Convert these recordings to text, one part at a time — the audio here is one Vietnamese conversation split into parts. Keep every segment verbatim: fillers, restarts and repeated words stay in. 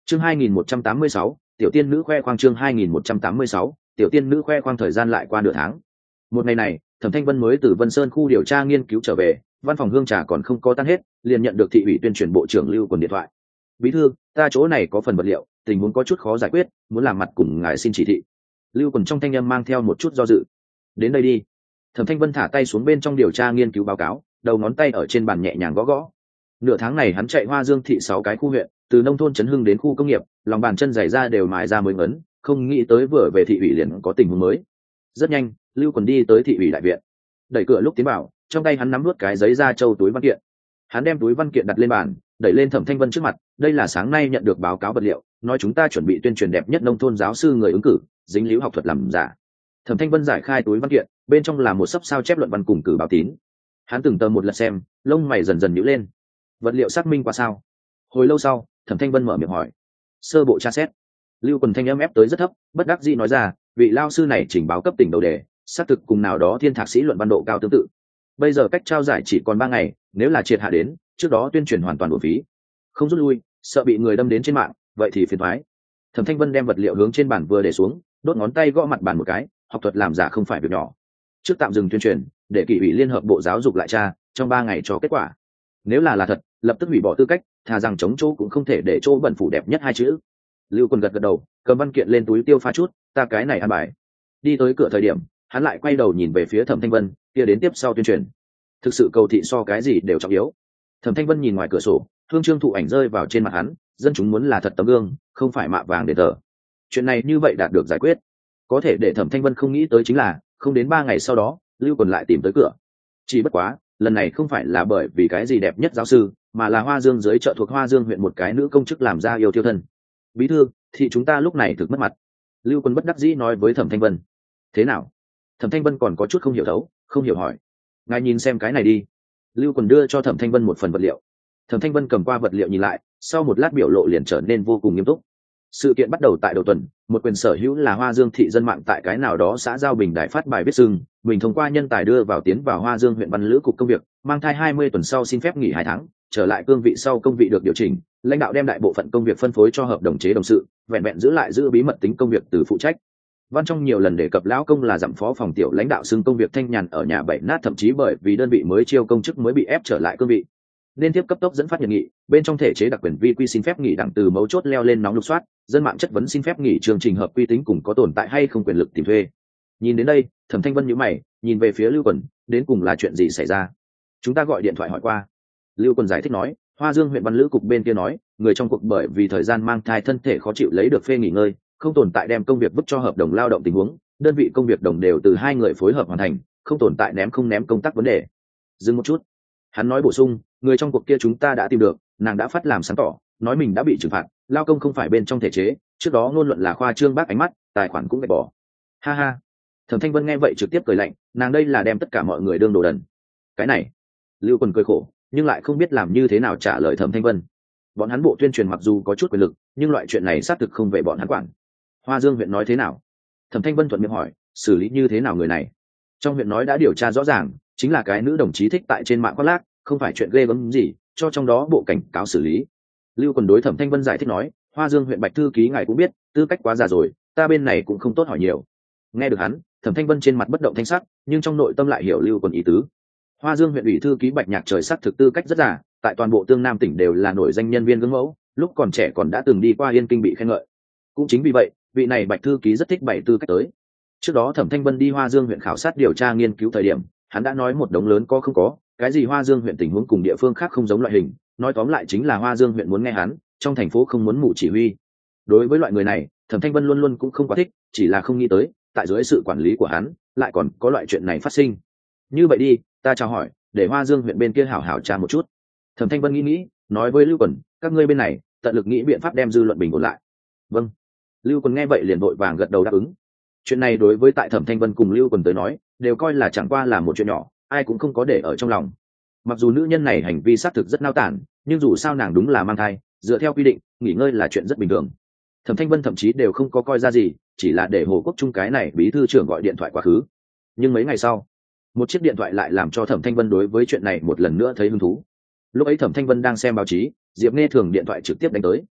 chương hai nghìn một trăm tám mươi sáu, tiểu tiên nữ khoe khoang chương hai nghìn một trăm tám mươi sáu, tiểu tiên nữ khoe khoang thời gian lại qua nửa tháng. Một ngày này, Thẩm Thanh Vân mới từ Vân Sơn khu điều tra nghiên cứu trở về, văn phòng hương trà còn không có tan hết, liền nhận được thị ủy tuyên truyền bộ trưởng Lưu Quần điện thoại. Bí thư, ta chỗ này có phần vật liệu, tình huống có chút khó giải quyết, muốn làm mặt cùng ngài xin chỉ thị. Lưu Quần trong thanh âm mang theo một chút do dự. Đến đây đi. Thẩm Thanh Vân thả tay xuống bên trong điều tra nghiên cứu báo cáo, đầu ngón tay ở trên bàn nhẹ nhàng gõ gõ. Nửa tháng này hắn chạy Hoa Dương thị sáu cái khu huyện, từ nông thôn trấn hưng đến khu công nghiệp, lòng bàn chân giày ra đều mài ra mới ngấn, không nghĩ tới vừa về thị ủy liền có tình huống mới. Rất nhanh, Lưu Quần đi tới thị ủy đại viện. Đẩy cửa lúc tiến vào, trong tay hắn nắm nuốt cái giấy da trâu túi văn kiện. Hắn đem túi văn kiện đặt lên bàn, đẩy lên Thẩm Thanh Vân trước mặt, đây là sáng nay nhận được báo cáo vật liệu, nói chúng ta chuẩn bị tuyên truyền đẹp nhất nông thôn giáo sư người ứng cử, dính líu học thuật làm giả. Thẩm Thanh Vân giải khai túi văn kiện, bên trong là một sấp sao chép luận văn cùng cử báo tín. Hắn từng tờ một lật xem, lông mày dần dần nhíu lên. Vật liệu xác minh qua sao? Hồi lâu sau, Thẩm Thanh Vân mở miệng hỏi. Sơ bộ tra xét. Lưu Quần thanh âm ép tới rất thấp, bất đắc dĩ nói ra, vị lao sư này chỉnh báo cấp tỉnh đầu đề, xác thực cùng nào đó thiên thạc sĩ luận văn độ cao tương tự. Bây giờ cách trao giải chỉ còn ba ngày, nếu là triệt hạ đến, trước đó tuyên truyền hoàn toàn uổng phí. Không rút lui, sợ bị người đâm đến trên mạng, vậy thì phiền toái. Thẩm Thanh Vân đem vật liệu hướng trên bàn vừa để xuống, đốt ngón tay gõ mặt bàn một cái, học thuật làm giả không phải việc nhỏ. Trước tạm dừng tuyên truyền, để kỷ ủy liên hợp bộ giáo dục lại tra, trong ba ngày cho kết quả. Nếu là là thật, lập tức hủy bỏ tư cách, thà rằng chống chỗ cũng không thể để chỗ bẩn phủ đẹp nhất hai chữ. Lưu Quân gật gật đầu, cầm văn kiện lên túi tiêu pha chút, ta cái này ăn bài. Đi tới cửa thời điểm, hắn lại quay đầu nhìn về phía Thẩm Thanh Vân, kia đến tiếp sau tuyên truyền. Thực sự cầu thị so cái gì đều trọng yếu. Thẩm Thanh Vân nhìn ngoài cửa sổ, hương trương thụ ảnh rơi vào trên mặt hắn, dân chúng muốn là thật tấm gương, không phải mạ vàng để tờ. Chuyện này như vậy đạt được giải quyết. Có thể để Thẩm Thanh Vân không nghĩ tới chính là, không đến ba ngày sau đó, Lưu Quân lại tìm tới cửa. Chỉ bất quá, lần này không phải là bởi vì cái gì đẹp nhất giáo sư, mà là Hoa Dương dưới chợ thuộc Hoa Dương huyện một cái nữ công chức làm ra yêu tiêu thân. Bí thư, thì chúng ta lúc này thực mất mặt. Lưu Quân bất đắc dĩ nói với Thẩm Thanh Vân. Thế nào? Thẩm Thanh Vân còn có chút không hiểu thấu, không hiểu hỏi. Ngài nhìn xem cái này đi. Lưu Quân đưa cho Thẩm Thanh Vân một phần vật liệu. Thẩm Thanh Vân cầm qua vật liệu nhìn lại, sau một lát biểu lộ liền trở nên vô cùng nghiêm túc. Sự kiện bắt đầu tại đầu tuần, một quyền sở hữu là Hoa Dương thị dân mạng tại cái nào đó xã Giao Bình Đại phát bài viết sưng, mình thông qua nhân tài đưa vào tiến vào Hoa Dương huyện văn lữ cục công việc, mang thai hai mươi tuần sau xin phép nghỉ hai tháng, trở lại cương vị sau công vị được điều chỉnh, lãnh đạo đem đại bộ phận công việc phân phối cho hợp đồng chế đồng sự, vẹn vẹn giữ lại giữ bí mật tính công việc từ phụ trách. Văn trong nhiều lần đề cập lão công là dặm phó phòng tiểu lãnh đạo xưng công việc thanh nhàn ở nhà bảy nát, thậm chí bởi vì đơn vị mới chiêu công chức mới bị ép trở lại cương vị. Liên tiếp cấp tốc dẫn phát nhận nghị, bên trong thể chế đặc quyền vi quy xin phép nghỉ đẳng từ mấu chốt leo lên nóng lục soát, dân mạng chất vấn xin phép nghỉ trường trình hợp quy tính cùng có tồn tại hay không quyền lực tìm thuê. Nhìn đến đây, Thẩm Thanh Vân nhíu mày, nhìn về phía Lưu Quần, đến cùng là chuyện gì xảy ra? Chúng ta gọi điện thoại hỏi qua. Lưu Quần giải thích nói, Hoa Dương huyện văn lữ cục bên kia nói, người trong cuộc bởi vì thời gian mang thai thân thể khó chịu lấy được phê nghỉ ngơi, không tồn tại đem công việc vứt cho hợp đồng lao động tình huống, đơn vị công việc đồng đều từ hai người phối hợp hoàn thành, không tồn tại ném không ném công tác vấn đề. Dừng một chút, hắn nói bổ sung, người trong cuộc kia chúng ta đã tìm được, nàng đã phát làm sáng tỏ, nói mình đã bị trừng phạt, lao công không phải bên trong thể chế, trước đó ngôn luận là khoa trương bác ánh mắt, tài khoản cũng bị bỏ. Ha ha. Thẩm Thanh Vân nghe vậy trực tiếp cười lạnh, nàng đây là đem tất cả mọi người đương đồ đần. Cái này, Lưu Quần cười khổ, nhưng lại không biết làm như thế nào trả lời Thẩm Thanh Vân. Bọn hắn bộ tuyên truyền mặc dù có chút quyền lực, nhưng loại chuyện này xác thực không về bọn hắn quản. Hoa Dương huyện nói thế nào? Thẩm Thanh Vân thuận miệng hỏi, xử lý như thế nào người này? Trong huyện nói đã điều tra rõ ràng, chính là cái nữ đồng chí thích tại trên mạng khoác lác, không phải chuyện ghê gớm gì, cho trong đó bộ cảnh cáo xử lý. Lưu Quần đối Thẩm Thanh Vân giải thích nói, Hoa Dương huyện Bạch thư ký ngài cũng biết, tư cách quá già rồi, ta bên này cũng không tốt hỏi nhiều. Nghe được hắn, Thẩm Thanh Vân trên mặt bất động thanh sắc, nhưng trong nội tâm lại hiểu Lưu Quần ý tứ. Hoa Dương huyện ủy thư ký Bạch Nhạc trời sắc thực tư cách rất già, tại toàn bộ Tương Nam tỉnh đều là nổi danh nhân viên gương mẫu, lúc còn trẻ còn đã từng đi qua Yên Kinh bị khen ngợi. Cũng chính vì vậy, vị này Bạch thư ký rất thích bày tư cách tới. Trước đó Thẩm Thanh Vân đi Hoa Dương huyện khảo sát điều tra nghiên cứu thời điểm, hắn đã nói một đống lớn có không có, cái gì Hoa Dương huyện tình huống cùng địa phương khác không giống loại hình, nói tóm lại chính là Hoa Dương huyện muốn nghe hắn, trong thành phố không muốn mù chỉ huy. Đối với loại người này, Thẩm Thanh Vân luôn luôn cũng không quá thích, chỉ là không nghĩ tới, tại dưới sự quản lý của hắn, lại còn có loại chuyện này phát sinh. Như vậy đi, ta chào hỏi, để Hoa Dương huyện bên kia hảo hảo tra một chút. Thẩm Thanh Vân nghĩ nghĩ, nói với Lưu Quần, các ngươi bên này, tận lực nghĩ biện pháp đem dư luận bình ổn lại. Vâng. Lưu Quần nghe vậy liền vội vàng gật đầu đáp ứng. Chuyện này đối với tại Thẩm Thanh Vân cùng Lưu Quần tới nói, đều coi là chẳng qua là một chuyện nhỏ, ai cũng không có để ở trong lòng. Mặc dù nữ nhân này hành vi xác thực rất nao tản, nhưng dù sao nàng đúng là mang thai, dựa theo quy định, nghỉ ngơi là chuyện rất bình thường. Thẩm Thanh Vân thậm chí đều không có coi ra gì, chỉ là để Hồ Quốc Trung cái này bí thư trưởng gọi điện thoại quá khứ. Nhưng mấy ngày sau, một chiếc điện thoại lại làm cho Thẩm Thanh Vân đối với chuyện này một lần nữa thấy hứng thú. Lúc ấy Thẩm Thanh Vân đang xem báo chí, Diệp Nghe Thường điện thoại trực tiếp đánh tới.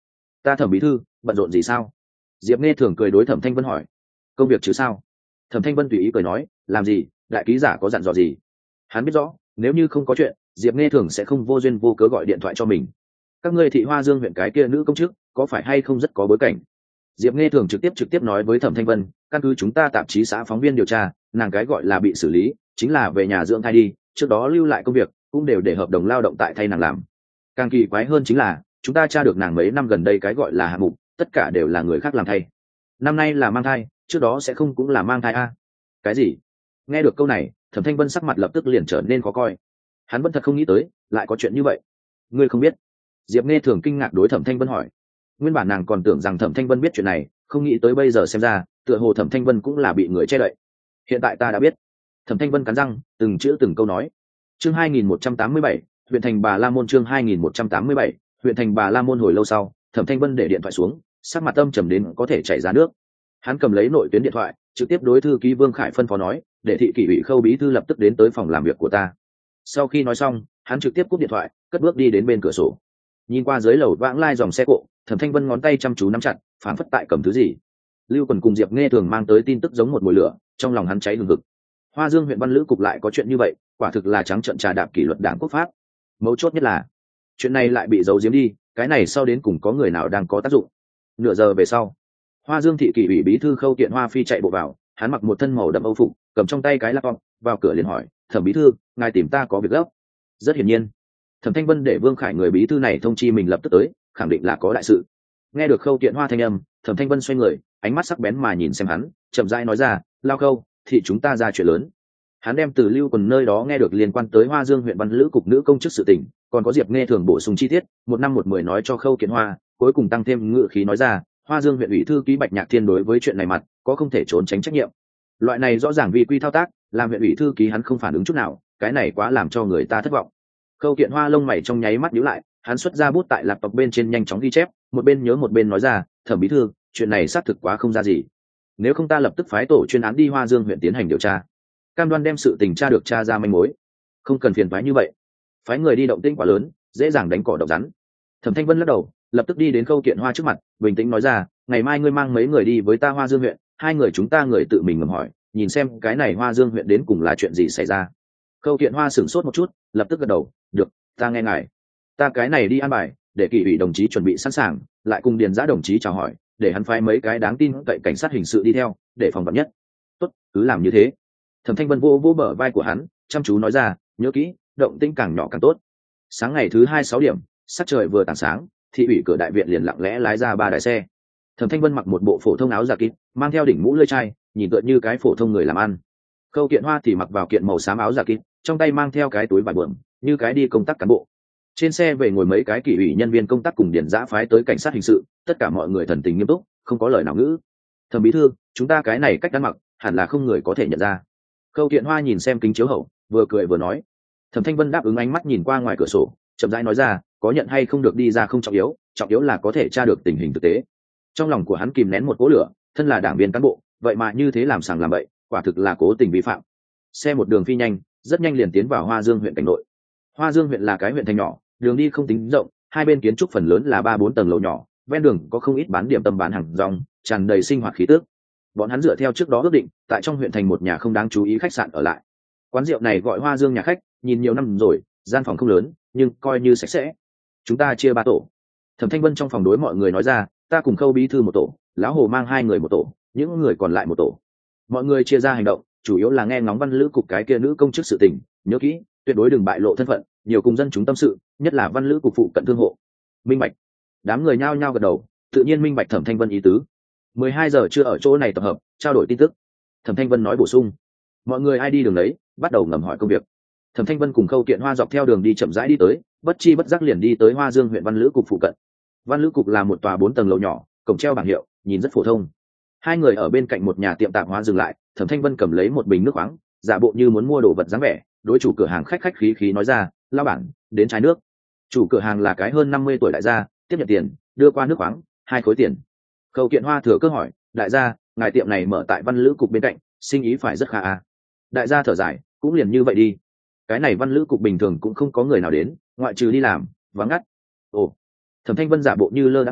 ta Thẩm bí thư bận rộn gì sao? Diệp Nghe thường cười đối Thẩm Thanh Vân hỏi. Công việc chứ sao? Thẩm Thanh Vân tùy ý cười nói, làm gì, đại ký giả có dặn dò gì? Hắn biết rõ, nếu như không có chuyện, Diệp Nghe thường sẽ không vô duyên vô cớ gọi điện thoại cho mình. Các ngươi thị Hoa Dương huyện cái kia nữ công chức có phải hay không rất có bối cảnh? Diệp Nghe thường trực tiếp trực tiếp nói với Thẩm Thanh Vân, căn cứ chúng ta tạp chí xã phóng viên điều tra, nàng cái gọi là bị xử lý chính là về nhà dưỡng thai đi, trước đó lưu lại công việc cũng đều để hợp đồng lao động tại thay nàng làm. Càng kỳ quái hơn chính là chúng ta tra được nàng mấy năm gần đây cái gọi là hạng mục tất cả đều là người khác làm thay. Năm nay là mang thai, trước đó sẽ không cũng là mang thai a? Cái gì? Nghe được câu này, Thẩm Thanh Vân sắc mặt lập tức liền trở nên khó coi. Hắn vẫn thật không nghĩ tới lại có chuyện như vậy. Ngươi không biết? Diệp Nghe thường kinh ngạc đối Thẩm Thanh Vân hỏi. Nguyên bản nàng còn tưởng rằng Thẩm Thanh Vân biết chuyện này, không nghĩ tới bây giờ xem ra tựa hồ Thẩm Thanh Vân cũng là bị người che đậy. Hiện tại ta đã biết. Thẩm Thanh Vân cắn răng từng chữ từng câu nói. Chương hai nghìn một trăm tám mươi bảy, huyện thành Bà La Môn. Chương hai nghìn một trăm tám mươi bảy, huyện thành Bà La Môn. Hồi lâu sau, Thẩm Thanh Vân để điện thoại xuống, sắc mặt âm trầm đến có thể chảy ra nước. Hắn cầm lấy nội tuyến điện thoại, trực tiếp đối thư ký Vương Khải phân phó nói, để thị kỷ ủy Khâu bí thư lập tức đến tới phòng làm việc của ta. Sau khi nói xong, hắn trực tiếp cúp điện thoại, cất bước đi đến bên cửa sổ. Nhìn qua dưới lầu vãng lai dòng xe cộ, Thẩm Thanh Vân ngón tay chăm chú nắm chặt, phảng phất tại cầm thứ gì. Lưu Quần cùng Diệp Nghe thường mang tới tin tức giống một mùi lửa, trong lòng hắn cháy hừng hực. Hoa Dương huyện Văn Lữ cục lại có chuyện như vậy, quả thực là trắng trợn trà đạp kỷ luật Đảng Quốc pháp. Mấu chốt nhất là, chuyện này lại bị giấu giếm đi, cái này sau đến cùng có người nào đang có tác dụng. Nửa giờ về sau, Hoa Dương thị kỷ ủy bí thư Khâu Kiện Hoa phi chạy bộ vào, hắn mặc một thân màu đậm âu phục, cầm trong tay cái laptop, vào cửa liền hỏi, "Thẩm bí thư, ngài tìm ta có việc gấp?" Rất hiển nhiên, Thẩm Thanh Vân để Vương Khải người bí thư này thông chi mình lập tức tới, khẳng định là có đại sự. Nghe được Khâu Kiện Hoa thanh âm, Thẩm Thanh Vân xoay người, ánh mắt sắc bén mà nhìn xem hắn, chậm rãi nói ra, "Lao Khâu, thì chúng ta ra chuyện lớn." Hắn đem từ Lưu Quần nơi đó nghe được liên quan tới Hoa Dương huyện Văn Lữ cục nữ công chức sự tình, còn có Diệp Nghe thường bổ sung chi tiết, một năm một mười nói cho Khâu Kiện Hoa, cuối cùng tăng thêm ngữ khí nói ra, Hoa Dương huyện ủy thư ký Bạch Nhạc Thiên đối với chuyện này mặt có không thể trốn tránh trách nhiệm. Loại này rõ ràng vi quy thao tác, làm huyện ủy thư ký hắn không phản ứng chút nào, cái này quá làm cho người ta thất vọng. Khâu Kiện Hoa lông mày trong nháy mắt nhíu lại, hắn xuất ra bút tại laptop bên trên nhanh chóng ghi chép, một bên nhớ một bên nói ra, "Thẩm bí thư, chuyện này xác thực quá không ra gì. Nếu không ta lập tức phái tổ chuyên án đi Hoa Dương huyện tiến hành điều tra, cam đoan đem sự tình tra được tra ra manh mối. Không cần phiền toái như vậy. Phái người đi động tĩnh quá lớn, dễ dàng đánh cỏ độc rắn." Thẩm Thanh Vân lắc đầu, lập tức đi đến Khâu Kiện Hoa trước mặt, bình tĩnh nói ra, "Ngày mai ngươi mang mấy người đi với ta Hoa Dương huyện, hai người chúng ta người tự mình ngầm hỏi, nhìn xem cái này Hoa Dương huyện đến cùng là chuyện gì xảy ra." Khâu Kiện Hoa sửng sốt một chút, lập tức gật đầu, "Được, ta nghe ngài. Ta cái này đi an bài, để kỷ ủy đồng chí chuẩn bị sẵn sàng, lại cùng Điền Giã đồng chí chào hỏi, để hắn phái mấy cái đáng tin cậy cảnh sát hình sự đi theo, để phòng vạn nhất." "Tốt, cứ làm như thế." Thẩm Thanh Vân vô vô bờ vai của hắn, chăm chú nói ra, "Nhớ kỹ, động tĩnh càng nhỏ càng tốt." Sáng ngày thứ hai sáu điểm, sắc trời vừa tảng sáng, thị ủy cửa đại viện liền lặng lẽ lái ra ba đại xe. Thẩm Thanh Vân mặc một bộ phổ thông áo giả kín, mang theo đỉnh mũ lưỡi chai, nhìn tựa như cái phổ thông người làm ăn. Khâu Kiện Hoa thì mặc vào kiện màu xám áo giả kín, trong tay mang theo cái túi vải bượm, như cái đi công tác cán bộ. Trên xe về ngồi mấy cái kỷ ủy nhân viên công tác cùng Điền Giã phái tới cảnh sát hình sự, tất cả mọi người thần tình nghiêm túc, không có lời nào ngữ. "Thẩm bí thư, chúng ta cái này cách ăn mặc, hẳn là không người có thể nhận ra." Khâu Kiện Hoa nhìn xem kính chiếu hậu, vừa cười vừa nói. Thẩm Thanh Vân đáp ứng, ánh mắt nhìn qua ngoài cửa sổ, chậm rãi nói ra, "Có nhận hay không được đi ra không trọng yếu, trọng yếu là có thể tra được tình hình thực tế." Trong lòng của hắn kìm nén một cỗ lửa, thân là đảng viên cán bộ, vậy mà như thế làm sàng làm bậy, quả thực là cố tình vi phạm. Xe một đường phi nhanh, rất nhanh liền tiến vào Hoa Dương huyện cảnh nội. Hoa Dương huyện là cái huyện thành nhỏ, đường đi không tính rộng, hai bên kiến trúc phần lớn là ba bốn tầng lầu nhỏ, ven đường có không ít bán điểm tâm bán hàng rong, tràn đầy sinh hoạt khí tức. Bọn hắn dựa theo trước đó ước định, tại trong huyện thành một nhà không đáng chú ý khách sạn ở lại. Quán rượu này gọi Hoa Dương nhà khách, nhìn nhiều năm rồi, gian phòng không lớn, nhưng coi như sạch sẽ. "Chúng ta chia ba tổ." Thẩm Thanh Vân trong phòng đối mọi người nói ra, "Ta cùng Khâu bí thư một tổ, lão Hồ mang hai người một tổ, những người còn lại một tổ." Mọi người chia ra hành động, chủ yếu là nghe ngóng Văn Lữ cục cái kia nữ công chức sự tình, nhớ kỹ, tuyệt đối đừng bại lộ thân phận, nhiều cùng dân chúng tâm sự, nhất là Văn Lữ cục phụ cận thương hộ. Minh bạch. Đám người nhao nhao gật đầu, tự nhiên minh bạch Thẩm Thanh Vân ý tứ. mười hai giờ chưa ở chỗ này tập hợp, trao đổi tin tức. Thẩm Thanh Vân nói bổ sung, mọi người ai đi đường đấy, bắt đầu ngầm hỏi công việc. Thẩm Thanh Vân cùng Khâu Kiện Hoa dọc theo đường đi chậm rãi đi tới, bất chi bất giác liền đi tới Hoa Dương huyện Văn Lữ cục phụ cận. Văn Lữ cục là một tòa bốn tầng lầu nhỏ, cổng treo bảng hiệu, nhìn rất phổ thông. Hai người ở bên cạnh một nhà tiệm tạp hóa dừng lại, Thẩm Thanh Vân cầm lấy một bình nước khoáng, giả bộ như muốn mua đồ vật dáng vẻ, đối chủ cửa hàng khách khách khí khí nói ra, "Lão bản, đến trái nước." Chủ cửa hàng là cái hơn năm mươi tuổi đại gia, tiếp nhận tiền, đưa qua nước khoáng, hai khối tiền. Khâu Kiện Hoa thừa cơ hỏi, "Đại gia, ngài tiệm này mở tại Văn Lữ cục bên cạnh, sinh ý phải rất khá à?" Đại gia thở dài, "Cũng liền như vậy đi. Cái này Văn Lữ cục bình thường cũng không có người nào đến, ngoại trừ đi làm, vắng ngắt." "Ồ." Thẩm Thanh Vân giả bộ như lơ đãng hỏi,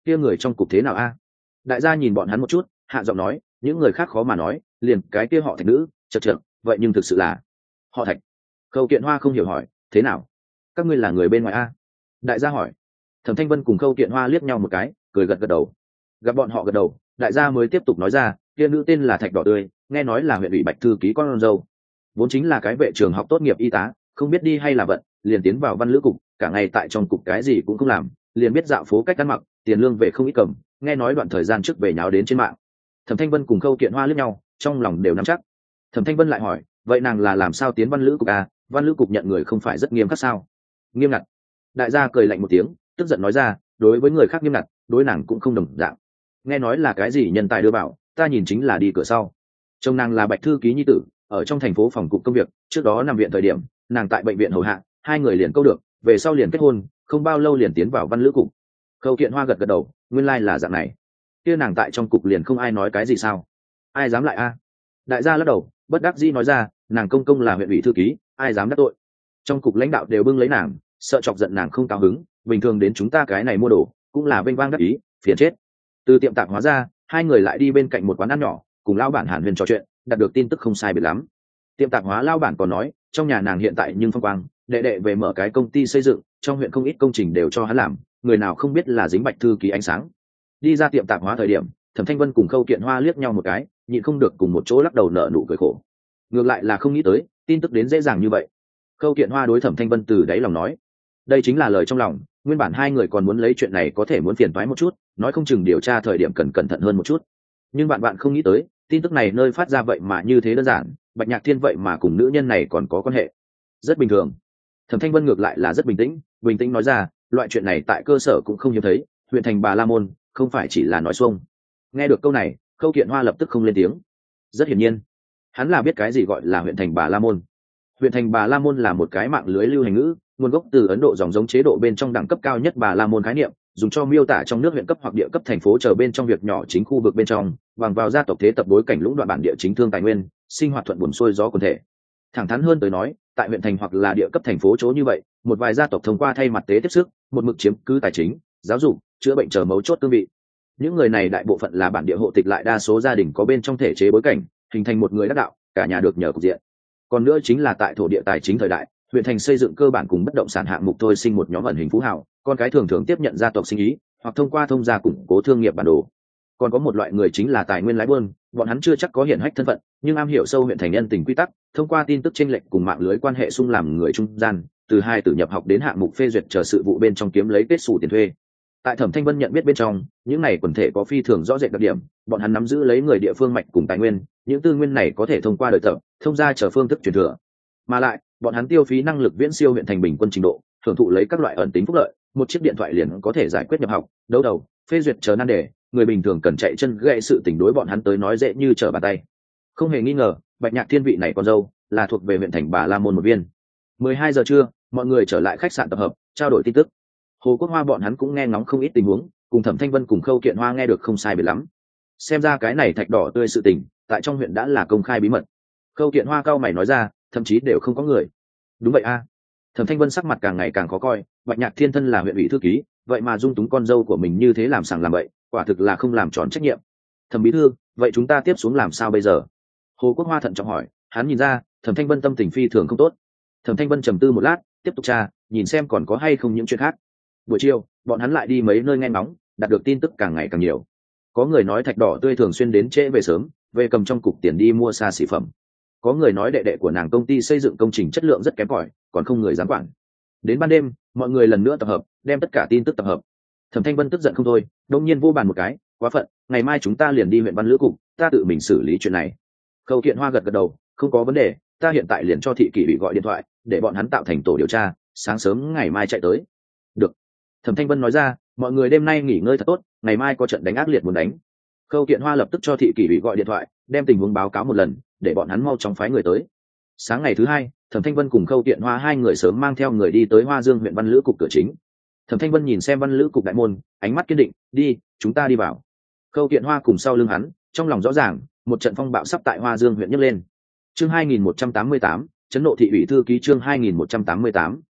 kia người trong cục thế nào a? Đại gia nhìn bọn hắn một chút, hạ giọng nói, những người khác khó mà nói, liền cái kia họ Thạch nữ, chật chật, vậy nhưng thực sự là họ Thạch. Khâu Kiện Hoa không hiểu hỏi, thế nào, các ngươi là người bên ngoài a? Đại gia hỏi. Thẩm Thanh Vân cùng Khâu Kiện Hoa liếc nhau một cái, cười gật gật đầu. Gặp bọn họ gật đầu, đại gia mới tiếp tục nói ra, kia nữ tên là Thạch Đỏ Tươi, nghe nói là huyện ủy Bạch thư ký con dâu, vốn chính là cái vệ trường học tốt nghiệp y tá, không biết đi hay là vận, liền tiến vào văn lữ cục, cả ngày tại trong cục cái gì cũng không làm, liền biết dạo phố cách ăn mặc, tiền lương về không ít cầm, nghe nói đoạn thời gian trước về nháo đến trên mạng. Thẩm Thanh Vân cùng Khâu Kiện Hoa liếc nhau, trong lòng đều nắm chắc. Thẩm Thanh Vân lại hỏi, vậy nàng là làm sao tiến văn lữ cục à? Văn lữ cục nhận người không phải rất nghiêm khắc sao? Nghiêm ngặt. Đại gia cười lạnh một tiếng, tức giận nói ra, đối với người khác nghiêm ngặt, đối nàng cũng không đồng dạng. Nghe nói là cái gì nhân tài đưa bảo, ta nhìn chính là đi cửa sau. Chồng nàng là Bạch thư ký nhi tử, ở trong thành phố phòng cục công việc, trước đó nằm viện thời điểm, nàng tại bệnh viện hầu hạ, hai người liền câu được, về sau liền kết hôn, không bao lâu liền tiến vào văn lữ cục. Khâu Kiện Hoa gật gật đầu, nguyên lai là dạng này. Kia nàng tại trong cục liền không ai nói cái gì sao? Ai dám lại a? Đại gia lắc đầu, bất đắc dĩ nói ra, nàng công công là huyện ủy thư ký, ai dám đắc tội? Trong cục lãnh đạo đều bưng lấy nàng, sợ chọc giận nàng không cao hứng, bình thường đến chúng ta cái này mua đồ, cũng là vênh vang đắc ý, phiền chết. Từ tiệm tạp hóa ra, hai người lại đi bên cạnh một quán ăn nhỏ, cùng lão bản Hàn Huyền trò chuyện, đạt được tin tức không sai biệt lắm. Tiệm tạp hóa lão bản còn nói, trong nhà nàng hiện tại nhưng phong quang, đệ đệ về mở cái công ty xây dựng, trong huyện không ít công trình đều cho hắn làm, người nào không biết là dính Bạch thư ký ánh sáng. Đi ra tiệm tạp hóa thời điểm, Thẩm Thanh Vân cùng Khâu Kiện Hoa liếc nhau một cái, nhịn không được cùng một chỗ lắc đầu nở nụ cười khổ. Ngược lại là không nghĩ tới, tin tức đến dễ dàng như vậy. Khâu Kiện Hoa đối Thẩm Thanh Vân từ đáy lòng nói, đây chính là lời trong lòng, nguyên bản hai người còn muốn lấy chuyện này có thể muốn phiền toái một chút, nói không chừng điều tra thời điểm cần cẩn thận hơn một chút. Nhưng bạn bạn không nghĩ tới, tin tức này nơi phát ra vậy mà như thế đơn giản, Bạch Nhạc Thiên vậy mà cùng nữ nhân này còn có quan hệ. Rất bình thường. Thẩm Thanh Vân ngược lại là rất bình tĩnh, bình tĩnh nói ra, loại chuyện này tại cơ sở cũng không hiếm thấy, huyện thành Bà La Môn, không phải chỉ là nói xuông. Nghe được câu này, Khâu Kiện Hoa lập tức không lên tiếng. Rất hiển nhiên, hắn là biết cái gì gọi là huyện thành Bà La Môn. Huyện thành Bà La Môn là một cái mạng lưới lưu hành ngữ, nguồn gốc từ Ấn Độ dòng giống chế độ bên trong đẳng cấp cao nhất Bà La Môn khái niệm, dùng cho miêu tả trong nước huyện cấp hoặc địa cấp thành phố chờ bên trong việc nhỏ chính khu vực bên trong, bằng vào gia tộc thế tập bối cảnh lũng đoạn bản địa chính thương tài nguyên, sinh hoạt thuận buồm xuôi gió quần thể. Thẳng thắn hơn tới nói, tại huyện thành hoặc là địa cấp thành phố chỗ như vậy, một vài gia tộc thông qua thay mặt tế tiếp sức, một mực chiếm cứ tài chính, giáo dục, chữa bệnh chờ mấu chốt cương vị. Những người này đại bộ phận là bản địa hộ tịch, lại đa số gia đình có bên trong thể chế bối cảnh, hình thành một người đắc đạo, cả nhà được nhờ cục diện. Còn nữa chính là tại thổ địa tài chính thời đại, huyện thành xây dựng cơ bản cùng bất động sản hạng mục thôi sinh một nhóm ẩn hình phú hào, con cái thường thường tiếp nhận gia tộc sinh ý, hoặc thông qua thông gia củng cố thương nghiệp bản đồ. Còn có một loại người chính là tài nguyên lái buôn, bọn hắn chưa chắc có hiển hách thân phận, nhưng am hiểu sâu huyện thành nhân tình quy tắc, thông qua tin tức chênh lệch cùng mạng lưới quan hệ xung làm người trung gian, từ hai tử nhập học đến hạng mục phê duyệt chờ sự vụ bên trong kiếm lấy kết xù tiền thuê. Tại Thẩm Thanh Vân nhận biết bên trong, những này quần thể có phi thường rõ rệt đặc điểm, bọn hắn nắm giữ lấy người địa phương mạch cùng tài nguyên, những tư nguyên này có thể thông qua đời tập, thông gia chờ phương thức truyền thừa. Mà lại, bọn hắn tiêu phí năng lực viễn siêu huyện thành bình quân trình độ, hưởng thụ lấy các loại ẩn tính phúc lợi, một chiếc điện thoại liền có thể giải quyết nhập học, đấu đầu, phê duyệt chờ nan đề, người bình thường cần chạy chân gãy sự tình đối bọn hắn tới nói dễ như trở bàn tay. Không hề nghi ngờ, Bạch Nhạc Thiên vị này con dâu là thuộc về huyện thành Bà La Môn một viên. mười hai giờ trưa, mọi người trở lại khách sạn tập hợp, trao đổi tin tức. Hồ Quốc Hoa bọn hắn cũng nghe ngóng không ít tình huống, cùng Thẩm Thanh Vân cùng Khâu Kiện Hoa nghe được không sai biệt lắm. Xem ra cái này Thạch Đỏ Tươi sự tình, tại trong huyện đã là công khai bí mật. Khâu Kiện Hoa cao mày nói ra, thậm chí đều không có người. Đúng vậy a. À. Thẩm Thanh Vân sắc mặt càng ngày càng khó coi, Bạch Nhạc Thiên thân là huyện ủy thư ký, vậy mà dung túng con dâu của mình như thế làm sàng làm bậy, quả thực là không làm tròn trách nhiệm. Thẩm bí thư, vậy chúng ta tiếp xuống làm sao bây giờ? Hồ Quốc Hoa thận trọng hỏi, hắn nhìn ra Thẩm Thanh Vân tâm tình phi thường không tốt. Thẩm Thanh Vân trầm tư một lát, tiếp tục tra, nhìn xem còn có hay không những chuyện khác. Buổi chiều, bọn hắn lại đi mấy nơi nghe ngóng, đạt được tin tức càng ngày càng nhiều. Có người nói Thạch Đỏ Tươi thường xuyên đến trễ về sớm, về cầm trong cục tiền đi mua xa xỉ phẩm. Có người nói đệ đệ của nàng công ty xây dựng công trình chất lượng rất kém cỏi, còn không người dám quản. Đến ban đêm, mọi người lần nữa tập hợp, đem tất cả tin tức tập hợp. Thẩm Thanh Vân tức giận không thôi, đột nhiên vô bàn một cái, quá phận, ngày mai chúng ta liền đi huyện Văn Lữ cục, ta tự mình xử lý chuyện này. Khâu Kiện Hoa gật gật đầu, không có vấn đề, ta hiện tại liền cho thị kỷ bị gọi điện thoại, để bọn hắn tạo thành tổ điều tra, sáng sớm ngày mai chạy tới. Được. Thẩm Thanh Vân nói ra, mọi người đêm nay nghỉ ngơi thật tốt, ngày mai có trận đánh ác liệt muốn đánh. Khâu Kiện Hoa lập tức cho thị kỷ bị gọi điện thoại, đem tình huống báo cáo một lần, để bọn hắn mau chóng phái người tới. Sáng ngày thứ hai, Thẩm Thanh Vân cùng Khâu Kiện Hoa hai người sớm mang theo người đi tới Hoa Dương huyện Văn Lữ cục cửa chính. Thẩm Thanh Vân nhìn xem Văn Lữ cục đại môn, ánh mắt kiên định, đi, chúng ta đi vào. Khâu Kiện Hoa cùng sau lưng hắn, trong lòng rõ ràng, một trận phong bạo sắp tại Hoa Dương huyện nhấc lên. Chương hai nghìn một trăm tám mươi tám, chấn nộ thị ủy thư ký chương hai nghìn một trăm tám mươi tám,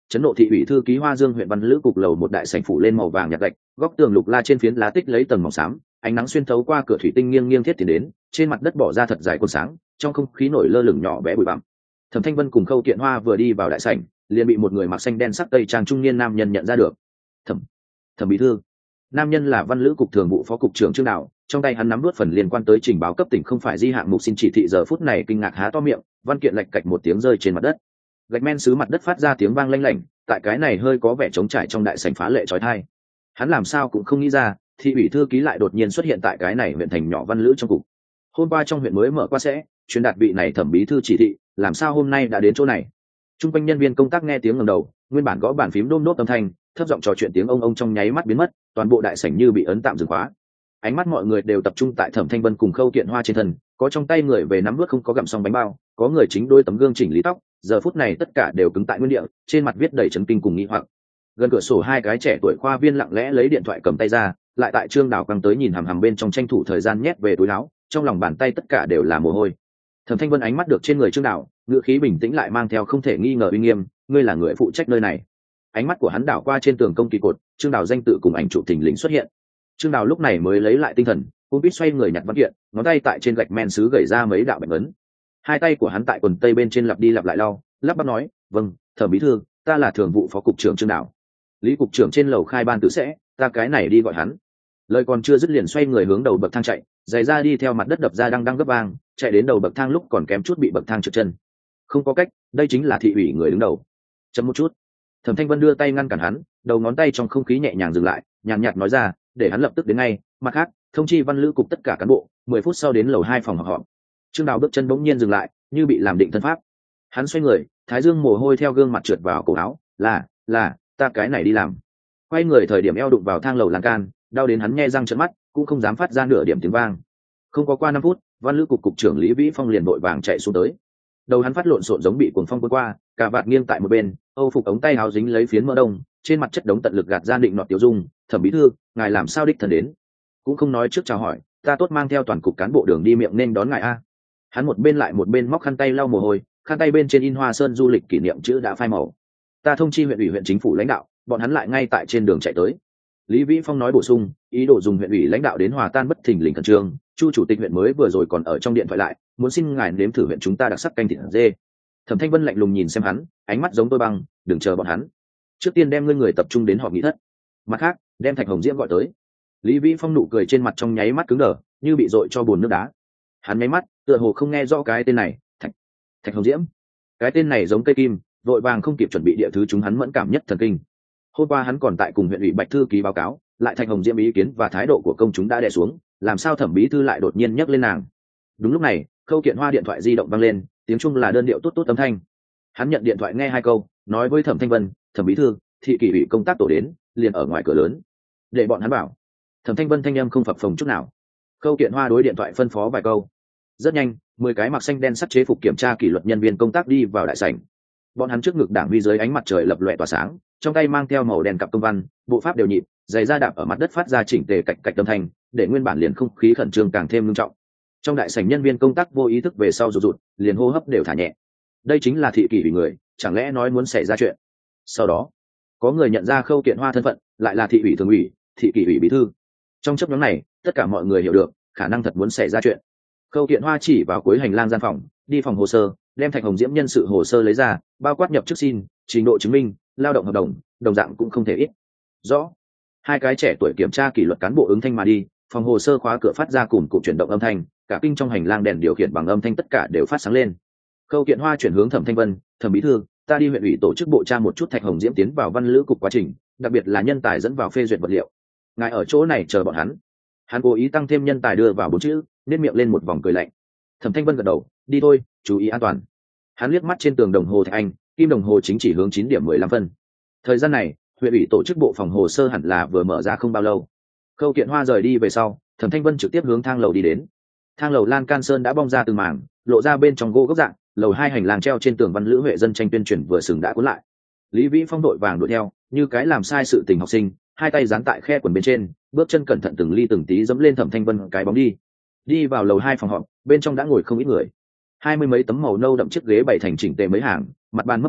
chấn nộ thị ủy thư ký Hoa Dương huyện văn lữ cục lầu một đại sảnh phủ lên màu vàng nhạt gạch, góc tường lục la trên phiến lá tích lấy tầng mỏng xám, ánh nắng xuyên thấu qua cửa thủy tinh nghiêng nghiêng thiết tiến đến, trên mặt đất bỏ ra thật dài cột sáng, trong không khí nổi lơ lửng nhỏ bé bụi bặm. Thẩm Thanh Vân cùng Khâu Kiện Hoa vừa đi vào đại sảnh, liền bị một người mặc xanh đen sắc tây trang trung niên nam nhân nhận ra được. Thẩm, Thẩm bí thư. Nam nhân là văn lữ cục thường vụ phó cục trưởng Trương Đạo, trong tay hắn nắm nuốt phần liên quan tới trình báo cấp tỉnh không phải di hạng mục xin chỉ thị, giờ phút này kinh ngạc há to miệng, văn kiện lạch cạch một tiếng rơi trên mặt đất. Gạch men xứ mặt đất phát ra tiếng vang lanh lảnh, tại cái này hơi có vẻ trống trải trong đại sảnh phá lệ chói tai. Hắn làm sao cũng không nghĩ ra, thị ủy thư ký lại đột nhiên xuất hiện tại cái này huyện thành nhỏ văn lữ trong cục. Hôm qua trong huyện mới mở qua sẽ truyền đạt vị này Thẩm bí thư chỉ thị, làm sao hôm nay đã đến chỗ này? Trung quanh nhân viên công tác nghe tiếng ngẩng đầu, nguyên bản gõ bàn phím đôm đốt âm thanh, thấp giọng trò chuyện tiếng ông ông trong nháy mắt biến mất, toàn bộ đại sảnh như bị ấn tạm dừng khóa. Ánh mắt mọi người đều tập trung tại Thẩm Thanh Vân cùng Khâu Kiện Hoa trên thân, có trong tay người về nắm nuốt không có gặm xong bánh bao, có người chính đôi tấm gương chỉnh lý tóc, giờ phút này tất cả đều cứng tại nguyên địa, trên mặt viết đầy chấn kinh cùng nghi hoặc. Gần cửa sổ hai cái trẻ tuổi khoa viên lặng lẽ lấy điện thoại cầm tay ra, lại tại Trương Đào quăng tới nhìn hằm hằm bên trong tranh thủ thời gian nhét về túi áo, trong lòng bàn tay tất cả đều là mồ hôi. Thẩm Thanh Vân ánh mắt được trên người Trương Đào, ngữ khí bình tĩnh lại mang theo không thể nghi ngờ uy nghiêm, ngươi là người phụ trách nơi này. Ánh mắt của hắn đảo qua trên tường công kỳ cột, Trương Đào danh tự cùng ảnh chụp thình lình xuất hiện. Trương Đào lúc này mới lấy lại tinh thần, cũng biết xoay người nhặt văn kiện, ngón tay tại trên gạch men sứ gảy ra mấy đạo bệnh ấn. Hai tay của hắn tại quần tây bên trên lặp đi lặp lại lau, lắp bắp nói, "Vâng, Thẩm bí thư, ta là thường vụ phó cục trưởng Trương Đào. Lý cục trưởng trên lầu khai ban tự sẽ, ta cái này đi gọi hắn." Lời còn chưa dứt liền xoay người hướng đầu bậc thang chạy, giày ra đi theo mặt đất đập ra đang đang gấp vang, chạy đến đầu bậc thang lúc còn kém chút bị bậc thang trượt chân. Không có cách, đây chính là thị ủy người đứng đầu. Chấm một chút. Thẩm Thanh Vân đưa tay ngăn cản hắn, đầu ngón tay trong không khí nhẹ nhàng dừng lại, nhàn nhạt nói ra, để hắn lập tức đến ngay, mặt khác, thông chi văn lữ cục tất cả cán bộ, mười phút sau đến lầu hai phòng họp. Trương Đào bước chân bỗng nhiên dừng lại, như bị làm định thân pháp. Hắn xoay người, thái dương mồ hôi theo gương mặt trượt vào cổ áo, là, là, ta cái này đi làm. Quay người thời điểm eo đụng vào thang lầu lan can, đau đến hắn nhe răng trợn mắt, cũng không dám phát ra nửa điểm tiếng vang. Không có qua năm phút, văn lữ cục cục trưởng Lý Vĩ Phong liền vội vàng chạy xuống tới. Đầu hắn phát lộn xộn giống bị cuồng phong cuốn qua, cả vạt nghiêng tại một bên, âu phục ống tay áo dính lấy phiến mỡ đông, trên mặt chất đống tận lực gạt ra định nọt tiêu dung. Thẩm bí thư, ngài làm sao đích thân đến? Cũng không nói trước chào hỏi, ta tốt mang theo toàn cục cán bộ đường đi miệng nên đón ngài a. Hắn một bên lại một bên móc khăn tay lau mồ hôi, khăn tay bên trên in Hoa Sơn du lịch kỷ niệm chữ đã phai màu. Ta thông chi huyện ủy huyện chính phủ lãnh đạo, bọn hắn lại ngay tại trên đường chạy tới. Lý Vĩ Phong nói bổ sung, ý đồ dùng huyện ủy lãnh đạo đến hòa tan bất thình lình khẩn trương. Chu chủ tịch huyện mới vừa rồi còn ở trong điện thoại lại, muốn xin ngài nếm thử huyện chúng ta đặc sắc canh thịt dê. Thẩm Thanh Vân lạnh lùng nhìn xem hắn, ánh mắt giống tôi băng, đừng chờ bọn hắn. Trước tiên đem ngươi người tập trung đến họp nghị thất. Mặt khác, đem Thạch Hồng Diễm gọi tới. Lý Vĩ Phong nụ cười trên mặt trong nháy mắt cứng đờ, như bị dội cho bùn nước đá. Hắn nháy mắt, tựa hồ không nghe rõ cái tên này, Thạch Thạch Hồng Diễm. Cái tên này giống cây kim, vội vàng không kịp chuẩn bị địa thứ chúng hắn mẫn cảm nhất thần kinh. Hôm qua hắn còn tại cùng huyện ủy Bạch thư ký báo cáo, lại Thạch Hồng Diễm ý kiến và thái độ của công chúng đã đè xuống, làm sao Thẩm bí thư lại đột nhiên nhắc lên nàng. Đúng lúc này, Khâu Kiện Hoa điện thoại di động vang lên, tiếng Trung là đơn điệu tốt tốt âm thanh. Hắn nhận điện thoại nghe hai câu, nói với Thẩm Thanh Vân, "Thẩm bí thư, thị kỷ ủy công tác tổ đến, liền ở ngoài cửa lớn, để bọn hắn bảo." Thẩm Thanh Vân thanh âm không phập phồng chút nào. Khâu Kiện Hoa đối điện thoại phân phó vài câu. Rất nhanh, mười cái mặc xanh đen sắt chế phục kiểm tra kỷ luật nhân viên công tác đi vào đại sảnh. Bọn hắn trước ngực đảng huy dưới ánh mặt trời lập lòe tỏa sáng, trong tay mang theo màu đen cặp công văn, bộ pháp đều nhịp, giày da đạp ở mặt đất phát ra chỉnh tề cạch cạch âm thanh, để nguyên bản liền không khí khẩn trương càng thêm nghiêm trọng. Trong đại sảnh nhân viên công tác vô ý thức về sau rụt rụt, liền hô hấp đều thả nhẹ. Đây chính là thị kỷ ủy người, chẳng lẽ nói muốn xảy ra chuyện? Sau đó, có người nhận ra Khâu Kiện Hoa thân phận, lại là thị ủy thường ủy, thị kỷ ủy bí thư. Trong chấp nhóm này, tất cả mọi người hiểu được, khả năng thật muốn xảy ra chuyện. Khâu Kiện Hoa chỉ vào cuối hành lang gian phòng, đi phòng hồ sơ, đem Thạch Hồng Diễm nhân sự hồ sơ lấy ra, bao quát nhập chức xin, trình độ chứng minh, lao động hợp đồng, đồng dạng cũng không thể ít. Rõ. Hai cái trẻ tuổi kiểm tra kỷ luật cán bộ ứng thanh mà đi, phòng hồ sơ khóa cửa phát ra cùng cụm chuyển động âm thanh, cả kinh trong hành lang đèn điều khiển bằng âm thanh tất cả đều phát sáng lên. Khâu Kiện Hoa chuyển hướng Thẩm Thanh Vân, "Thẩm bí thư, ta đi huyện ủy tổ chức bộ tra một chút Thạch Hồng Diễm tiến vào văn lữ cục quá trình, đặc biệt là nhân tài dẫn vào phê duyệt vật liệu. Ngài ở chỗ này chờ bọn hắn." Hắn cố ý tăng thêm nhân tài đưa vào bốn chữ, nét miệng lên một vòng cười lạnh. Thẩm Thanh Vân gật đầu, "Đi thôi, chú ý an toàn." Hắn liếc mắt trên tường đồng hồ Thạch Anh, kim đồng hồ chính chỉ hướng chín điểm mười lăm phân. Thời gian này, huyện ủy tổ chức bộ phòng hồ sơ hẳn là vừa mở ra không bao lâu. Khâu Kiện Hoa rời đi về sau, Thẩm Thanh Vân trực tiếp hướng thang lầu đi đến. Thang lầu lan can sơn đã bong ra từng mảng, lộ ra bên trong gỗ gốc dạng, lầu hai hành lang treo trên tường văn lữ huệ dân tranh tuyên truyền vừa sừng đã cuốn lại. Lý Vĩ Phong đội vàng đuổi theo, như cái làm sai sự tình học sinh, hai tay dán tại khe quần bên trên, bước chân cẩn thận từng ly từng tí dẫm lên Thẩm Thanh Vân cái bóng đi. Đi vào lầu hai phòng họp, bên trong đã ngồi không ít người. Hai mươi mấy tấm màu nâu đậm chiếc ghế bày thành chỉnh tề mấy hàng, mặt bàn mấp mô,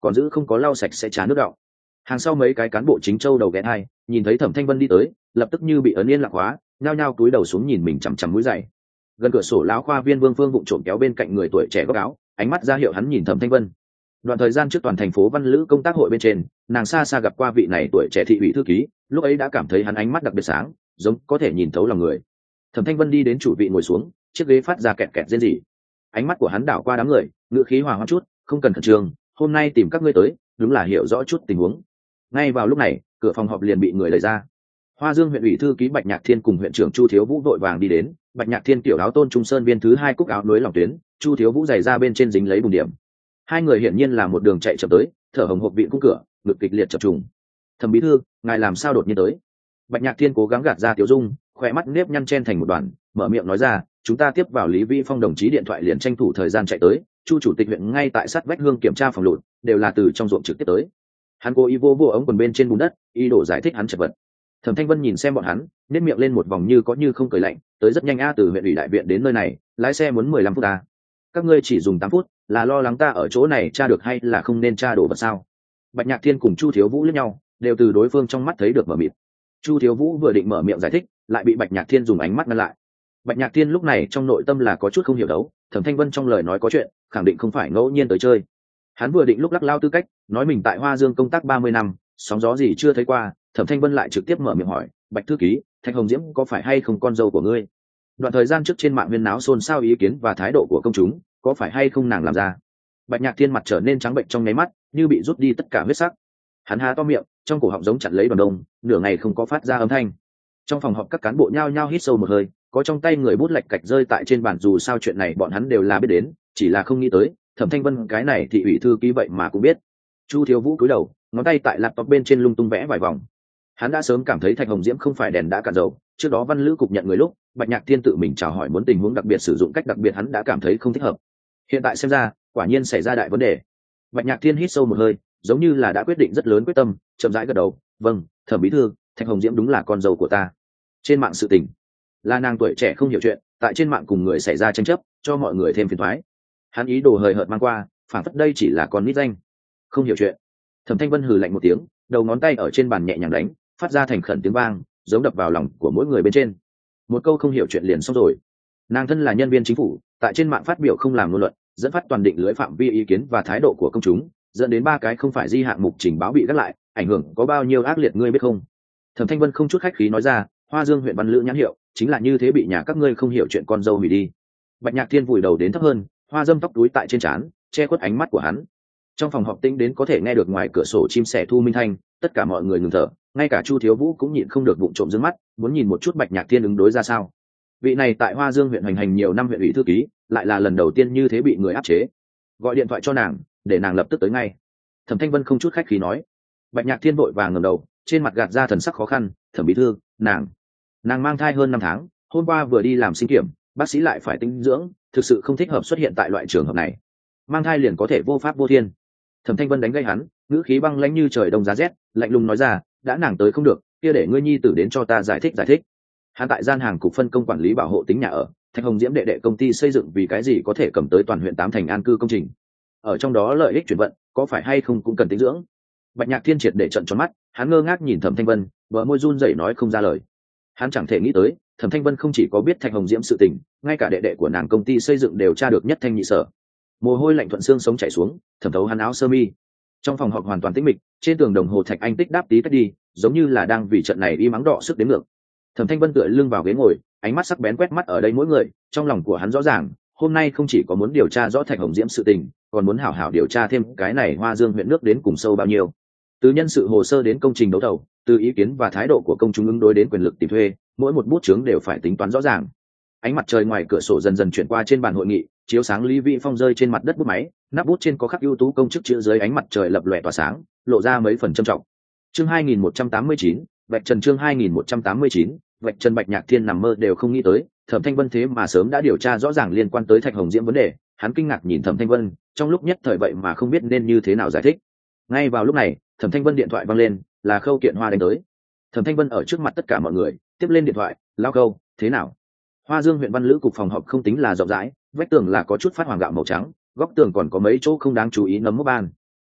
còn giữ không có lau sạch sẽ trà nước đọng. Hàng sau mấy cái cán bộ chính châu đầu ghé hai, nhìn thấy Thẩm Thanh Vân đi tới, lập tức như bị ấn yên lặng hóa, nhao nhao cúi đầu xuống nhìn mình chằm chằm mũi dày. Gần cửa sổ lão khoa viên Vương Phương vụng trộm kéo bên cạnh người tuổi trẻ góc áo, ánh mắt ra hiệu hắn nhìn Thẩm Thanh Vân. Đoạn thời gian trước toàn thành phố văn lữ công tác hội bên trên, nàng xa xa gặp qua vị này tuổi trẻ thị ủy thư ký, lúc ấy đã cảm thấy hắn ánh mắt đặc biệt sáng, giống có thể nhìn thấu lòng người. Thẩm Thanh Vân đi đến chủ vị ngồi xuống, chiếc ghế phát ra kẹt kẹt rên rỉ. Ánh mắt của hắn đảo qua đám người, ngữ khí hòa hoãn chút, không cần khẩn trương, hôm nay tìm các ngươi tới, đúng là hiểu rõ chút tình huống. Ngay vào lúc này, cửa phòng họp liền bị người đẩy ra. Hoa Dương huyện ủy thư ký Bạch Nhạc Thiên cùng huyện trưởng Chu Thiếu Vũ vội vàng đi đến. Bạch Nhạc Thiên kiểu áo tôn trung sơn viên thứ hai cúc áo núi lòng tuyến, Chu Thiếu Vũ giày ra bên trên dính lấy bùn điểm. Hai người hiển nhiên là một đường chạy chậm tới, thở hồng hộc viện cung cửa, ngực kịch liệt chập trùng. Thẩm bí thư, ngài làm sao đột nhiên tới? Bạch Nhạc Thiên cố gắng gạt ra tiểu dung, khỏe mắt nếp nhăn chen thành một đoàn, mở miệng nói ra, chúng ta tiếp vào Lý Vĩ Phong đồng chí điện thoại liền tranh thủ thời gian chạy tới, Chu chủ tịch huyện ngay tại sát vách hương kiểm tra phòng lụt, đều là từ trong ruộng trực tiếp tới. Hắn cố ý vô vô ống quần bên trên bùn đất, ý đồ giải thích hắn chật vật. Thẩm Thanh Vân nhìn xem bọn hắn, nếp miệng lên một vòng như có như không cười lạnh, tới rất nhanh a, từ huyện ủy đại viện đến nơi này, lái xe muốn mười lăm phút a. Các ngươi chỉ dùng tám phút, là lo lắng ta ở chỗ này tra được hay là không nên tra đồ vật sao? Bạch Nhạc Thiên cùng Chu Thiếu Vũ liếc nhau, đều từ đối phương trong mắt thấy được mở mịt. Chu Thiếu Vũ vừa định mở miệng giải thích, lại bị Bạch Nhạc Thiên dùng ánh mắt ngăn lại. Bạch Nhạc Thiên lúc này trong nội tâm là có chút không hiểu đấu, Thẩm Thanh Vân trong lời nói có chuyện, khẳng định không phải ngẫu nhiên tới chơi. Hắn vừa định lúc lắc lao tư cách, nói mình tại Hoa Dương công tác ba mươi năm, sóng gió gì chưa thấy qua, Thẩm Thanh Vân lại trực tiếp mở miệng hỏi, Bạch thư ký, Thạch Hồng Diễm có phải hay không con dâu của ngươi? Đoạn thời gian trước trên mạng huyên náo xôn xao ý kiến và thái độ của công chúng, có phải hay không nàng làm ra? Bạch Nhạc Thiên mặt trở nên trắng bệnh trong nháy mắt, như bị rút đi tất cả huyết sắc. Hắn há to miệng, trong cổ họng giống chặn lấy đoàn đông, nửa ngày không có phát ra âm thanh. Trong phòng họp các cán bộ nhao nhao hít sâu một hơi, có trong tay người bút lạch cạch rơi tại trên bàn, dù sao chuyện này bọn hắn đều là biết đến, chỉ là không nghĩ tới Thẩm Thanh Vân cái này thị ủy thư ký vậy mà cũng biết. Chu Thiếu Vũ cúi đầu, ngón tay tại laptop bên trên lung tung vẽ vài vòng. Hắn đã sớm cảm thấy Thạch Hồng Diễm không phải đèn đã cạn dầu, trước đó Văn Lữ cục nhận người lúc Bạch Nhạc Thiên tự mình chào hỏi muốn tình huống đặc biệt sử dụng cách đặc biệt, hắn đã cảm thấy không thích hợp. Hiện tại xem ra, quả nhiên xảy ra đại vấn đề. Bạch Nhạc Thiên hít sâu một hơi, giống như là đã quyết định rất lớn quyết tâm, chậm rãi gật đầu, "Vâng, Thẩm bí thư, Thạch Hồng Diễm đúng là con dâu của ta. Trên mạng sự tình, là nàng tuổi trẻ không hiểu chuyện, tại trên mạng cùng người xảy ra tranh chấp, cho mọi người thêm phiền toái." Hắn ý đồ hời hợt mang qua, phản phất đây chỉ là con nít danh. Không hiểu chuyện. Thẩm Thanh Vân hừ lạnh một tiếng, đầu ngón tay ở trên bàn nhẹ nhàng đánh, phát ra thành khẩn tiếng vang, giống đập vào lòng của mỗi người bên trên. Một câu không hiểu chuyện liền xong rồi. Nàng thân là nhân viên chính phủ, tại trên mạng phát biểu không làm ngôn luận, dẫn phát toàn định lưới phạm vi ý kiến và thái độ của công chúng, dẫn đến ba cái không phải di hạng mục trình báo bị gác lại, ảnh hưởng có bao nhiêu ác liệt ngươi biết không? Thẩm Thanh Vân không chút khách khí nói ra, Hoa Dương huyện Văn Lữ nhãn hiệu, chính là như thế bị nhà các ngươi không hiểu chuyện con dâu hủy đi. Bạch Nhạc Thiên vùi đầu đến thấp hơn, hoa dâm tóc túi tại trên trán, che khuất ánh mắt của hắn. Trong phòng họp tĩnh đến có thể nghe được ngoài cửa sổ chim sẻ thu minh thanh, tất cả mọi người ngừng thở, ngay cả Chu Thiếu Vũ cũng nhịn không được vụng trộm dương mắt, muốn nhìn một chút Bạch Nhạc Thiên ứng đối ra sao. Vị này tại Hoa Dương huyện hành hành nhiều năm huyện ủy thư ký, lại là lần đầu tiên như thế bị người áp chế. Gọi điện thoại cho nàng, để nàng lập tức tới ngay. Thẩm Thanh Vân không chút khách khí nói. Bạch Nhạc Thiên vội vàng ngẩng đầu, trên mặt gạt ra thần sắc khó khăn, "Thẩm bí thư, nàng, nàng mang thai hơn năm tháng, hôm qua vừa đi làm sinh kiểm, bác sĩ lại phải tinh dưỡng, thực sự không thích hợp xuất hiện tại loại trường hợp này. Mang thai liền có thể vô pháp vô thiên." Thẩm Thanh Vân đánh gây hắn, ngữ khí băng lãnh như trời đông giá rét, lạnh lùng nói ra, "đã nàng tới không được, kia để ngươi nhi tử đến cho ta giải thích giải thích." Hắn tại gian hàng cục phân công quản lý bảo hộ tính nhà ở, Thạch Hồng Diễm đệ đệ công ty xây dựng vì cái gì có thể cầm tới toàn huyện tám thành an cư công trình. Ở trong đó lợi ích chuyển vận, có phải hay không cũng cần tính dưỡng. Bạch Nhạc Thiên triệt để trận tròn mắt, hắn ngơ ngác nhìn Thẩm Thanh Vân, bờ môi run rẩy nói không ra lời. Hắn chẳng thể nghĩ tới, Thẩm Thanh Vân không chỉ có biết Thạch Hồng Diễm sự tình, ngay cả đệ đệ của nàng công ty xây dựng đều tra được nhất thanh nhị sở. Mồ hôi lạnh thuận xương sống chảy xuống, thẩm thấu hắn áo sơ mi. Trong phòng họp hoàn toàn tĩnh mịch, trên tường đồng hồ Thạch Anh tích đáp tí tách đi, giống như là đang vì trận này y mắng đỏ sức đến ngược. Thẩm Thanh Vân tựa lưng vào ghế ngồi, ánh mắt sắc bén quét mắt ở đây mỗi người, trong lòng của hắn rõ ràng, hôm nay không chỉ có muốn điều tra rõ Thạch Hồng Diễm sự tình, còn muốn hảo hảo điều tra thêm cái này Hoa Dương huyện nước đến cùng sâu bao nhiêu. Từ nhân sự hồ sơ đến công trình đấu thầu, từ ý kiến và thái độ của công chúng ứng đối đến quyền lực tìm thuê, mỗi một bút chướng đều phải tính toán rõ ràng. Ánh mặt trời ngoài cửa sổ dần dần chuyển qua trên bàn hội nghị, chiếu sáng Lý Vĩ Phong rơi trên mặt đất bút máy, nắp bút trên có khắc ưu tú công chức chữ dưới ánh mặt trời lập lòe tỏa sáng, lộ ra mấy phần trầm trọng. Chương hai nghìn một trăm tám mươi chín, Vạch Trần chương hai nghìn một trăm tám mươi chín, Vạch Trần. Bạch Nhạc Thiên nằm mơ đều không nghĩ tới, Thẩm Thanh Vân thế mà sớm đã điều tra rõ ràng liên quan tới Thạch Hồng Diễm vấn đề, hắn kinh ngạc nhìn Thẩm Thanh Vân, trong lúc nhất thời vậy mà không biết nên như thế nào giải thích. Ngay vào lúc này, Thẩm Thanh Vân điện thoại vang lên, là Khâu Kiện Hoa đánh tới. Thẩm Thanh Vân ở trước mặt tất cả mọi người, tiếp lên điện thoại, "Lão Khâu, thế nào?" Hoa Dương huyện Văn Lữ cục phòng họp không tính là rộng rãi, vách tường là có chút phát hoàng gạo màu trắng, góc tường còn có mấy chỗ không đáng chú ý nấm mốc ban.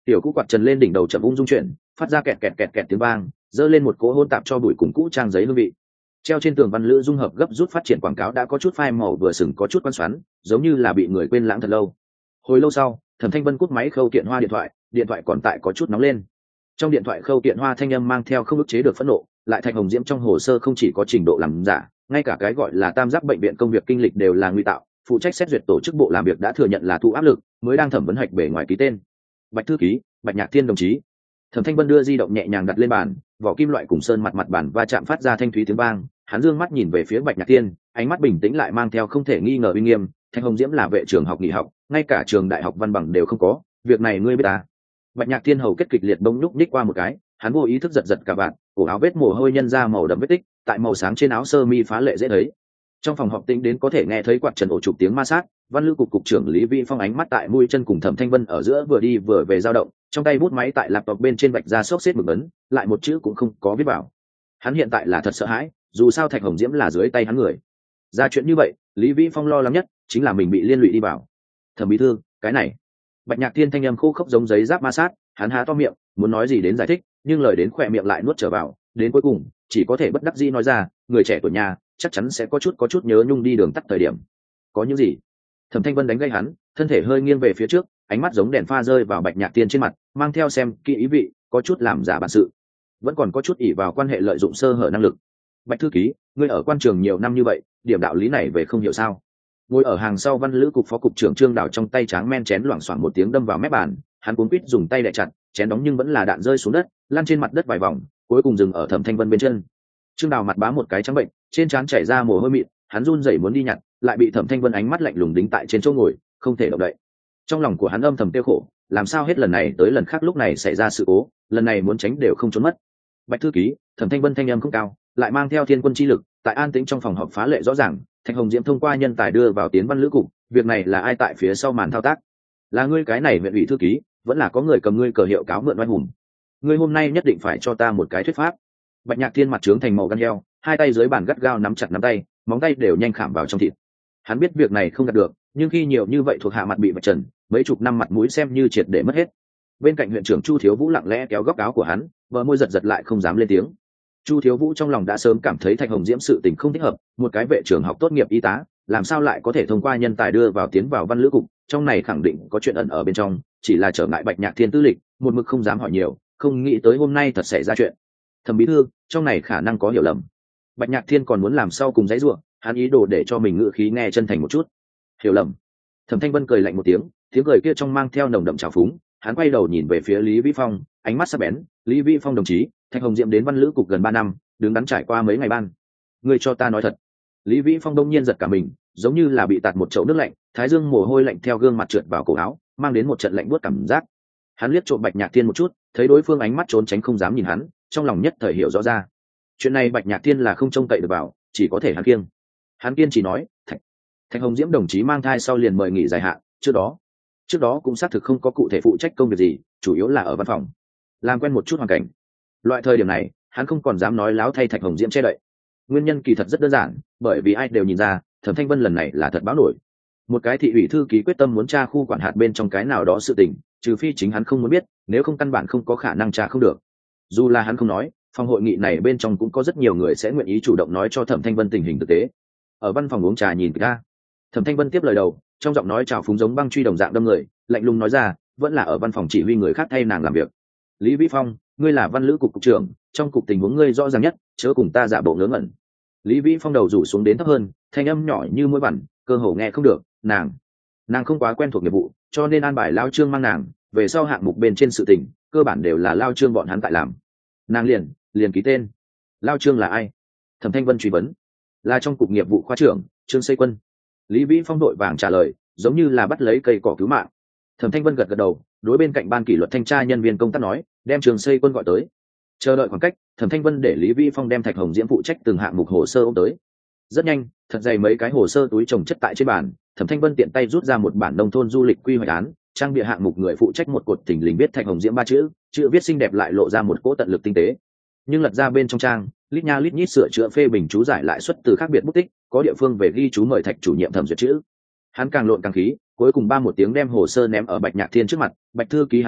Tiểu cũ quạt trần lên đỉnh đầu chậm ung dung chuyển, phát ra kẹt kẹt kẹt kẹt tiếng vang, dơ lên một cỗ hôn tạp cho bụi cùng cũ trang giấy hương vị. Treo trên tường văn lữ dung hợp gấp rút phát triển quảng cáo đã có chút phai màu vừa sừng có chút quan xoắn, giống như là bị người quên lãng thật lâu. Hồi lâu sau, Thẩm Thanh Vân cúp máy khâu kiện hoa điện thoại, điện thoại còn tại có chút nóng lên. Trong điện thoại khâu kiện hoa thanh âm mang theo không ức chế được phẫn nộ, lại Thạch Hồng Diễm trong hồ sơ không chỉ có trình độ làm giả, ngay cả cái gọi là tam giác bệnh viện công việc kinh lịch đều là nguy tạo, phụ trách xét duyệt tổ chức bộ làm việc đã thừa nhận là thụ áp lực, mới đang thẩm vấn hạch bề ngoài ký tên. Bạch thư ký, Bạch Nhạc Thiên đồng chí. Thẩm Thanh Vân đưa di động nhẹ nhàng đặt lên bàn, vỏ kim loại cùng sơn mặt mặt bàn va chạm phát ra thanh thúy tiếng vang, hắn dương mắt nhìn về phía Bạch Nhạc Thiên, ánh mắt bình tĩnh lại mang theo không thể nghi ngờ uy nghiêm. Thạch Hồng Diễm là vệ trường học nghỉ học, ngay cả trường đại học văn bằng đều không có, việc này ngươi biết ta. Bạch Nhạc Thiên hầu kết kịch liệt bỗng nhúc nhích qua một cái, hắn vô ý thức giật giật cả vạt, cổ áo vết mồ hôi nhân ra màu đậm vết tích, tại màu sáng trên áo sơ mi phá lệ dễ thấy. Trong phòng họp tĩnh đến có thể nghe thấy quạt trần ổ chụp tiếng ma sát, văn lữ cục cục trưởng Lý Vĩ Phong ánh mắt tại mũi chân cùng Thẩm Thanh Vân ở giữa vừa đi vừa về dao động, trong tay bút máy tại laptop bên trên vạch ra xốc xếp mực ấn, lại một chữ cũng không có viết vào. Hắn hiện tại là thật sợ hãi, dù sao Thạch Hồng Diễm là dưới tay hắn người. Ra chuyện như vậy, Lý Vĩ Phong lo lắng nhất chính là mình bị liên lụy đi vào. Thẩm bí thư, cái này. Bạch Nhạc Thiên thanh âm khô khốc giống giấy giáp ma sát, hắn há to miệng, muốn nói gì đến giải thích, nhưng lời đến khỏe miệng lại nuốt trở vào, đến cuối cùng, chỉ có thể bất đắc dĩ nói ra, người trẻ tuổi nhà, chắc chắn sẽ có chút có chút nhớ nhung đi đường tắt thời điểm. Có những gì? Thẩm Thanh Vân đánh gây hắn, thân thể hơi nghiêng về phía trước, ánh mắt giống đèn pha rơi vào Bạch Nhạc Thiên trên mặt, mang theo xem kỹ ý vị, có chút làm giả bản sự, vẫn còn có chút ỷ vào quan hệ lợi dụng sơ hở năng lực. Bạch thư ký, ngươi ở quan trường nhiều năm như vậy, điểm đạo lý này về không hiểu sao? Ngồi ở hàng sau văn lữ cục phó cục trưởng Trương Đào trong tay tráng men chén loảng xoảng một tiếng đâm vào mép bàn, hắn cuống quýt dùng tay đè chặt, chén đóng nhưng vẫn là đạn rơi xuống đất, lăn trên mặt đất vài vòng, cuối cùng dừng ở Thẩm Thanh Vân bên chân. Trương Đào mặt bá một cái trắng bệnh, trên trán chảy ra mồ hôi mịn, hắn run rẩy muốn đi nhặt, lại bị Thẩm Thanh Vân ánh mắt lạnh lùng đính tại trên chỗ ngồi, không thể động đậy. Trong lòng của hắn âm thầm tiêu khổ, làm sao hết lần này tới lần khác lúc này xảy ra sự cố, lần này muốn tránh đều không trốn mất. Bạch thư ký, Thẩm Thanh Vân thanh âm không cao, lại mang theo thiên quân chi lực, tại an tĩnh trong phòng họp phá lệ rõ ràng, Thạch Hồng Diễm thông qua nhân tài đưa vào tiến văn lữ cục, việc này là ai tại phía sau màn thao tác? Là ngươi cái này huyện ủy thư ký, vẫn là có người cầm ngươi cờ hiệu cáo mượn oai hùng? Ngươi hôm nay nhất định phải cho ta một cái thuyết pháp. Bạch Nhạc Thiên mặt trướng thành màu gan heo, hai tay dưới bàn gắt gao nắm chặt nắm tay, móng tay đều nhanh khảm vào trong thịt. Hắn biết việc này không đạt được, nhưng khi nhiều như vậy thuộc hạ mặt bị vạch trần, mấy chục năm mặt mũi xem như triệt để mất hết. Bên cạnh huyện trưởng Chu Thiếu Vũ lặng lẽ kéo góc áo của hắn, bờ môi giật giật lại không dám lên tiếng. Chu Thiếu Vũ trong lòng đã sớm cảm thấy Thạch Hồng Diễm sự tình không thích hợp, một cái vệ trưởng học tốt nghiệp y tá, làm sao lại có thể thông qua nhân tài đưa vào tiến vào văn lữ cục, trong này khẳng định có chuyện ẩn ở bên trong, chỉ là trở ngại Bạch Nhạc Thiên tư lịch, một mực không dám hỏi nhiều, không nghĩ tới hôm nay thật xảy ra chuyện. Thẩm bí thư, trong này khả năng có hiểu lầm. Bạch Nhạc Thiên còn muốn làm sau cùng dãy rủa, hắn ý đồ để cho mình ngữ khí nghe chân thành một chút. Hiểu lầm? Thẩm Thanh Vân cười lạnh một tiếng, tiếng cười kia trong mang theo nồng đậm trào phúng, hắn quay đầu nhìn về phía Lý Vĩ Phong, ánh mắt sắc bén. Lý Vĩ Phong đồng chí, Thạch Hồng Diễm đến văn lữ cục gần ba năm, đứng đắn trải qua mấy ngày ban. Ngươi cho ta nói thật. Lý Vĩ Phong đông nhiên giật cả mình, giống như là bị tạt một chậu nước lạnh, thái dương mồ hôi lạnh theo gương mặt trượt vào cổ áo, mang đến một trận lạnh buốt cảm giác. Hắn liếc trộm Bạch Nhạc Thiên một chút, thấy đối phương ánh mắt trốn tránh không dám nhìn hắn, trong lòng nhất thời hiểu rõ ra. Chuyện này Bạch Nhạc Thiên là không trông cậy được vào, chỉ có thể hắn kiêng. Hắn kiên chỉ nói, Thạch, Thạch Hồng Diễm đồng chí mang thai sau liền mời nghỉ dài hạn, trước đó, trước đó cũng xác thực không có cụ thể phụ trách công việc gì, chủ yếu là ở văn phòng, làm quen một chút hoàn cảnh. Loại thời điểm này, hắn không còn dám nói láo thay Thạch Hồng Diễm che đậy. Nguyên nhân kỳ thật rất đơn giản, bởi vì ai đều nhìn ra, Thẩm Thanh Vân lần này là thật báo nổi. Một cái thị ủy thư ký quyết tâm muốn tra khu quản hạt bên trong cái nào đó sự tình, trừ phi chính hắn không muốn biết, nếu không căn bản không có khả năng tra không được. Dù là hắn không nói, phòng hội nghị này bên trong cũng có rất nhiều người sẽ nguyện ý chủ động nói cho Thẩm Thanh Vân tình hình thực tế. Ở văn phòng uống trà nhìn ra, Thẩm Thanh Vân tiếp lời đầu, trong giọng nói trào phúng giống băng truy đồng dạng đâm người, lạnh lùng nói ra, vẫn là ở văn phòng chỉ huy người khác thay nàng làm việc. Lý Vĩ Phong, ngươi là văn lữ cục cục trưởng, trong cục tình huống ngươi rõ ràng nhất, chớ cùng ta giả bộ ngớ ngẩn. Lý Vĩ Phong đầu rủ xuống đến thấp hơn, thanh âm nhỏ như mũi vằn, cơ hồ nghe không được. Nàng, nàng không quá quen thuộc nghiệp vụ, cho nên an bài Lao Trương mang nàng. Về sau hạng mục bên trên sự tình, cơ bản đều là Lao Trương bọn hắn tại làm. Nàng liền, liền ký tên. Lao Trương là ai? Thẩm Thanh Vân truy vấn. Là trong cục nghiệp vụ khoa trưởng, Trương Xây Quân. Lý Vĩ Phong đội vàng trả lời, giống như là bắt lấy cây cỏ cứu mạng. Thẩm Thanh Vân gật gật đầu, đối bên cạnh ban kỷ luật thanh tra nhân viên công tác nói, đem Trương Xây Quân gọi tới. Chờ đợi khoảng cách, Thẩm Thanh Vân để Lý Vĩ Phong đem Thạch Hồng Diễm phụ trách từng hạng mục hồ sơ ôm tới. Rất nhanh, thật dày mấy cái hồ sơ túi chồng chất tại trên bàn, Thẩm Thanh Vân tiện tay rút ra một bản nông thôn du lịch quy hoạch án, trang bìa hạng mục người phụ trách một cột thình lình viết Thạch Hồng Diễm ba chữ, chữ viết xinh đẹp lại lộ ra một cỗ tận lực tinh tế. Nhưng lật ra bên trong trang, lít nha lít nhít sửa chữa phê bình chú giải lại xuất từ khác biệt bút tích, có địa phương về ghi chú mời Thạch chủ nhiệm thẩm duyệt chữ. Hắn càng lộn càng khí, cuối cùng ba một tiếng đem hồ sơ ném ở Bạch Nhạc Thiên trước mặt. Bạch thư ký hắn nhìn,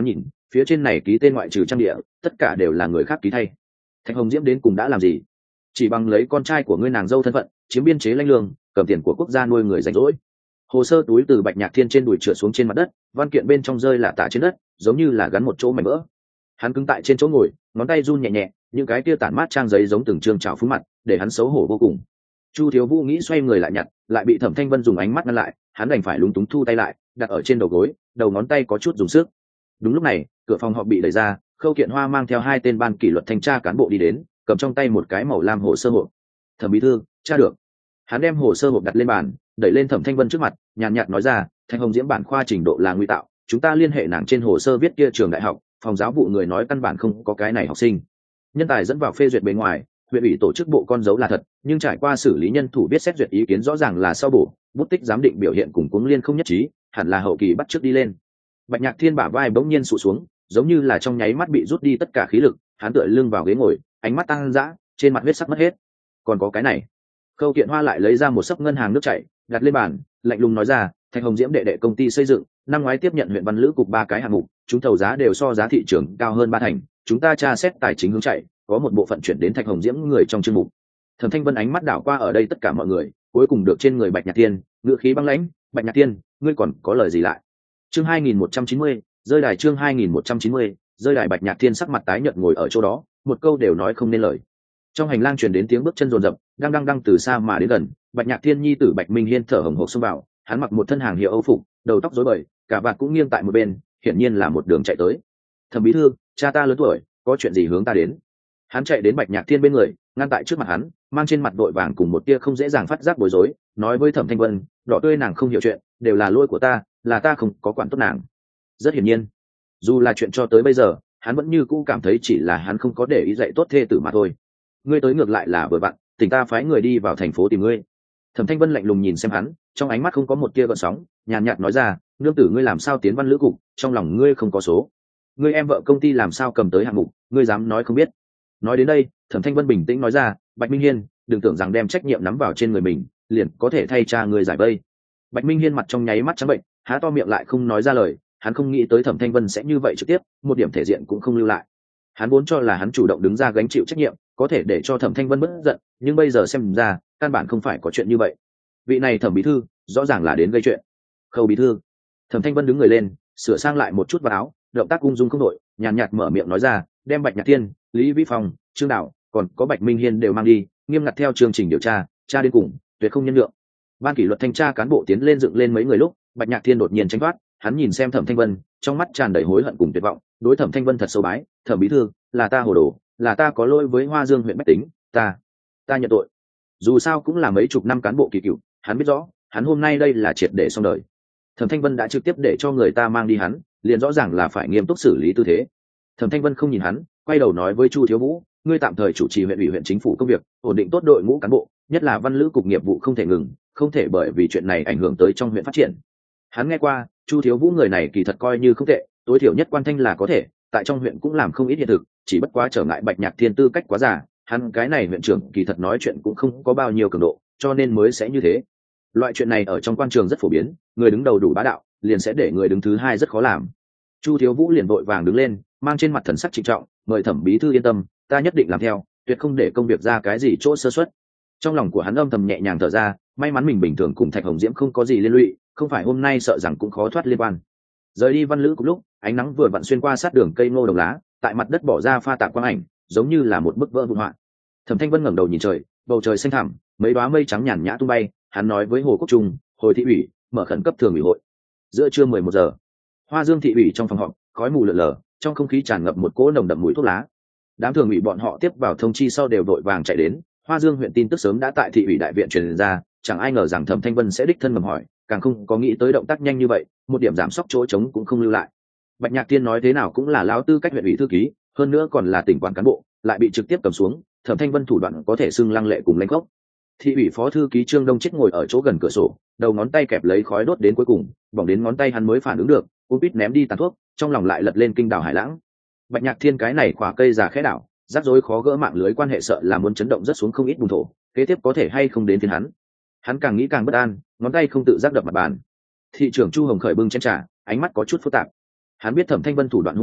phía trên này ký tên ngoại trừ trang địa tất cả đều là người khác ký thay. Thạch Hồng Diễm đến cùng đã làm gì? Chỉ bằng lấy con trai của ngươi nàng dâu thân phận chiếm biên chế lãnh lương, cầm tiền của quốc gia nuôi người rảnh rỗi. Hồ sơ túi từ Bạch Nhạc Thiên trên đùi trượt xuống trên mặt đất, văn kiện bên trong rơi lả tả trên đất, giống như là gắn một chỗ mảnh vỡ. Hắn cứng tại trên chỗ ngồi, ngón tay run nhẹ nhẹ, những cái kia tản mát trang giấy giống từng trương trào phúng mặt, để hắn xấu hổ vô cùng. Chu Thiếu Vũ nghĩ xoay người lại nhặt, lại bị Thẩm Thanh Vân dùng ánh mắt ngăn lại, hắn đành phải lúng túng thu tay lại, đặt ở trên đầu gối, đầu ngón tay có chút dùng sức. Đúng lúc này, cửa phòng họp bị đẩy ra, Khâu Kiện Hoa mang theo hai tên ban kỷ luật thanh tra cán bộ đi đến, cầm trong tay một cái màu lam hồ sơ hộp. Thẩm bí thư, tra được. Hắn đem hồ sơ hộp đặt lên bàn, đẩy lên Thẩm Thanh Vân trước mặt, nhàn nhạt nói ra, Thanh Hồng Diễm bản khoa trình độ là ngụy tạo, chúng ta liên hệ nàng trên hồ sơ viết kia trường đại học, phòng giáo vụ người nói căn bản không có cái này học sinh. Nhân tài dẫn vào phê duyệt bề ngoài, huyện ủy tổ chức bộ con dấu là thật, nhưng trải qua xử lý nhân thủ biết xét duyệt ý kiến rõ ràng là sau bổ, bút tích giám định biểu hiện cùng cuống liên không nhất trí, hẳn là hậu kỳ bắt trước đi lên. Bạch Nhạc Thiên bả vai bỗng nhiên sụ xuống, giống như là trong nháy mắt bị rút đi tất cả khí lực, hắn tựa lưng vào ghế ngồi, ánh mắt tăng dã, trên mặt huyết sắc mất hết. Còn có cái này. Khâu Kiện Hoa lại lấy ra một sấp ngân hàng nước chảy, đặt lên bàn, lạnh lùng nói ra, Thanh Hồng Diễm đệ đệ công ty xây dựng, năm ngoái tiếp nhận huyện Văn Lữ cục ba cái hạng mục, chúng thầu giá đều so giá thị trường cao hơn ba thành, chúng ta tra xét tài chính hướng chạy, có một bộ phận chuyển đến Thạch Hồng Diễm người trong chương mục. Thẩm Thanh Vân ánh mắt đảo qua ở đây tất cả mọi người, cuối cùng được trên người Bạch Nhạc Thiên, ngữ khí băng lãnh, Bạch Nhạc Thiên, ngươi còn có lời gì lại? Chương hai nghìn một trăm chín mươi, rơi đài chương hai nghìn một trăm chín mươi, rơi đài. Bạch Nhạc Thiên sắc mặt tái nhợt ngồi ở chỗ đó, một câu đều nói không nên lời. Trong hành lang truyền đến tiếng bước chân rồn rập, đang đang đang từ xa mà đến gần, Bạch Nhạc Thiên nhi tử Bạch Minh Hiên thở hổn hển xông vào, hắn mặc một thân hàng hiệu Âu phục, đầu tóc rối bời, cả vạt cũng nghiêng tại một bên, hiển nhiên là một đường chạy tới. Thẩm bí thư, cha ta lớn tuổi, có chuyện gì hướng ta đến? Hắn chạy đến Bạch Nhạc Thiên bên người, ngăn tại trước mặt hắn, mang trên mặt đội vàng cùng một tia không dễ dàng phát giác bối rối, nói với Thẩm Thanh Vân, đỏ tươi nàng không hiểu chuyện, đều là lỗi của ta, là ta không có quản tốt nàng. Rất hiển nhiên, dù là chuyện cho tới bây giờ, hắn vẫn như cũ cảm thấy chỉ là hắn không có để ý dạy tốt thê tử mà thôi. Ngươi tới ngược lại là vừa vặn, tỉnh ta phái người đi vào thành phố tìm ngươi. Thẩm Thanh Vân lạnh lùng nhìn xem hắn, trong ánh mắt không có một tia gợn sóng, nhàn nhạt nói ra, nương tử ngươi làm sao tiến Văn Lữ cục, trong lòng ngươi không có số. Ngươi em vợ công ty làm sao cầm tới hạng mục, ngươi dám nói không biết. Nói đến đây, Thẩm Thanh Vân bình tĩnh nói ra, Bạch Minh Hiên, đừng tưởng rằng đem trách nhiệm nắm vào trên người mình, liền có thể thay cha ngươi giải vây. Bạch Minh Hiên mặt trong nháy mắt trắng bệnh, há to miệng lại không nói ra lời, hắn không nghĩ tới Thẩm Thanh Vân sẽ như vậy trực tiếp, một điểm thể diện cũng không lưu lại. Hắn vốn cho là hắn chủ động đứng ra gánh chịu trách nhiệm, có thể để cho Thẩm Thanh Vân bất giận, nhưng bây giờ xem ra, căn bản không phải có chuyện như vậy. Vị này Thẩm bí thư, rõ ràng là đến gây chuyện. Khâu bí thư. Thẩm Thanh Vân đứng người lên, sửa sang lại một chút vào áo, động tác ung dung không đội, nhàn nhạt mở miệng nói ra, đem Bạch Nhạc Thiên, Lý Vĩ Phong, Trương Đạo, còn có Bạch Minh Hiên đều mang đi, nghiêm ngặt theo chương trình điều tra, tra đến cùng, tuyệt không nhân lượng. Ban kỷ luật thanh tra cán bộ tiến lên dựng lên mấy người lúc, Bạch Nhạc Thiên đột nhiên tránh thoát, hắn nhìn xem Thẩm Thanh Vân, trong mắt tràn đầy hối hận cùng tuyệt vọng, đối Thẩm Thanh Vân thật sâu bái, Thẩm bí thư, là ta hồ đồ, là ta có lỗi với Hoa Dương huyện bách tính, ta, ta nhận tội. Dù sao cũng là mấy chục năm cán bộ kỳ cựu, hắn biết rõ, hắn hôm nay đây là triệt để xong đời. Thẩm Thanh Vân đã trực tiếp để cho người ta mang đi hắn, liền rõ ràng là phải nghiêm túc xử lý tư thế. Thẩm Thanh Vân không nhìn hắn, quay đầu nói với Chu Thiếu Vũ, ngươi tạm thời chủ trì huyện ủy huyện chính phủ công việc, ổn định tốt đội ngũ cán bộ, nhất là Văn Lữ cục nghiệp vụ không thể ngừng, không thể bởi vì chuyện này ảnh hưởng tới trong huyện phát triển. Hắn nghe qua, Chu Thiếu Vũ người này kỳ thật coi như không tệ, tối thiểu nhất quan thanh là có thể, tại trong huyện cũng làm không ít hiện thực, chỉ bất quá trở ngại Bạch Nhạc Thiên tư cách quá già, hắn cái này huyện trưởng kỳ thật nói chuyện cũng không có bao nhiêu cường độ, cho nên mới sẽ như thế. Loại chuyện này ở trong quan trường rất phổ biến, người đứng đầu đủ bá đạo, liền sẽ để người đứng thứ hai rất khó làm. Chu Thiếu Vũ liền vội vàng đứng lên, mang trên mặt thần sắc trịnh trọng, mời Thẩm bí thư yên tâm, ta nhất định làm theo, tuyệt không để công việc ra cái gì chỗ sơ suất. Trong lòng của hắn âm thầm nhẹ nhàng thở ra, may mắn mình bình thường cùng Thạch Hồng Diễm không có gì liên lụy, không phải hôm nay sợ rằng cũng khó thoát liên quan. Rời đi Văn Lữ cùng lúc, ánh nắng vừa vặn xuyên qua sát đường cây ngô đồng lá, tại mặt đất bỏ ra pha tạp quang ảnh, giống như là một bức vỡ vụn họa. Thẩm Thanh Vân ngẩng đầu nhìn trời, bầu trời xanh thẳm, mấy đóa mây trắng nhàn nhã tung bay, hắn nói với Hồ Quốc Trung, hồi thị ủy, mở khẩn cấp thường ủy hội. Giữa trưa mười một giờ, Hoa Dương thị ủy trong phòng họp, khói mù lượn lờ, trong không khí tràn ngập một cỗ nồng đậm mùi thuốc lá. Đám thường ủy bọn họ tiếp vào thông chi sau đều đội vàng chạy đến, Hoa Dương huyện tin tức sớm đã tại thị ủy đại viện truyền ra, chẳng ai ngờ rằng Thẩm Thanh Vân sẽ đích thân ngầm hỏi, càng không có nghĩ tới động tác nhanh như vậy, một điểm giảm sóc chỗ trống cũng không lưu lại. Bạch Nhạc Thiên nói thế nào cũng là lão tư cách huyện ủy thư ký, hơn nữa còn là tỉnh quản cán bộ, lại bị trực tiếp cầm xuống, Thẩm Thanh Vân thủ đoạn có thể xưng lăng lệ cùng lãnh gốc. Thị ủy phó thư ký Trương Đông chết ngồi ở chỗ gần cửa sổ, đầu ngón tay kẹp lấy khói đốt đến cuối cùng, bỏng đến ngón tay hắn mới phản ứng được, cú pít ném đi tàn thuốc, trong lòng lại lật lên kinh đảo hải lãng. Bạch Nhạc Thiên cái này khỏa cây già khẽ đảo, rắc rối khó gỡ mạng lưới quan hệ sợ là muốn chấn động rất xuống không ít bùn thổ, kế tiếp có thể hay không đến phiên hắn. Hắn càng nghĩ càng bất an, ngón tay không tự giác đập mặt bàn. Thị trưởng Chu Hồng khởi bưng chén trà, ánh mắt có chút phức tạp. Hắn biết Thẩm Thanh Vân thủ đoạn hung ác,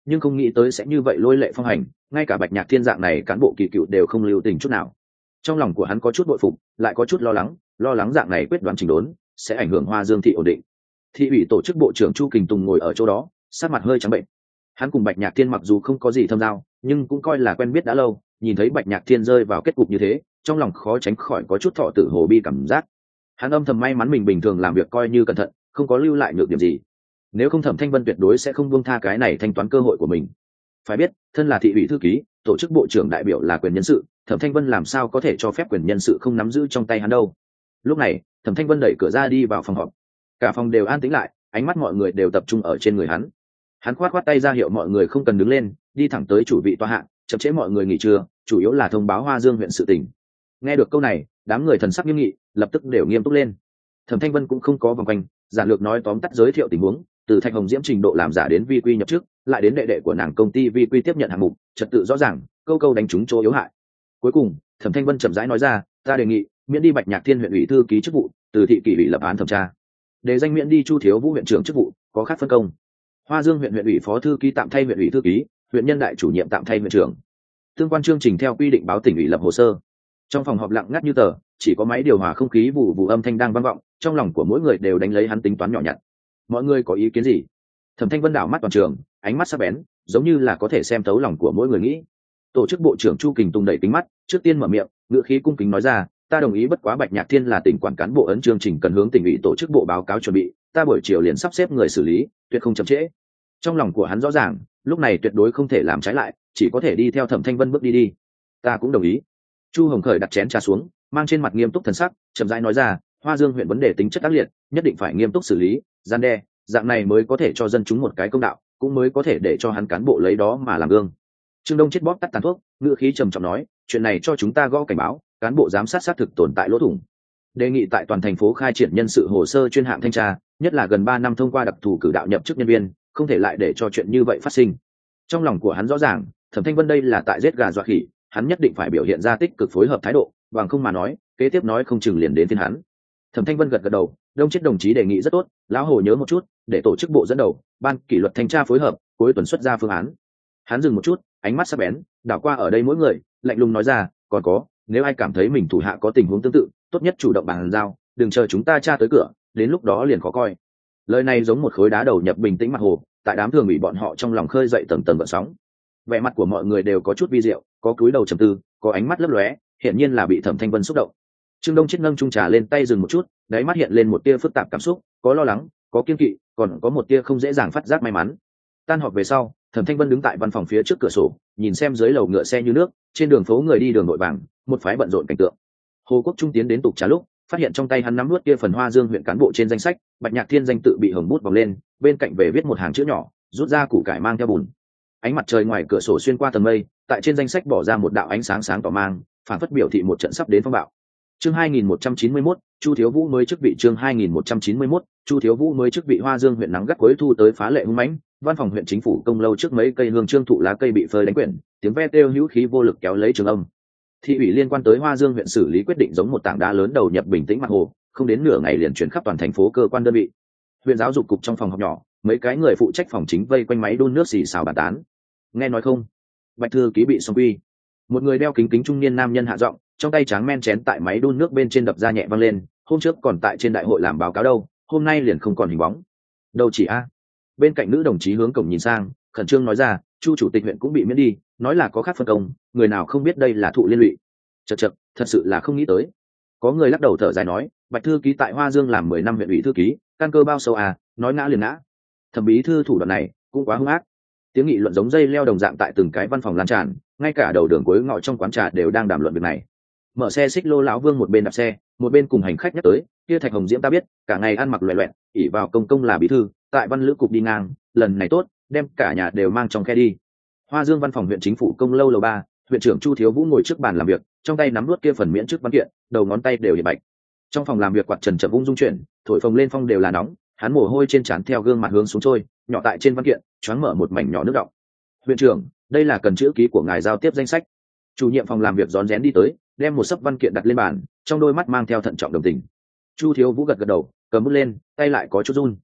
nhưng không nghĩ tới sẽ như vậy lôi lệ phong hành, ngay cả Bạch Nhạc Thiên dạng này cán bộ kỳ cựu đều không lưu tình chút nào. Trong lòng của hắn có chút bội phục, lại có chút lo lắng, lo lắng dạng này quyết đoán chỉnh đốn sẽ ảnh hưởng Hoa Dương thị ổn định. Thị ủy tổ chức bộ trưởng Chu Kình Tùng ngồi ở chỗ đó, sắc mặt hơi trắng bệnh. Hắn cùng Bạch Nhạc Thiên mặc dù không có gì thâm giao, nhưng cũng coi là quen biết đã lâu, nhìn thấy Bạch Nhạc Thiên rơi vào kết cục như thế, trong lòng khó tránh khỏi có chút thọ tử hồ bi cảm giác. Hắn âm thầm may mắn mình bình thường làm việc coi như cẩn thận, không có lưu lại nhược điểm gì. Nếu không Thẩm Thanh Vân tuyệt đối sẽ không buông tha cái này thanh toán cơ hội của mình. Phải biết, thân là thị ủy thư ký, tổ chức bộ trưởng đại biểu là quyền nhân sự, Thẩm Thanh Vân làm sao có thể cho phép quyền nhân sự không nắm giữ trong tay hắn đâu. Lúc này, Thẩm Thanh Vân đẩy cửa ra đi vào phòng họp. Cả phòng đều an tĩnh lại, ánh mắt mọi người đều tập trung ở trên người hắn. Hắn khoát khoát tay ra hiệu mọi người không cần đứng lên, đi thẳng tới chủ vị tòa hạ, chậm trễ mọi người nghỉ trưa, chủ yếu là thông báo Hoa Dương huyện sự tình. Nghe được câu này, đám người thần sắc nghiêm nghị, lập tức đều nghiêm túc lên. Thẩm Thanh Vân cũng không có vòng quanh, giản lược nói tóm tắt giới thiệu tình huống, từ Thạch Hồng Diễm trình độ làm giả đến vi quy nhập chức, lại đến đệ đệ của nàng công ty vi quy tiếp nhận hạng mục, trật tự rõ ràng, câu câu đánh trúng chỗ yếu hại. Cuối cùng, Thẩm Thanh Vân chậm rãi nói ra, ta đề nghị miễn đi Bạch Nhạc Thiên huyện ủy thư ký chức vụ, từ thị kỷ ủy lập án thẩm tra. Để danh miễn đi Chu Thiếu Vũ huyện trưởng chức vụ, có khác phân công. Hoa Dương huyện huyện ủy phó thư ký tạm thay huyện ủy thư ký, huyện nhân đại chủ nhiệm tạm thay huyện trưởng. Tương quan chương trình theo quy định báo tỉnh ủy lập hồ sơ. Trong phòng họp lặng ngắt như tờ, chỉ có máy điều hòa không khí vụ vụ âm thanh đang vang vọng, trong lòng của mỗi người đều đánh lấy hắn tính toán nhỏ nhặt. Mọi người có ý kiến gì? Thẩm Thanh Vân đảo mắt toàn trường, ánh mắt sắc bén, giống như là có thể xem thấu lòng của mỗi người nghĩ. Tổ chức bộ trưởng Chu Kình Tùng đẩy kính mắt, trước tiên mở miệng, ngữ khí cung kính nói ra, ta đồng ý, bất quá Bạch Nhạc Thiên là tỉnh quản cán bộ ấn chương trình cần hướng tỉnh ủy tổ chức bộ báo cáo chuẩn bị, ta buổi chiều liền sắp xếp người xử lý, tuyệt không chậm trễ. Trong lòng của hắn rõ ràng, lúc này tuyệt đối không thể làm trái lại, chỉ có thể đi theo Thẩm Thanh Vân bước đi đi. Ta cũng đồng ý. Chu Hồng Khởi đặt chén trà xuống, mang trên mặt nghiêm túc thần sắc, chậm rãi nói ra, Hoa Dương huyện vấn đề tính chất tác liệt, nhất định phải nghiêm túc xử lý, gian đe, dạng này mới có thể cho dân chúng một cái công đạo, cũng mới có thể để cho hắn cán bộ lấy đó mà làm gương. Trương Đông chết bóp tắt tàn thuốc, ngữ khí trầm trọng nói, chuyện này cho chúng ta gõ cảnh báo, cán bộ giám sát xác thực tồn tại lỗ thủng. Đề nghị tại toàn thành phố khai triển nhân sự hồ sơ chuyên hạng thanh tra, nhất là gần ba năm thông qua đặc thù cử đạo nhập chức nhân viên, không thể lại để cho chuyện như vậy phát sinh. Trong lòng của hắn rõ ràng, Thẩm Thanh Vân đây là tại giết gà dọa khỉ, hắn nhất định phải biểu hiện ra tích cực phối hợp thái độ, bằng không mà nói, kế tiếp nói không chừng liền đến phiên hắn. Thẩm Thanh Vân gật gật đầu, Đông chết đồng chí đề nghị rất tốt, lão hồ nhớ một chút, để tổ chức bộ dẫn đầu, ban kỷ luật thanh tra phối hợp, cuối tuần xuất ra phương án. Hắn dừng một chút, ánh mắt sắc bén, đảo qua ở đây mỗi người, lạnh lùng nói ra, còn có, nếu ai cảm thấy mình thủ hạ có tình huống tương tự, tốt nhất chủ động bàn giao, đừng chờ chúng ta tra tới cửa, đến lúc đó liền khó coi. Lời này giống một khối đá đầu nhập bình tĩnh mặt hồ, tại đám thường ủy bọn họ trong lòng khơi dậy tầng tầng gợn sóng. Vẻ mặt của mọi người đều có chút vi diệu, có cúi đầu trầm tư, có ánh mắt lấp lóe, hiển nhiên là bị Thẩm Thanh Vân xúc động. Trương Đông chết nâng chung trà lên tay dừng một chút, đáy mắt hiện lên một tia phức tạp cảm xúc, có lo lắng, có kiên kỵ, còn có một tia không dễ dàng phát giác may mắn. Tan họp về sau, Thẩm Thanh Vân đứng tại văn phòng phía trước cửa sổ, nhìn xem dưới lầu ngựa xe như nước, trên đường phố người đi đường nội vàng, một phái bận rộn cảnh tượng. Hồ Quốc Trung tiến đến tục trà lúc, phát hiện trong tay hắn nắm nuốt kia phần Hoa Dương huyện cán bộ trên danh sách, Bạch Nhạc Thiên danh tự bị hồng bút vòng lên, bên cạnh về viết một hàng chữ nhỏ, rút ra củ cải mang theo bùn. Ánh mặt trời ngoài cửa sổ xuyên qua tầng mây, tại trên danh sách bỏ ra một đạo ánh sáng sáng tỏ mang, phản phất biểu thị một trận sắp đến phong bạo. Chương hai nghìn một trăm chín mươi mốt, Chu Thiếu Vũ mới chức vị. Chương hai nghìn một trăm chín mươi mốt, Chu Thiếu Vũ mới chức vị. Hoa Dương huyện nắng gắt cuối thu tới phá lệ hung mãnh, văn phòng huyện chính phủ công lâu trước mấy cây hương trương thụ lá cây bị phơi đánh quyển, tiếng ve kêu hữu khí vô lực kéo lấy trường âm. Thị ủy liên quan tới Hoa Dương huyện xử lý quyết định giống một tảng đá lớn đầu nhập bình tĩnh mặt hồ, không đến nửa ngày liền chuyển khắp toàn thành phố cơ quan đơn vị. Huyện giáo dục cục trong phòng họp nhỏ, mấy cái người phụ trách phòng chính vây quanh máy đun nước xì xào bàn tán. Nghe nói không? Bạch thư ký bị xong quy. Một người đeo kính kính trung niên nam nhân hạ giọng, trong tay tráng men chén tại máy đun nước bên trên đập ra nhẹ văng lên, hôm trước còn tại trên đại hội làm báo cáo đâu, hôm nay liền không còn hình bóng. Đâu chỉ a? Bên cạnh nữ đồng chí hướng cổng nhìn sang, khẩn trương nói ra, Chu chủ tịch huyện cũng bị miễn đi, nói là có khác phân công, người nào không biết đây là thụ liên lụy. Chậc chậc, thật sự là không nghĩ tới. Có người lắc đầu thở dài nói, Bạch thư ký tại Hoa Dương làm mười năm huyện ủy thư ký, căn cơ bao sâu à, nói ngã liền ngã. Thẩm bí thư thủ đoạn này cũng quá hung ác. Tiếng nghị luận giống dây leo đồng dạng tại từng cái văn phòng lan tràn, ngay cả đầu đường cuối ngõ trong quán trà đều đang đàm luận việc này. Mở xe xích lô lão Vương một bên đạp xe, một bên cùng hành khách nhắc tới, kia Thạch Hồng Diễm ta biết, cả ngày ăn mặc loè loẹt, ỉ vào công công là bí thư, tại văn lữ cục đi ngang, lần này tốt, đem cả nhà đều mang trong khe đi. Hoa Dương văn phòng huyện chính phủ công lâu lầu ba, huyện trưởng Chu Thiếu Vũ ngồi trước bàn làm việc, trong tay nắm nuốt kia phần miễn chức văn kiện, đầu ngón tay đều hiện bạch. Trong phòng làm việc quạt trần chậm ung dung chuyển, thổi phồng lên phong đều là nóng, hắn mồ hôi trên trán theo gương mặt hướng xuống trôi, nhỏ tại trên văn kiện, choáng mở một mảnh nhỏ nước đọng. Huyện trưởng, đây là cần chữ ký của ngài giao tiếp danh sách. Chủ nhiệm phòng làm việc rón rén đi tới, đem một sấp văn kiện đặt lên bàn, trong đôi mắt mang theo thận trọng đồng tình. Chu Thiếu Vũ gật gật đầu, cầm bút lên, tay lại có chút run.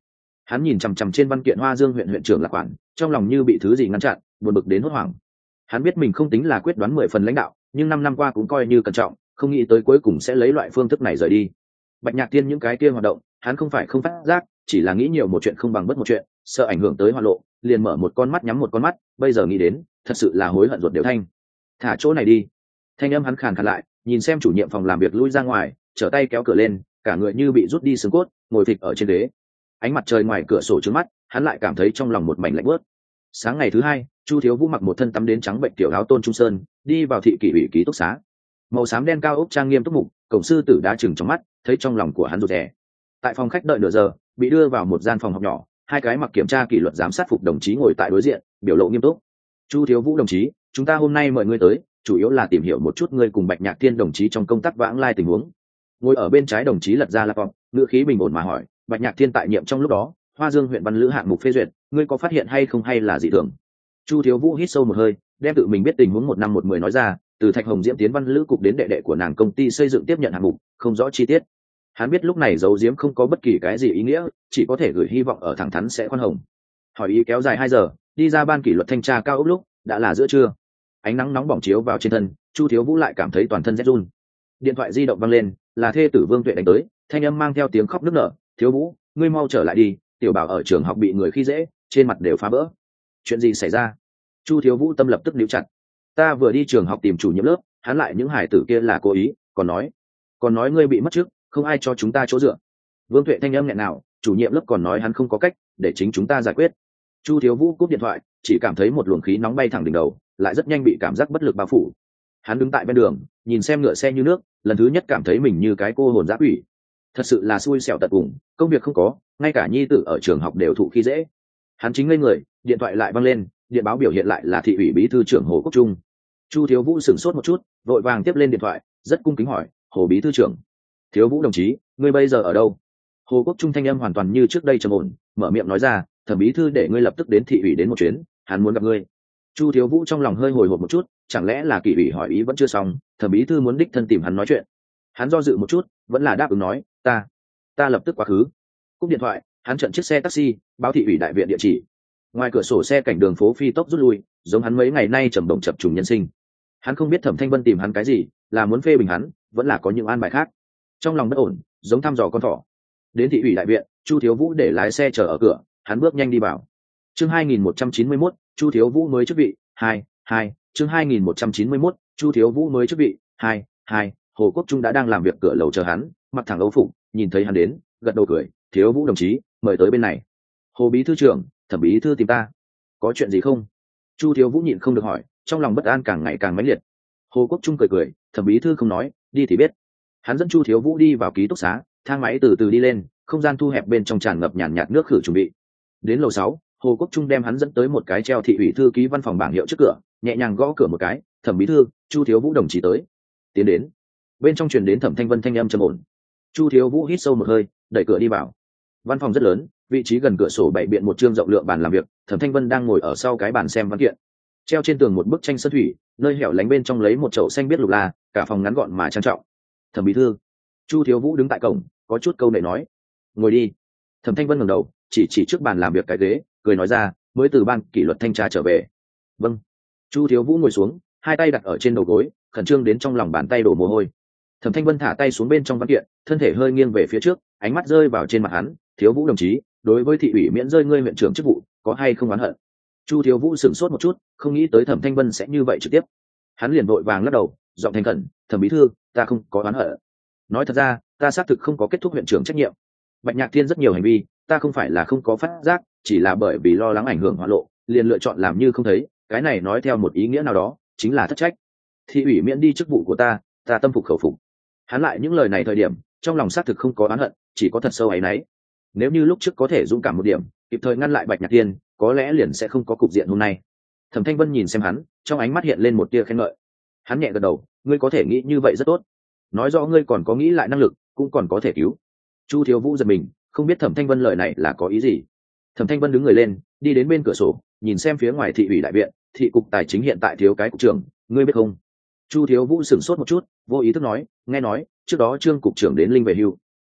Hắn nhìn chằm chằm trên văn kiện Hoa Dương huyện huyện trưởng Lạc Quản, trong lòng như bị thứ gì ngăn chặn, buồn bực đến hốt hoảng. Hắn biết mình không tính là quyết đoán mười phần lãnh đạo, nhưng năm năm qua cũng coi như cẩn trọng, không nghĩ tới cuối cùng sẽ lấy loại phương thức này rời đi. Bạch Nhạc Tiên những cái kia hoạt động, hắn không phải không phát giác, chỉ là nghĩ nhiều một chuyện không bằng bất một chuyện, sợ ảnh hưởng tới Hoa Lộ, liền mở một con mắt nhắm một con mắt, bây giờ nghĩ đến, thật sự là hối hận ruột đều thanh. Thả chỗ này đi. Thanh âm hắn khàn khàn lại, nhìn xem chủ nhiệm phòng làm việc lui ra ngoài, trở tay kéo cửa lên, cả người như bị rút đi xương cốt, ngồi phịch ở trên ghế. Ánh mặt trời ngoài cửa sổ trước mắt, hắn lại cảm thấy trong lòng một mảnh lạnh bớt. Sáng ngày thứ hai, Chu Thiếu Vũ mặc một thân tắm đến trắng bệnh tiểu áo tôn trung sơn, đi vào thị kỷ ủy ký túc xá. Màu xám đen cao ốc trang nghiêm túc mục, cổng sư tử đá chừng trong mắt, thấy trong lòng của hắn rụt rè. Tại phòng khách đợi nửa giờ, bị đưa vào một gian phòng học nhỏ, hai cái mặc kiểm tra kỷ luật giám sát phục đồng chí ngồi tại đối diện, biểu lộ nghiêm túc. Chu Thiếu Vũ đồng chí, chúng ta hôm nay mời ngươi tới, chủ yếu là tìm hiểu một chút ngươi cùng Bạch Nhạc Thiên đồng chí trong công tác vãng lai tình huống. Ngồi ở bên trái đồng chí lật ra laptop, ngữ khí bình ổn mà hỏi, Bạch Nhạc Thiên tại nhiệm trong lúc đó, Hoa Dương huyện văn lữ hạng mục phê duyệt, ngươi có phát hiện hay không hay là dị thường? Chu Thiếu Vũ hít sâu một hơi, đem tự mình biết tình huống một năm một mười nói ra, từ Thạch Hồng Diễm tiến văn lữ cục đến đệ đệ của nàng công ty xây dựng tiếp nhận hạng mục, không rõ chi tiết. Hắn biết lúc này giấu giếm không có bất kỳ cái gì ý nghĩa, chỉ có thể gửi hy vọng ở thẳng thắn sẽ khoan hồng. Hỏi ý kéo dài hai giờ, đi ra ban kỷ luật thanh tra cao ốc lúc đã là giữa trưa. Ánh nắng nóng bỏng chiếu vào trên thân, Chu Thiếu Vũ lại cảm thấy toàn thân rét run. Điện thoại di động vang lên, là thê tử Vương Tuệ đánh tới, thanh âm mang theo tiếng khóc nức nở, "Thiếu Vũ, ngươi mau trở lại đi, tiểu bảo ở trường học bị người khi dễ, trên mặt đều phá vỡ." Chuyện gì xảy ra? Chu Thiếu Vũ tâm lập tức níu chặt. Ta vừa đi trường học tìm chủ nhiệm lớp, hắn lại những hải tử kia là cố ý, còn nói, còn nói ngươi bị mất chức, không ai cho chúng ta chỗ dựa. Vương Tuệ thanh âm nghẹn nào, chủ nhiệm lớp còn nói hắn không có cách, để chính chúng ta giải quyết. Chu Thiếu Vũ cúp điện thoại, chỉ cảm thấy một luồng khí nóng bay thẳng đỉnh đầu, lại rất nhanh bị cảm giác bất lực bao phủ. Hắn đứng tại bên đường, nhìn xem ngựa xe như nước, lần thứ nhất cảm thấy mình như cái cô hồn dã quỷ. Thật sự là xui xẻo tận cùng, công việc không có, ngay cả nhi tử ở trường học đều thụ khi dễ. Hắn chính ngây người, điện thoại lại vang lên, điện báo biểu hiện lại là thị ủy bí thư trưởng Hồ Quốc Trung. Chu Thiếu Vũ sửng sốt một chút, vội vàng tiếp lên điện thoại, rất cung kính hỏi, Hồ bí thư trưởng. Thiếu Vũ đồng chí, ngươi bây giờ ở đâu? Hồ Quốc Trung thanh âm hoàn toàn như trước đây trầm ổn, mở miệng nói ra, Thẩm bí thư để ngươi lập tức đến thị ủy đến một chuyến, hắn muốn gặp ngươi. Chu Thiếu Vũ trong lòng hơi hồi hộp một chút, chẳng lẽ là kỷ ủy hỏi ý vẫn chưa xong, Thẩm bí thư muốn đích thân tìm hắn nói chuyện. Hắn do dự một chút, vẫn là đáp ứng nói, ta, ta lập tức quá khứ. Cúp điện thoại, hắn chặn chiếc xe taxi, báo thị ủy đại viện địa chỉ. Ngoài cửa sổ xe cảnh đường phố phi tốc rút lui, giống hắn mấy ngày nay trầm động chập trùng nhân sinh. Hắn không biết Thẩm Thanh Vân tìm hắn cái gì, là muốn phê bình hắn, vẫn là có những an bài khác. Trong lòng bất ổn, giống thăm dò con thỏ. Đến thị ủy đại viện, Chu Thiếu Vũ để lái xe chờ ở cửa, hắn bước nhanh đi vào. Chương hai nghìn một trăm chín mươi mốt, Chu Thiếu Vũ mới chức vị, hai, hai, chương hai nghìn một trăm chín mươi mốt, Chu Thiếu Vũ mới chức vị, hai, hai, Hồ Quốc Trung đã đang làm việc cửa lầu chờ hắn, mặc thẳng âu phục, nhìn thấy hắn đến, gật đầu cười, Thiếu Vũ đồng chí, mời tới bên này. Hồ bí thư trưởng, Thẩm bí thư tìm ta, có chuyện gì không? Chu Thiếu Vũ nhịn không được hỏi, trong lòng bất an càng ngày càng mãnh liệt. Hồ Quốc Trung cười cười, Thẩm bí thư không nói, đi thì biết. Hắn dẫn Chu Thiếu Vũ đi vào ký túc xá, thang máy từ từ đi lên, không gian thu hẹp bên trong tràn ngập nhàn nhạt nước khử chuẩn bị. Đến lầu sáu, Hồ Quốc Trung đem hắn dẫn tới một cái treo thị ủy thư ký văn phòng bảng hiệu trước cửa, nhẹ nhàng gõ cửa một cái, Thẩm bí thư, Chu Thiếu Vũ đồng chí tới. Tiến đến. Bên trong truyền đến Thẩm Thanh Vân thanh âm trầm ổn. Chu Thiếu Vũ hít sâu một hơi, đẩy cửa đi vào. Văn phòng rất lớn, vị trí gần cửa sổ bày biện một chương rộng lượng bàn làm việc, Thẩm Thanh Vân đang ngồi ở sau cái bàn xem văn kiện. Treo trên tường một bức tranh sơn thủy, nơi hẻo lánh bên trong lấy một chậu xanh biết lục la, cả phòng ngắn gọn mà trang trọng. Thẩm bí thư. Chu Thiếu Vũ đứng tại cổng, có chút câu nệ nói, ngồi đi. Thẩm Thanh Vân ngẩng đầu, chỉ chỉ trước bàn làm việc cái ghế, cười nói ra, mới từ ban kỷ luật thanh tra trở về. Vâng. Chu Thiếu Vũ ngồi xuống, hai tay đặt ở trên đầu gối, khẩn trương đến trong lòng bàn tay đổ mồ hôi. Thẩm Thanh Vân thả tay xuống bên trong văn kiện, thân thể hơi nghiêng về phía trước, ánh mắt rơi vào trên mặt hắn, Thiếu Vũ đồng chí, đối với thị ủy miễn rơi ngươi huyện trưởng chức vụ, có hay không oán hận? Chu Thiếu Vũ sửng sốt một chút, không nghĩ tới Thẩm Thanh Vân sẽ như vậy trực tiếp. Hắn liền vội vàng lắc đầu, giọng thành khẩn, Thẩm bí thư, ta không có oán hận. Nói thật ra, ta xác thực không có kết thúc huyện trưởng trách nhiệm. Bạch Nhạc Thiên rất nhiều hành vi, ta không phải là không có phát giác, chỉ là bởi vì lo lắng ảnh hưởng Hoa Lộ, liền lựa chọn làm như không thấy, cái này nói theo một ý nghĩa nào đó, chính là thất trách. Thị ủy miễn đi chức vụ của ta, ta tâm phục khẩu phục. Hắn lại những lời này thời điểm, trong lòng xác thực không có oán hận, chỉ có thật sâu áy náy. Nếu như lúc trước có thể dũng cảm một điểm, kịp thời ngăn lại Bạch Nhạc Thiên, có lẽ liền sẽ không có cục diện hôm nay. Thẩm Thanh Vân nhìn xem hắn, trong ánh mắt hiện lên một tia khen ngợi. Hắn nhẹ gật đầu, ngươi có thể nghĩ như vậy rất tốt. Nói rõ ngươi còn có nghĩ lại năng lực, cũng còn có thể cứu. Chu Thiếu Vũ giật mình, không biết Thẩm Thanh Vân lời này là có ý gì. Thẩm Thanh Vân đứng người lên, đi đến bên cửa sổ, nhìn xem phía ngoài thị ủy đại viện, thị cục tài chính hiện tại thiếu cái cục trưởng, ngươi biết không? Chu Thiếu Vũ sửng sốt một chút, vô ý thức nói, nghe nói trước đó Trương cục trưởng đến linh về hưu.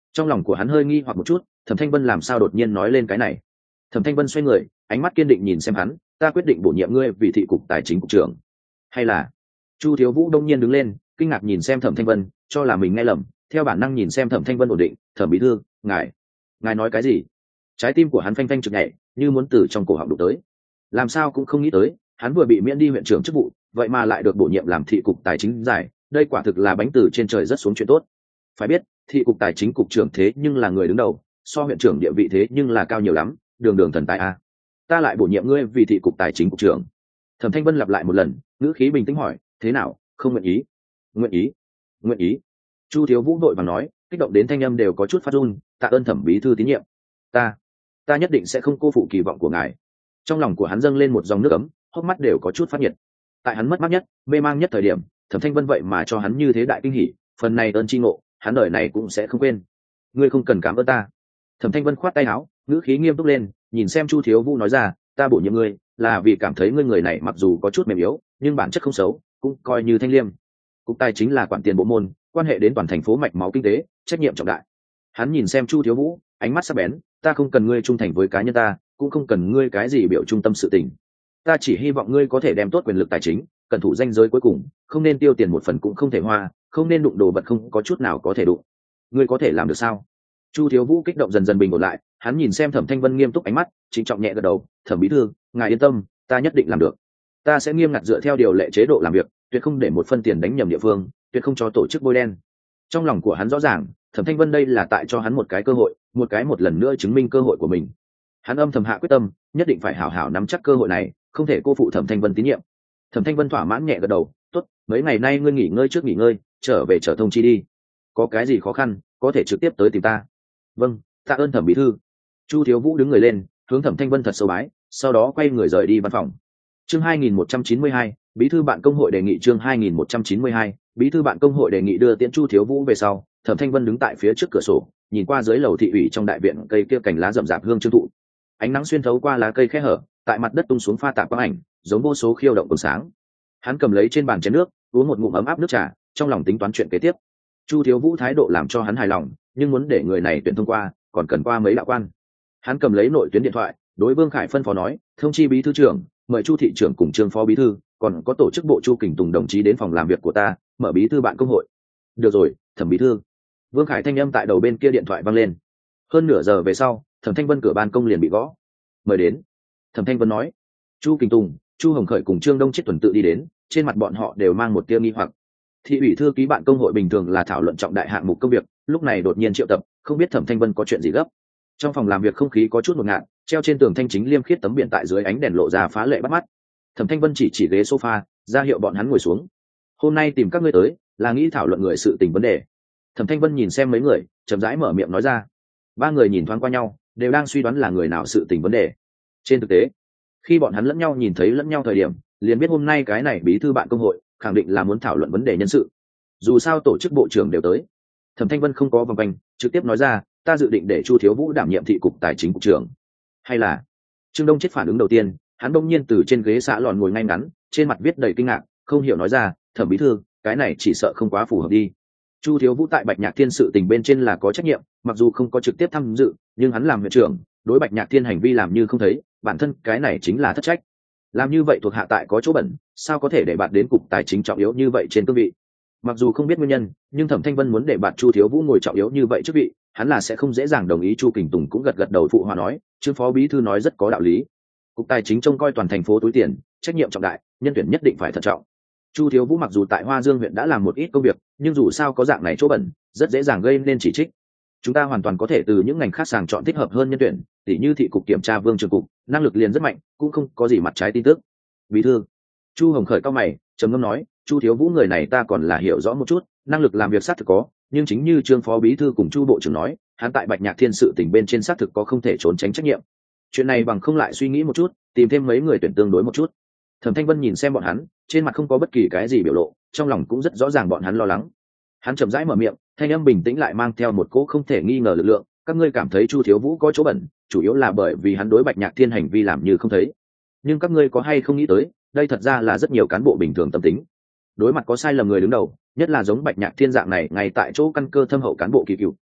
Trong lòng của hắn hơi nghi hoặc một chút, Thẩm Thanh Vân làm sao đột nhiên nói lên cái này. Thẩm Thanh Vân xoay người, ánh mắt kiên định nhìn xem hắn, ta quyết định bổ nhiệm ngươi vì thị cục tài chính cục trưởng. Hay là? Chu Thiếu Vũ đông nhiên đứng lên, kinh ngạc nhìn xem Thẩm Thanh Vân, cho là mình nghe lầm, theo bản năng nhìn xem Thẩm Thanh Vân ổn định, Thẩm bí thư, ngài, ngài nói cái gì? Trái tim của hắn phanh phanh chực nhảy, như muốn từ trong cổ họng đụng tới. Làm sao cũng không nghĩ tới, hắn vừa bị miễn đi huyện trưởng chức vụ, vậy mà lại được bổ nhiệm làm thị cục tài chính giải, đây quả thực là bánh từ trên trời rất xuống chuyện tốt. Phải biết, thị cục tài chính cục trưởng thế nhưng là người đứng đầu, so huyện trưởng địa vị thế nhưng là cao nhiều lắm, đường đường thần tài a. Ta lại bổ nhiệm ngươi vì thị cục tài chính cục trưởng. Thẩm Thanh Vân lặp lại một lần, ngữ khí bình tĩnh hỏi, thế nào, không nguyện ý? Nguyện ý, nguyện ý. Chu Thiếu Vũ đội vàng nói, kích động đến thanh âm đều có chút phát run, tạ ơn Thẩm bí thư tín nhiệm. Ta, ta nhất định sẽ không cô phụ kỳ vọng của ngài. Trong lòng của hắn dâng lên một dòng nước ấm, hốc mắt đều có chút phát nhiệt. Tại hắn mất mát nhất, mê mang nhất thời điểm, Thẩm Thanh Vân vậy mà cho hắn như thế đại kinh hỉ, phần này ơn chi ngộ, hắn đời này cũng sẽ không quên. Ngươi không cần cảm ơn ta. Thẩm Thanh Vân khoát tay áo, ngữ khí nghiêm túc lên, nhìn xem Chu Thiếu Vũ nói ra, ta bổ nhiệm ngươi là vì cảm thấy ngươi người này mặc dù có chút mềm yếu, nhưng bản chất không xấu, cũng coi như thanh liêm. Cục tài chính là quản tiền bộ môn, quan hệ đến toàn thành phố mạch máu kinh tế, trách nhiệm trọng đại. Hắn nhìn xem Chu Thiếu Vũ, ánh mắt sắc bén, ta không cần ngươi trung thành với cá nhân ta, cũng không cần ngươi cái gì biểu trung tâm sự tình. Ta chỉ hy vọng ngươi có thể đem tốt quyền lực tài chính, cẩn thủ ranh giới cuối cùng, không nên tiêu tiền một phần cũng không thể hoa, không nên đụng đồ vật không có chút nào có thể đụng. Ngươi có thể làm được sao? Chu Thiếu Vũ kích động dần dần bình ổn lại, hắn nhìn xem Thẩm Thanh Vân nghiêm túc ánh mắt, trịnh trọng nhẹ gật đầu, Thẩm bí thư, ngài yên tâm, ta nhất định làm được. Ta sẽ nghiêm ngặt dựa theo điều lệ chế độ làm việc, tuyệt không để một phân tiền đánh nhầm địa phương, tuyệt không cho tổ chức bôi đen. Trong lòng của hắn rõ ràng, Thẩm Thanh Vân đây là tại cho hắn một cái cơ hội, một cái một lần nữa chứng minh cơ hội của mình. Hắn âm thầm hạ quyết tâm, nhất định phải hảo hảo nắm chắc cơ hội này, không thể cô phụ Thẩm Thanh Vân tín nhiệm. Thẩm Thanh Vân thỏa mãn nhẹ gật đầu, tốt, mấy ngày nay ngươi nghỉ ngơi trước nghỉ ngơi, trở về trở thông chi đi. Có cái gì khó khăn, có thể trực tiếp tới tìm ta. Vâng, tạ ơn Thẩm bí thư. Chu Thiếu Vũ đứng người lên, hướng Thẩm Thanh Vân thật sâu bái, sau đó quay người rời đi văn phòng. Chương hai nghìn một trăm chín mươi hai, bí thư bạn công hội đề nghị chương hai nghìn một trăm chín mươi hai, bí thư bạn công hội đề nghị đưa tiễn Chu Thiếu Vũ về sau, Thẩm Thanh Vân đứng tại phía trước cửa sổ, nhìn qua dưới lầu thị ủy trong đại viện cây kia cành lá rậm rạp hương trương thụ. Ánh nắng xuyên thấu qua lá cây khe hở, tại mặt đất tung xuống pha tạp quang ảnh, giống vô số khiêu động ánh sáng. Hắn cầm lấy trên bàn chén nước, uống một ngụm ấm áp nước trà, trong lòng tính toán chuyện kế tiếp. Chu Thiếu Vũ thái độ làm cho hắn hài lòng, nhưng muốn để người này tuyển thông qua, còn cần qua mấy đạo quan. Hắn cầm lấy nội tuyến điện thoại, đối Vương Khải phân phó nói, thông chi bí thư trưởng, mời Chu thị trưởng cùng Trương phó bí thư, còn có tổ chức bộ Chu Kình Tùng đồng chí đến phòng làm việc của ta, mở bí thư bạn công hội. Được rồi, Thẩm bí thư. Vương Khải thanh âm tại đầu bên kia điện thoại vang lên. Hơn nửa giờ về sau, Thẩm Thanh Vân cửa ban công liền bị gõ. Mời đến. Thẩm Thanh Vân nói. Chu Kình Tùng, Chu Hồng Khởi cùng Trương Đông Chiết tuần tự đi đến, trên mặt bọn họ đều mang một tia nghi hoặc. Thị ủy thư ký bạn công hội bình thường là thảo luận trọng đại hạng mục công việc, lúc này đột nhiên triệu tập, không biết Thẩm Thanh Vân có chuyện gì gấp. Trong phòng làm việc không khí có chút ngột ngạt, treo trên tường thanh chính liêm khiết tấm biển tại dưới ánh đèn lộ ra phá lệ bắt mắt. Thẩm Thanh Vân chỉ chỉ ghế sofa, ra hiệu bọn hắn ngồi xuống. Hôm nay tìm các ngươi tới, là nghĩ thảo luận người sự tình vấn đề. Thẩm Thanh Vân nhìn xem mấy người, chậm rãi mở miệng nói ra. Ba người nhìn thoáng qua nhau, đều đang suy đoán là người nào sự tình vấn đề. Trên thực tế, khi bọn hắn lẫn nhau nhìn thấy lẫn nhau thời điểm, liền biết hôm nay cái này bí thư bạn công hội khẳng định là muốn thảo luận vấn đề nhân sự. Dù sao tổ chức bộ trưởng đều tới. Thẩm Thanh Vân không có vòng quanh, trực tiếp nói ra, ta dự định để Chu Thiếu Vũ đảm nhiệm thị cục tài chính cục trưởng. Hay là? Trương Đông Chiết phản ứng đầu tiên, hắn bỗng nhiên từ trên ghế xạ lòn ngồi ngay ngắn, trên mặt viết đầy kinh ngạc, không hiểu nói ra, Thẩm bí thư, cái này chỉ sợ không quá phù hợp đi. Chu Thiếu Vũ tại Bạch Nhạc Thiên sự tình bên trên là có trách nhiệm, mặc dù không có trực tiếp tham dự, nhưng hắn làm huyện trưởng, đối Bạch Nhạc Thiên hành vi làm như không thấy, bản thân cái này chính là thất trách. Làm như vậy thuộc hạ tại có chỗ bẩn, sao có thể để bạn đến cục tài chính trọng yếu như vậy trên cương vị. Mặc dù không biết nguyên nhân, nhưng Thẩm Thanh Vân muốn để bạn Chu Thiếu Vũ ngồi trọng yếu như vậy chức vị, hắn là sẽ không dễ dàng đồng ý. Chu Kình Tùng cũng gật gật đầu phụ họa nói, Trương phó bí thư nói rất có đạo lý. Cục tài chính trông coi toàn thành phố túi tiền, trách nhiệm trọng đại, nhân tuyển nhất định phải thận trọng. Chu Thiếu Vũ mặc dù tại Hoa Dương huyện đã làm một ít công việc, nhưng dù sao có dạng này chỗ bẩn, rất dễ dàng gây nên chỉ trích. Chúng ta hoàn toàn có thể từ những ngành khác sàng chọn thích hợp hơn nhân tuyển, tỉ như thị cục kiểm tra Vương Trường cục, năng lực liền rất mạnh, cũng không có gì mặt trái tin tức. Bí thư. Chu Hồng Khởi cao mày, trầm ngâm nói, Chu Thiếu Vũ người này ta còn là hiểu rõ một chút, năng lực làm việc xác thực có, nhưng chính như Trương phó bí thư cùng Chu bộ trưởng nói, hắn tại Bạch Nhạc Thiên sự tình bên trên xác thực có không thể trốn tránh trách nhiệm. Chuyện này bằng không lại suy nghĩ một chút, tìm thêm mấy người tuyển tương đối một chút. Thẩm Thanh Vân nhìn xem bọn hắn, trên mặt không có bất kỳ cái gì biểu lộ, trong lòng cũng rất rõ ràng bọn hắn lo lắng. Hắn chậm rãi mở miệng, thanh âm bình tĩnh lại mang theo một cỗ không thể nghi ngờ lực lượng, các ngươi cảm thấy Chu Thiếu Vũ có chỗ bẩn, chủ yếu là bởi vì hắn đối Bạch Nhạc Thiên hành vi làm như không thấy. Nhưng các ngươi có hay không nghĩ tới, đây thật ra là rất nhiều cán bộ bình thường tâm tính. Đối mặt có sai lầm người đứng đầu, nhất là giống Bạch Nhạc Thiên dạng này ngay tại chỗ căn cơ thâm hậu cán bộ kỳ cựu,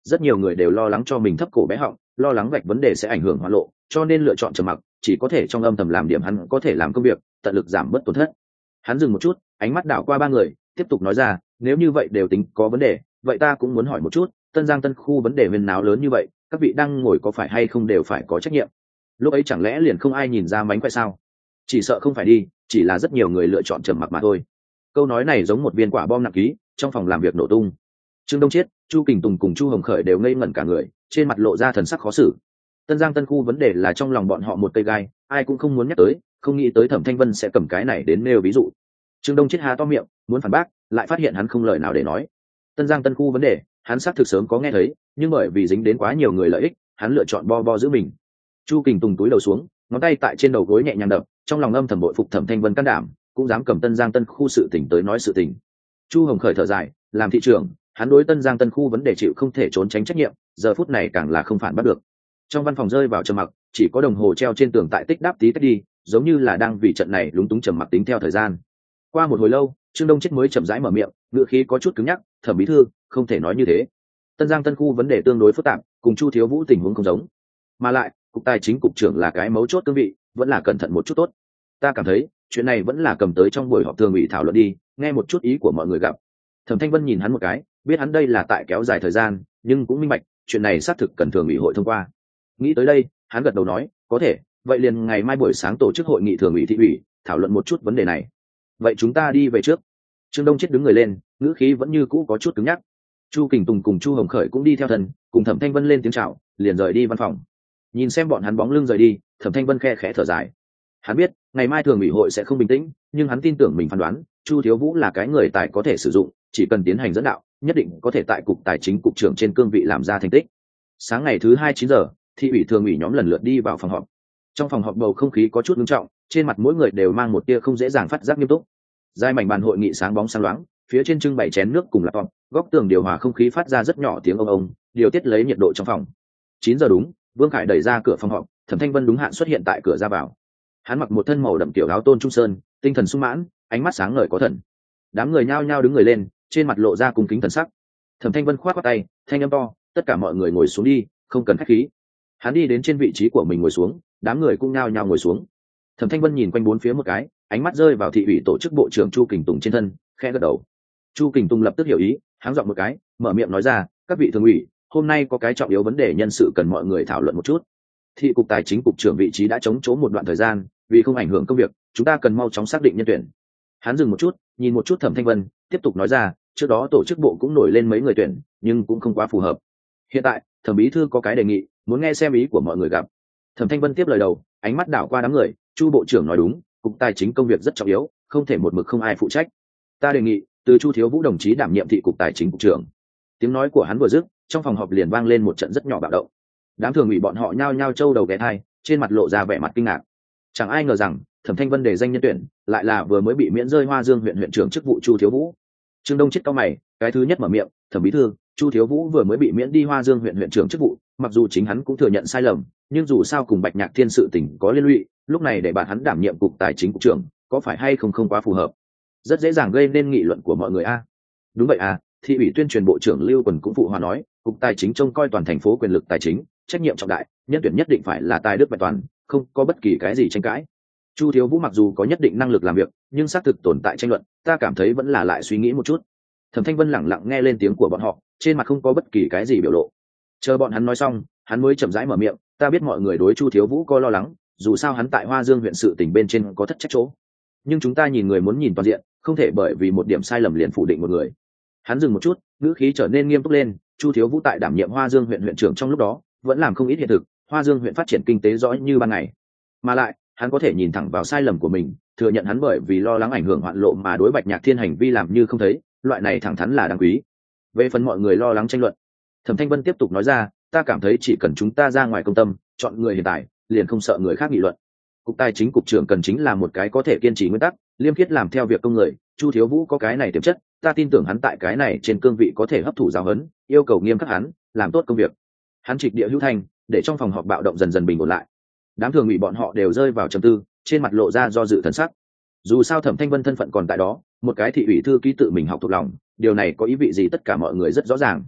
rất nhiều người đều lo lắng cho mình thấp cổ bé họng, lo lắng vạch vấn đề sẽ ảnh hưởng hoạn lộ, cho nên lựa chọn trầm mặc, chỉ có thể trong âm thầm làm điểm hắn có thể làm công việc, tận lực giảm bớt tổn thất. Hắn dừng một chút, ánh mắt đảo qua ba người, tiếp tục nói ra, nếu như vậy đều tính có vấn đề, vậy ta cũng muốn hỏi một chút, Tân Giang Tân khu vấn đề huyên náo lớn như vậy, các vị đang ngồi có phải hay không đều phải có trách nhiệm. Lúc ấy chẳng lẽ liền không ai nhìn ra mánh khỏe sao? Chỉ sợ không phải đi, chỉ là rất nhiều người lựa chọn trầm mặc mà thôi. Câu nói này giống một viên quả bom nặng ký, trong phòng làm việc nổ tung. Trương Đông Chiết, Chu Kình Tùng cùng Chu Hồng Khởi đều ngây ngẩn cả người, trên mặt lộ ra thần sắc khó xử. Tân Giang Tân khu vấn đề là trong lòng bọn họ một cây gai, ai cũng không muốn nhắc tới, không nghĩ tới Thẩm Thanh Vân sẽ cầm cái này đến nêu ví dụ. Trương Đông Chiết há to miệng, muốn phản bác, lại phát hiện hắn không lời nào để nói. Tân Giang Tân khu vấn đề, hắn xác thực sớm có nghe thấy, nhưng bởi vì dính đến quá nhiều người lợi ích, hắn lựa chọn bo bo giữ mình. Chu Kình Tùng túi đầu xuống, ngón tay tại trên đầu gối nhẹ nhàng đập, trong lòng âm thầm bội phục Thẩm Thanh Vân can đảm, cũng dám cầm Tân Giang Tân khu sự tình tới nói sự tình. Chu Hồng Khởi thở dài, làm thị trưởng, hắn đối Tân Giang Tân khu vấn đề chịu không thể trốn tránh trách nhiệm, giờ phút này càng là không phản bắt được. Trong văn phòng rơi vào trầm mặc, chỉ có đồng hồ treo trên tường tại tích đáp tí tách đi, giống như là đang vì trận này lúng túng trầm mặc tính theo thời gian. Qua một hồi lâu, Trương Đông Chiết mới chậm rãi mở miệng, ngữ khí có chút cứng nhắc, Thẩm bí thư, không thể nói như thế. Tân Giang Tân khu vấn đề tương đối phức tạp, cùng Chu Thiếu Vũ tình huống không giống, mà lại cục tài chính cục trưởng là cái mấu chốt cương vị, vẫn là cẩn thận một chút tốt. Ta cảm thấy chuyện này vẫn là cầm tới trong buổi họp thường ủy thảo luận đi, nghe một chút ý của mọi người gặp. Thẩm Thanh Vân nhìn hắn một cái, biết hắn đây là tại kéo dài thời gian, nhưng cũng minh bạch chuyện này xác thực cần thường ủy hội thông qua. Nghĩ tới đây, hắn gật đầu nói, có thể, vậy liền ngày mai buổi sáng tổ chức hội nghị thường ủy thị ủy, thảo luận một chút vấn đề này. Vậy chúng ta đi về trước. Trương Đông Chiết đứng người lên, ngữ khí vẫn như cũ có chút cứng nhắc. Chu Kình Tùng cùng Chu Hồng Khởi cũng đi theo thần, cùng Thẩm Thanh Vân lên tiếng chào, liền rời đi văn phòng. Nhìn xem bọn hắn bóng lưng rời đi, Thẩm Thanh Vân khe khẽ thở dài. Hắn biết ngày mai thường ủy hội sẽ không bình tĩnh, nhưng hắn tin tưởng mình phán đoán, Chu Thiếu Vũ là cái người tài có thể sử dụng, chỉ cần tiến hành dẫn đạo, nhất định có thể tại cục tài chính cục trưởng trên cương vị làm ra thành tích. Sáng ngày thứ hai chín giờ, thị ủy thường ủy nhóm lần lượt đi vào phòng họp. Trong phòng họp bầu không khí có chút nghiêm trọng, trên mặt mỗi người đều mang một tia không dễ dàng phát giác nghiêm túc. Dài mảnh bàn hội nghị sáng bóng sáng loáng, phía trên trưng bày chén nước cùng laptop, góc tường điều hòa không khí phát ra rất nhỏ tiếng ông ông, điều tiết lấy nhiệt độ trong phòng. Chín giờ đúng, Vương Khải đẩy ra cửa phòng họp, Thẩm Thanh Vân đúng hạn xuất hiện tại cửa ra vào. Hắn mặc một thân màu đậm kiểu áo tôn trung sơn, tinh thần sung mãn, ánh mắt sáng ngời có thần. Đám người nhao nhao đứng người lên, trên mặt lộ ra cung kính thần sắc. Thẩm Thanh Vân khoát khoát tay, thanh âm to, tất cả mọi người ngồi xuống đi, không cần khách khí. Hắn đi đến trên vị trí của mình ngồi xuống, đám người cũng nhao nhao ngồi xuống. Thẩm Thanh Vân nhìn quanh bốn phía một cái, ánh mắt rơi vào thị ủy tổ chức bộ trưởng Chu Kình Tùng trên thân, khẽ gật đầu. Chu Kình Tùng lập tức hiểu ý, háng giọng một cái, mở miệng nói ra, các vị thường ủy, hôm nay có cái trọng yếu vấn đề nhân sự cần mọi người thảo luận một chút. Thị cục tài chính cục trưởng vị trí đã trống chỗ một đoạn thời gian, vì không ảnh hưởng công việc, chúng ta cần mau chóng xác định nhân tuyển. Hắn dừng một chút, nhìn một chút Thẩm Thanh Vân, tiếp tục nói ra, trước đó tổ chức bộ cũng nổi lên mấy người tuyển, nhưng cũng không quá phù hợp. Hiện tại, Thẩm bí thư có cái đề nghị, muốn nghe xem ý của mọi người gặp. Thẩm Thanh Vân tiếp lời đầu, ánh mắt đảo qua đám người, Chu bộ trưởng nói đúng, cục tài chính công việc rất trọng yếu, không thể một mực không ai phụ trách. Ta đề nghị từ Chu Thiếu Vũ đồng chí đảm nhiệm thị cục tài chính cục trưởng. Tiếng nói của hắn vừa dứt, trong phòng họp liền vang lên một trận rất nhỏ bạo động. Đám thường ủy bọn họ nhao nhao trâu đầu ghé thai, trên mặt lộ ra vẻ mặt kinh ngạc. Chẳng ai ngờ rằng Thẩm Thanh Vân đề danh nhân tuyển lại là vừa mới bị miễn rơi Hoa Dương huyện huyện trưởng chức vụ Chu Thiếu Vũ. Trương Đông Chiết cao mày, cái thứ nhất mở miệng, Thẩm bí thư, Chu Thiếu Vũ vừa mới bị miễn đi Hoa Dương huyện huyện trưởng chức vụ, mặc dù chính hắn cũng thừa nhận sai lầm, nhưng dù sao cùng Bạch Nhạc Thiên sự tình có liên lụy, lúc này để bạn hắn đảm nhiệm cục tài chính cục trưởng, có phải hay không không quá phù hợp, rất dễ dàng gây nên nghị luận của mọi người a. Đúng vậy à, thị ủy tuyên truyền bộ trưởng Lưu Quần cũng phụ hòa nói, cục tài chính trông coi toàn thành phố quyền lực tài chính, trách nhiệm trọng đại, nhân tuyển nhất định phải là tài đức vẹn toàn, không có bất kỳ cái gì tranh cãi. Chu Thiếu Vũ mặc dù có nhất định năng lực làm việc, nhưng xác thực tồn tại tranh luận, ta cảm thấy vẫn là lại suy nghĩ một chút. Thẩm Thanh Vân lẳng lặng nghe lên tiếng của bọn họ, trên mặt không có bất kỳ cái gì biểu lộ. Chờ bọn hắn nói xong, hắn mới chậm rãi mở miệng, ta biết mọi người đối Chu Thiếu Vũ có lo lắng, dù sao hắn tại Hoa Dương huyện sự tình bên trên có thất trách chỗ, nhưng chúng ta nhìn người muốn nhìn toàn diện, không thể bởi vì một điểm sai lầm liền phủ định một người. Hắn dừng một chút, ngữ khí trở nên nghiêm túc lên, Chu Thiếu Vũ tại đảm nhiệm Hoa Dương huyện huyện trưởng trong lúc đó, vẫn làm không ít hiện thực, Hoa Dương huyện phát triển kinh tế rõ như ban ngày. Mà lại, hắn có thể nhìn thẳng vào sai lầm của mình, thừa nhận hắn bởi vì lo lắng ảnh hưởng hoạn lộ mà đối Bạch Nhạc Thiên hành vi làm như không thấy, loại này thẳng thắn là đáng quý. Về phần mọi người lo lắng tranh luận, Thẩm Thanh Vân tiếp tục nói ra, ta cảm thấy chỉ cần chúng ta ra ngoài công tâm, chọn người hiện tại, liền không sợ người khác nghị luận. Cục tài chính cục trưởng cần chính là một cái có thể kiên trì nguyên tắc, liêm khiết làm theo việc công người, Chu Thiếu Vũ có cái này tiềm chất, ta tin tưởng hắn tại cái này trên cương vị có thể hấp thụ giáo huấn, yêu cầu nghiêm khắc hắn, làm tốt công việc. Hắn trịch địa hữu thanh, để trong phòng họp bạo động dần dần bình ổn lại. Đám thường ủy bọn họ đều rơi vào trầm tư, trên mặt lộ ra do dự thần sắc. Dù sao Thẩm Thanh Vân thân phận còn tại đó, một cái thị ủy thư ký tự mình học thuộc lòng, điều này có ý vị gì tất cả mọi người rất rõ ràng.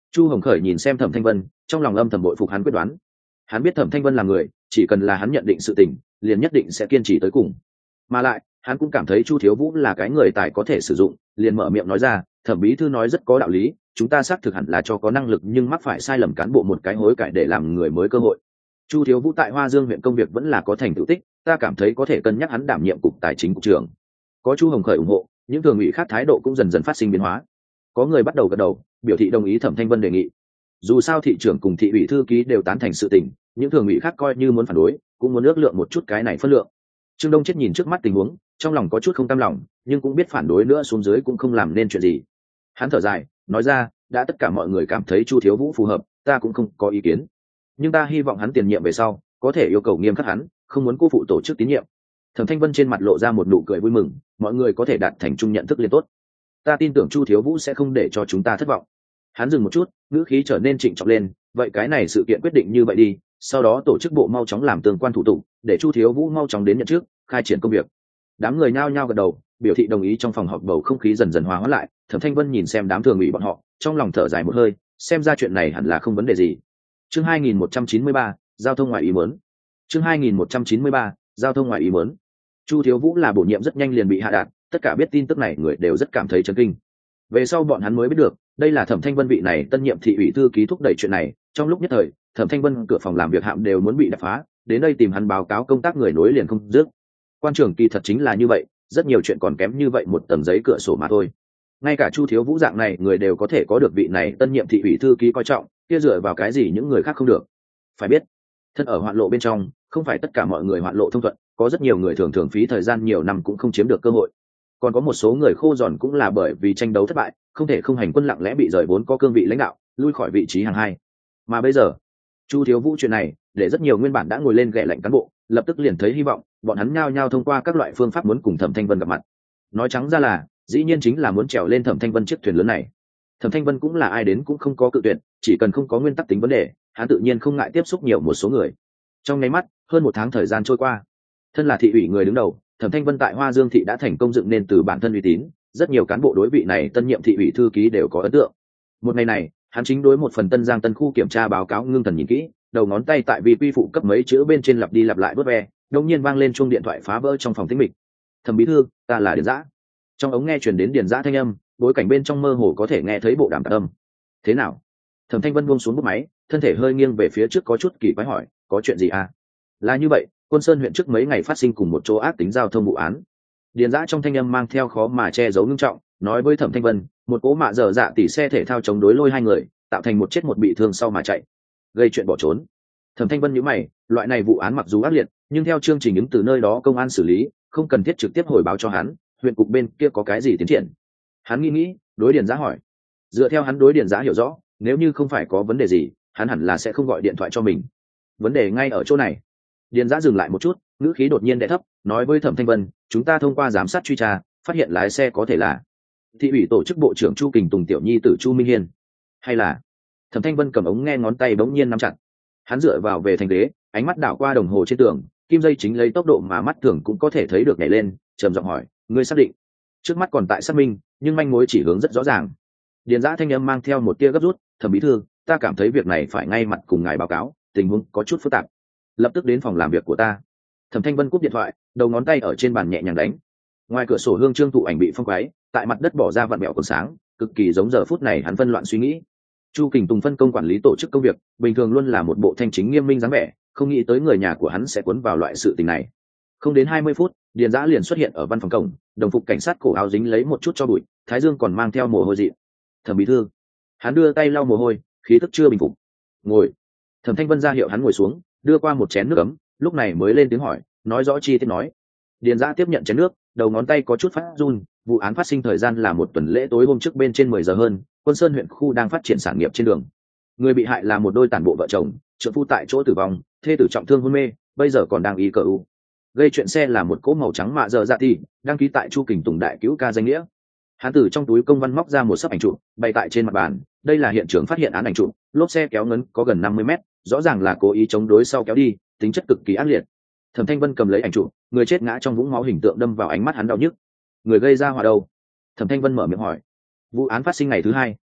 Chu Hồng Khởi nhìn xem Thẩm Thanh Vân, trong lòng âm thầm bội phục hắn quyết đoán. Hắn biết Thẩm Thanh Vân là người, chỉ cần là hắn nhận định sự tình, liền nhất định sẽ kiên trì tới cùng. Mà lại, hắn cũng cảm thấy Chu Thiếu Vũ là cái người tài có thể sử dụng, liền mở miệng nói ra, Thẩm bí thư nói rất có đạo lý, chúng ta xác thực hẳn là cho có năng lực nhưng mắc phải sai lầm cán bộ một cái hối cải để làm người mới cơ hội. Chu Thiếu Vũ tại Hoa Dương huyện công việc vẫn là có thành tựu tích, ta cảm thấy có thể cân nhắc hắn đảm nhiệm cục tài chính cục trưởng. Có Chu Hồng Khởi ủng hộ, những thường ủy khác thái độ cũng dần dần phát sinh biến hóa. Có người bắt đầu gật đầu, biểu thị đồng ý Thẩm Thanh Vân đề nghị. Dù sao thị trưởng cùng thị ủy thư ký đều tán thành sự tình, những thường ủy khác coi như muốn phản đối, cũng muốn ước lượng một chút cái này phân lượng. Trương Đông Chết nhìn trước mắt tình huống, trong lòng có chút không cam lòng, nhưng cũng biết phản đối nữa xuống dưới cũng không làm nên chuyện gì. Hắn thở dài, nói ra, đã tất cả mọi người cảm thấy Chu Thiếu Vũ phù hợp, ta cũng không có ý kiến. Nhưng ta hy vọng hắn tiền nhiệm về sau, có thể yêu cầu nghiêm khắc hắn, không muốn cô phụ tổ chức tín nhiệm. Thẩm Thanh Vân trên mặt lộ ra một nụ cười vui mừng, mọi người có thể đạt thành chung nhận thức liền tốt. Ta tin tưởng Chu Thiếu Vũ sẽ không để cho chúng ta thất vọng. Hắn dừng một chút, ngữ khí trở nên trịnh trọng lên, vậy cái này sự kiện quyết định như vậy đi, sau đó tổ chức bộ mau chóng làm tương quan thủ tục, để Chu Thiếu Vũ mau chóng đến nhận trước, khai triển công việc. Đám người nhao nhao gật đầu, biểu thị đồng ý. Trong phòng họp bầu không khí dần dần hòa hóa lại. Thẩm Thanh Vân nhìn xem đám thường ủy bọn họ, trong lòng thở dài một hơi, xem ra chuyện này hẳn là không vấn đề gì. Chương hai nghìn một trăm chín mươi ba, giao thông ngoài ý muốn. Chương hai nghìn một trăm chín mươi ba, giao thông ngoài ý muốn. Chu Thiếu Vũ là bổ nhiệm rất nhanh liền bị hạ đạt, tất cả biết tin tức này người đều rất cảm thấy chấn kinh. Về sau bọn hắn mới biết được, đây là Thẩm Thanh Vân vị này tân nhiệm thị ủy thư ký thúc đẩy chuyện này. Trong lúc nhất thời, Thẩm Thanh Vân cửa phòng làm việc hạm đều muốn bị đập phá, đến đây tìm hắn báo cáo công tác người nối liền không dứt. Quan trưởng kỳ thật chính là như vậy, rất nhiều chuyện còn kém như vậy một tầng giấy cửa sổ mà thôi. Ngay cả Chu Thiếu Vũ dạng này người đều có thể có được vị này tân nhiệm thị ủy thư ký coi trọng, kia dựa vào cái gì những người khác không được? Phải biết, thân ở hoạn lộ bên trong, không phải tất cả mọi người hoạn lộ thông thuận, có rất nhiều người thường thường phí thời gian nhiều năm cũng không chiếm được cơ hội. Còn có một số người khô giòn cũng là bởi vì tranh đấu thất bại, không thể không hành quân lặng lẽ bị rời vốn có cương vị lãnh đạo, lui khỏi vị trí hàng hai. Mà bây giờ, Chu Thiếu Vũ chuyện này, để rất nhiều nguyên bản đã ngồi lên ghẻ lạnh cán bộ, lập tức liền thấy hy vọng, bọn hắn nhao nhao thông qua các loại phương pháp muốn cùng Thẩm Thanh Vân gặp mặt. Nói trắng ra là, dĩ nhiên chính là muốn trèo lên Thẩm Thanh Vân chiếc thuyền lớn này. Thẩm Thanh Vân cũng là ai đến cũng không có cự tuyệt, chỉ cần không có nguyên tắc tính vấn đề, hắn tự nhiên không ngại tiếp xúc nhiều một số người. Trong nháy mắt, hơn một tháng thời gian trôi qua, thân là thị ủy người đứng đầu, Thẩm Thanh Vân tại Hoa Dương thị đã thành công dựng nên từ bản thân uy tín, rất nhiều cán bộ đối vị này tân nhiệm thị ủy thư ký đều có ấn tượng. Một ngày này, hắn chính đối một phần Tân Giang Tân khu kiểm tra báo cáo ngưng thần nhìn kỹ, đầu ngón tay tại vi quy phụ cấp mấy chữ bên trên lặp đi lặp lại vớt ve, đột nhiên vang lên chuông điện thoại phá vỡ trong phòng tĩnh mịch. Thẩm bí thư, ta là Điền Dã. Trong ống nghe truyền đến Điền Dã thanh âm, bối cảnh bên trong mơ hồ có thể nghe thấy bộ đàm tạc âm. Thế nào? Thẩm Thanh Vân buông xuống bút máy, thân thể hơi nghiêng về phía trước có chút kỳ quái hỏi, có chuyện gì à? Là như vậy, Quân Sơn huyện trước mấy ngày phát sinh cùng một chỗ ác tính giao thông vụ án. Điền Dã trong thanh âm mang theo khó mà che giấu ngưng trọng, nói với Thẩm Thanh Vân, một cỗ mạ dở dạ tỉ xe thể thao chống đối lôi hai người, tạo thành một chết một bị thương sau mà chạy, gây chuyện bỏ trốn. Thẩm Thanh Vân nhíu mày, loại này vụ án mặc dù ác liệt, nhưng theo chương trình ứng từ nơi đó công an xử lý, không cần thiết trực tiếp hồi báo cho hắn, huyện cục bên kia có cái gì tiến triển. Hắn nghĩ nghĩ, đối Điền Dã hỏi. Dựa theo hắn đối Điền Dã hiểu rõ, nếu như không phải có vấn đề gì, hắn hẳn là sẽ không gọi điện thoại cho mình. Vấn đề ngay ở chỗ này. Điền Dã dừng lại một chút, ngữ khí đột nhiên đè thấp, nói với Thẩm Thanh Vân, chúng ta thông qua giám sát truy tra, phát hiện lái xe có thể là thị ủy tổ chức bộ trưởng Chu Kình Tùng tiểu nhi tử Chu Minh Hiên, hay là Thẩm Thanh Vân cầm ống nghe ngón tay bỗng nhiên nắm chặt. Hắn dựa vào về thành ghế, ánh mắt đảo qua đồng hồ trên tường, kim dây chính lấy tốc độ mà mắt thường cũng có thể thấy được nhảy lên, trầm giọng hỏi, ngươi xác định? Trước mắt còn tại xác minh, nhưng manh mối chỉ hướng rất rõ ràng. Điền Dã thanh âm mang theo một tia gấp rút, Thẩm bí thư, ta cảm thấy việc này phải ngay mặt cùng ngài báo cáo, tình huống có chút phức tạp. Lập tức đến phòng làm việc của ta. Thẩm Thanh Vân cúp điện thoại, đầu ngón tay ở trên bàn nhẹ nhàng đánh. Ngoài cửa sổ hương trương thụ ảnh bị phong quái, tại mặt đất bỏ ra vặn mẹo còn sáng, cực kỳ giống giờ phút này hắn phân loạn suy nghĩ. Chu Kình Tùng phân công quản lý tổ chức công việc, bình thường luôn là một bộ thanh chính nghiêm minh dáng vẻ, không nghĩ tới người nhà của hắn sẽ cuốn vào loại sự tình này. Không đến hai mươi phút, Điền Dã liền xuất hiện ở văn phòng cổng, đồng phục cảnh sát cổ áo dính lấy một chút cho bụi, thái dương còn mang theo mồ hôi dị. Thẩm bí thư. Hắn đưa tay lau mồ hôi, khí tức chưa bình phục. Ngồi. Thẩm Thanh Vân ra hiệu hắn ngồi xuống, đưa qua một chén nước ấm, lúc này mới lên tiếng hỏi, nói rõ chi tiết nói. Điền Dã tiếp nhận chén nước, đầu ngón tay có chút phát run, vụ án phát sinh thời gian là một tuần lễ tối hôm trước bên trên mười giờ hơn, Quân Sơn huyện khu đang phát triển sản nghiệp trên đường. Người bị hại là một đôi tản bộ vợ chồng, trượng phu tại chỗ tử vong, thê tử trọng thương hôn mê, bây giờ còn đang y cờ u. Gây chuyện xe là một cỗ màu trắng mạ dở dạ thì, đăng ký tại Chu Kình Tùng đại cứu ca danh nghĩa. Hắn từ trong túi công văn móc ra một sấp ảnh chụp, bày tại trên mặt bàn, đây là hiện trường phát hiện án ảnh chụp, lốp xe kéo ngấn có gần năm mươi mét, rõ ràng là cố ý chống đối sau kéo đi, tính chất cực kỳ ác liệt. Thẩm Thanh Vân cầm lấy ảnh chụp, người chết ngã trong vũng máu hình tượng đâm vào ánh mắt hắn đau nhức. Người gây ra hỏa đâu? Thẩm Thanh Vân mở miệng hỏi. Vụ án phát sinh ngày thứ hai,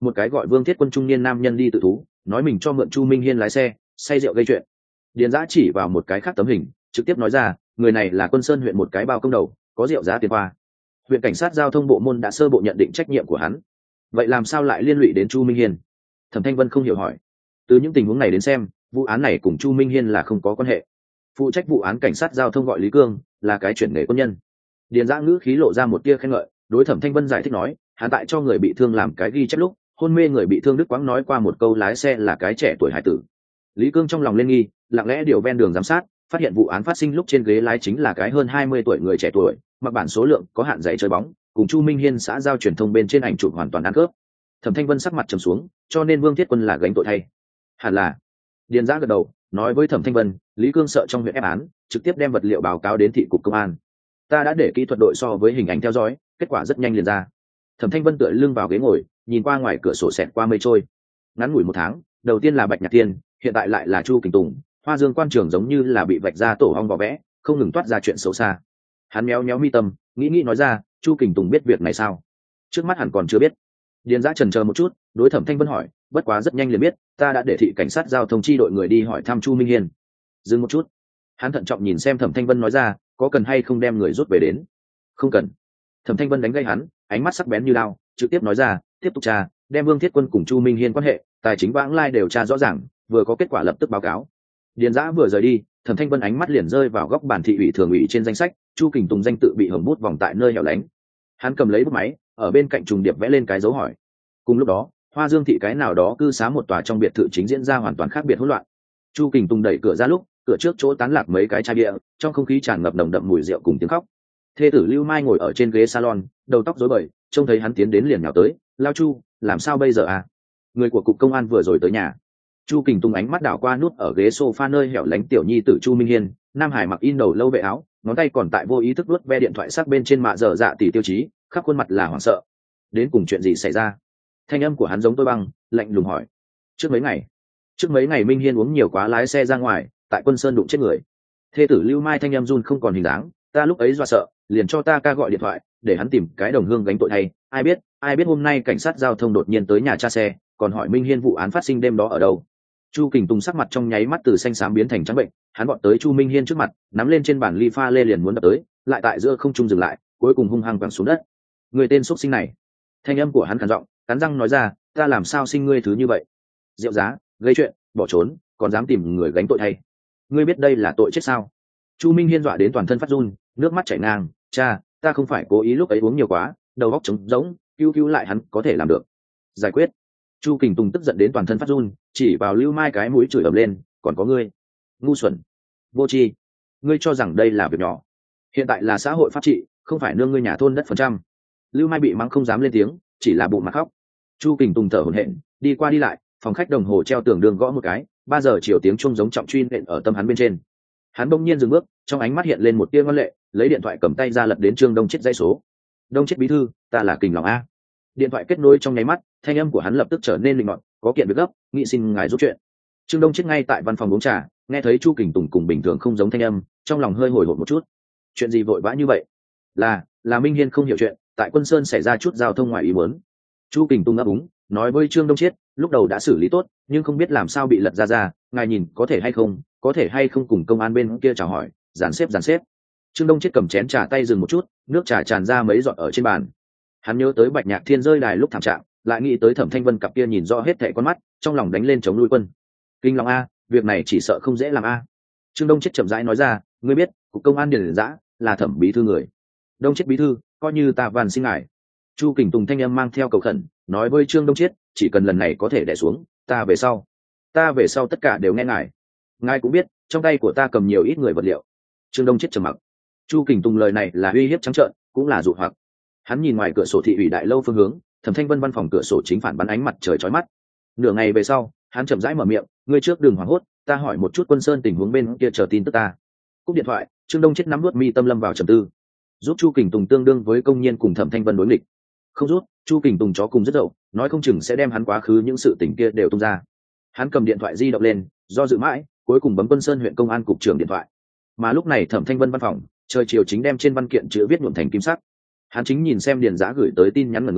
một cái gọi Vương Thiết Quân trung niên nam nhân đi tự thú, nói mình cho mượn Chu Minh Hiên lái xe, say rượu gây chuyện. Điền Giã chỉ vào một cái khác tấm hình, trực tiếp nói ra, người này là Quân Sơn huyện một cái bao công đầu, có rượu giá tiền qua. Huyện cảnh sát giao thông bộ môn đã sơ bộ nhận định trách nhiệm của hắn. Vậy làm sao lại liên lụy đến Chu Minh Hiên? Thẩm Thanh Vân không hiểu hỏi. Từ những tình huống này đến xem, vụ án này cùng Chu Minh Hiên là không có quan hệ. Phụ trách vụ án cảnh sát giao thông gọi Lý Cương, là cái chuyển nghề quân nhân. Điền Giã ngữ khí lộ ra một tia khen ngợi, đối Thẩm Thanh Vân giải thích nói, hắn tại cho người bị thương làm cái ghi chép lúc, hôn mê người bị thương Đức Quãng nói qua một câu lái xe là cái trẻ tuổi hải tử. Lý Cương trong lòng lên nghi, lặng lẽ điều ven đường giám sát, phát hiện vụ án phát sinh lúc trên ghế lái chính là cái hơn hai mươi tuổi người trẻ tuổi, mặc bản số lượng có hạn giày chơi bóng, cùng Chu Minh Hiên xã giao truyền thông bên trên ảnh chụp hoàn toàn ăn khớp. Thẩm Thanh Vân sắc mặt trầm xuống, cho nên Vương Thiết Quân là gánh tội thay. Hẳn là. Điền Giã gật đầu, nói với Thẩm Thanh Vân, Lý Cương sợ trong huyện ép án, trực tiếp đem vật liệu báo cáo đến thị cục công an. Ta đã để kỹ thuật đội so với hình ảnh theo dõi, kết quả rất nhanh liền ra. Thẩm Thanh Vân tựa lưng vào ghế ngồi, nhìn qua ngoài cửa sổ xẹt qua mây trôi. Ngắn ngủi một tháng, đầu tiên là Bạch Nhạc Tiên, hiện tại lại là Chu Kình Tùng, Hoa Dương quan trường giống như là bị vạch ra tổ ong vỏ vẽ, không ngừng toát ra chuyện xấu xa. Hắn méo méo mi tâm, nghĩ nghĩ nói ra, Chu Kình Tùng biết việc này sao? Trước mắt hẳn còn chưa biết. Điền Giã chần chờ một chút, đối Thẩm Thanh Vân hỏi, bất quá rất nhanh liền biết, ta đã để thị cảnh sát giao thông chi đội người đi hỏi thăm Chu Minh Hiên. Dừng một chút, hắn thận trọng nhìn xem Thẩm Thanh Vân nói ra, có cần hay không đem người rút về đến? Không cần. Thẩm Thanh Vân đánh gây hắn, ánh mắt sắc bén như lao, trực tiếp nói ra, tiếp tục tra, đem Vương Thiết Quân cùng Chu Minh Hiên quan hệ, tài chính vãng lai đều tra rõ ràng, vừa có kết quả lập tức báo cáo. Điền Giã vừa rời đi, Thẩm Thanh Vân ánh mắt liền rơi vào góc bản thị ủy thường ủy trên danh sách, Chu Kình Tùng danh tự bị hồng bút vòng tại nơi hẻo lánh. Hắn cầm lấy bút máy, ở bên cạnh trùng điệp vẽ lên cái dấu hỏi. Cùng lúc đó, Hoa Dương thị cái nào đó cư xá một tòa trong biệt thự chính diễn ra hoàn toàn khác biệt hỗn loạn. Chu Kình Tùng đẩy cửa ra lúc, cửa trước chỗ tán lạc mấy cái chai bia, trong không khí tràn ngập nồng đậm mùi rượu cùng tiếng khóc. Thê tử Lưu Mai ngồi ở trên ghế salon, đầu tóc rối bời, trông thấy hắn tiến đến liền nhào tới, lao Chu, làm sao bây giờ à? Người của cục công an vừa rồi tới nhà. Chu Kình Tùng ánh mắt đảo qua nút ở ghế sofa nơi hẻo lánh tiểu nhi tử Chu Minh Hiên, Nam Hải mặc in đầu lâu vệ áo, ngón tay còn tại vô ý thức vuốt ve điện thoại sắc bên trên mạ dở dạ tỷ tiêu chí, khắp khuôn mặt là hoảng sợ. Đến cùng chuyện gì xảy ra? Thanh âm của hắn giống tôi băng, lạnh lùng hỏi. Trước mấy ngày, trước mấy ngày Minh Hiên uống nhiều quá lái xe ra ngoài, tại Quân Sơn đụng chết người. Thê tử Lưu Mai thanh âm run không còn hình dáng, ta lúc ấy do sợ, liền cho ta ca gọi điện thoại, để hắn tìm cái đồng hương gánh tội thay. Ai biết, ai biết hôm nay cảnh sát giao thông đột nhiên tới nhà tra xe, còn hỏi Minh Hiên vụ án phát sinh đêm đó ở đâu. Chu Kình Tùng sắc mặt trong nháy mắt từ xanh xám biến thành trắng bệnh, hắn vọt tới Chu Minh Hiên trước mặt, nắm lên trên bàn ly pha lê liền muốn đập tới, lại tại giữa không trung dừng lại, cuối cùng hung hăng quẳng xuống đất. Người tên xuất sinh này. Thanh âm của hắn cắn giọng, cắn răng nói ra, ta làm sao sinh ngươi thứ như vậy? Rượu giá, gây chuyện, bỏ trốn, còn dám tìm người gánh tội thay. Ngươi biết đây là tội chết sao? Chu Minh Hiên dọa đến toàn thân phát run, nước mắt chảy ngang, cha, ta không phải cố ý lúc ấy uống nhiều quá, đầu óc trống rỗng, cứu cứu lại hắn có thể làm được. Giải quyết. Chu Kình Tùng tức giận đến toàn thân phát run, chỉ vào Lưu Mai cái mũi chửi ầm lên, còn có ngươi, ngu xuẩn, vô tri, ngươi cho rằng đây là việc nhỏ. Hiện tại là xã hội pháp trị, không phải nương ngươi nhà thôn đất phần trăm. Lưu Mai bị mắng không dám lên tiếng, chỉ là bụng mặt khóc. Chu Kình Tùng thở hổn hển, đi qua đi lại, phòng khách đồng hồ treo tường đường gõ một cái, ba giờ chiều tiếng chuông giống trọng truy nện ở tâm hắn bên trên. Hắn bỗng nhiên dừng bước, trong ánh mắt hiện lên một tia ngoan lệ, lấy điện thoại cầm tay ra lật đến Trương Đông Chết dãy số. Đông Chết bí thư, ta là Kình Lòng a. Điện thoại kết nối trong nháy mắt, thanh âm của hắn lập tức trở nên linh hoạt, có kiện việc gấp, nghị xin ngài giúp chuyện. Trương Đông Chết ngay tại văn phòng uống trà, nghe thấy Chu Kình Tùng cùng bình thường không giống thanh âm, trong lòng hơi hồi hộp một chút. Chuyện gì vội vã như vậy? Là, là Minh Hiên không hiểu chuyện, tại Quân Sơn xảy ra chút giao thông ngoài ý muốn. Chu Kình Tùng ấp úng, nói với Trương Đông Chết, lúc đầu đã xử lý tốt, nhưng không biết làm sao bị lật ra ra, ngài nhìn có thể hay không, có thể hay không cùng công an bên kia chào hỏi, dàn xếp dàn xếp. Trương Đông Chết cầm chén trà tay dừng một chút, nước trà tràn ra mấy giọt ở trên bàn. Hắn nhớ tới Bạch Nhạc Thiên rơi đài lúc thảm trạng, lại nghĩ tới Thẩm Thanh Vân cặp kia nhìn rõ hết thảy con mắt, trong lòng đánh lên chống nuôi quân. Kinh Long a, việc này chỉ sợ không dễ làm a. Trương Đông Chết chậm rãi nói ra, ngươi biết, cục công an Điền Giã là Thẩm bí thư người. Đông Chết bí thư, coi như ta van xin ngài. Chu Kình Tùng thanh âm mang theo cầu khẩn, nói với Trương Đông Chết, chỉ cần lần này có thể đè xuống, ta về sau, ta về sau tất cả đều nghe ngài. Ngài cũng biết, trong tay của ta cầm nhiều ít người vật liệu. Trương Đông Chết trầm mặc. Chu Kình Tùng lời này là uy hiếp trắng trợn, cũng là dụ hoặc. Hắn nhìn ngoài cửa sổ thị ủy đại lâu phương hướng, Thẩm Thanh Vân văn phòng cửa sổ chính phản bắn ánh mặt trời chói mắt. Nửa ngày về sau, hắn chậm rãi mở miệng, ngươi trước đừng hoảng hốt, ta hỏi một chút Quân Sơn tình huống bên kia chờ tin tức ta. Cúp điện thoại, Trương Đông Chết nắm nuốt mi tâm lâm vào trầm tư. Giúp Chu Kình Tùng tương đương với công nhân cùng Thẩm Thanh Vân đối nghịch. Không rút, Chu Kình Tùng chó cùng rất dậu, nói không chừng sẽ đem hắn quá khứ những sự tình kia đều tung ra. Hắn cầm điện thoại di động lên, do dự mãi, cuối cùng bấm Quân Sơn huyện công an cục trưởng điện thoại. Mà lúc này Thẩm Thanh Vân văn phòng, trời chiều chính đem trên văn kiện chữ viết nhuộm thành kim sắc. Hắn chính nhìn xem Điền Giã gửi tới tin nhắn mọi người,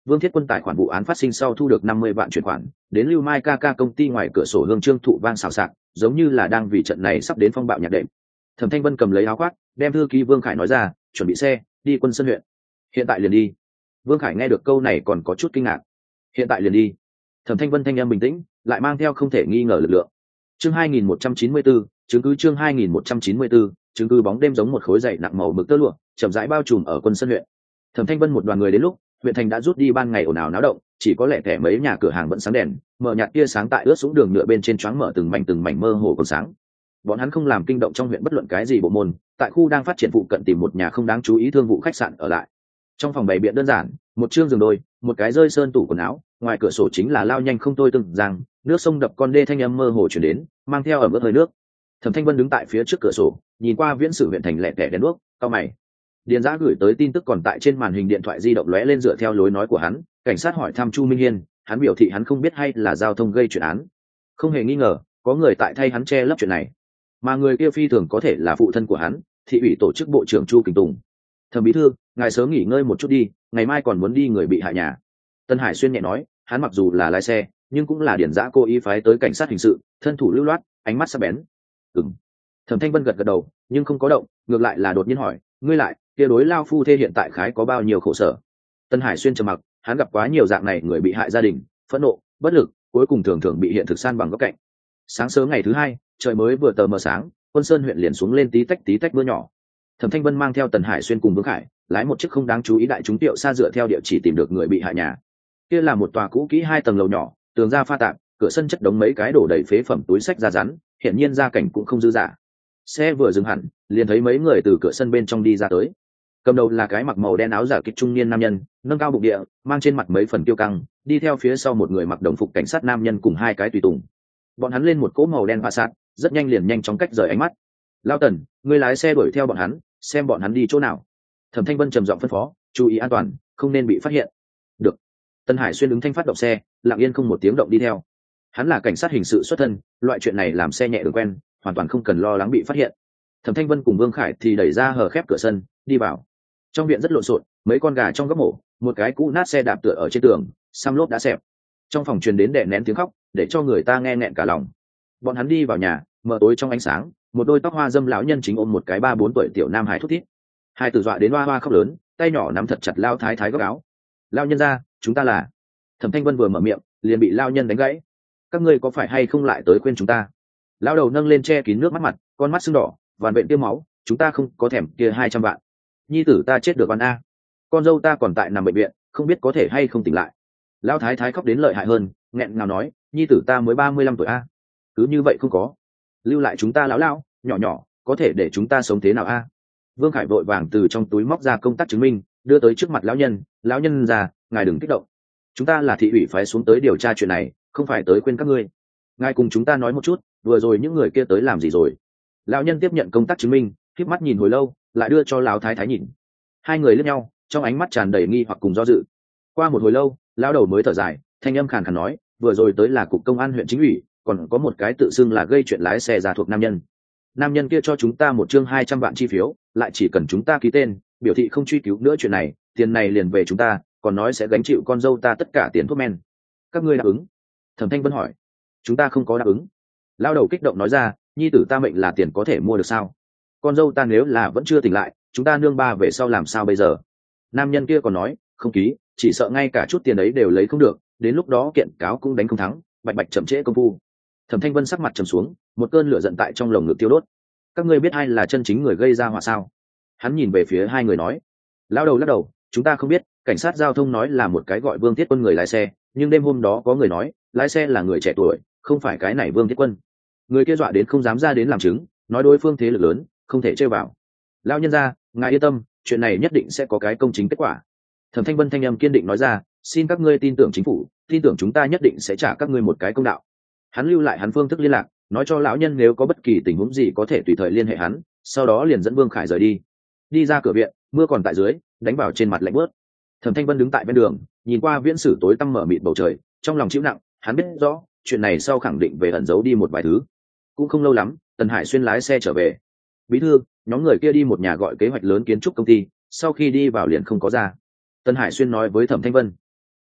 Vương Thiết Quân tài khoản vụ án phát sinh sau thu được năm mươi vạn chuyển khoản, đến Lưu Mai ca ca công ty ngoài cửa sổ hương trương thụ vang xào xạc, giống như là đang vì trận này sắp đến phong bạo nhạc đệm. Thẩm Thanh Vân cầm lấy áo khoác, đem thư ký Vương Khải nói ra, chuẩn bị xe, đi Quân Sơn huyện. Hiện tại liền đi. Vương Khải nghe được câu này còn có chút kinh ngạc. Hiện tại liền đi. Thẩm Thanh Vân thanh em bình tĩnh, lại mang theo không thể nghi ngờ lực lượng. Chương hai nghìn một trăm chín mươi bốn, chứng cứ chương hai nghìn một trăm chín mươi bốn, chứng cứ bóng đêm giống một khối dày nặng màu mực tơ lụa, chậm rãi bao trùm ở Quân Sơn huyện. Thẩm Thanh Vân một đoàn người đến lúc, huyện thành đã rút đi ban ngày ồn ào náo động, chỉ có lẻ tẻ mấy nhà cửa hàng vẫn sáng đèn, mở nhạt tia sáng tại ướt sũng đường nhựa bên trên choáng mở từng mảnh từng mảnh mơ hồ còn sáng. Bọn hắn không làm kinh động trong huyện bất luận cái gì bộ môn, tại khu đang phát triển phụ cận tìm một nhà không đáng chú ý thương vụ khách sạn ở lại. Trong phòng bày biện đơn giản, một chương giường đôi, một cái rơi sơn tủ quần áo, ngoài cửa sổ chính là lao nhanh không tôi từng rằng, nước sông đập con đê thanh âm mơ hồ chuyển đến, mang theo ẩm ướt hơi nước. Thẩm Thanh Vân đứng tại phía trước cửa sổ, nhìn qua viễn sử huyện thành lẻ tẻ đèn đuốc, cau mày. Điền Giã gửi tới tin tức còn tại trên màn hình điện thoại di động lóe lên dựa theo lối nói của hắn, cảnh sát hỏi thăm Chu Minh Hiên, hắn biểu thị hắn không biết hay là giao thông gây chuyện án. Không hề nghi ngờ, có người tại thay hắn che lấp chuyện này. Mà người kia phi thường có thể là phụ thân của hắn, thị ủy tổ chức bộ trưởng Chu Kình Tùng. Thẩm bí thư, ngài sớm nghỉ ngơi một chút đi, ngày mai còn muốn đi người bị hại nhà. Tân Hải Xuyên nhẹ nói, hắn mặc dù là lái xe, nhưng cũng là Điền Giã cố ý phái tới cảnh sát hình sự, thân thủ lưu loát, ánh mắt sắc bén. Ừm. Thẩm Thanh Vân gật gật đầu, nhưng không có động, ngược lại là đột nhiên hỏi, ngươi lại, kia đối lao phu thê hiện tại khái có bao nhiêu khổ sở? Tân Hải Xuyên trầm mặc, hắn gặp quá nhiều dạng này người bị hại gia đình, phẫn nộ, bất lực, cuối cùng thường thường bị hiện thực san bằng góc cạnh. Sáng sớm ngày thứ hai, trời mới vừa tờ mờ sáng, Quân Sơn huyện liền xuống lên tí tách tí tách mưa nhỏ. Thẩm Thanh Vân mang theo Tần Hải Xuyên cùng Vương Khải, lái một chiếc không đáng chú ý đại chúng tiệu xa dựa theo địa chỉ tìm được người bị hại nhà. Kia là một tòa cũ kỹ hai tầng lầu nhỏ, tường ra pha tạp, cửa sân chất đống mấy cái đổ đầy phế phẩm túi sách da rắn, hiển nhiên gia cảnh cũng không dư dả. Xe vừa dừng hẳn, liền thấy mấy người từ cửa sân bên trong đi ra tới. Cầm đầu là cái mặc màu đen áo giả kịch trung niên nam nhân, nâng cao bụng địa, mang trên mặt mấy phần tiêu căng, đi theo phía sau một người mặc đồng phục cảnh sát nam nhân cùng hai cái tùy tùng. Bọn hắn lên một cỗ màu đen Passat, rất nhanh liền nhanh chóng cách rời ánh mắt. Lao Tần, ngươi lái xe đuổi theo bọn hắn, xem bọn hắn đi chỗ nào. Thẩm Thanh Vân trầm giọng phân phó, chú ý an toàn, không nên bị phát hiện. Được. Tân Hải Xuyên ứng thanh phát động xe, lặng yên không một tiếng động đi theo. Hắn là cảnh sát hình sự xuất thân, loại chuyện này làm xe nhẹ đường quen, hoàn toàn không cần lo lắng bị phát hiện. Thẩm Thanh Vân cùng Vương Khải thì đẩy ra hở khép cửa sân, đi vào. Trong viện rất lộn xộn, mấy con gà trong góc mổ, một cái cũ nát xe đạp tựa ở trên tường, xăm lốp đã xẹp. Trong phòng truyền đến đè nén tiếng khóc, để cho người ta nghe nghẹn cả lòng. Bọn hắn đi vào nhà, mở tối trong ánh sáng, một đôi tóc hoa dâm lão nhân chính ôm một cái ba bốn tuổi tiểu nam hải thút thít. Hai tử dọa đến hoa hoa khóc lớn, tay nhỏ nắm thật chặt lao thái thái góc áo. Lao nhân ra, chúng ta là. Thẩm Thanh Vân vừa mở miệng, liền bị lao nhân đánh gãy. Các ngươi có phải hay không lại tới khuyên chúng ta? Lao đầu nâng lên che kín nước mắt mặt, con mắt sưng đỏ, vằn vện tiêm máu, chúng ta không có thèm kia hai trăm vạn. Nhi tử ta chết được oan a, con dâu ta còn tại nằm bệnh viện, không biết có thể hay không tỉnh lại. Lão thái thái khóc đến lợi hại hơn, nghẹn ngào nói, nhi tử ta mới ba mươi lăm tuổi a, cứ như vậy không có, lưu lại chúng ta lão lão nhỏ nhỏ, có thể để chúng ta sống thế nào a? Vương Khải vội vàng từ trong túi móc ra công tác chứng minh, đưa tới trước mặt lão nhân. Lão nhân già, ngài đừng kích động, chúng ta là thị ủy phái xuống tới điều tra chuyện này, không phải tới khuyên các ngươi. Ngài cùng chúng ta nói một chút, vừa rồi những người kia tới làm gì rồi? Lão nhân tiếp nhận công tác chứng minh, khép mắt nhìn hồi lâu, lại đưa cho lão thái thái nhìn. Hai người liếc nhau, trong ánh mắt tràn đầy nghi hoặc cùng do dự. Qua một hồi lâu, lão đầu mới thở dài, thanh âm khàn khàn nói, vừa rồi tới là cục công an huyện chính ủy, còn có một cái tự xưng là gây chuyện lái xe giả thuộc nam nhân. Nam nhân kia cho chúng ta một chương hai trăm vạn chi phiếu, lại chỉ cần chúng ta ký tên, biểu thị không truy cứu nữa chuyện này, tiền này liền về chúng ta, còn nói sẽ gánh chịu con dâu ta tất cả tiền thuốc men. Các ngươi đáp ứng? Thẩm Thanh Vân hỏi. Chúng ta không có đáp ứng. Lão đầu kích động nói ra, nhi tử ta mệnh là tiền có thể mua được sao? Con dâu ta nếu là vẫn chưa tỉnh lại, chúng ta nương ba về sau làm sao bây giờ? Nam nhân kia còn nói, không ký, chỉ sợ ngay cả chút tiền ấy đều lấy không được, đến lúc đó kiện cáo cũng đánh không thắng, bạch bạch chậm trễ công phu. Thẩm Thanh Vân sắc mặt trầm xuống, một cơn lửa giận tại trong lồng ngực tiêu đốt. Các ngươi biết ai là chân chính người gây ra họa sao? Hắn nhìn về phía hai người nói. Lão đầu lắc đầu, chúng ta không biết, cảnh sát giao thông nói là một cái gọi Vương Thiết Quân người lái xe, nhưng đêm hôm đó có người nói, lái xe là người trẻ tuổi, không phải cái này Vương Thiết Quân. Người kia dọa đến không dám ra đến làm chứng, nói đối phương thế lực lớn, không thể chơi vào. Lão nhân gia, ngài yên tâm, chuyện này nhất định sẽ có cái công chính kết quả. Thẩm Thanh Vân thanh âm kiên định nói ra, xin các ngươi tin tưởng chính phủ, tin tưởng chúng ta nhất định sẽ trả các ngươi một cái công đạo. Hắn lưu lại hắn phương thức liên lạc, nói cho lão nhân nếu có bất kỳ tình huống gì có thể tùy thời liên hệ hắn, sau đó liền dẫn Vương Khải rời đi. Đi ra cửa viện, mưa còn tại dưới, đánh vào trên mặt lạnh bớt. Thẩm Thanh Vân đứng tại bên đường, nhìn qua viễn sử tối tăm mở mịt bầu trời, trong lòng chịu nặng, hắn biết rõ, chuyện này sau khẳng định về ẩn giấu đi một vài thứ. Cũng không lâu lắm, Tần Hải Xuyên lái xe trở về. Bí thư, nhóm người kia đi một nhà gọi kế hoạch lớn kiến trúc công ty, sau khi đi vào liền không có ra. Tần Hải Xuyên nói với Thẩm Thanh Vân.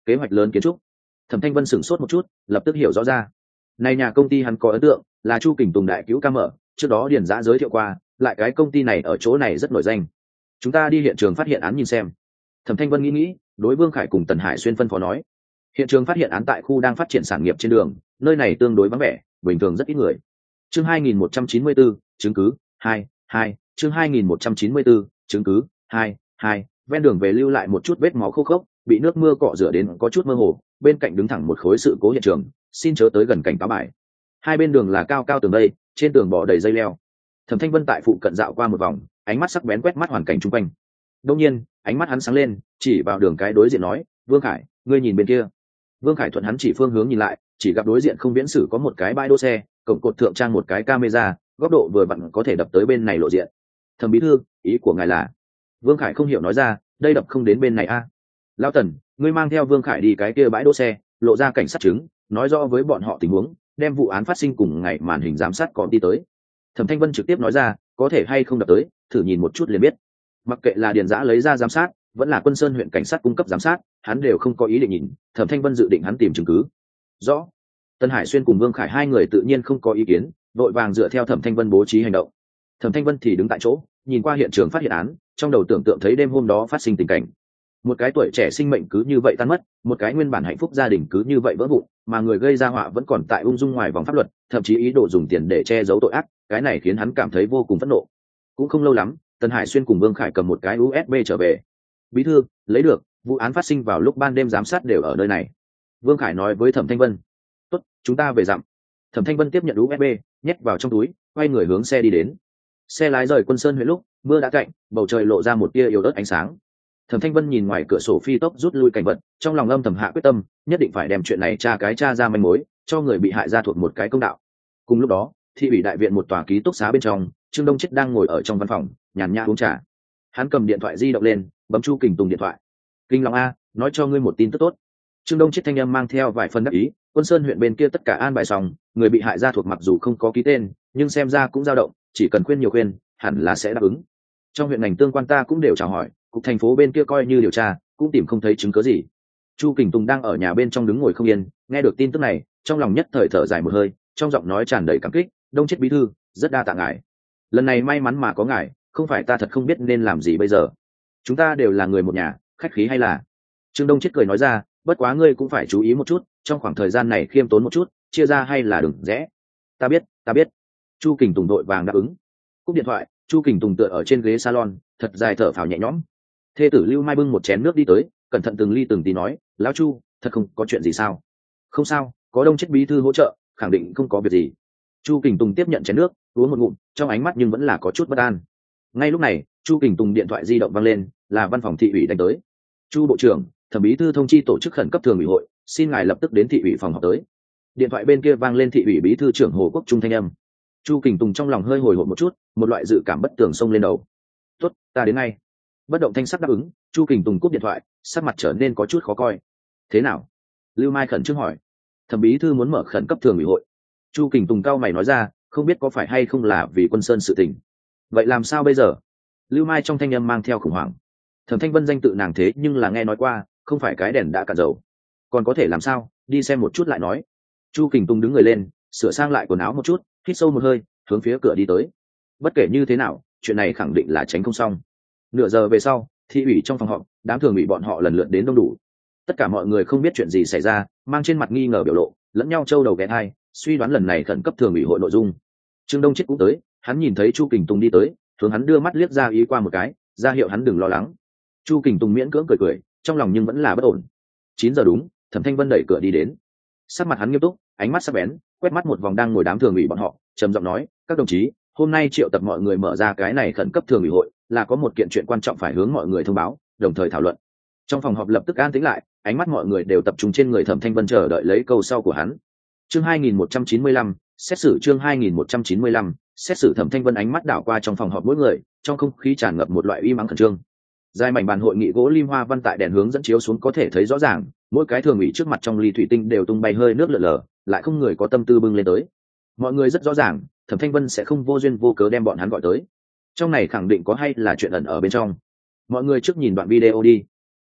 kế hoạch lớn kiến trúc. Thẩm Thanh Vân sửng sốt một chút, lập tức hiểu rõ ra. Này nhà công ty hắn có ấn tượng, là Chu Kình Tùng đại cứu ca mở, trước đó Điền Dã giới thiệu qua, lại cái công ty này ở chỗ này rất nổi danh. Chúng ta đi hiện trường phát hiện án nhìn xem. Thẩm Thanh Vân nghĩ nghĩ, đối Vương Khải cùng Tần Hải Xuyên phân phó nói. Hiện trường phát hiện án tại khu đang phát triển sản nghiệp trên đường, nơi này tương đối vắng vẻ, bình thường rất ít người. Chương hai nghìn một trăm chín mươi bốn, chứng cứ hai, hai, chương hai nghìn một trăm chín mươi bốn, chứng cứ hai, hai, ven đường về lưu lại một chút vết máu khô khốc, bị nước mưa cọ rửa đến có chút mơ hồ, bên cạnh đứng thẳng một khối sự cố hiện trường, xin chớ tới gần cảnh cáo bài. Hai bên đường là cao cao tường đây, trên tường bò đầy dây leo. Thẩm Thanh Vân tại phụ cận dạo qua một vòng, ánh mắt sắc bén quét mắt hoàn cảnh xung quanh. Đương nhiên, ánh mắt hắn sáng lên, chỉ vào đường cái đối diện nói, "Vương Khải, ngươi nhìn bên kia." Vương Khải thuận hắn chỉ phương hướng nhìn lại, chỉ gặp đối diện không viễn sử có một cái bãi đỗ xe, cổng cột thượng trang một cái camera, góc độ vừa vặn có thể đập tới bên này lộ diện. "Thẩm bí thư, ý của ngài là?" Vương Khải không hiểu nói ra, "Đây đập không đến bên này a." À? Lão Tần, ngươi mang theo Vương Khải đi cái kia bãi đỗ xe, lộ ra cảnh sát chứng, nói rõ với bọn họ tình huống, đem vụ án phát sinh cùng ngày màn hình giám sát có đi tới. Thẩm Thanh Vân trực tiếp nói ra, có thể hay không đập tới, thử nhìn một chút liền biết. Mặc kệ là Điền Dã lấy ra giám sát, vẫn là Quân Sơn huyện cảnh sát cung cấp giám sát, hắn đều không có ý định nhìn. Thẩm Thanh Vân dự định hắn tìm chứng cứ. Rõ. Tân Hải Xuyên cùng Vương Khải hai người tự nhiên không có ý kiến, vội vàng dựa theo Thẩm Thanh Vân bố trí hành động. Thẩm Thanh Vân thì đứng tại chỗ, nhìn qua hiện trường phát hiện án, trong đầu tưởng tượng thấy đêm hôm đó phát sinh tình cảnh. Một cái tuổi trẻ sinh mệnh cứ như vậy tan mất, một cái nguyên bản hạnh phúc gia đình cứ như vậy vỡ vụn, mà người gây ra họa vẫn còn tại ung dung ngoài vòng pháp luật, thậm chí ý đồ dùng tiền để che giấu tội ác, cái này khiến hắn cảm thấy vô cùng phẫn nộ. Cũng không lâu lắm, Tân Hải Xuyên cùng Vương Khải cầm một cái u ét bê trở về. "Bí thư, lấy được, vụ án phát sinh vào lúc ban đêm giám sát đều ở nơi này." Vương Khải nói với Thẩm Thanh Vân. "Tốt, chúng ta về dặm." Thẩm Thanh Vân tiếp nhận u ét bê, nhét vào trong túi, quay người hướng xe đi đến. Xe lái rời Quân Sơn huyện lúc, mưa đã cạnh, bầu trời lộ ra một tia yếu ớt ánh sáng. Thẩm Thanh Vân nhìn ngoài cửa sổ phi tốc rút lui cảnh vật, trong lòng âm thầm hạ quyết tâm, nhất định phải đem chuyện này tra cái tra ra manh mối, cho người bị hại ra thuộc một cái công đạo. Cùng lúc đó, thị ủy đại viện một tòa ký túc xá bên trong, Trương Đông Chết đang ngồi ở trong văn phòng, nhàn nhã uống trà. Hắn cầm điện thoại di động lên, bấm Chu Kình Tùng điện thoại. "Kinh Long a, nói cho ngươi một tin tức tốt." Trương Đông Chết thanh âm mang theo vài phần đắc ý, Quân Sơn huyện bên kia tất cả an bài xong, người bị hại ra thuộc mặc dù không có ký tên, nhưng xem ra cũng dao động, chỉ cần khuyên nhiều khuyên, hẳn là sẽ đáp ứng. Trong huyện ngành tương quan ta cũng đều chào hỏi, cục thành phố bên kia coi như điều tra, cũng tìm không thấy chứng cứ gì. Chu Kình Tùng đang ở nhà bên trong đứng ngồi không yên, nghe được tin tức này, trong lòng nhất thời thở dài một hơi, trong giọng nói tràn đầy cảm kích, "Đông Chết bí thư, rất đa tạ ngài. Lần này may mắn mà có ngài, không phải ta thật không biết nên làm gì bây giờ. Chúng ta đều là người một nhà, khách khí hay là?" Trương Đông Chết cười nói ra, "Bất quá ngươi cũng phải chú ý một chút, trong khoảng thời gian này khiêm tốn một chút, chia ra hay là đừng rẽ." "Ta biết, ta biết." Chu Kình Tùng đội vàng đáp ứng. Cúp điện thoại, Chu Kình Tùng tựa ở trên ghế salon, thật dài thở phào nhẹ nhõm. Thê tử Lưu Mai bưng một chén nước đi tới, cẩn thận từng ly từng tí nói, "Lão Chu, thật không có chuyện gì sao?" "Không sao, có Đông Chết bí thư hỗ trợ, khẳng định không có việc gì." Chu Kình Tùng tiếp nhận chén nước, uống một ngụm, trong ánh mắt nhưng vẫn là có chút bất an. Ngay lúc này, Chu Kình Tùng điện thoại di động vang lên, là văn phòng thị ủy đánh tới. "Chu bộ trưởng, Thẩm bí thư thông chi tổ chức khẩn cấp thường ủy hội, xin ngài lập tức đến thị ủy phòng họp tới." Điện thoại bên kia vang lên thị ủy bí thư trưởng Hồ Quốc Trung thanh âm. Chu Kình Tùng trong lòng hơi hồi hộp một chút, một loại dự cảm bất tường xông lên đầu. "Tốt, ta đến ngay." Bất động thanh sắc đáp ứng, Chu Kình Tùng cúp điện thoại, sắc mặt trở nên có chút khó coi. "Thế nào?" Lưu Mai khẩn trương hỏi. "Thẩm bí thư muốn mở khẩn cấp thường ủy hội." Chu Kình Tùng cao mày nói ra, "Không biết có phải hay không là vì Quân Sơn sự tình." "Vậy làm sao bây giờ?" Lưu Mai trong thanh âm mang theo khủng hoảng. Thẩm Thanh Vân danh tự nàng thế nhưng là nghe nói qua, không phải cái đèn đã cạn dầu. Còn có thể làm sao, đi xem một chút lại nói. Chu Kình Tùng đứng người lên, sửa sang lại quần áo một chút, hít sâu một hơi, hướng phía cửa đi tới. Bất kể như thế nào, chuyện này khẳng định là tránh không xong. Nửa giờ về sau, thị ủy trong phòng họp, đám thường ủy bọn họ lần lượt đến đông đủ. Tất cả mọi người không biết chuyện gì xảy ra, mang trên mặt nghi ngờ biểu lộ, lẫn nhau trâu đầu ghé thai, suy đoán lần này khẩn cấp thường ủy hội nội dung. Trương Đông Chết cũng tới, hắn nhìn thấy Chu Kình Tùng đi tới, hướng hắn đưa mắt liếc ra ý qua một cái, ra hiệu hắn đừng lo lắng. Chu Kình Tùng miễn cưỡng cười cười, trong lòng nhưng vẫn là bất ổn. Chín giờ đúng, Thẩm Thanh Vân đẩy cửa đi đến. Sắc mặt hắn nghiêm túc, ánh mắt sắc bén, quét mắt một vòng đang ngồi đám thường ủy bọn họ, trầm giọng nói, "Các đồng chí, hôm nay triệu tập mọi người mở ra cái này khẩn cấp thường ủy hội, là có một kiện chuyện quan trọng phải hướng mọi người thông báo, đồng thời thảo luận." Trong phòng họp lập tức an tĩnh lại, ánh mắt mọi người đều tập trung trên người Thẩm Thanh Vân chờ đợi lấy câu sau của hắn. Chương hai nghìn một trăm chín mươi lăm, xét xử chương hai nghìn một trăm chín mươi lăm, xét xử. Thẩm Thanh Vân ánh mắt đảo qua trong phòng họp mỗi người, trong không khí tràn ngập một loại uy mắng khẩn trương. Dài mảnh bàn hội nghị gỗ lim hoa văn tại đèn hướng dẫn chiếu xuống có thể thấy rõ ràng, mỗi cái thường ủy trước mặt trong ly thủy tinh đều tung bay hơi nước lờ lờ, lại không người có tâm tư bưng lên tới. Mọi người rất rõ ràng, Thẩm Thanh Vân sẽ không vô duyên vô cớ đem bọn hắn gọi tới. Trong này khẳng định có hay là chuyện ẩn ở bên trong. Mọi người trước nhìn đoạn video đi.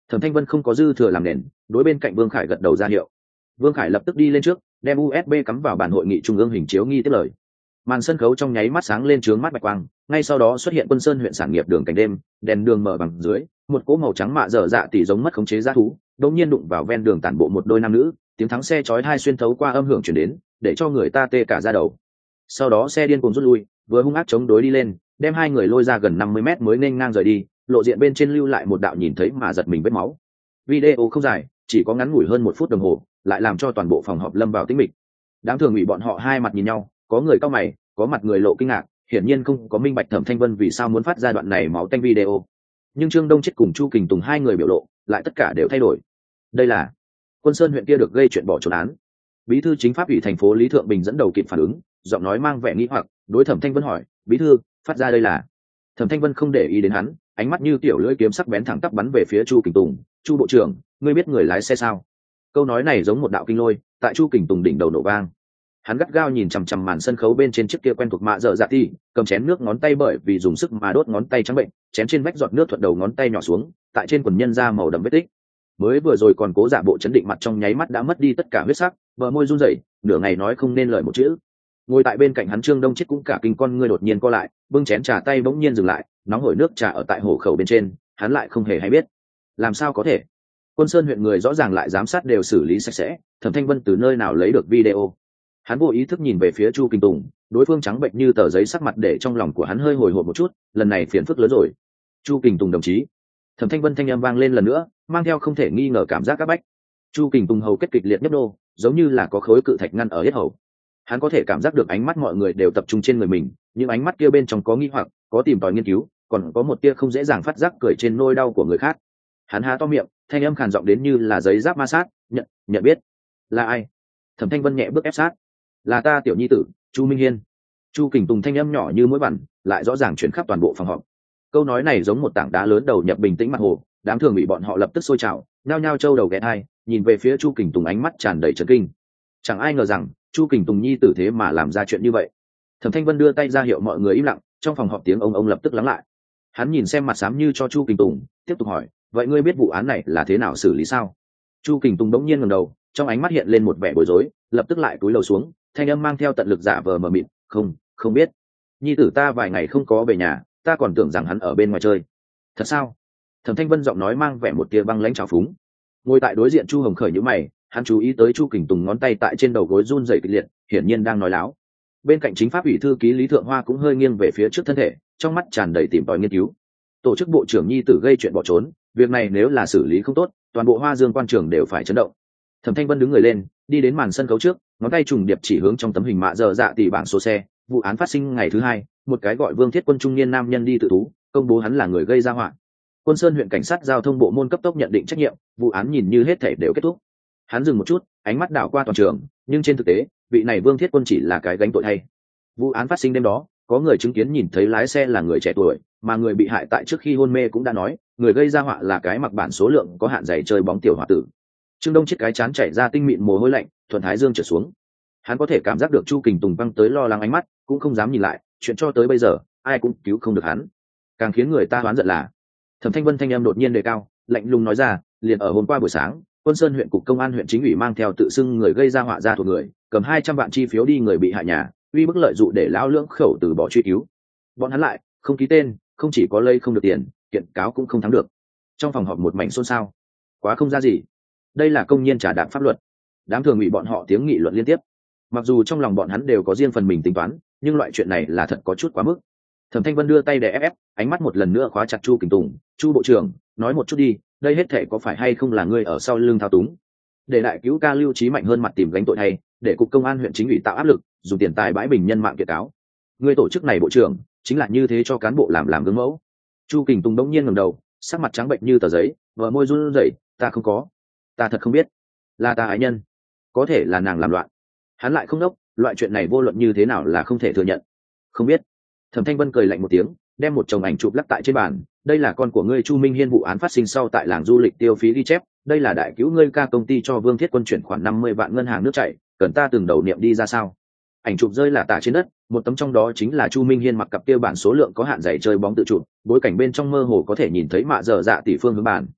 Thẩm Thanh Vân không có dư thừa làm nền, đối bên cạnh Vương Khải gật đầu ra hiệu. Vương Khải lập tức đi lên trước, đem u ét bê cắm vào bản hội nghị trung ương hình chiếu nghi tiếp lời. Màn sân khấu trong nháy mắt sáng lên trướng mắt bạch quang, ngay sau đó xuất hiện Quân Sơn huyện sản nghiệp đường cảnh đêm, đèn đường mở bằng dưới, một cỗ màu trắng mạ dở dạ tỉ giống mất khống chế dã thú, đột nhiên đụng vào ven đường tản bộ một đôi nam nữ, tiếng thắng xe chói tai xuyên thấu qua âm hưởng truyền đến, để cho người ta tê cả da đầu. Sau đó xe điên cuồng rút lui, vừa hung ác chống đối đi lên, đem hai người lôi ra gần năm mươi mét mới nên ngang rời đi, lộ diện bên trên lưu lại một đạo nhìn thấy mà giật mình vết máu. Video không dài, chỉ có ngắn ngủi hơn một phút đồng hồ, lại làm cho toàn bộ phòng họp lâm vào tĩnh mịch. Đám thường ủy bọn họ hai mặt nhìn nhau, có người cau mày, có mặt người lộ kinh ngạc, hiển nhiên không có minh bạch Thẩm Thanh Vân vì sao muốn phát ra đoạn này máu tanh video. Nhưng Trương Đông Chết cùng Chu Kình Tùng hai người biểu lộ, lại tất cả đều thay đổi. Đây là Quân Sơn huyện kia được gây chuyện bỏ trốn án. Bí thư chính pháp ủy thành phố Lý Thượng Bình dẫn đầu kịp phản ứng, giọng nói mang vẻ nghi hoặc, đối Thẩm Thanh Vân hỏi, "Bí thư, phát ra đây là?" Thẩm Thanh Vân không để ý đến hắn, ánh mắt như tiểu lưỡi kiếm sắc bén thẳng tắp bắn về phía Chu Kình Tùng, "Chu bộ trưởng, ngươi biết người lái xe sao?" Câu nói này giống một đạo kinh lôi, tại Chu Kình Tùng đỉnh đầu nổ vang. Hắn gắt gao nhìn chằm chằm màn sân khấu bên trên chiếc kia quen thuộc mạ dở dạ ti, cầm chén nước ngón tay bởi vì dùng sức mà đốt ngón tay trắng bệnh, chén trên vách giọt nước thuận đầu ngón tay nhỏ xuống, tại trên quần nhân ra màu đậm vết tích. Mới vừa rồi còn cố giả bộ chấn định mặt trong nháy mắt đã mất đi tất cả huyết sắc, bờ môi run rẩy, nửa ngày nói không nên lời một chữ. Ngồi tại bên cạnh hắn Trương Đông Chết cũng cả kinh con ngươi đột nhiên co lại, bưng chén trà tay bỗng nhiên dừng lại, nóng hổi nước trà ở tại hổ khẩu bên trên, hắn lại không hề hay biết. Làm sao có thể? Quân Sơn huyện người rõ ràng lại giám sát đều xử lý sạch sẽ, Thẩm Thanh Vân từ nơi nào lấy được video? Hắn vô ý thức nhìn về phía Chu Kình Tùng, đối phương trắng bệnh như tờ giấy sắc mặt để trong lòng của hắn hơi hồi hộp một chút, lần này phiền phức lớn rồi. Chu Kình Tùng đồng chí. Thẩm Thanh Vân thanh âm vang lên lần nữa, mang theo không thể nghi ngờ cảm giác áp bách. Chu Kình Tùng hầu kết kịch liệt nhấp nô, giống như là có khối cự thạch ngăn ở hết hầu. Hắn có thể cảm giác được ánh mắt mọi người đều tập trung trên người mình, nhưng ánh mắt kia bên trong có nghi hoặc, có tìm tòi nghiên cứu, còn có một tia không dễ dàng phát giác cười trên nỗi đau của người khác. Hắn há to miệng, thanh âm khàn giọng đến như là giấy giáp ma sát, "Nhận, nhận biết." "Là ai?" Thẩm Thanh Vân nhẹ bước ép sát. "Là ta tiểu nhi tử, Chu Minh Hiên." Chu Kình Tùng thanh âm nhỏ như mũi vằn, lại rõ ràng chuyển khắp toàn bộ phòng họp. Câu nói này giống một tảng đá lớn đầu nhập bình tĩnh mặt hồ, đám thường bị bọn họ lập tức sôi trào, nhao nhao trâu đầu ghé thai, nhìn về phía Chu Kình Tùng ánh mắt tràn đầy chấn kinh. Chẳng ai ngờ rằng Chu Kình Tùng nhi tử thế mà làm ra chuyện như vậy. Thẩm Thanh Vân đưa tay ra hiệu mọi người im lặng, trong phòng họp tiếng ông ông lập tức lắng lại. Hắn nhìn xem mặt xám như cho Chu Kình Tùng, tiếp tục hỏi, "Vậy ngươi biết vụ án này là thế nào xử lý sao?" Chu Kình Tùng đống nhiên ngẩng đầu, trong ánh mắt hiện lên một vẻ bối rối, lập tức lại cúi đầu xuống, thanh âm mang theo tận lực giả vờ mờ mịt, "Không, không biết. Nhi tử ta vài ngày không có về nhà, ta còn tưởng rằng hắn ở bên ngoài chơi." "Thật sao?" Thẩm Thanh Vân giọng nói mang vẻ một tia băng lãnh trào phúng. Ngồi tại đối diện Chu Hồng Khởi nhíu mày, hắn chú ý tới Chu Kình Tùng ngón tay tại trên đầu gối run rẩy kịch liệt, hiển nhiên đang nói láo. Bên cạnh chính pháp ủy thư ký Lý Thượng Hoa cũng hơi nghiêng về phía trước thân thể, trong mắt tràn đầy tìm tòi nghiên cứu. Tổ chức bộ trưởng nhi tử gây chuyện bỏ trốn, việc này nếu là xử lý không tốt, toàn bộ Hoa Dương quan trường đều phải chấn động. Thẩm Thanh Vân đứng người lên, đi đến màn sân khấu trước, ngón tay trùng điệp chỉ hướng trong tấm hình mạ dở dạ tỷ bảng số xe. Vụ án phát sinh ngày thứ hai, một cái gọi Vương Thiết Quân trung niên nam nhân đi tự thú, công bố hắn là người gây ra họa. Quân Sơn huyện cảnh sát giao thông bộ môn cấp tốc nhận định trách nhiệm, vụ án nhìn như hết thảy đều kết thúc. Hắn dừng một chút, ánh mắt đảo qua toàn trường, nhưng trên thực tế, vị này Vương Thiết Quân chỉ là cái gánh tội thay. Vụ án phát sinh đêm đó, có người chứng kiến nhìn thấy lái xe là người trẻ tuổi, mà người bị hại tại trước khi hôn mê cũng đã nói, người gây ra họa là cái mặc bản số lượng có hạn giày chơi bóng tiểu hòa tử. Trương Đông Chết cái chán chảy ra tinh mịn mồ hôi lạnh, thuận thái dương trở xuống. Hắn có thể cảm giác được Chu Kình Tùng băng tới lo lắng ánh mắt, cũng không dám nhìn lại, chuyện cho tới bây giờ, ai cũng cứu không được hắn. Càng khiến người ta oán giận là, Thẩm Thanh Vân thanh em đột nhiên đề cao, lạnh lùng nói ra, liền ở hôm qua buổi sáng, Quân Sơn huyện cục công an huyện chính ủy mang theo tự xưng người gây ra họa ra thuộc người, cầm hai trăm vạn chi phiếu đi người bị hại nhà, uy bức lợi dụng để lão lưỡng khẩu từ bỏ truy cứu. Bọn hắn lại không ký tên, không chỉ có lây không được tiền, kiện cáo cũng không thắng được. Trong phòng họp một mảnh xôn xao, quá không ra gì. Đây là công nhiên trả đạp pháp luật. Đám thường bị bọn họ tiếng nghị luận liên tiếp. Mặc dù trong lòng bọn hắn đều có riêng phần mình tính toán, nhưng loại chuyện này là thật có chút quá mức. Thẩm Thanh Vân đưa tay để ép ép, ánh mắt một lần nữa khóa chặt Chu Kình Tùng, "Chu bộ trưởng, nói một chút đi, đây hết thể có phải hay không là ngươi ở sau lưng thao túng?" Để đại cứu ca Lưu Chí Mạnh hơn mặt tìm gánh tội hay, để cục công an huyện chính ủy tạo áp lực, dùng tiền tài bãi bình nhân mạng kiện cáo. Ngươi tổ chức này bộ trưởng, chính là như thế cho cán bộ làm làm gương mẫu. Chu Kình Tùng đống nhiên ngẩng đầu, sắc mặt trắng bệnh như tờ giấy, vợ môi run rẩy, "Ta không có, ta thật không biết, là ta ái nhân, có thể là nàng làm loạn." Hắn lại không đốc, loại chuyện này vô luận như thế nào là không thể thừa nhận. "Không biết." Thẩm Thanh Vân cười lạnh một tiếng, đem một chồng ảnh chụp lắc tại trên bàn, "Đây là con của ngươi Chu Minh Hiên vụ án phát sinh sau tại làng du lịch tiêu phí ghi chép, đây là đại cứu ngươi ca công ty cho Vương Thiết Quân chuyển khoản năm mươi vạn ngân hàng nước chảy, cần ta từng đầu niệm đi ra sao?" Ảnh chụp rơi là tả trên đất, một tấm trong đó chính là Chu Minh Hiên mặc cặp kia bản số lượng có hạn giày chơi bóng tự chụp, bối cảnh bên trong mơ hồ có thể nhìn thấy mạ dở dạ tỷ phương hướng bản.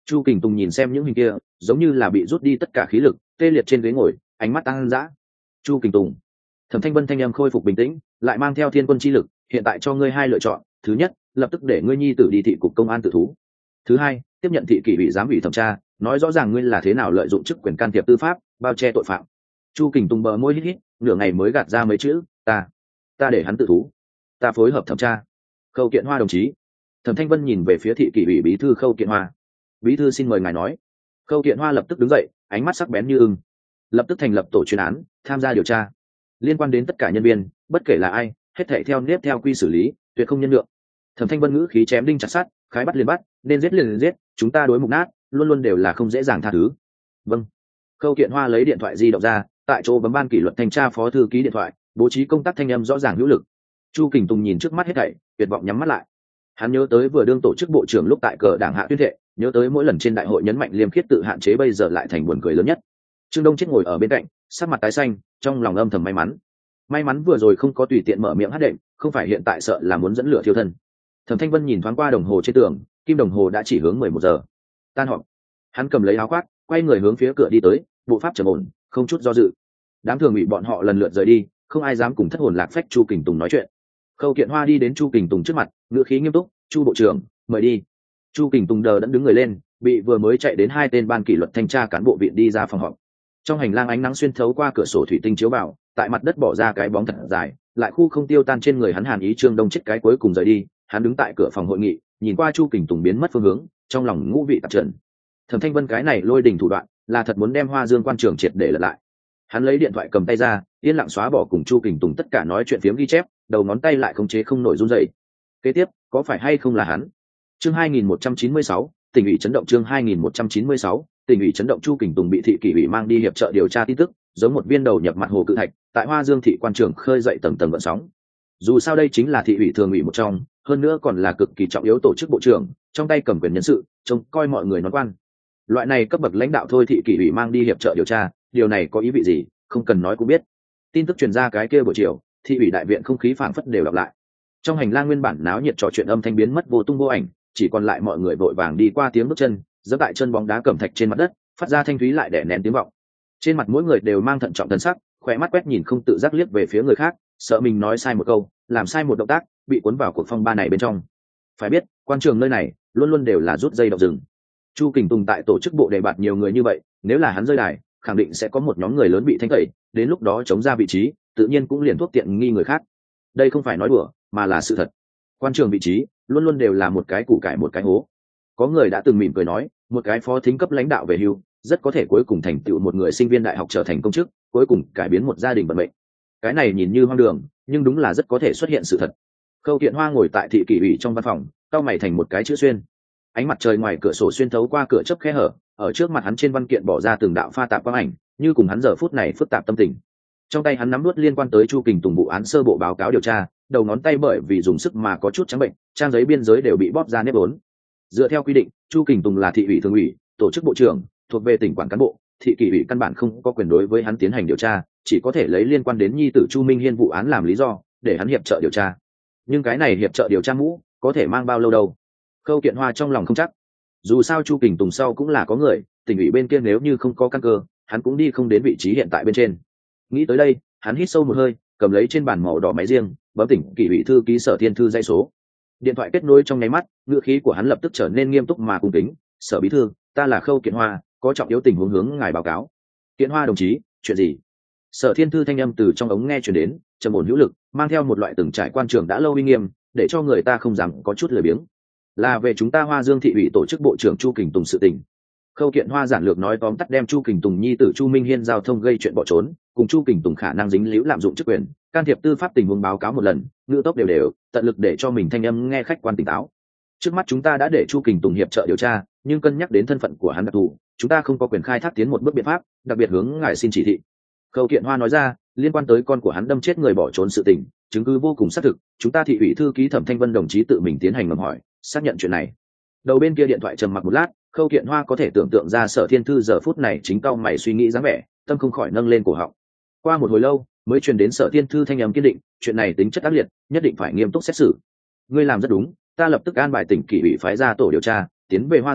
Chu Kình Tùng nhìn xem những hình kia, giống như là bị rút đi tất cả khí lực, tê liệt trên ghế ngồi, ánh mắt tăng dã. Chu Kình Tùng. Thẩm Thanh Vân thanh âm khôi phục bình tĩnh, lại mang theo thiên quân chi lực, hiện tại cho ngươi hai lựa chọn, thứ nhất, lập tức để ngươi nhi tử đi thị cục công an tự thú. Thứ hai, tiếp nhận thị kỷ ủy giám ủy thẩm tra, nói rõ ràng ngươi là thế nào lợi dụng chức quyền can thiệp tư pháp, bao che tội phạm. Chu Kình Tùng bờ môi hít hít, nửa ngày mới gạt ra mấy chữ, ta, ta để hắn tự thú, ta phối hợp thẩm tra. Khâu Kiện Hoa đồng chí. Thẩm Thanh Vân nhìn về phía thị kỷ ủy bí thư Khâu Kiện Hoa. Bí thư xin mời ngài nói. Khâu Kiện Hoa lập tức đứng dậy, ánh mắt sắc bén như ưng. Lập tức thành lập tổ chuyên án, tham gia điều tra liên quan đến tất cả nhân viên, bất kể là ai, hết thảy theo nếp theo quy xử lý, tuyệt không nhân lượng. Thẩm Thanh Vân ngữ khí chém đinh chặt sắt, khái bắt liền bắt, nên giết liền giết, chúng ta đối mục nát, luôn luôn đều là không dễ dàng tha thứ. Vâng. Khâu Kiện Hoa lấy điện thoại di động ra, tại chỗ bấm ban kỷ luật thanh tra phó thư ký điện thoại, bố trí công tác thanh âm rõ ràng hữu lực. Chu Kình Tùng nhìn trước mắt hết thảy, tuyệt vọng nhắm mắt lại. Hắn nhớ tới vừa đương tổ chức bộ trưởng lúc tại cờ đảng hạ tuyên thệ, nhớ tới mỗi lần trên đại hội nhấn mạnh liêm khiết tự hạn chế bây giờ lại thành buồn cười lớn nhất. Trương Đông chết ngồi ở bên cạnh, sắc mặt tái xanh, trong lòng âm thầm may mắn. May mắn vừa rồi không có tùy tiện mở miệng hát đệm, không phải hiện tại sợ là muốn dẫn lửa thiêu thân. Thẩm Thanh Vân nhìn thoáng qua đồng hồ trên tường, kim đồng hồ đã chỉ hướng mười một giờ. Tan họp. Hắn cầm lấy áo khoác, quay người hướng phía cửa đi tới, bộ pháp trầm ổn, không chút do dự. Đám thường bị bọn họ lần lượt rời đi, không ai dám cùng thất hồn lạc phách Chu Kình Tùng nói chuyện. Khâu Kiện Hoa đi đến Chu Kình Tùng trước mặt, ngữ khí nghiêm túc, "Chu bộ trưởng, mời đi." Chu Kình Tùng đờ đẫn đứng người lên, bị vừa mới chạy đến hai tên ban kỷ luật thanh tra cán bộ viện đi ra phòng họp. Trong hành lang ánh nắng xuyên thấu qua cửa sổ thủy tinh chiếu vào, tại mặt đất bỏ ra cái bóng thật dài, lại khu không tiêu tan trên người hắn. Hàn Ý Trương Đông chết cái cuối cùng rời đi, hắn đứng tại cửa phòng hội nghị, nhìn qua Chu Kình Tùng biến mất phương hướng, trong lòng ngũ vị tạp trần. Thẩm Thanh Vân cái này lôi đình thủ đoạn, là thật muốn đem Hoa Dương quan trường triệt để lật lại. Hắn lấy điện thoại cầm tay ra, yên lặng xóa bỏ cùng Chu Kình Tùng tất cả nói chuyện phiếm ghi chép, đầu ngón tay lại khống chế không nổi run rẩy. Kế tiếp, có phải hay không là hắn? Chương hai nghìn một trăm chín mươi sáu, tỉnh ủy chấn động. Chương hai nghìn một trăm chín mươi sáu, tỉnh ủy chấn động. Chu Kình Tùng bị thị kỷ ủy mang đi hiệp trợ điều tra tin tức, giống một viên đầu nhập mặt hồ cự thạch, tại Hoa Dương thị quan trường khơi dậy tầng tầng gợn sóng. Dù sao đây chính là thị ủy thường ủy một trong, hơn nữa còn là cực kỳ trọng yếu tổ chức bộ trưởng, trong tay cầm quyền nhân sự, trông coi mọi người nói quan. Loại này cấp bậc lãnh đạo thôi thị kỷ ủy mang đi hiệp trợ điều tra, điều này có ý vị gì, không cần nói cũng biết. Tin tức truyền ra cái kia buổi chiều, thị ủy đại viện không khí phảng phất đều đọc lại. Trong hành lang nguyên bản náo nhiệt trò chuyện âm thanh biến mất vô tung vô ảnh, chỉ còn lại mọi người vội vàng đi qua tiếng bước chân, giẫm tại chân bóng đá cẩm thạch trên mặt đất, phát ra thanh thúy lại đè nén tiếng vọng. Trên mặt mỗi người đều mang thận trọng thần sắc, khỏe mắt quét nhìn không tự giác liếc về phía người khác, sợ mình nói sai một câu, làm sai một động tác, bị cuốn vào cuộc phong ba này bên trong. Phải biết, quan trường nơi này luôn luôn đều là rút dây động rừng. Chu Kình Tùng tại tổ chức bộ đề bạt nhiều người như vậy, nếu là hắn rơi đài, khẳng định sẽ có một nhóm người lớn bị thanh tẩy, đến lúc đó chống ra vị trí, tự nhiên cũng liền thuốc tiện nghi người khác. Đây không phải nói đùa, mà là sự thật. Quan trường vị trí luôn luôn đều là một cái củ cải một cái hố. Có người đã từng mỉm cười nói, một cái phó thính cấp lãnh đạo về hưu, rất có thể cuối cùng thành tựu một người sinh viên đại học trở thành công chức, cuối cùng cải biến một gia đình vận mệnh. Cái này nhìn như hoang đường, nhưng đúng là rất có thể xuất hiện sự thật. Khâu Kiện Hoa ngồi tại thị kỷ ủy trong văn phòng, cau mày thành một cái chữ xuyên. Ánh mặt trời ngoài cửa sổ xuyên thấu qua cửa chớp khe hở, ở trước mặt hắn trên văn kiện bỏ ra từng đạo pha tạp quang ảnh, như cùng hắn giờ phút này phức tạp tâm tình. Trong tay hắn nắm nuốt liên quan tới Chu Kình Tùng vụ án sơ bộ báo cáo điều tra, đầu ngón tay bởi vì dùng sức mà có chút trắng bệnh, trang giấy biên giới đều bị bóp ra nếp vốn. Dựa theo quy định, Chu Kình Tùng là thị ủy thường ủy, tổ chức bộ trưởng, thuộc về tỉnh quản cán bộ, thị kỷ ủy căn bản không có quyền đối với hắn tiến hành điều tra, chỉ có thể lấy liên quan đến nhi tử Chu Minh Hiên vụ án làm lý do để hắn hiệp trợ điều tra. Nhưng cái này hiệp trợ điều tra mũ có thể mang bao lâu đâu? Khâu Kiện Hoa trong lòng không chắc. Dù sao Chu Kình Tùng sau cũng là có người, tỉnh ủy bên kia nếu như không có căn cơ, hắn cũng đi không đến vị trí hiện tại bên trên. Nghĩ tới đây, hắn hít sâu một hơi, cầm lấy trên bàn màu đỏ máy riêng, bấm tỉnh kỷ ủy thư ký Sở Thiên Thư dây số. Điện thoại kết nối trong nháy mắt, ngữ khí của hắn lập tức trở nên nghiêm túc mà cung kính. "Sở bí thư, ta là Khâu Kiện Hoa, có trọng yếu tình huống hướng ngài báo cáo." "Kiện Hoa đồng chí, chuyện gì?" Sở Thiên Thư thanh âm từ trong ống nghe truyền đến, trầm ổn hữu lực, mang theo một loại từng trải quan trường đã lâu uy nghiêm, để cho người ta không dám có chút lười biếng. "Là về chúng ta Hoa Dương thị ủy tổ chức bộ trưởng Chu Kình Tùng sự tình." Khâu Kiện Hoa giản lược nói tóm tắt đem Chu Kình Tùng nhi tử Chu Minh Hiên giao thông gây chuyện bỏ trốn, cùng Chu Kình Tùng khả năng dính líu lạm dụng chức quyền, can thiệp tư pháp tình huống báo cáo một lần, ngữ tốc đều đều, tận lực để cho mình thanh âm nghe khách quan tỉnh táo. "Trước mắt chúng ta đã để Chu Kình Tùng hiệp trợ điều tra, nhưng cân nhắc đến thân phận của hắn đặc thù, chúng ta không có quyền khai thác tiến một bước biện pháp, đặc biệt hướng ngài xin chỉ thị." Khâu Kiện Hoa nói ra, liên quan tới con của hắn đâm chết người bỏ trốn sự tình, chứng cứ vô cùng xác thực, chúng ta thị ủy thư ký Thẩm Thanh Vân đồng chí tự mình tiến hành ngầm hỏi, xác nhận chuyện này. Đầu bên kia điện thoại trầm mặc một lát, Khâu Kiện Hoa có thể tưởng tượng ra Sở Thiên Thư giờ phút này chính cau mày suy nghĩ dáng vẻ, tâm không khỏi nâng lên cổ họng. Qua một hồi lâu, mới truyền đến Sở Thiên Thư thanh âm kiên định, chuyện này tính chất ác liệt, nhất định phải nghiêm túc xét xử. "Ngươi làm rất đúng, ta lập tức an bài tỉnh kỷ ủy phái ra tổ điều tra, tiến về Hoa Dương thị,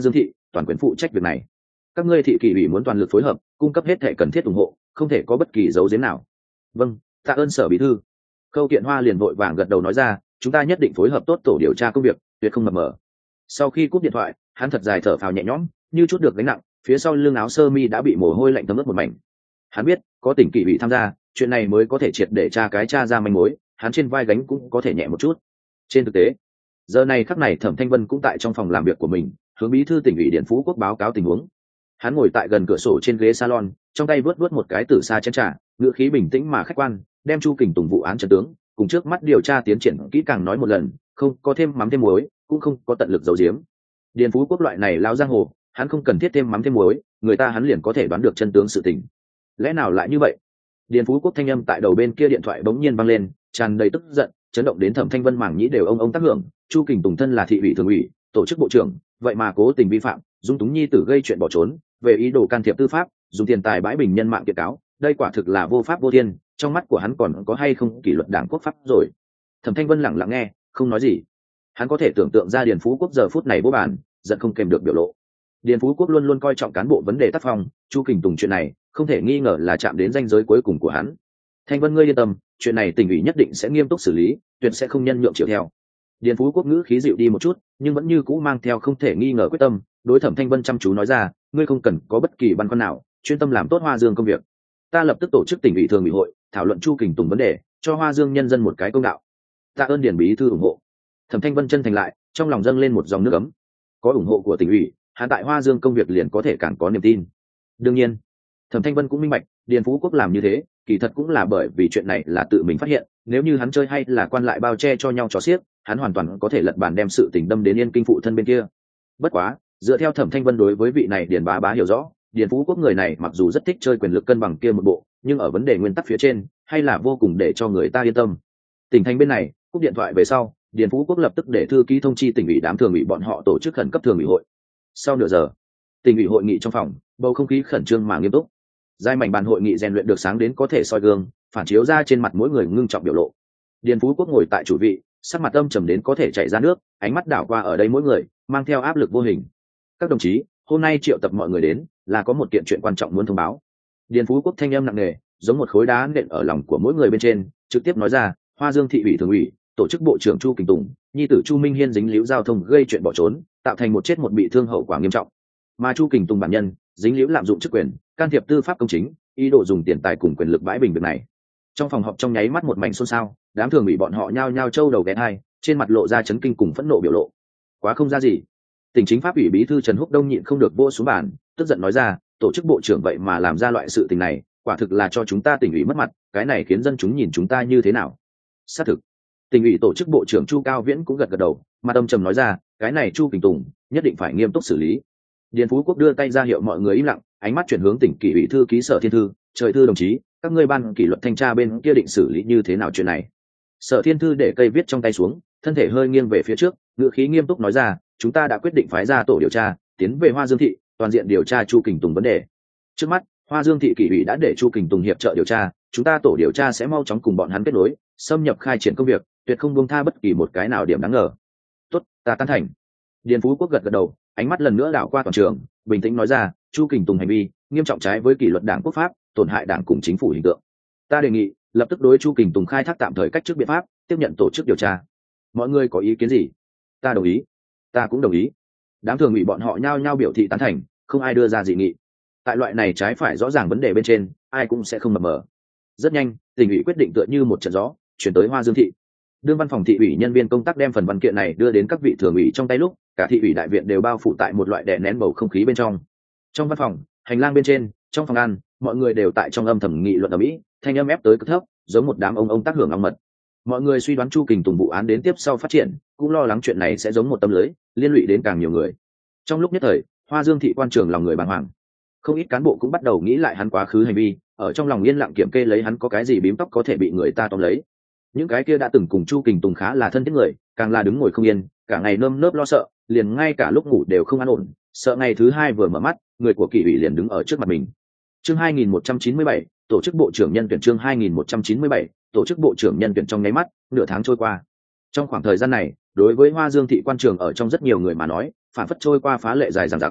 toàn quyền phụ trách việc này. Các ngươi thị kỷ ủy muốn toàn lực phối hợp, cung cấp hết thể cần thiết ủng hộ, không thể có bất kỳ dấu giếm nào. Vâng, tạ ơn Sở Bí thư. Khâu Kiện Hoa liền vội vàng gật đầu nói ra, chúng ta nhất định phối hợp tốt tổ điều tra công việc, tuyệt không mập mờ. Sau khi cúp điện thoại, hắn thật dài thở phào nhẹ nhõm, như chút được gánh nặng, phía sau lưng áo sơ mi đã bị mồ hôi lạnh thấm ướt một mảnh. Hắn biết, có tỉnh kỷ ủy tham gia, chuyện này mới có thể triệt để tra cái tra ra manh mối, hắn trên vai gánh cũng có thể nhẹ một chút. Trên thực tế, giờ này khắc này Thẩm Thanh Vân cũng tại trong phòng làm việc của mình, hướng bí thư tỉnh ủy Điện Phú Quốc báo cáo tình huống. Hắn ngồi tại gần cửa sổ trên ghế salon, trong tay vớt vớt một cái từ xa chén trà, ngữ khí bình tĩnh mà khách quan, đem Chu Kình Tùng vụ án trận tướng cùng trước mắt điều tra tiến triển kỹ càng nói một lần, không có thêm mắm thêm muối, cũng không có tận lực giấu giếm. Điền Phú Quốc loại này lao giang hồ, hắn không cần thiết thêm mắm thêm muối, người ta hắn liền có thể đoán được chân tướng sự tình. Lẽ nào lại như vậy? Điền Phú Quốc thanh âm tại đầu bên kia điện thoại bỗng nhiên vang lên, tràn đầy tức giận, chấn động đến Thẩm Thanh Vân mảng nhĩ đều ông ông tác hưởng. Chu Kình Tùng thân là thị ủy thường ủy, tổ chức bộ trưởng, vậy mà cố tình vi phạm, dung túng nhi tử gây chuyện bỏ trốn, về ý đồ can thiệp tư pháp, dùng tiền tài bãi bình nhân mạng kiện cáo, đây quả thực là vô pháp vô thiên. Trong mắt của hắn còn có hay không kỷ luật đảng quốc pháp rồi? Thẩm Thanh Vân lặng lặng nghe, không nói gì. Hắn có thể tưởng tượng ra Điền Phú Quốc giờ phút này vô bản, giận không kèm được biểu lộ. Điền Phú Quốc luôn luôn coi trọng cán bộ vấn đề tác phong, Chu Kình Tùng chuyện này không thể nghi ngờ là chạm đến ranh giới cuối cùng của hắn. Thanh Vân ngươi yên tâm, chuyện này tỉnh ủy nhất định sẽ nghiêm túc xử lý, tuyệt sẽ không nhân nhượng chịu theo. Điền Phú Quốc ngữ khí dịu đi một chút, nhưng vẫn như cũ mang theo không thể nghi ngờ quyết tâm, đối Thẩm Thanh Vân chăm chú nói ra, ngươi không cần có bất kỳ băn khoăn nào, chuyên tâm làm tốt Hoa Dương công việc. Ta lập tức tổ chức tỉnh ủy thường ủy hội, thảo luận Chu Kình Tùng vấn đề, cho Hoa Dương nhân dân một cái công đạo. Tạ ơn Điền bí thư ủng hộ. Thẩm Thanh Vân chân thành lại, trong lòng dâng lên một dòng nước ấm. Có ủng hộ của tỉnh ủy, hắn tại Hoa Dương công việc liền có thể càng có niềm tin. Đương nhiên, Thẩm Thanh Vân cũng minh bạch, Điền Phú Quốc làm như thế, kỳ thật cũng là bởi vì chuyện này là tự mình phát hiện, nếu như hắn chơi hay là quan lại bao che cho nhau trò xiếc, hắn hoàn toàn có thể lật bàn đem sự tình đâm đến Yên Kinh phụ thân bên kia. Bất quá, dựa theo Thẩm Thanh Vân đối với vị này Điền bá bá hiểu rõ, Điền Phú Quốc người này mặc dù rất thích chơi quyền lực cân bằng kia một bộ, nhưng ở vấn đề nguyên tắc phía trên, hay là vô cùng để cho người ta yên tâm. Tỉnh thành bên này, cúp điện thoại về sau, Điền Phú Quốc lập tức để thư ký thông chi tỉnh ủy đám thường ủy bọn họ tổ chức khẩn cấp thường ủy hội. Sau nửa giờ, tỉnh ủy hội nghị trong phòng, bầu không khí khẩn trương mà nghiêm túc. Giai mảnh bàn hội nghị rèn luyện được sáng đến có thể soi gương, phản chiếu ra trên mặt mỗi người ngưng trọng biểu lộ. Điền Phú Quốc ngồi tại chủ vị, sắc mặt âm trầm đến có thể chảy ra nước, ánh mắt đảo qua ở đây mỗi người, mang theo áp lực vô hình. Các đồng chí, hôm nay triệu tập mọi người đến, là có một kiện chuyện quan trọng muốn thông báo. Điền Phú Quốc thanh âm nặng nề, giống một khối đá nện ở lòng của mỗi người bên trên, trực tiếp nói ra, Hoa Dương thị ủy thường ủy, tổ chức bộ trưởng Chu Kình Tùng, nhi tử Chu Minh Hiên dính líu giao thông gây chuyện bỏ trốn, tạo thành một chết một bị thương hậu quả nghiêm trọng. Mà Chu Kình Tùng bản nhân, dính líu lạm dụng chức quyền, can thiệp tư pháp công chính, ý đồ dùng tiền tài cùng quyền lực bãi bình việc này. Trong phòng họp trong nháy mắt một mảnh xôn xao, đám thường ủy bọn họ nhao nhao trâu đầu ghé hai, trên mặt lộ ra chấn kinh cùng phẫn nộ biểu lộ. Quá không ra gì. Tỉnh chính pháp ủy bí thư Trần Húc Đông nhịn không được vô xuống bàn, tức giận nói ra, tổ chức bộ trưởng vậy mà làm ra loại sự tình này, quả thực là cho chúng ta tỉnh ủy mất mặt, cái này khiến dân chúng nhìn chúng ta như thế nào? Xác thực. Tỉnh ủy tổ chức bộ trưởng Chu Cao Viễn cũng gật gật đầu, mà âm trầm nói ra, cái này Chu Kình Tùng nhất định phải nghiêm túc xử lý. Điền Phú Quốc đưa tay ra hiệu mọi người im lặng, ánh mắt chuyển hướng tỉnh kỷ ủy thư ký Sở Thiên Thư, trời thư đồng chí, các ngươi ban kỷ luật thanh tra bên kia định xử lý như thế nào chuyện này? Sở Thiên Thư để cây viết trong tay xuống, thân thể hơi nghiêng về phía trước, ngữ khí nghiêm túc nói ra, chúng ta đã quyết định phái ra tổ điều tra, tiến về Hoa Dương thị, toàn diện điều tra Chu Kình Tùng vấn đề. Trước mắt, Hoa Dương thị kỷ ủy đã để Chu Kình Tùng hiệp trợ điều tra, chúng ta tổ điều tra sẽ mau chóng cùng bọn hắn kết nối, xâm nhập khai triển công việc, tuyệt không buông tha bất kỳ một cái nào điểm đáng ngờ. Tốt, ta tán thành. Điền Phú Quốc gật gật đầu, ánh mắt lần nữa đảo qua toàn trường, bình tĩnh nói ra, Chu Kình Tùng hành vi nghiêm trọng trái với kỷ luật đảng quốc pháp, tổn hại đảng cùng chính phủ hình tượng. Ta đề nghị lập tức đối Chu Kình Tùng khai thác tạm thời cách chức biện pháp, tiếp nhận tổ chức điều tra. Mọi người có ý kiến gì? Ta đồng ý. Ta cũng đồng ý. Đám thường ủy bọn họ nhao nhao biểu thị tán thành, không ai đưa ra dị nghị. Tại loại này trái phải rõ ràng vấn đề bên trên, ai cũng sẽ không mập mờ. Rất nhanh, tỉnh ủy quyết định tựa như một trận gió, chuyển tới Hoa Dương thị. Đương văn phòng thị ủy nhân viên công tác đem phần văn kiện này đưa đến các vị thường ủy trong tay lúc, cả thị ủy đại viện đều bao phủ tại một loại đè nén bầu không khí bên trong. Trong văn phòng, hành lang bên trên, trong phòng ăn, mọi người đều tại trong âm thầm nghị luận ở mỹ, thanh âm ép tới cực thấp, giống một đám ông ông tác hưởng ong mật. Mọi người suy đoán Chu Kình Tùng vụ án đến tiếp sau phát triển, cũng lo lắng chuyện này sẽ giống một tấm lưới, liên lụy đến càng nhiều người. Trong lúc nhất thời, Hoa Dương thị quan trường lòng người bàng hoàng. Không ít cán bộ cũng bắt đầu nghĩ lại hắn quá khứ hành vi, ở trong lòng yên lặng kiểm kê lấy hắn có cái gì bím tóc có thể bị người ta tóm lấy. Những cái kia đã từng cùng Chu Kình Tùng khá là thân thiết người, càng là đứng ngồi không yên, cả ngày nơm nớp lo sợ, liền ngay cả lúc ngủ đều không an ổn, sợ ngày thứ hai vừa mở mắt, người của kỷ ủy liền đứng ở trước mặt mình. Chương hai nghìn một trăm chín mươi bảy, tổ chức bộ trưởng nhân tuyển. Chương hai nghìn một trăm chín mươi bảy, tổ chức bộ trưởng nhân tuyển. Trong nháy mắt, nửa tháng trôi qua. Trong khoảng thời gian này, đối với Hoa Dương thị quan trường ở trong rất nhiều người mà nói, phản phất trôi qua phá lệ dài dằng dặc.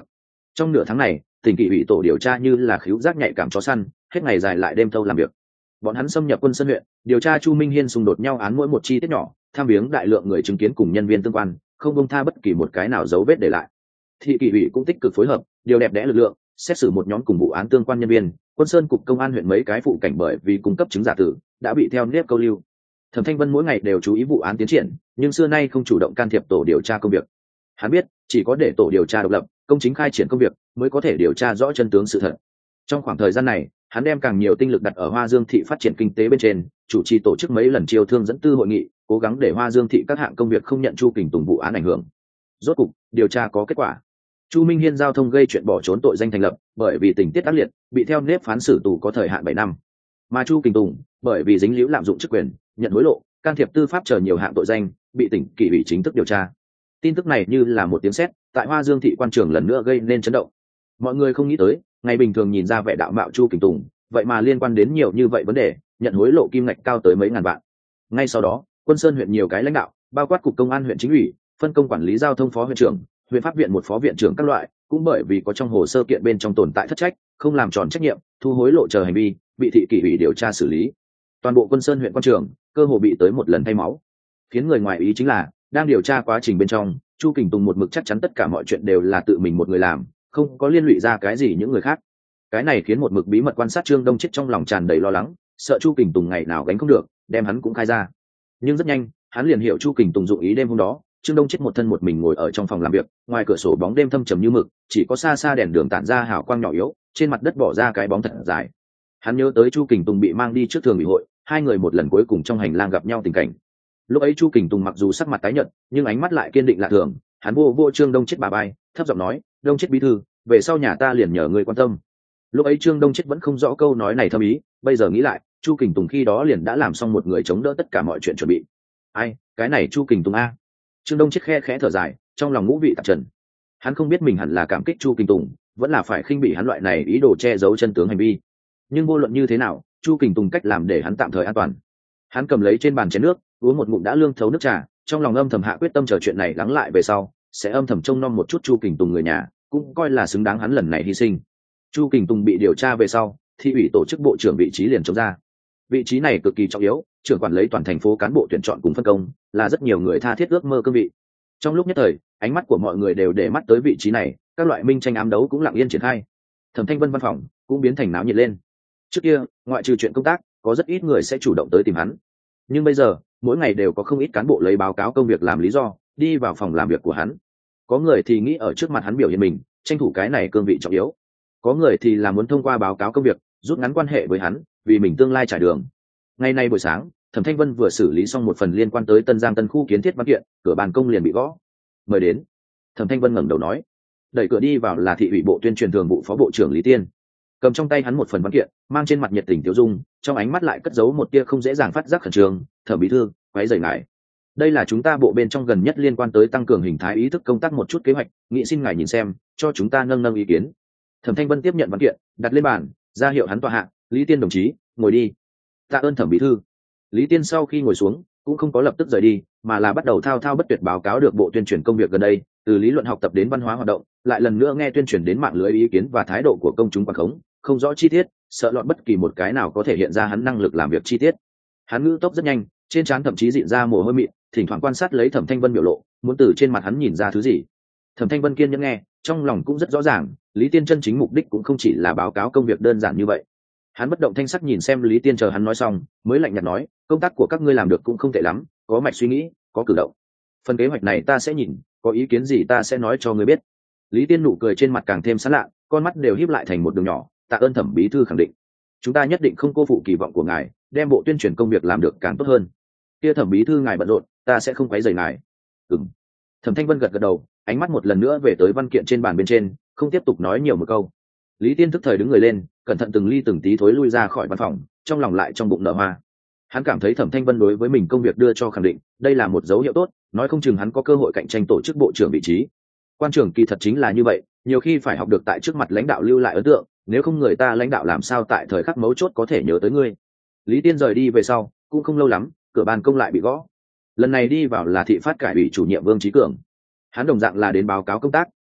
Trong nửa tháng này, tỉnh kỷ ủy tổ điều tra như là khíu giác nhạy cảm chó săn, hết ngày dài lại đêm thâu làm việc. Bọn hắn xâm nhập Quân Sơn huyện, điều tra Chu Minh Hiên xung đột nhau án mỗi một chi tiết nhỏ, tham viếng đại lượng người chứng kiến cùng nhân viên tương quan, không buông tha bất kỳ một cái nào dấu vết để lại. Thị kỷ ủy cũng tích cực phối hợp, điều đẹp đẽ lực lượng, xét xử một nhóm cùng vụ án tương quan nhân viên. Quân Sơn cục công an huyện mấy cái phụ cảnh bởi vì cung cấp chứng giả tử đã bị theo nếp câu lưu. Thẩm Thanh Vân mỗi ngày đều chú ý vụ án tiến triển, nhưng xưa nay không chủ động can thiệp tổ điều tra công việc. Hắn biết, chỉ có để tổ điều tra độc lập, công chính khai triển công việc, mới có thể điều tra rõ chân tướng sự thật. Trong khoảng thời gian này, hắn đem càng nhiều tinh lực đặt ở Hoa Dương thị phát triển kinh tế bên trên, chủ trì tổ chức mấy lần chiêu thương dẫn tư hội nghị, cố gắng để Hoa Dương thị các hạng công việc không nhận Chu Kình Tùng vụ án ảnh hưởng. Rốt cục, điều tra có kết quả. Chu Minh Hiên giao thông gây chuyện bỏ trốn tội danh thành lập, bởi vì tình tiết tác liệt, bị theo nếp phán xử tù có thời hạn bảy năm. Mà Chu Kình Tùng, bởi vì dính líu lạm dụng chức quyền, nhận hối lộ, can thiệp tư pháp chờ nhiều hạng tội danh, bị tỉnh kỷ ủy chính thức điều tra. Tin tức này như là một tiếng sét, tại Hoa Dương thị quan trường lần nữa gây nên chấn động. Mọi người không nghĩ tới, ngày bình thường nhìn ra vẻ đạo mạo Chu Kình Tùng, vậy mà liên quan đến nhiều như vậy vấn đề, nhận hối lộ kim ngạch cao tới mấy ngàn vạn. Ngay sau đó, Quân Sơn huyện nhiều cái lãnh đạo, bao quát cục công an huyện chính ủy, phân công quản lý giao thông phó huyện trưởng, huyện pháp viện một phó viện trưởng các loại, cũng bởi vì có trong hồ sơ kiện bên trong tồn tại thất trách, không làm tròn trách nhiệm, thu hối lộ chờ hành vi, bị thị kỷ ủy điều tra xử lý. Toàn bộ Quân Sơn huyện quan trường, cơ hồ bị tới một lần thay máu. Khiến người ngoài ý chính là, đang điều tra quá trình bên trong, Chu Kình Tùng một mực chắc chắn tất cả mọi chuyện đều là tự mình một người làm, không có liên lụy ra cái gì những người khác. Cái này khiến một mực bí mật quan sát Trương Đông Chết trong lòng tràn đầy lo lắng, sợ Chu Kình Tùng ngày nào gánh không được, đem hắn cũng khai ra. Nhưng rất nhanh, hắn liền hiểu Chu Kình Tùng dụng ý đêm hôm đó. Trương Đông Chết một thân một mình ngồi ở trong phòng làm việc, ngoài cửa sổ bóng đêm thâm trầm như mực, chỉ có xa xa đèn đường tản ra hào quang nhỏ yếu, trên mặt đất bỏ ra cái bóng thật dài. Hắn nhớ tới Chu Kình Tùng bị mang đi trước thường ủy hội, hai người một lần cuối cùng trong hành lang gặp nhau tình cảnh. Lúc ấy Chu Kình Tùng mặc dù sắc mặt tái nhợt, nhưng ánh mắt lại kiên định lạ thường. Hắn vô vô Trương Đông Chết bà bay, thấp giọng nói: "Đông Chết bí thư, về sau nhà ta liền nhờ người quan tâm." Lúc ấy Trương Đông Chết vẫn không rõ câu nói này thâm ý, bây giờ nghĩ lại, Chu Kình Tùng khi đó liền đã làm xong một người chống đỡ tất cả mọi chuyện chuẩn bị. Ai, cái này Chu Kình Tùng a. Trương Đông Chết khe khẽ thở dài, trong lòng ngũ vị tạp trần. Hắn không biết mình hẳn là cảm kích Chu Kình Tùng, vẫn là phải khinh bỉ hắn loại này ý đồ che giấu chân tướng hành vi. Nhưng vô luận như thế nào, Chu Kình Tùng cách làm để hắn tạm thời an toàn. Hắn cầm lấy trên bàn chén nước, uống một ngụm đã lương thấu nước trà, trong lòng âm thầm hạ quyết tâm chờ chuyện này lắng lại về sau, sẽ âm thầm trông nom một chút Chu Kình Tùng người nhà, cũng coi là xứng đáng hắn lần này hy sinh. Chu Kình Tùng bị điều tra về sau, thị ủy tổ chức bộ trưởng vị trí liền trống ra. Vị trí này cực kỳ trọng yếu, trưởng quản lấy toàn thành phố cán bộ tuyển chọn cùng phân công, là rất nhiều người tha thiết ước mơ cương vị. Trong lúc nhất thời, ánh mắt của mọi người đều để mắt tới vị trí này, các loại minh tranh ám đấu cũng lặng yên triển khai. Thẩm Thanh Vân văn phòng cũng biến thành náo nhiệt lên. Trước kia, ngoại trừ chuyện công tác, có rất ít người sẽ chủ động tới tìm hắn. Nhưng bây giờ, mỗi ngày đều có không ít cán bộ lấy báo cáo công việc làm lý do, đi vào phòng làm việc của hắn. Có người thì nghĩ ở trước mặt hắn biểu hiện mình, tranh thủ cái này cương vị trọng yếu. Có người thì là muốn thông qua báo cáo công việc, rút ngắn quan hệ với hắn, vì mình tương lai trải đường. Ngày nay buổi sáng, Thẩm Thanh Vân vừa xử lý xong một phần liên quan tới Tân Giang Tân khu kiến thiết văn kiện, cửa ban công liền bị gõ. "Mời đến." Thẩm Thanh Vân ngẩng đầu nói. Đẩy cửa đi vào là thị ủy bộ tuyên truyền thường vụ phó bộ trưởng Lý Tiên. Cầm trong tay hắn một phần văn kiện, mang trên mặt nhiệt tình tiêu dung, trong ánh mắt lại cất giấu một tia không dễ dàng phát giác khẩn trương. "Thẩm bí thư, quấy rầy ngài. Đây là chúng ta bộ bên trong gần nhất liên quan tới tăng cường hình thái ý thức công tác một chút kế hoạch, nghĩ xin ngài nhìn xem, cho chúng ta nâng nâng ý kiến." Thẩm Thanh Vân tiếp nhận văn kiện, đặt lên bàn, ra hiệu hắn tọa hạ. "Lý Tiên đồng chí, ngồi đi." "Tạ ơn Thẩm bí thư." Lý Tiên sau khi ngồi xuống, cũng không có lập tức rời đi, mà là bắt đầu thao thao bất tuyệt báo cáo được bộ tuyên truyền công việc gần đây, từ lý luận học tập đến văn hóa hoạt động, lại lần nữa nghe tuyên truyền đến mạng lưới ý kiến và thái độ của công chúng quảng khống, không rõ chi tiết, sợ lọt bất kỳ một cái nào có thể hiện ra hắn năng lực làm việc chi tiết. Hắn ngữ tốc rất nhanh, trên trán thậm chí dịn ra mồ hôi mịn, thỉnh thoảng quan sát lấy Thẩm Thanh Vân biểu lộ, muốn từ trên mặt hắn nhìn ra thứ gì. Thẩm Thanh Vân kiên nhẫn nghe, trong lòng cũng rất rõ ràng, Lý Tiên chân chính mục đích cũng không chỉ là báo cáo công việc đơn giản như vậy. Hắn bất động thanh sắc nhìn xem Lý Tiên, chờ hắn nói xong, mới lạnh nhạt nói: "Công tác của các ngươi làm được cũng không tệ lắm, có mạch suy nghĩ, có cử động. Phần kế hoạch này ta sẽ nhìn, có ý kiến gì ta sẽ nói cho ngươi biết." Lý Tiên nụ cười trên mặt càng thêm sán lạ, con mắt đều híp lại thành một đường nhỏ. "Tạ ơn Thẩm bí thư khẳng định. Chúng ta nhất định không cô phụ kỳ vọng của ngài, đem bộ tuyên truyền công việc làm được càng tốt hơn. Kia Thẩm bí thư ngài bận rộn, ta sẽ không quấy rầy ngài." "Ừm." Thẩm Thanh Vân gật gật đầu, ánh mắt một lần nữa về tới văn kiện trên bàn bên trên, không tiếp tục nói nhiều một câu. Lý Tiên tức thời đứng người lên, cẩn thận từng ly từng tí thối lui ra khỏi văn phòng, trong lòng lại trong bụng nở hoa. Hắn cảm thấy Thẩm Thanh Vân đối với mình công việc đưa cho khẳng định, đây là một dấu hiệu tốt, nói không chừng hắn có cơ hội cạnh tranh tổ chức bộ trưởng vị trí. Quan trưởng kỳ thật chính là như vậy, nhiều khi phải học được tại trước mặt lãnh đạo lưu lại ấn tượng, nếu không người ta lãnh đạo làm sao tại thời khắc mấu chốt có thể nhớ tới ngươi. Lý Tiên rời đi về sau, cũng không lâu lắm, cửa ban công lại bị gõ. Lần này đi vào là thị phát cải ủy chủ nhiệm Vương Chí Cường. Hắn đồng dạng là đến báo cáo công tác,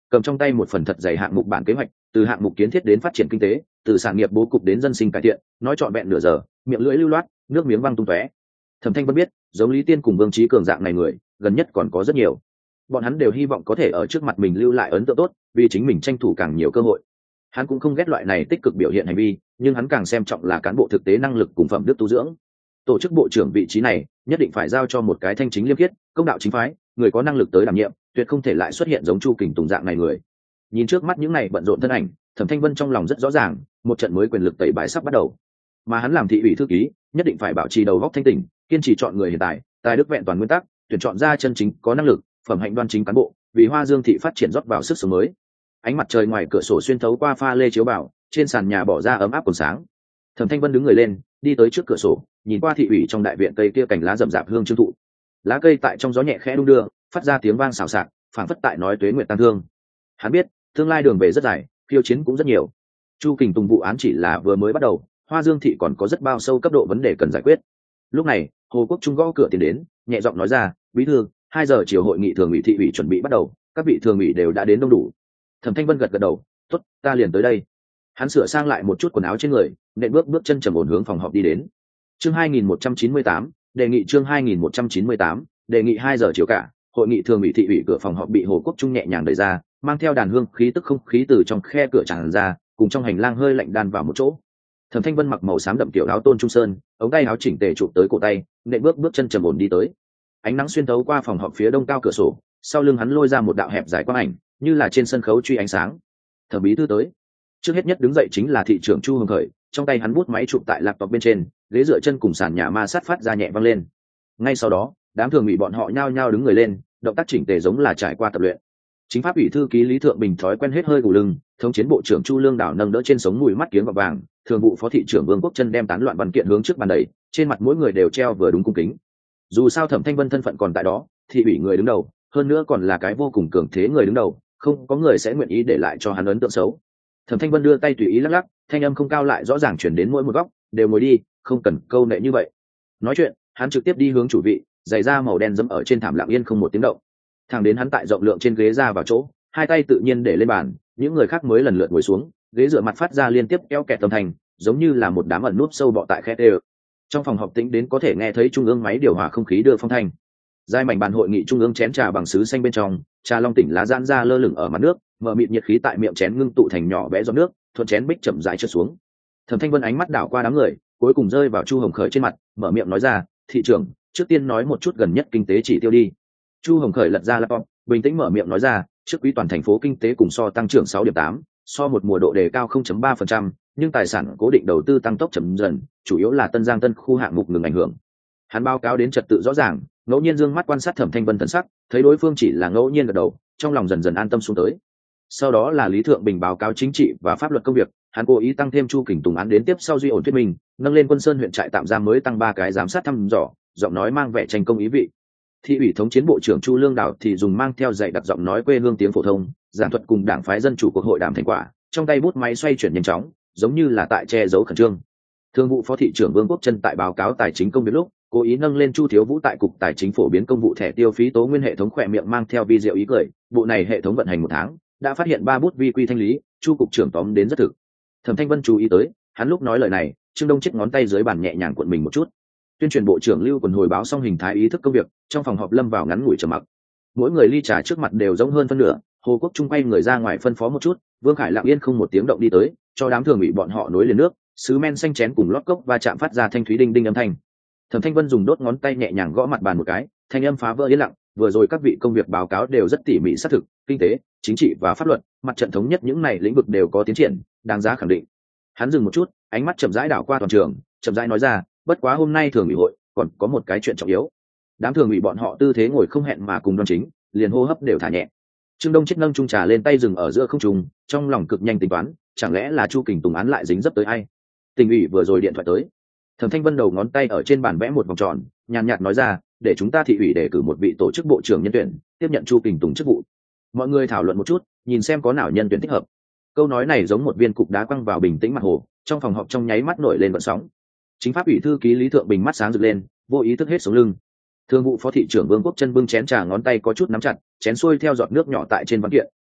cầm trong tay một phần thật dày hạng mục bản kế hoạch, từ hạng mục kiến thiết đến phát triển kinh tế, từ sản nghiệp bố cục đến dân sinh cải thiện, nói trọn vẹn nửa giờ, miệng lưỡi lưu loát, nước miếng văng tung tóe. Thẩm Thanh Vân biết, giống Lý Tiên cùng Vương Chí Cường dạng này người, gần nhất còn có rất nhiều. Bọn hắn đều hy vọng có thể ở trước mặt mình lưu lại ấn tượng tốt, vì chính mình tranh thủ càng nhiều cơ hội. Hắn cũng không ghét loại này tích cực biểu hiện hành vi, nhưng hắn càng xem trọng là cán bộ thực tế năng lực cùng phẩm đức tu dưỡng. Tổ chức bộ trưởng vị trí này, nhất định phải giao cho một cái thanh chính liêm khiết, công đạo chính phái, người có năng lực tới đảm nhiệm, tuyệt không thể lại xuất hiện giống Chu Kình Tùng dạng này người. Nhìn trước mắt những này bận rộn thân ảnh, Thẩm Thanh Vân trong lòng rất rõ ràng, một trận mới quyền lực tẩy bãi sắp bắt đầu. Mà hắn làm thị ủy thư ký, nhất định phải bảo trì đầu óc thanh tỉnh, kiên trì chọn người hiện tại, tài đức vẹn toàn nguyên tắc, tuyển chọn ra chân chính có năng lực, phẩm hạnh đoan chính cán bộ, vì Hoa Dương thị phát triển rót vào sức sống mới. Ánh mặt trời ngoài cửa sổ xuyên thấu qua pha lê chiếu vào, trên sàn nhà bỏ ra ấm áp còn sáng. Thẩm Thanh Vân đứng người lên, đi tới trước cửa sổ, nhìn qua thị ủy trong đại viện cây kia cành lá rậm rạp hương trương thụ. Lá cây tại trong gió nhẹ khẽ đung đưa, phát ra tiếng vang xào xạc, phảng phất tại nói tuế nguyện tăng thương. Hắn biết, tương lai đường về rất dài, khiêu chiến cũng rất nhiều. Chu Kình Tùng vụ án chỉ là vừa mới bắt đầu, Hoa Dương thị còn có rất bao sâu cấp độ vấn đề cần giải quyết. Lúc này, Hồ Quốc Trung gõ cửa tiến đến, nhẹ giọng nói ra, "Bí thư, hai giờ chiều hội nghị thường ủy thị ủy chuẩn bị bắt đầu, các vị thường ủy đều đã đến đông đủ." Thẩm Thanh Vân gật gật đầu, "Tốt, ta liền tới đây." Hắn sửa sang lại một chút quần áo trên người, nện bước bước chân trầm ổn hướng phòng họp đi đến. Chương hai nghìn một trăm chín mươi tám, đề nghị chương hai nghìn một trăm chín mươi tám, đề nghị hai giờ chiều cả, hội nghị thường ủy thị ủy cửa phòng họp bị Hồ Quốc Trung nhẹ nhàng đẩy ra, mang theo đàn hương khí tức không khí từ trong khe cửa tràn ra, cùng trong hành lang hơi lạnh đan vào một chỗ. Thẩm Thanh Vân mặc màu xám đậm kiểu áo tôn trung sơn, ống tay áo chỉnh tề chụp tới cổ tay, nện bước bước chân trầm ổn đi tới. Ánh nắng xuyên thấu qua phòng họp phía đông cao cửa sổ, sau lưng hắn lôi ra một đạo hẹp dài quang ảnh, như là trên sân khấu truy ánh sáng. Thẩm bí thư tới. Trước hết nhất đứng dậy chính là thị trưởng Chu Hồng Khởi, trong tay hắn bút máy chụp tại laptop bên trên, ghế dựa chân cùng sàn nhà ma sát phát ra nhẹ vang lên. Ngay sau đó, đám thường ủy bọn họ nhao nhao đứng người lên, động tác chỉnh tề giống là trải qua tập luyện. Chính pháp ủy thư ký Lý Thượng Bình thói quen hết hơi gù lưng, thống chiến bộ trưởng Chu Lương Đảo nâng đỡ trên sống mùi mắt kiếng gọt vàng, thường vụ phó thị trưởng Vương Quốc Chân đem tán loạn văn kiện hướng trước bàn đẩy, trên mặt mỗi người đều treo vừa đúng cung kính. Dù sao Thẩm Thanh Vân thân phận còn tại đó, thị ủy người đứng đầu, hơn nữa còn là cái vô cùng cường thế người đứng đầu, không có người sẽ nguyện ý để lại cho hắn ấn tượng xấu. Thẩm Thanh Vân đưa tay tùy ý lắc lắc, thanh âm không cao lại rõ ràng chuyển đến mỗi một góc, đều ngồi đi, không cần câu nệ như vậy. Nói chuyện, hắn trực tiếp đi hướng chủ vị, giày da màu đen dẫm ở trên thảm lặng yên không một tiếng động. Thẳng đến hắn tại rộng lượng trên ghế ra vào chỗ, hai tay tự nhiên để lên bàn, những người khác mới lần lượt ngồi xuống, ghế dựa mặt phát ra liên tiếp kéo kẹt âm thanh, giống như là một đám ẩn núp sâu bọ tại khe tê. Trong phòng họp tĩnh đến có thể nghe thấy trung ương máy điều hòa không khí đưa phong thanh. Giai mảnh bàn hội nghị trung ương chén trà bằng sứ xanh bên trong, trà long tỉnh lá giãn ra lơ lửng ở mặt nước, mở mịt nhiệt khí tại miệng chén ngưng tụ thành nhỏ bé giọt nước, thuận chén bích chậm rãi trượt xuống. Thẩm Thanh Vân ánh mắt đảo qua đám người, cuối cùng rơi vào Chu Hồng Khởi trên mặt, mở miệng nói ra, "Thị trưởng, trước tiên nói một chút gần nhất kinh tế chỉ tiêu đi." Chu Hồng Khởi lật ra laptop, bình tĩnh mở miệng nói ra, "Trước quý toàn thành phố kinh tế cùng so tăng trưởng sáu điểm tám, so một mùa độ đề cao không phẩy ba phần trăm, nhưng tài sản cố định đầu tư tăng tốc chậm dần, chủ yếu là Tân Giang Tân khu hạng mục ngừng ảnh hưởng." Hắn báo cáo đến trật tự rõ ràng, ngẫu nhiên dương mắt quan sát Thẩm Thanh Vân thần sắc, thấy đối phương chỉ là ngẫu nhiên gật đầu, trong lòng dần dần an tâm xuống tới. Sau đó là Lý Thượng Bình báo cáo chính trị và pháp luật công việc, hắn cố ý tăng thêm Chu Kình Tùng án đến tiếp sau duy ổn thuyết minh, nâng lên Quân Sơn huyện trại tạm giam mới tăng ba cái giám sát thăm dò, giọng nói mang vẻ tranh công ý vị. Thị ủy thống chiến bộ trưởng Chu Lương Đảo thì dùng mang theo dạy đặc giọng nói quê hương tiếng phổ thông, giảng thuật cùng đảng phái dân chủ cuộc hội đàm thành quả, trong tay bút máy xoay chuyển nhanh chóng, giống như là tại che giấu khẩn trương. Thương vụ phó thị trưởng Vương Quốc Chân tại báo cáo tài chính công việc lúc, cố ý nâng lên Chu Thiếu Vũ tại cục tài chính phổ biến công vụ thẻ tiêu phí tố nguyên hệ thống khỏe miệng mang theo vi diệu ý cười, bộ này hệ thống vận hành một tháng, đã phát hiện ba bút vi quy thanh lý, Chu cục trưởng tóm đến rất thực. Thẩm Thanh Vân chú ý tới, hắn lúc nói lời này, Trương Đông chiếc ngón tay dưới bàn nhẹ nhàng cuộn mình một chút. Tuyên truyền bộ trưởng Lưu Quần hồi báo xong hình thái ý thức công việc, trong phòng họp lâm vào ngắn ngủi trầm mặc. Mỗi người ly trà trước mặt đều giống hơn phân nửa, Hồ Quốc Trung quay người ra ngoài phân phó một chút, Vương Khải lặng yên không một tiếng động đi tới, cho đám thường ủy bọn họ nối liền nước, sứ men xanh chén cùng lót cốc va chạm phát ra thanh thúy đinh đinh âm thanh. Thẩm Thanh Vân dùng đốt ngón tay nhẹ nhàng gõ mặt bàn một cái, thanh âm phá vỡ yên lặng, vừa rồi các vị công việc báo cáo đều rất tỉ mỉ xác thực, kinh tế, chính trị và pháp luật, mặt trận thống nhất những này lĩnh vực đều có tiến triển, đáng giá khẳng định. Hắn dừng một chút, ánh mắt chậm rãi đảo qua toàn trường, chậm rãi nói ra, bất quá hôm nay thường ủy hội còn có một cái chuyện trọng yếu. Đám thường ủy bọn họ tư thế ngồi không hẹn mà cùng đoan chính, liền hô hấp đều thả nhẹ. Trương Đông chiếc nâng chung trà lên tay dừng ở giữa không trung, trong lòng cực nhanh tính toán, chẳng lẽ là Chu Kình Tùng án lại dính dấp tới ai? Tỉnh ủy vừa rồi điện thoại tới. Thẩm Thanh Vân đầu ngón tay ở trên bàn vẽ một vòng tròn, nhàn nhạt nói ra, để chúng ta thị ủy đề cử một vị tổ chức bộ trưởng nhân tuyển, tiếp nhận Chu Kình Tùng chức vụ. Mọi người thảo luận một chút, nhìn xem có nào nhân tuyển thích hợp. Câu nói này giống một viên cục đá quăng vào bình tĩnh mặt hồ, trong phòng họp trong nháy mắt nổi lên vận sóng. Chính pháp ủy thư ký Lý Thượng Bình mắt sáng rực lên, vô ý thức hết sống lưng. Thương vụ phó thị trưởng Vương Quốc Chân bưng chén trà ngón tay có chút nắm chặt, chén xuôi theo giọt nước nhỏ tại trên văn kiện,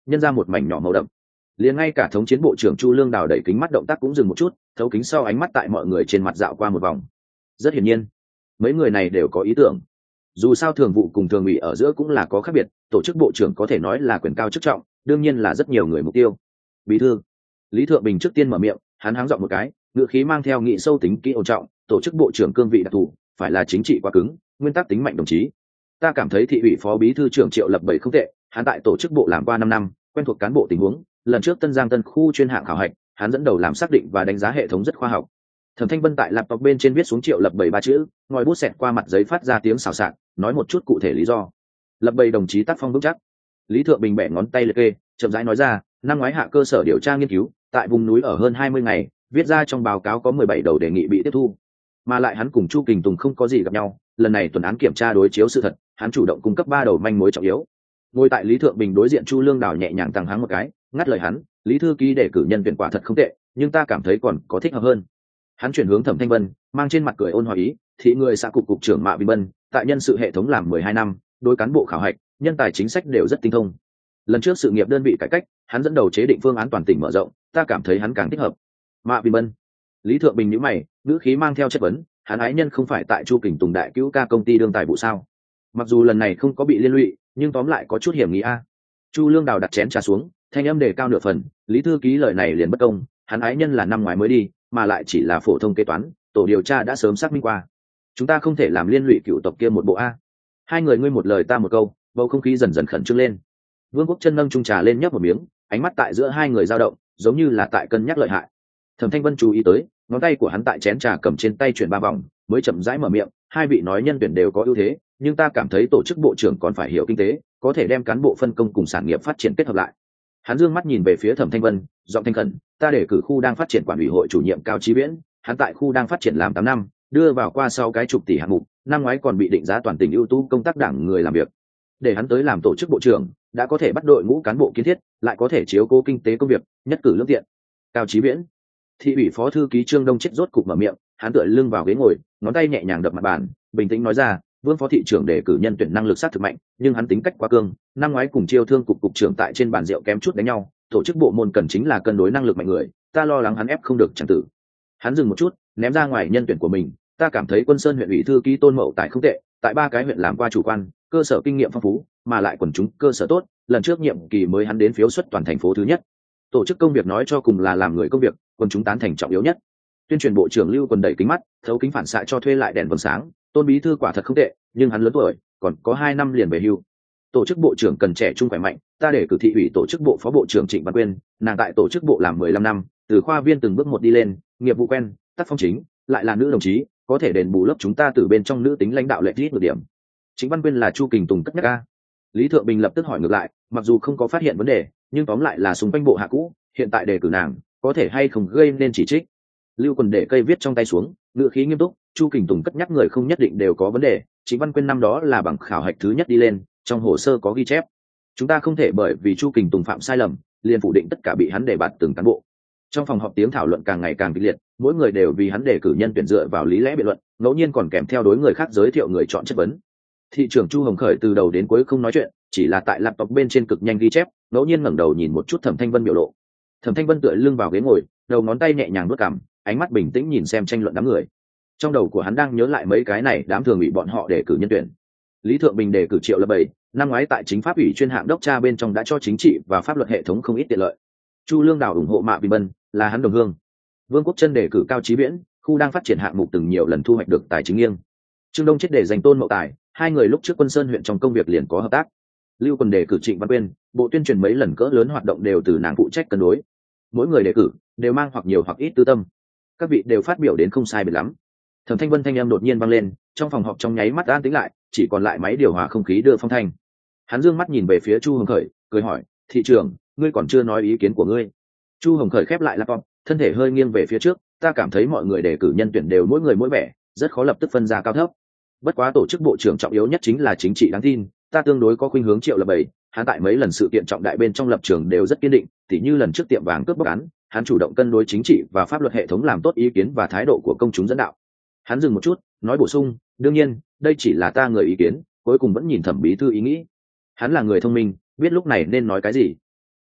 nhân ra một mảnh nhỏ màu đậm. Liền ngay cả thống chiến bộ trưởng Chu Lương Đào đẩy kính mắt động tác cũng dừng một chút, thấu kính sau ánh mắt tại mọi người trên mặt dạo qua một vòng. Rất hiển nhiên mấy người này đều có ý tưởng. Dù sao thường vụ cùng thường ủy ở giữa cũng là có khác biệt, tổ chức bộ trưởng có thể nói là quyền cao chức trọng, đương nhiên là rất nhiều người mục tiêu. Bí thư Lý Thượng Bình trước tiên mở miệng, hắn háng giọng một cái, ngữ khí mang theo nghị sâu tính kỹ ổn trọng, tổ chức bộ trưởng cương vị đặc thù phải là chính trị quá cứng, nguyên tắc tính mạnh đồng chí. Ta cảm thấy thị ủy phó bí thư trưởng Triệu Lập Bảy không tệ, hắn tại tổ chức bộ làm qua năm năm, quen thuộc cán bộ tình huống, lần trước Tân Giang Tân khu chuyên hạng khảo hạch, hắn dẫn đầu làm xác định và đánh giá hệ thống rất khoa học. Thẩm Thanh Vân tại laptop bên trên viết xuống Triệu Lập Bảy ba chữ, ngòi bút xẹt qua mặt giấy phát ra tiếng xào xạc, nói một chút cụ thể lý do. Lập Bảy đồng chí tác phong vững chắc. Lý Thượng Bình bẻ ngón tay liệt kê, chậm rãi nói ra, năm ngoái hạ cơ sở điều tra nghiên cứu, tại vùng núi ở hơn hai mươi ngày, viết ra trong báo cáo có mười bảy đầu đề nghị bị tiếp thu. Mà lại hắn cùng Chu Kình Tùng không có gì gặp nhau, lần này tuần án kiểm tra đối chiếu sự thật, hắn chủ động cung cấp ba đầu manh mối trọng yếu. Ngồi tại Lý Thượng Bình đối diện Chu Lương Đào nhẹ nhàng tăng hắng một cái, ngắt lời hắn, Lý thư ký đề cử nhân tuyển quả thật không tệ, nhưng ta cảm thấy còn có thích hợp hơn. Hắn chuyển hướng Thẩm Thanh Vân, mang trên mặt cười ôn hòa ý, thị người xã cục cục trưởng Mạ Bình Bân, tại nhân sự hệ thống làm mười hai năm, đối cán bộ khảo hạch, nhân tài chính sách đều rất tinh thông. Lần trước sự nghiệp đơn vị cải cách, hắn dẫn đầu chế định phương án toàn tỉnh mở rộng, ta cảm thấy hắn càng thích hợp. Mạ Bình Bân. Lý Thượng Bình nhíu mày, ngữ khí mang theo chất vấn, hắn ái nhân không phải tại Chu Kình Tùng đại cứu ca công ty đương tài vụ sao? Mặc dù lần này không có bị liên lụy, nhưng tóm lại có chút hiểm nghi a. Chu Lương Đào đặt chén trà xuống, thanh âm đề cao nửa phần, Lý thư ký lời này liền bất công, hắn ái nhân là năm ngoái mới đi, mà lại chỉ là phổ thông kế toán, tổ điều tra đã sớm xác minh qua. Chúng ta không thể làm liên lụy cựu tộc kia một bộ a. Hai người ngươi một lời ta một câu, bầu không khí dần dần khẩn trương lên. Vương Quốc Chân nâng chung trà lên nhấp một miếng, ánh mắt tại giữa hai người dao động, giống như là tại cân nhắc lợi hại. Thẩm Thanh Vân chú ý tới, ngón tay của hắn tại chén trà cầm trên tay chuyển ba vòng, mới chậm rãi mở miệng, hai vị nói nhân tuyển đều có ưu thế, nhưng ta cảm thấy tổ chức bộ trưởng còn phải hiểu kinh tế, có thể đem cán bộ phân công cùng sản nghiệp phát triển kết hợp lại. Hắn dương mắt nhìn về phía Thẩm Thanh Vân, giọng thanh khẩn, ta để cử khu đang phát triển quản ủy hội chủ nhiệm Cao Chí Viễn, hắn tại khu đang phát triển làm tám năm, đưa vào qua sau cái chục tỷ hạng mục, năm ngoái còn bị định giá toàn tỉnh ưu tú công tác đảng người làm việc. Để hắn tới làm tổ chức bộ trưởng, đã có thể bắt đội ngũ cán bộ kiến thiết, lại có thể chiếu cố kinh tế công việc, nhất cử lưỡng tiện. Cao Chí Viễn. Thị ủy phó thư ký Trương Đông chết rốt cục mở miệng, hắn tựa lưng vào ghế ngồi, ngón tay nhẹ nhàng đập mặt bàn, bình tĩnh nói ra, Vương phó thị trưởng đề cử nhân tuyển năng lực sát thực mạnh, nhưng hắn tính cách quá cương, năm ngoái cùng chiêu thương cục cục trưởng tại trên bàn rượu kém chút đánh nhau, tổ chức bộ môn cần chính là cân đối năng lực mạnh người, ta lo lắng hắn ép không được chẳng tử. Hắn dừng một chút, ném ra ngoài nhân tuyển của mình, ta cảm thấy Quân Sơn huyện ủy thư ký Tôn Mậu Tài không tệ, tại ba cái huyện làm qua chủ quan, cơ sở kinh nghiệm phong phú, mà lại quần chúng cơ sở tốt, lần trước nhiệm kỳ mới hắn đến phiếu suất toàn thành phố thứ nhất. Tổ chức công việc nói cho cùng là làm người công việc, quần chúng tán thành trọng yếu nhất. Tuyên truyền bộ trưởng Lưu Quần đẩy kính mắt, thấu kính phản xạ cho thuê lại đèn vầng sáng, Tôn bí thư quả thật không tệ, nhưng hắn lớn tuổi, còn có hai năm liền về hưu. Tổ chức bộ trưởng cần trẻ trung khỏe mạnh, ta để cử thị ủy tổ chức bộ phó bộ trưởng Trịnh Văn Quyên, nàng tại tổ chức bộ làm mười lăm năm, từ khoa viên từng bước một đi lên, nghiệp vụ quen, tác phong chính, lại là nữ đồng chí, có thể đền bù lớp chúng ta từ bên trong nữ tính lãnh đạo lệ ít một điểm. Trịnh Văn Quyên là Chu Kình Tùng cất nhắc a. Lý Thượng Bình lập tức hỏi ngược lại, mặc dù không có phát hiện vấn đề, nhưng tóm lại là xung quanh bộ hạ cũ, hiện tại đề cử nàng, có thể hay không gây nên chỉ trích. Lưu Quần để cây viết trong tay xuống, ngữ khí nghiêm túc, Chu Kình Tùng cất nhắc người không nhất định đều có vấn đề, Trịnh Văn Quyên năm đó là bằng khảo hạch thứ nhất đi lên, trong hồ sơ có ghi chép. Chúng ta không thể bởi vì Chu Kình Tùng phạm sai lầm, liền phủ định tất cả bị hắn đề bạt từng cán bộ. Trong phòng họp tiếng thảo luận càng ngày càng kịch liệt, mỗi người đều vì hắn đề cử nhân tuyển dựa vào lý lẽ biện luận, ngẫu nhiên còn kèm theo đối người khác giới thiệu người chọn chất vấn. Thị trưởng Chu Hồng Khởi từ đầu đến cuối không nói chuyện, chỉ là tại laptop bên trên cực nhanh ghi chép, ngẫu nhiên ngẩng đầu nhìn một chút Thẩm Thanh Vân biểu lộ. Thẩm Thanh Vân tựa lưng vào ghế ngồi, đầu ngón tay nhẹ nhàng vuốt cằm, ánh mắt bình tĩnh nhìn xem tranh luận đám người. Trong đầu của hắn đang nhớ lại mấy cái này đám thường bị bọn họ đề cử nhân tuyển. Lý Thượng Bình đề cử Triệu Lập Bảy, năm ngoái tại chính pháp ủy chuyên hạng đốc tra bên trong đã cho chính trị và pháp luật hệ thống không ít tiện lợi. Chu Lương Đào ủng hộ Mạ Bình Bân, là hắn đồng hương. Vương Quốc Chân đề cử Cao Chí Viễn, khu đang phát triển hạng mục từng nhiều lần thu hoạch được tài chính nghiêng. Trương Đông chết để dành Tôn Mậu Tài, hai người lúc trước Quân Sơn huyện trong công việc liền có hợp tác. Lưu Quần đề cử Trịnh Văn Quyên, bộ tuyên truyền mấy lần cỡ lớn hoạt động đều từ nàng phụ trách cân đối. Mỗi người đề cử đều mang hoặc nhiều hoặc ít tư tâm. Các vị đều phát biểu đến không sai biệt lắm. Thẩm Thanh Vân thanh âm đột nhiên vang lên, trong phòng họp trong nháy mắt an tĩnh lại, chỉ còn lại máy điều hòa không khí đưa phong thanh. Hắn dương mắt nhìn về phía Chu Hồng Khởi, cười hỏi, thị trưởng, ngươi còn chưa nói ý kiến của ngươi. Chu Hồng Khởi khép lại laptop, thân thể hơi nghiêng về phía trước, ta cảm thấy mọi người đề cử nhân tuyển đều mỗi người mỗi vẻ, rất khó lập tức phân ra cao thấp. Bất quá tổ chức bộ trưởng trọng yếu nhất chính là chính trị đáng tin, ta tương đối có khuynh hướng Triệu Lập Bảy, hắn tại mấy lần sự kiện trọng đại bên trong lập trường đều rất kiên định, tỉ như lần trước tiệm vàng cướp bóc án, hắn chủ động cân đối chính trị và pháp luật hệ thống làm tốt ý kiến và thái độ của công chúng dẫn đạo. Hắn dừng một chút, nói bổ sung, đương nhiên, đây chỉ là ta người ý kiến, cuối cùng vẫn nhìn Thẩm bí thư ý nghĩ. Hắn là người thông minh, biết lúc này nên nói cái gì.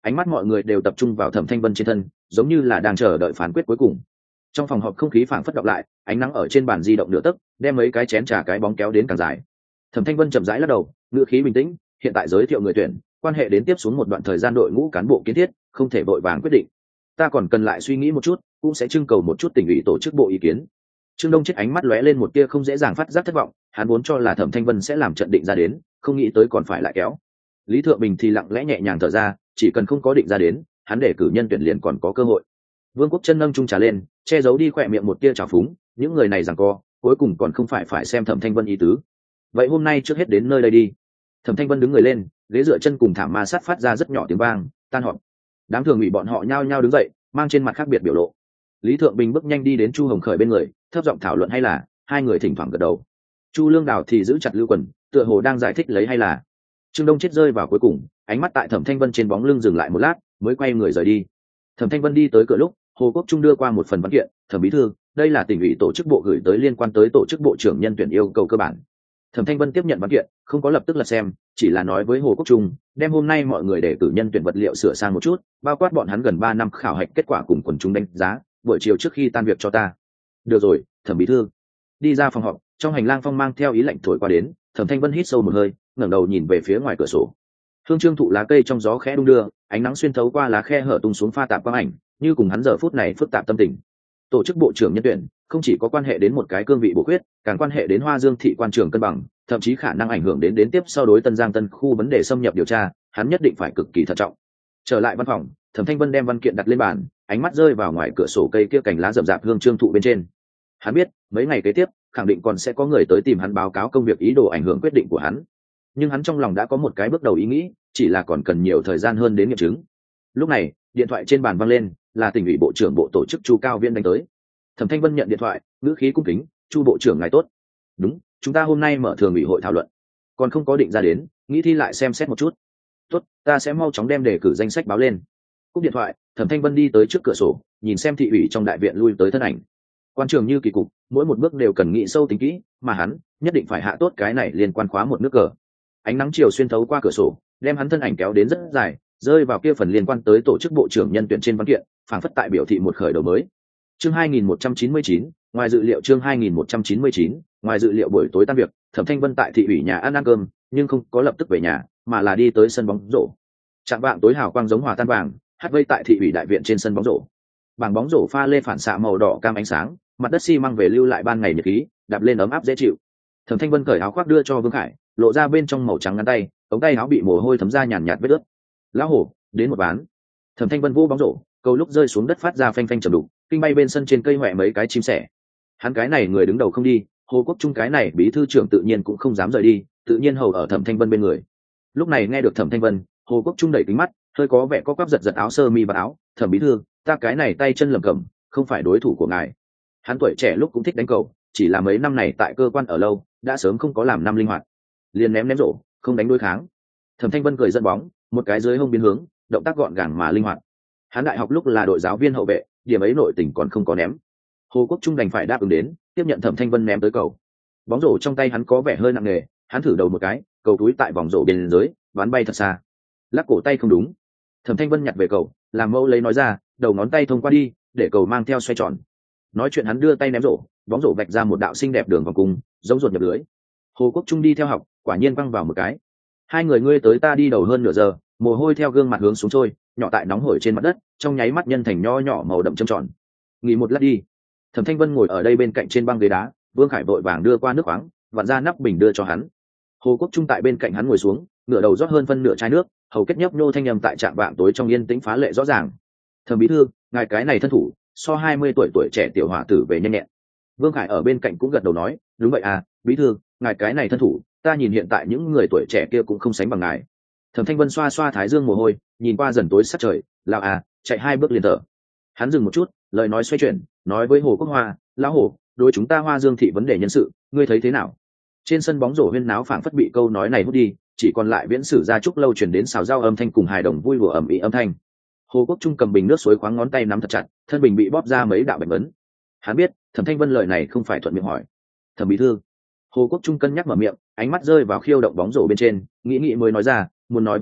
ánh mắt mọi người đều tập trung vào Thẩm Thanh Vân trên thân, giống như là đang chờ đợi phán quyết cuối cùng. Trong phòng họp không khí phảng phất đọc lại, ánh nắng ở trên bàn di động nửa tấc, đem mấy cái chén trà cái bóng kéo đến càng dài. Thẩm Thanh Vân chậm rãi lắc đầu, ngữ khí bình tĩnh, hiện tại giới thiệu người tuyển, quan hệ đến tiếp xuống một đoạn thời gian đội ngũ cán bộ kiến thiết, không thể vội vàng quyết định. Ta còn cần lại suy nghĩ một chút, cũng sẽ trưng cầu một chút tỉnh ủy tổ chức bộ ý kiến. Trương Đông chết ánh mắt lóe lên một tia không dễ dàng phát giác thất vọng, hắn vốn cho là Thẩm Thanh Vân sẽ làm trận định ra đến, không nghĩ tới còn phải lại kéo. Lý Thượng Bình thì lặng lẽ nhẹ nhàng thở ra, chỉ cần không có định ra đến, hắn để cử nhân tuyển liền còn có cơ hội. Vương Quốc Chân nâng chung trà lên, che giấu đi khỏe miệng một tia trào phúng, những người này giằng co, cuối cùng còn không phải phải xem Thẩm Thanh Vân ý tứ. Vậy hôm nay trước hết đến nơi đây đi. Thẩm Thanh Vân đứng người lên, ghế dựa chân cùng thảm ma sát phát ra rất nhỏ tiếng vang, tan họp. Đám thường ủy bọn họ nhao nhao đứng dậy, mang trên mặt khác biệt biểu lộ. Lý Thượng Bình bước nhanh đi đến Chu Hồng Khởi bên người, thấp giọng thảo luận hay là, hai người thỉnh thoảng gật đầu. Chu Lương Đào thì giữ chặt Lưu Quần, tựa hồ đang giải thích lấy hay là. Trương Đông chết rơi vào cuối cùng, ánh mắt tại Thẩm Thanh Vân trên bóng lưng dừng lại một lát, mới quay người rời đi. Thẩm Thanh Vân đi tới cửa lúc, Hồ Quốc Trung đưa qua một phần văn kiện, "Thẩm bí thư, đây là tỉnh ủy tổ chức bộ gửi tới liên quan tới tổ chức bộ trưởng nhân tuyển yêu cầu cơ bản." Thẩm Thanh Vân tiếp nhận văn kiện, không có lập tức lật xem, chỉ là nói với Hồ Quốc Trung, đem hôm nay mọi người để cử nhân tuyển vật liệu sửa sang một chút, bao quát bọn hắn gần ba năm khảo hạch kết quả cùng quần chúng đánh giá, buổi chiều trước khi tan việc cho ta. Được rồi, Thẩm bí thư. Đi ra phòng họp, trong hành lang phong mang theo ý lạnh thổi qua đến, Thẩm Thanh Vân hít sâu một hơi, ngẩng đầu nhìn về phía ngoài cửa sổ. Hương trương thụ lá cây trong gió khẽ đung đưa, ánh nắng xuyên thấu qua lá khe hở tung xuống pha tạp quang ảnh, như cùng hắn giờ phút này phức tạp tâm tình. Tổ chức bộ trưởng nhân tuyển không chỉ có quan hệ đến một cái cương vị bổ quyết, càng quan hệ đến Hoa Dương thị quan trường cân bằng, thậm chí khả năng ảnh hưởng đến đến tiếp sau đối Tân Giang Tân khu vấn đề xâm nhập điều tra, hắn nhất định phải cực kỳ thận trọng. Trở lại văn phòng, Thẩm Thanh Vân đem văn kiện đặt lên bàn, ánh mắt rơi vào ngoài cửa sổ cây kia cành lá rậm rạp hương trương thụ bên trên. Hắn biết, mấy ngày kế tiếp, khẳng định còn sẽ có người tới tìm hắn báo cáo công việc ý đồ ảnh hưởng quyết định của hắn. Nhưng hắn trong lòng đã có một cái bước đầu ý nghĩ, chỉ là còn cần nhiều thời gian hơn đến nghiệm chứng. Lúc này, điện thoại trên bàn vang lên, là tỉnh ủy bộ trưởng bộ tổ chức Chu Cao Viễn đánh tới. Thẩm Thanh Vân nhận điện thoại, ngữ khí cung kính, "Chu bộ trưởng ngài tốt. Đúng, chúng ta hôm nay mở thường ủy hội thảo luận, còn không có định ra đến, nghĩ thi lại xem xét một chút. Tốt, ta sẽ mau chóng đem đề cử danh sách báo lên." Cúp điện thoại, Thẩm Thanh Vân đi tới trước cửa sổ, nhìn xem thị ủy trong đại viện lui tới thân ảnh. Quan trường như kỳ cục, mỗi một bước đều cần nghĩ sâu tính kỹ, mà hắn nhất định phải hạ tốt cái này liên quan khóa một nước cờ. Ánh nắng chiều xuyên thấu qua cửa sổ, đem hắn thân ảnh kéo đến rất dài, rơi vào kia phần liên quan tới tổ chức bộ trưởng nhân tuyển trên văn kiện, phảng phất tại biểu thị một khởi đầu mới. Chương hai nghìn một trăm chín mươi chín, ngoài dự liệu chương hai nghìn một trăm chín mươi chín, ngoài dự liệu buổi tối tan việc, Thẩm Thanh Vân tại thị ủy nhà ăn ăn cơm, nhưng không có lập tức về nhà, mà là đi tới sân bóng rổ. Trạng vạng tối hào quang giống hòa tan vàng, hắt vây tại thị ủy đại viện trên sân bóng rổ. Bảng bóng rổ pha lê phản xạ màu đỏ cam ánh sáng, mặt đất xi măng về lưu lại ban ngày nhiệt khí, đạp lên ấm áp dễ chịu. Thẩm Thanh Vân cởi áo khoác đưa cho Vương Khải, lộ ra bên trong màu trắng ngắn tay, ống tay áo bị mồ hôi thấm ra nhàn nhạt vết ướt. "Lão hổ, đến một ván." Thẩm Thanh Vân vô bóng rổ, cầu lúc rơi xuống đất phát ra phanh phanh trầm đục, kinh bay bên sân trên cây hoẹ mấy cái chim sẻ. Hắn cái này người đứng đầu không đi, Hồ Quốc Trung cái này bí thư trưởng tự nhiên cũng không dám rời đi, tự nhiên hầu ở Thẩm Thanh Vân bên người. Lúc này nghe được Thẩm Thanh Vân, Hồ Quốc Trung đẩy kính mắt, hơi có vẻ có quắp giật giật áo sơ mi và áo, "Thẩm bí thư, ta cái này tay chân lầm cẩm, không phải đối thủ của ngài." Hắn tuổi trẻ lúc cũng thích đánh cầu, chỉ là mấy năm này tại cơ quan ở lâu, đã sớm không có làm năm linh hoạt, liền ném ném rổ, không đánh đối kháng. Thẩm Thanh Vân cười dẫn bóng, một cái dưới hông biến hướng, động tác gọn gàng mà linh hoạt. Hắn đại học lúc là đội giáo viên hậu vệ, điểm ấy nội tình còn không có ném. Hồ Quốc Trung đành phải đáp ứng đến, tiếp nhận Thẩm Thanh Vân ném tới cầu. Bóng rổ trong tay hắn có vẻ hơi nặng nề, hắn thử đầu một cái, cầu túi tại vòng rổ bên dưới, bắn bay thật xa. Lắc cổ tay không đúng. Thẩm Thanh Vân nhặt về cầu, làm mẫu lấy nói ra, đầu ngón tay thông qua đi, để cầu mang theo xoay tròn. Nói chuyện hắn đưa tay ném rổ, bóng rổ vạch ra một đạo xinh đẹp đường vòng cung, giống ruột nhập lưới. Hồ Quốc Trung đi theo học, quả nhiên văng vào một cái. Hai người ngươi tới ta đi đầu hơn nửa giờ, mồ hôi theo gương mặt hướng xuống trôi, nhỏ tại nóng hổi trên mặt đất, trong nháy mắt nhân thành nho nhỏ màu đậm trầm tròn. Nghỉ một lát đi. Thẩm Thanh Vân ngồi ở đây bên cạnh trên băng ghế đá, Vương Khải vội vàng đưa qua nước khoáng, vặn ra nắp bình đưa cho hắn. Hồ Quốc Trung tại bên cạnh hắn ngồi xuống, ngửa đầu rót hơn phân nửa chai nước, hầu kết nhấp nhô thanh âm tại trạm vạng tối trong yên tĩnh phá lệ rõ ràng. "Thẩm bí thư, ngài cái này thân thủ, so hai mươi tuổi tuổi trẻ tiểu hỏa tử về nhanh nhẹn." Vương Khải ở bên cạnh cũng gật đầu nói, "Đúng vậy à, bí thư, ngài cái này thân thủ, ta nhìn hiện tại những người tuổi trẻ kia cũng không sánh bằng ngài." Thẩm Thanh Vân xoa xoa thái dương mồ hôi, nhìn qua dần tối sắc trời, "Lão à, chạy hai bước liền thở." Hắn dừng một chút, lời nói xoay chuyển, nói với Hồ Quốc Hoa, "Lão Hồ, đối chúng ta Hoa Dương thị vấn đề nhân sự, ngươi thấy thế nào?" Trên sân bóng rổ huyên náo phảng phất bị câu nói này hút đi, chỉ còn lại viễn sử gia trúc lâu truyền đến xào rau âm thanh cùng hài đồng vui đùa ầm ĩ âm thanh. Hồ Quốc Trung cầm bình nước suối khoáng ngón tay nắm thật chặt, thân bình bị bóp ra mấy đạo bệnh vấn. Hắn biết, Thẩm Thanh Vân lời này không phải thuận miệng hỏi. "Thẩm bí thư." Hồ Quốc Trung cân nhắc mở miệng, ánh mắt rơi vào khiêu động bóng rổ bên trên, nghĩ nghĩ mới nói ra, "Muốn nói vấn đề,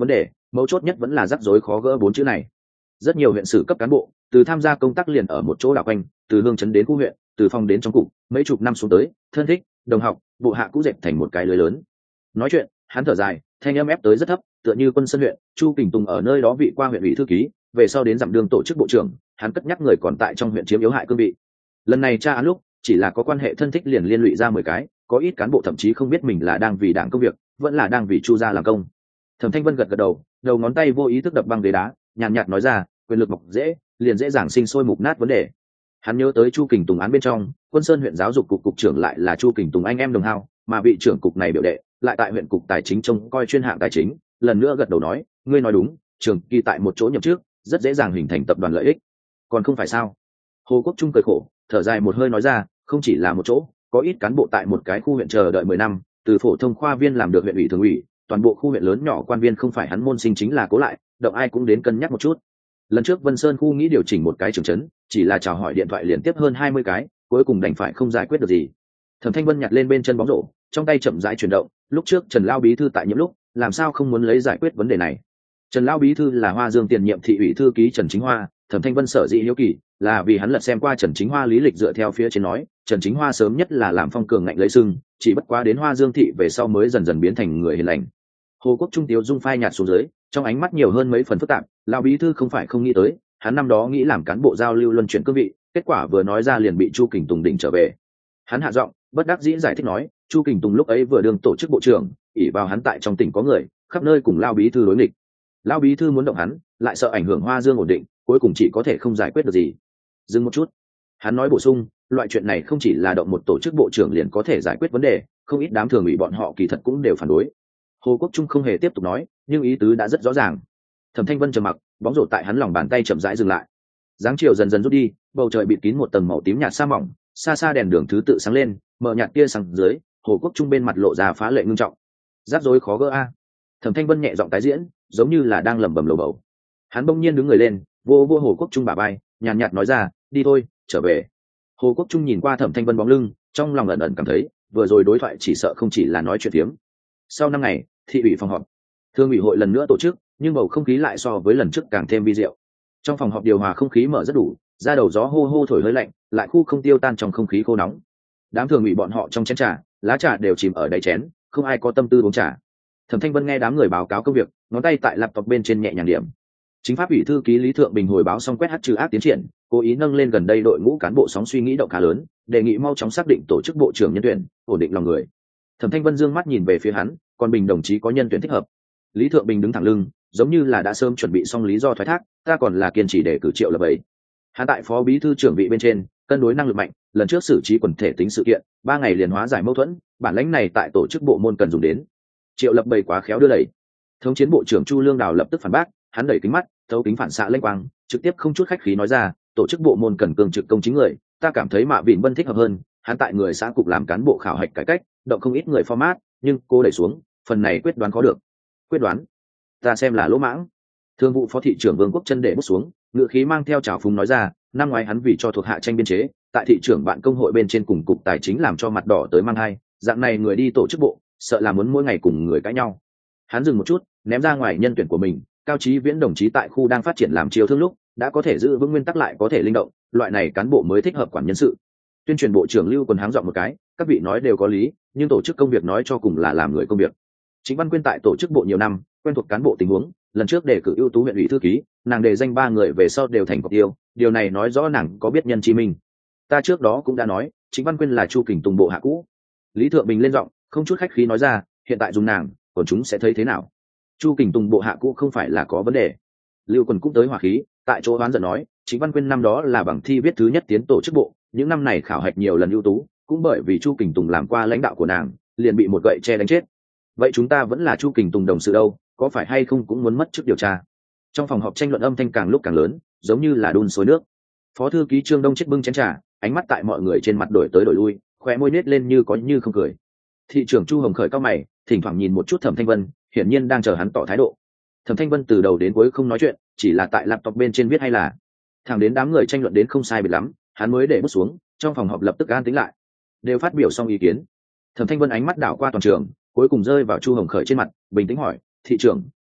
mấu chốt nhất vẫn là rắc rối khó gỡ bốn chữ này. Rất nhiều huyện sử cấp cán bộ từ tham gia công tác liền ở một chỗ đảo quanh, từ hương trấn đến khu huyện, từ phòng đến trong cục, mấy chục năm xuống tới, thân thích, đồng học, bộ hạ cũng dệt thành một cái lưới lớn. Nói chuyện, hắn thở dài, thanh âm ép tới rất thấp, tựa như Quân Sơn huyện, Chu Kình Tùng ở nơi đó vị qua huyện ủy thư ký, về sau đến dặm đường tổ chức bộ trưởng, hắn cất nhắc người còn tại trong huyện chiếm yếu hại cương vị. Lần này tra án lúc, chỉ là có quan hệ thân thích liền liên lụy ra mười cái, có ít cán bộ thậm chí không biết mình là đang vì đảng công việc, vẫn là đang vì Chu gia làm công. Thẩm Thanh Vân gật gật đầu, đầu ngón tay vô ý thức đập băng ghế đá, nhàn nhạt nói ra, quyền lực mọc dễ, liền dễ dàng sinh sôi mục nát vấn đề. Hắn nhớ tới Chu Kình Tùng án bên trong, Quân Sơn huyện giáo dục cục cục trưởng lại là Chu Kình Tùng anh em đồng hao, mà vị trưởng cục này biểu đệ lại tại huyện cục tài chính trông coi chuyên hạng tài chính. Lần nữa gật đầu nói, ngươi nói đúng, trường kỳ tại một chỗ nhậm trước, rất dễ dàng hình thành tập đoàn lợi ích. Còn không phải sao? Hồ Quốc Trung cười khổ, thở dài một hơi nói ra, không chỉ là một chỗ, có ít cán bộ tại một cái khu huyện chờ đợi mười năm, từ phổ thông khoa viên làm được huyện ủy thường ủy, toàn bộ khu huyện lớn nhỏ quan viên không phải hắn môn sinh chính là cố lại, động ai cũng đến cân nhắc một chút. Lần trước Vân Sơn khu nghĩ điều chỉnh một cái trường trấn, chỉ là chào hỏi điện thoại liên tiếp hơn hai mươi cái, cuối cùng đành phải không giải quyết được gì. Thẩm Thanh Vân nhặt lên bên chân bóng rổ, trong tay chậm rãi chuyển động, lúc trước Trần Lao bí thư tại nhiệm lúc, làm sao không muốn lấy giải quyết vấn đề này. Trần Lao bí thư là Hoa Dương tiền nhiệm thị ủy thư ký Trần Chính Hoa, Thẩm Thanh Vân sở dĩ hiếu kỳ, là vì hắn lật xem qua Trần Chính Hoa lý lịch dựa theo phía trên nói, Trần Chính Hoa sớm nhất là làm phong cường ngạnh lấy sưng, chỉ bất quá đến Hoa Dương thị về sau mới dần dần biến thành người hiền lành. Hồ Quốc Trung tiêu dung phai nhạt xuống dưới, trong ánh mắt nhiều hơn mấy phần phức tạp. Lão bí thư không phải không nghĩ tới, hắn năm đó nghĩ làm cán bộ giao lưu luân chuyển cương vị, kết quả vừa nói ra liền bị Chu Kình Tùng định trở về. Hắn hạ giọng, bất đắc dĩ giải thích nói, Chu Kình Tùng lúc ấy vừa đương tổ chức bộ trưởng, ỷ vào hắn tại trong tỉnh có người, khắp nơi cùng Lão bí thư đối nghịch. Lão bí thư muốn động hắn, lại sợ ảnh hưởng Hoa Dương ổn định, cuối cùng chỉ có thể không giải quyết được gì. Dừng một chút, hắn nói bổ sung, loại chuyện này không chỉ là động một tổ chức bộ trưởng liền có thể giải quyết vấn đề, không ít đám thường ủy bọn họ kỳ thật cũng đều phản đối. Hồ Quốc Trung không hề tiếp tục nói, nhưng ý tứ đã rất rõ ràng. Thẩm Thanh Vân trầm mặc, bóng rổ tại hắn lòng bàn tay chậm rãi dừng lại. Dáng chiều dần dần rút đi, bầu trời bịt kín một tầng màu tím nhạt sa mỏng, xa xa đèn đường thứ tự sáng lên, mở nhạt tia sáng dưới, Hồ Quốc Trung bên mặt lộ ra phá lệ ngưng trọng. Rắc rối khó gỡ a. Thẩm Thanh Vân nhẹ giọng tái diễn, giống như là đang lẩm bẩm lầu bầu. Hắn bỗng nhiên đứng người lên, vô vô Hồ Quốc Trung bả vai, nhàn nhạt nói ra, đi thôi, trở về. Hồ Quốc Trung nhìn qua Thẩm Thanh Vân bóng lưng, trong lòng ẩn ẩn cảm thấy, vừa rồi đối thoại chỉ sợ không chỉ là nói chuyện phiếm. Sau năm ngày, thị ủy phòng họp, thương ủy hội lần nữa tổ chức, nhưng bầu không khí lại so với lần trước càng thêm vi diệu. Trong phòng họp điều hòa không khí mở rất đủ, ra đầu gió hô hô thổi hơi lạnh, lại khu không tiêu tan trong không khí khô nóng. Đám thường ủy bọn họ trong chén trà, lá trà đều chìm ở đáy chén, không ai có tâm tư uống trà. Thẩm Thanh Vân nghe đám người báo cáo công việc, ngón tay tại laptop bên trên nhẹ nhàng điểm. Chính pháp ủy thư ký Lý Thượng Bình hồi báo xong quét hát trừ ác tiến triển, cố ý nâng lên gần đây đội ngũ cán bộ sóng suy nghĩ động khá lớn, đề nghị mau chóng xác định tổ chức bộ trưởng nhân tuyển, ổn định lòng người. Thẩm Thanh Vân dương mắt nhìn về phía hắn, còn Bình đồng chí có nhân tuyển thích hợp. Lý Thượng Bình đứng thẳng lưng, giống như là đã sớm chuẩn bị xong lý do thoái thác, ta còn là kiên trì để cử Triệu Lập ấy. Hắn tại phó bí thư trưởng vị bên trên, cân đối năng lực mạnh, lần trước xử trí quần thể tính sự kiện, ba ngày liền hóa giải mâu thuẫn, bản lãnh này tại tổ chức bộ môn cần dùng đến. Triệu Lập bầy quá khéo đưa đẩy. Thống chiến bộ trưởng Chu Lương Đào lập tức phản bác, hắn đẩy kính mắt, thấu kính phản xạ lênh quang, trực tiếp không chút khách khí nói ra, tổ chức bộ môn cần cường trực công chính người, ta cảm thấy Mạ Vịn Vân thích hợp hơn, hắn tại người xã cục làm cán bộ khảo hạch cải cách, động không ít người format, nhưng cô đẩy xuống, phần này quyết đoán khó được. Quyết đoán? Ta xem là lỗ mãng. Thương vụ phó thị trưởng Vương Quốc Chân để bút xuống, ngựa khí mang theo trào phúng nói ra, năm ngoái hắn vì cho thuộc hạ tranh biên chế, tại thị trưởng bạn công hội bên trên cùng cục tài chính làm cho mặt đỏ tới mang hai, dạng này người đi tổ chức bộ, sợ là muốn mỗi ngày cùng người cãi nhau. Hắn dừng một chút, ném ra ngoài nhân tuyển của mình, Cao Chí Viễn đồng chí tại khu đang phát triển làm chiêu thương lúc, đã có thể giữ vững nguyên tắc lại có thể linh động, loại này cán bộ mới thích hợp quản nhân sự. Tuyên truyền bộ trưởng Lưu Quần háng giọng một cái, các vị nói đều có lý, nhưng tổ chức công việc nói cho cùng là làm người công việc. Chính Văn Quyên tại tổ chức bộ nhiều năm, quen thuộc cán bộ tình huống, lần trước đề cử ưu tú huyện ủy thư ký, nàng đề danh ba người về sau đều thành cọc tiêu, điều này nói rõ nàng có biết nhân chi minh. Ta trước đó cũng đã nói, Chính Văn Quyên là Chu Kình Tùng bộ hạ cũ. Lý Thượng Bình lên giọng, không chút khách khí nói ra, hiện tại dùng nàng, còn chúng sẽ thấy thế nào? Chu Kình Tùng bộ hạ cũ không phải là có vấn đề. Lưu Quần cũng tới hỏa khí, tại chỗ oán giận nói, Chính Văn Quyên năm đó là bằng thi viết thứ nhất tiến tổ chức bộ, những năm này khảo hạch nhiều lần ưu tú, cũng bởi vì Chu Kình Tùng làm qua lãnh đạo của nàng, liền bị một gậy che đánh chết. Vậy chúng ta vẫn là Chu Kình Tùng đồng sự đâu, có phải hay không cũng muốn mất chức điều tra? Trong phòng họp tranh luận âm thanh càng lúc càng lớn, giống như là đun sôi nước. Phó thư ký Trương Đông chết bưng chén trà, ánh mắt tại mọi người trên mặt đổi tới đổi lui, khóe môi nết lên như có như không cười. Thị trưởng Chu Hồng khởi cao mày, thỉnh thoảng nhìn một chút Thẩm Thanh Vân, hiển nhiên đang chờ hắn tỏ thái độ. Thẩm Thanh Vân từ đầu đến cuối không nói chuyện, chỉ là tại laptop bên trên viết hay là. Thẳng đến đám người tranh luận đến không sai biệt lắm, hắn mới để bút xuống, trong phòng họp lập tức an tĩnh lại. Đều phát biểu xong ý kiến. Thẩm Thanh Vân ánh mắt đảo qua toàn trường, cuối cùng rơi vào Chu Hồng khởi trên mặt, bình tĩnh hỏi, thị trưởng,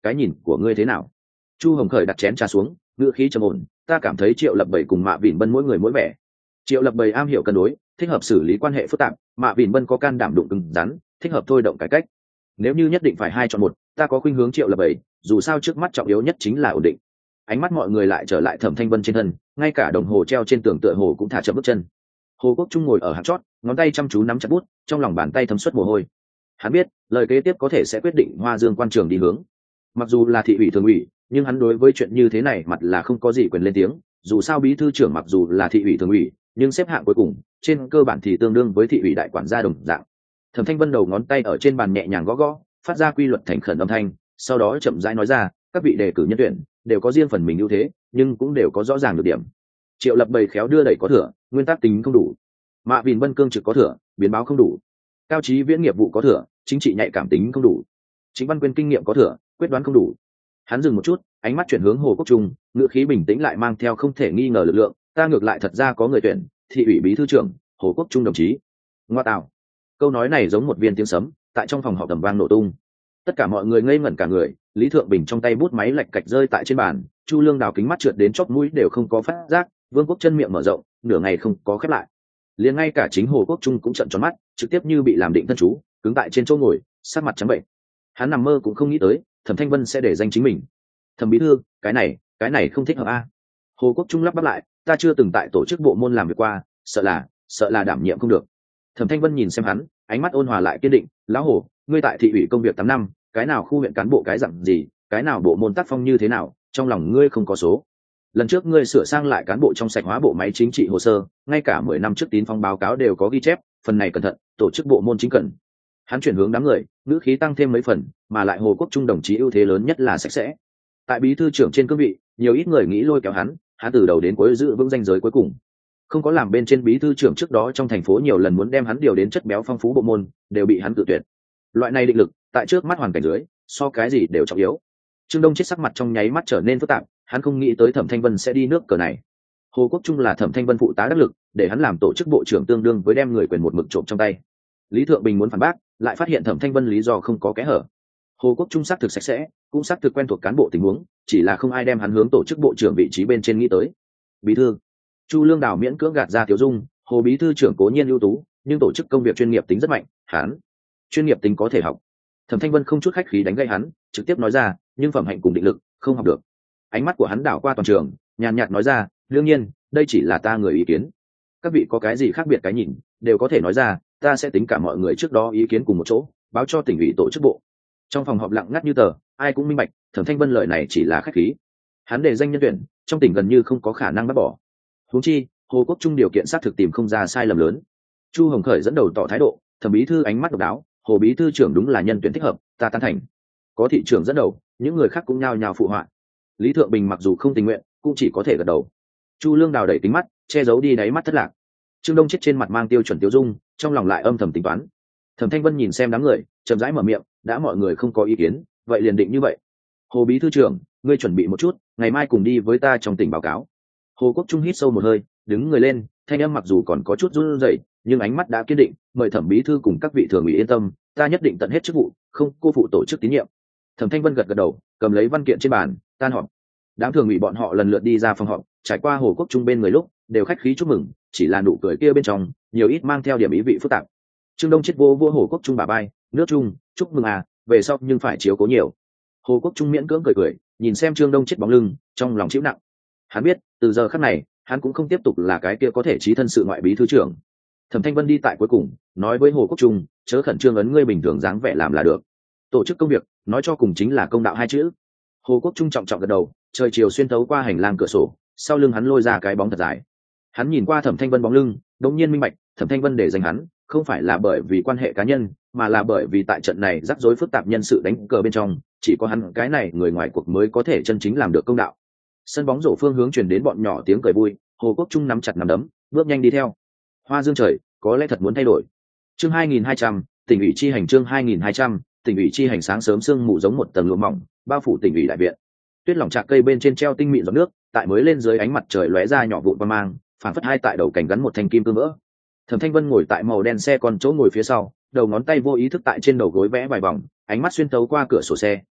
cái nhìn của ngươi thế nào? Chu Hồng Khởi đặt chén trà xuống, ngữ khí trầm ổn. Ta cảm thấy Triệu Lập Bầy cùng Mạ Vịn Bân mỗi người mỗi vẻ. Triệu Lập Bầy am hiểu cân đối, thích hợp xử lý quan hệ phức tạp. Mạ Vịn Bân có can đảm đụng cứng rắn, thích hợp thôi động cải cách. Nếu như nhất định phải hai chọn một, ta có khuynh hướng Triệu Lập Bầy. Dù sao trước mắt trọng yếu nhất chính là ổn định. Ánh mắt mọi người lại trở lại Thẩm Thanh Vân trên thân, ngay cả đồng hồ treo trên tường tựa hồ cũng thả chậm bước chân. Hồ Quốc Trung ngồi ở hàng chót, ngón tay chăm chú nắm chặt bút, trong lòng bàn tay thấm suất mồ hôi. Hắn biết, lời kế tiếp có thể sẽ quyết định Hoa Dương quan trường đi hướng. Mặc dù là thị ủy thường ủy, nhưng hắn đối với chuyện như thế này mặt là không có gì quyền lên tiếng. Dù sao bí thư trưởng mặc dù là thị ủy thường ủy, nhưng xếp hạng cuối cùng, trên cơ bản thì tương đương với thị ủy đại quản gia đồng dạng. Thẩm Thanh Vân đầu ngón tay ở trên bàn nhẹ nhàng gõ gõ, phát ra quy luật thành khẩn âm thanh, sau đó chậm rãi nói ra, các vị đề cử nhân tuyển đều có riêng phần mình ưu thế, nhưng cũng đều có rõ ràng được điểm. Triệu Lập Bầy khéo đưa đẩy có thừa, nguyên tắc tính không đủ. Mạ Vịn Bân cương trực có thừa, biến báo không đủ. Cao Chí Viễn nghiệp vụ có thừa, chính trị nhạy cảm tính không đủ. Chính Văn Quyên kinh nghiệm có thừa, quyết đoán không đủ. Hắn dừng một chút, ánh mắt chuyển hướng Hồ Quốc Trung, ngữ khí bình tĩnh lại mang theo không thể nghi ngờ lực lượng. Ta ngược lại thật ra có người tuyển, thị ủy bí thư trưởng Hồ Quốc Trung đồng chí. Ngoa tạo! Câu nói này giống một viên tiếng sấm, tại trong phòng họp tầm vang nổ tung. Tất cả mọi người ngây ngẩn cả người. Lý Thượng Bình trong tay bút máy lạch cạch rơi tại trên bàn, Chu Lương Đào kính mắt trượt đến chóp mũi đều không có phát giác, Vương Quốc chân miệng mở rộng, nửa ngày không có khép lại. Liền ngay cả chính Hồ Quốc Trung cũng trợn tròn mắt, trực tiếp như bị làm định thân chú, cứng tại trên chỗ ngồi, sắc mặt trắng bệnh. Hắn nằm mơ cũng không nghĩ tới, Thẩm Thanh Vân sẽ để danh chính mình. Thẩm bí thư, cái này, cái này không thích hợp a. Hồ Quốc Trung lắp bắp lại, ta chưa từng tại tổ chức bộ môn làm việc qua, sợ là, sợ là đảm nhiệm không được. Thẩm Thanh Vân nhìn xem hắn, ánh mắt ôn hòa lại kiên định, lão Hồ, ngươi tại thị ủy công việc tám năm, cái nào khu huyện cán bộ cái dạng gì, cái nào bộ môn tác phong như thế nào, trong lòng ngươi không có số. Lần trước ngươi sửa sang lại cán bộ trong sạch hóa bộ máy chính trị hồ sơ, ngay cả mười năm trước tín phong báo cáo đều có ghi chép, phần này cẩn thận, tổ chức bộ môn chính cần. Hắn chuyển hướng đám người, ngữ khí tăng thêm mấy phần, mà lại Hồ Quốc Trung đồng chí ưu thế lớn nhất là sạch sẽ. Tại bí thư trưởng trên cương vị, nhiều ít người nghĩ lôi kéo hắn, hắn từ đầu đến cuối giữ vững ranh giới cuối cùng. Không có làm bên trên bí thư trưởng trước đó trong thành phố nhiều lần muốn đem hắn điều đến chất béo phong phú bộ môn, đều bị hắn tự tuyệt. Loại này định lực, tại trước mắt hoàn cảnh dưới, so cái gì đều trọng yếu. Trương Đông chết sắc mặt trong nháy mắt trở nên phức tạp, hắn không nghĩ tới Thẩm Thanh Vân sẽ đi nước cờ này. Hồ Quốc Trung là Thẩm Thanh Vân phụ tá đắc lực, để hắn làm tổ chức bộ trưởng tương đương với đem người quyền một mực trộm trong tay. Lý Thượng Bình muốn phản bác, lại phát hiện Thẩm Thanh Vân lý do không có kẽ hở. Hồ Quốc Trung xác thực sạch sẽ, cũng xác thực quen thuộc cán bộ tình huống, chỉ là không ai đem hắn hướng tổ chức bộ trưởng vị trí bên trên nghĩ tới. Bí thư Chu Lương Đào miễn cưỡng gạt ra tiểu dung, Hồ bí thư trưởng cố nhiên ưu tú, nhưng tổ chức công việc chuyên nghiệp tính rất mạnh, hắn chuyên nghiệp tính có thể học. Thẩm Thanh Vân không chút khách khí đánh gây hắn, trực tiếp nói ra, nhưng phẩm hạnh cùng định lực không học được. Ánh mắt của hắn đảo qua toàn trường, nhàn nhạt nói ra, đương nhiên, đây chỉ là ta người ý kiến. Các vị có cái gì khác biệt cái nhìn, đều có thể nói ra, ta sẽ tính cả mọi người trước đó ý kiến cùng một chỗ, báo cho tỉnh ủy tổ chức bộ. Trong phòng họp lặng ngắt như tờ, ai cũng minh bạch, Thẩm Thanh Vân lời này chỉ là khách khí. Hắn đề danh nhân tuyển, trong tỉnh gần như không có khả năng bác bỏ. Huống chi, Hồ Quốc Trung điều kiện xác thực tìm không ra sai lầm lớn. Chu Hồng Khởi dẫn đầu tỏ thái độ, Thẩm bí thư ánh mắt độc đáo, Hồ bí thư trưởng đúng là nhân tuyển thích hợp, ta tán thành. Có thị trưởng dẫn đầu, những người khác cũng nhao nhao phụ họa. Lý Thượng Bình mặc dù không tình nguyện, cũng chỉ có thể gật đầu. Chu Lương Đào đẩy tính mắt, che giấu đi đáy mắt thất lạc. Trương Đông chết trên mặt mang tiêu chuẩn tiêu dung, trong lòng lại âm thầm tính toán. Thẩm Thanh Vân nhìn xem đám người, chậm rãi mở miệng, đã mọi người không có ý kiến, vậy liền định như vậy. Hồ bí thư trưởng, ngươi chuẩn bị một chút, ngày mai cùng đi với ta trong tỉnh báo cáo. Hồ Quốc Trung hít sâu một hơi, đứng người lên, thanh âm mặc dù còn có chút run rẩy, nhưng ánh mắt đã kiên định, mời Thẩm bí thư cùng các vị thường ủy yên tâm, ta nhất định tận hết chức vụ, không cô phụ tổ chức tín nhiệm. Thẩm Thanh Vân gật gật đầu, cầm lấy văn kiện trên bàn, tan họp. Đám thường ủy bọn họ lần lượt đi ra phòng họp, trải qua Hồ Quốc Trung bên người lúc, đều khách khí chúc mừng, chỉ là nụ cười kia bên trong, nhiều ít mang theo điểm ý vị phức tạp. Trương Đông chết vô vô Hồ Quốc Trung bà bay, nước Trung, chúc mừng à, về sau nhưng phải chiếu cố nhiều. Hồ Quốc Trung miễn cưỡng cười cười, nhìn xem Trương Đông chết bóng lưng, trong lòng chịu nặng. Hắn biết, từ giờ khắc này, hắn cũng không tiếp tục là cái kia có thể trí thân sự ngoại bí thư trưởng. Thẩm Thanh Vân đi tại cuối cùng, nói với Hồ Quốc Trung, chớ khẩn trương ấn ngươi bình thường dáng vẻ làm là được. Tổ chức công việc, nói cho cùng chính là công đạo hai chữ. Hồ Quốc Trung trọng trọng gật đầu, trời chiều xuyên thấu qua hành lang cửa sổ, sau lưng hắn lôi ra cái bóng thật dài. Hắn nhìn qua Thẩm Thanh Vân bóng lưng, đống nhiên minh bạch, Thẩm Thanh Vân để dành hắn, không phải là bởi vì quan hệ cá nhân, mà là bởi vì tại trận này rắc rối phức tạp nhân sự đánh cờ bên trong, chỉ có hắn cái này người ngoài cuộc mới có thể chân chính làm được công đạo. Sân bóng rổ phương hướng truyền đến bọn nhỏ tiếng cười vui, Hồ Quốc Trung nắm chặt nắm đấm, bước nhanh đi theo. Hoa dương trời, có lẽ thật muốn thay đổi. Chương hai nghìn hai trăm, tỉnh ủy chi hành chương hai nghìn hai trăm, tỉnh ủy chi hành sáng sớm sương mù giống một tầng lụa mỏng, bao phủ tỉnh ủy đại viện. Tuyết lỏng chạc cây bên trên treo tinh mịn giọt nước, tại mới lên dưới ánh mặt trời lóe ra nhỏ vụn qua mang, phản phất hai tại đầu cảnh gắn một thanh kim cương vỡ. Thẩm Thanh Vân ngồi tại màu đen xe con chỗ ngồi phía sau, đầu ngón tay vô ý thức tại trên đầu gối vẽ vài vòng, ánh mắt xuyên tấu qua cửa sổ xe,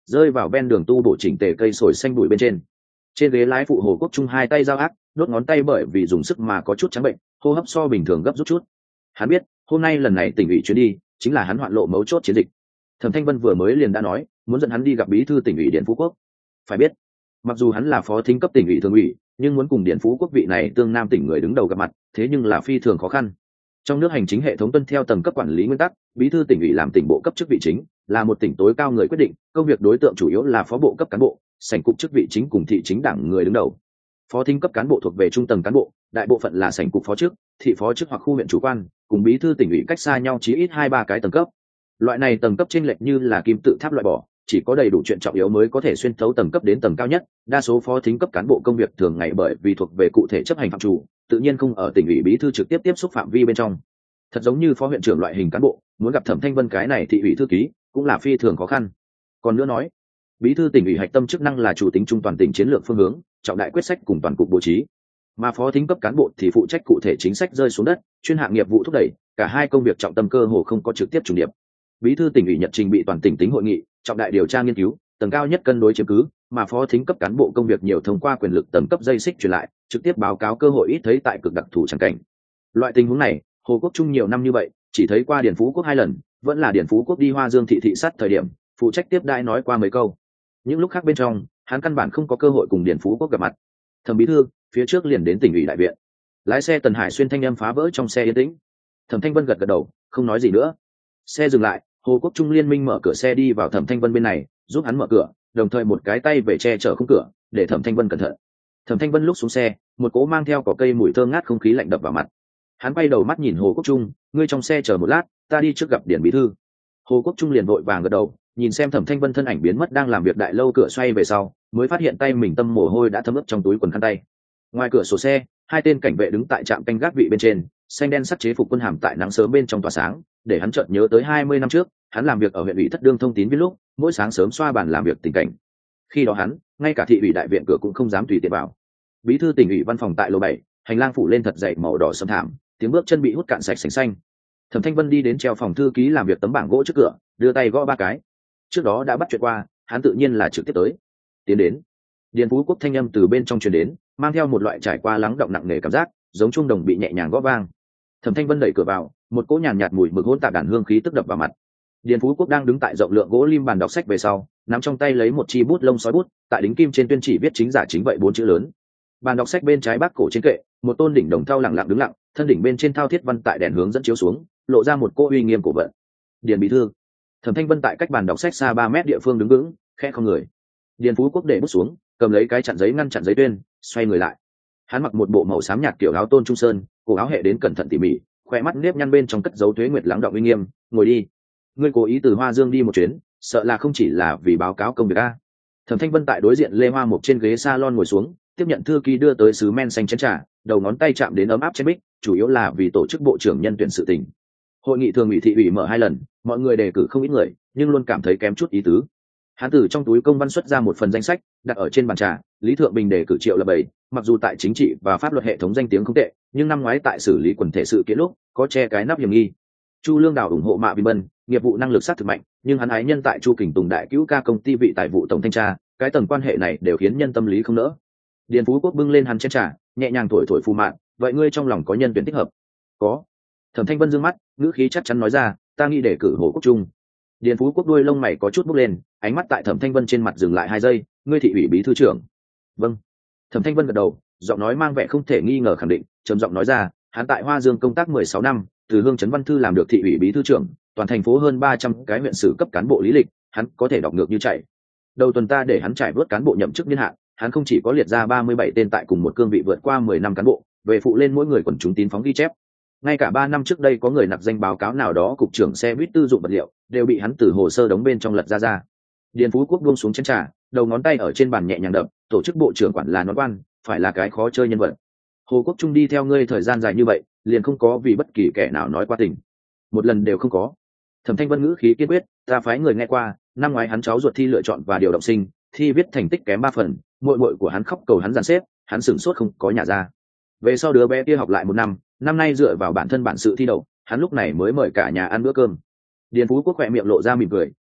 rơi vào ven đường tu bổ chỉnh tề cây sồi xanh bụi bên trên. Trên ghế lái phụ Hồ Quốc Trung hai tay giao ác, đốt ngón tay bởi vì dùng sức mà có chút trắng bệnh, hô hấp so bình thường gấp rút chút. Hắn biết hôm nay lần này tỉnh ủy chuyến đi chính là hắn hoạn lộ mấu chốt chiến dịch. Thẩm Thanh Vân vừa mới liền đã nói muốn dẫn hắn đi gặp bí thư tỉnh ủy Điền Phú Quốc. Phải biết mặc dù hắn là phó thính cấp tỉnh ủy thường ủy, nhưng muốn cùng Điền Phú Quốc vị này tương nam tỉnh người đứng đầu gặp mặt thế nhưng là phi thường khó khăn. Trong nước hành chính hệ thống tuân theo tầng cấp quản lý nguyên tắc, bí thư tỉnh ủy làm tỉnh bộ cấp chức vị chính, là một tỉnh tối cao người quyết định, công việc đối tượng chủ yếu là phó bộ cấp cán bộ, sảnh cục chức vị chính cùng thị chính đảng người đứng đầu. Phó thính cấp cán bộ thuộc về trung tầng cán bộ, đại bộ phận là sảnh cục phó chức, thị phó chức hoặc khu huyện chủ quan, cùng bí thư tỉnh ủy cách xa nhau chí ít hai ba cái tầng cấp. Loại này tầng cấp chênh lệch như là kim tự tháp loại bỏ, chỉ có đầy đủ chuyện trọng yếu mới có thể xuyên thấu tầng cấp đến tầng cao nhất. Đa số phó thính cấp cán bộ công việc thường ngày bởi vì thuộc về cụ thể chấp hành phạm chủ, tự nhiên không ở tỉnh ủy bí thư trực tiếp tiếp xúc phạm vi bên trong. Thật giống như phó huyện trưởng loại hình cán bộ muốn gặp Thẩm Thanh Vân cái này thị ủy thư ký cũng là phi thường khó khăn. Còn nữa nói, bí thư tỉnh ủy hạch tâm chức năng là chủ tính trung toàn tỉnh chiến lược phương hướng, trọng đại quyết sách cùng toàn cục bố trí, mà phó thính cấp cán bộ thì phụ trách cụ thể chính sách rơi xuống đất, chuyên hạng nghiệp vụ thúc đẩy, cả hai công việc trọng tâm cơ hồ không có trực tiếp trùng điệp. Bí thư tỉnh ủy nhật trình bị toàn tỉnh tính hội nghị, trọng đại điều tra nghiên cứu, tầng cao nhất cân đối chiếm cứ, mà phó thính cấp cán bộ công việc nhiều thông qua quyền lực tầng cấp dây xích truyền lại, trực tiếp báo cáo cơ hội ít thấy tại cực đặc thù chẳng cảnh. Loại tình huống này, Hồ Quốc Trung nhiều năm như vậy, chỉ thấy qua Điền Phú Quốc hai lần, vẫn là Điền Phú Quốc đi Hoa Dương thị thị sát thời điểm, phụ trách tiếp đãi nói qua mấy câu. Những lúc khác bên trong, hắn căn bản không có cơ hội cùng Điền Phú Quốc gặp mặt. Thẩm bí thư, phía trước liền đến tỉnh ủy đại viện. Lái xe Tần Hải xuyên thanh âm phá vỡ trong xe yên tĩnh. Thẩm Thanh Vân gật gật đầu, không nói gì nữa. Xe dừng lại, Hồ Quốc Trung liên minh mở cửa xe đi vào Thẩm Thanh Vân bên này, giúp hắn mở cửa, đồng thời một cái tay về che chở khung cửa, để Thẩm Thanh Vân cẩn thận. Thẩm Thanh Vân lúc xuống xe, một cỗ mang theo cỏ cây mùi thơm ngát không khí lạnh đập vào mặt. Hắn quay đầu mắt nhìn Hồ Quốc Trung, ngươi trong xe chờ một lát, ta đi trước gặp Điền bí thư. Hồ Quốc Trung liền vội vàng gật đầu, nhìn xem Thẩm Thanh Vân thân ảnh biến mất đang làm việc đại lâu cửa xoay về sau, mới phát hiện tay mình tâm mồ hôi đã thấm ướt trong túi quần khăn tay. Ngoài cửa sổ xe, hai tên cảnh vệ đứng tại trạm canh gác vị bên trên, xanh đen sắt chế phục quân hàm tại nắng sớm bên trong tỏa sáng, để hắn chợt nhớ tới hai mươi năm trước, hắn làm việc ở huyện ủy Thất Đương thông tín viết lúc, mỗi sáng sớm xoa bàn làm việc tình cảnh. Khi đó hắn, ngay cả thị ủy đại viện cửa cũng không dám tùy tiện vào. Bí thư tỉnh ủy văn phòng tại lầu bảy, hành lang phủ lên thật dày màu đỏ sẫm thảm, tiếng bước chân bị hút cạn sạch sành xanh. Thẩm Thanh Vân đi đến treo phòng thư ký làm việc tấm bảng gỗ trước cửa, đưa tay gõ ba cái. Trước đó đã bắt chuyện qua, hắn tự nhiên là trực tiếp tới. Tiến đến. Điền Phú Quốc thanh âm từ bên trong truyền đến, mang theo một loại trải qua lắng động nặng nề cảm giác, giống chuông đồng bị nhẹ nhàng gõ vang. Thẩm Thanh Vân đẩy cửa vào, một cỗ nhàn nhạt mùi mực hỗn tạp đàn hương khí tức đập vào mặt. Điền Phú Quốc đang đứng tại rộng lượng gỗ lim bàn đọc sách về sau, nắm trong tay lấy một chi bút lông sói bút, tại đính kim trên tuyên chỉ viết chính giả chính vậy bốn chữ lớn. Bàn đọc sách bên trái bác cổ trên kệ, một tôn đỉnh đồng thau lặng lặng đứng lặng, thân đỉnh bên trên thao thiết văn tại đèn hướng dẫn chiếu xuống, lộ ra một cô uy nghiêm cổ vận. Điền bí thư. Thẩm Thanh Vân tại cách bàn đọc sách xa ba mét địa phương đứng vững, khẽ không người. Điền Phú Quốc để bút xuống, cầm lấy cái chặn giấy ngăn chặn giấy tuyên, xoay người lại. Hắn mặc một bộ màu xám nhạt kiểu áo tôn trung sơn, cổ áo hệ đến cẩn thận tỉ mỉ, khỏe mắt nếp nhăn bên trong cất dấu tuế nguyệt lắng đọng uy nghiêm. Ngồi đi. Ngươi cố ý từ Hoa Dương đi một chuyến, sợ là không chỉ là vì báo cáo công việc a. Thẩm Thanh Vân tại đối diện Lê Hoa một trên ghế salon ngồi xuống, tiếp nhận thư ký đưa tới sứ men xanh chén trà, đầu ngón tay chạm đến ấm áp trên bích, chủ yếu là vì tổ chức bộ trưởng nhân tuyển sự tình. Hội nghị thường ủy thị ủy mở hai lần, mọi người đề cử không ít người, nhưng luôn cảm thấy kém chút ý tứ. Hắn từ trong túi công văn xuất ra một phần danh sách, đặt ở trên bàn trà. Lý Thượng Bình đề cử Triệu Lập Bảy, mặc dù tại chính trị và pháp luật hệ thống danh tiếng không tệ, nhưng năm ngoái tại xử lý quần thể sự kiện lúc có che cái nắp hiểm nghi. Chu Lương Đào ủng hộ Mạ Vinh Bân, nghiệp vụ năng lực sát thực mạnh, nhưng hắn ái nhân tại Chu Kình Tùng đại cứu ca công ty vị tài vụ tổng thanh tra, cái tầng quan hệ này đều khiến nhân tâm lý không nỡ. Điền Phú Quốc bưng lên hắn chén trà, nhẹ nhàng thổi thổi phù mạn, vậy ngươi trong lòng có nhân tuyển thích hợp? Có. Thẩm Thanh Vân dương mắt, ngữ khí chắc chắn nói ra, ta nghĩ để cử Hồ Quốc Trung. Điền Phú Quốc đuôi lông mày có chút bốc lên, ánh mắt tại Thẩm Thanh Vân trên mặt dừng lại hai giây, ngươi thị ủy bí thư trưởng. Vâng. Thẩm Thanh Vân gật đầu, giọng nói mang vẻ không thể nghi ngờ khẳng định, trầm giọng nói ra, hắn tại Hoa Dương công tác mười sáu năm, từ Hương Trấn Văn Thư làm được thị ủy bí thư trưởng, toàn thành phố hơn ba trăm cái huyện sử cấp cán bộ lý lịch, hắn có thể đọc ngược như chạy. Đầu tuần ta để hắn trải vớt cán bộ nhậm chức niên hạn, hắn không chỉ có liệt ra ba mươi bảy tên tại cùng một cương vị vượt qua mười năm cán bộ, về phụ lên mỗi người quần chúng tín phóng ghi chép. Ngay cả ba năm trước đây có người nặc danh báo cáo nào đó cục trưởng xe buýt tư dụng vật liệu, đều bị hắn từ hồ sơ đóng bên trong lật ra ra. Điền Phú Quốc buông xuống chén trà, đầu ngón tay ở trên bàn nhẹ nhàng đập, tổ chức bộ trưởng quản là nón quan, phải là cái khó chơi nhân vật. Hồ Quốc Trung đi theo ngươi thời gian dài như vậy, liền không có vì bất kỳ kẻ nào nói qua tình, một lần đều không có. Thẩm Thanh Vân ngữ khí kiên quyết, ta phái người nghe qua, năm ngoái hắn cháu ruột thi lựa chọn và điều động sinh, thi viết thành tích kém ba phần, muội muội của hắn khóc cầu hắn dàn xếp, hắn sửng sốt không có nhà ra. Về sau đứa bé kia học lại một năm, năm nay dựa vào bản thân bản sự thi đậu, hắn lúc này mới mời cả nhà ăn bữa cơm. Điền Phú Quốc khỏe miệng lộ ra mỉm cười,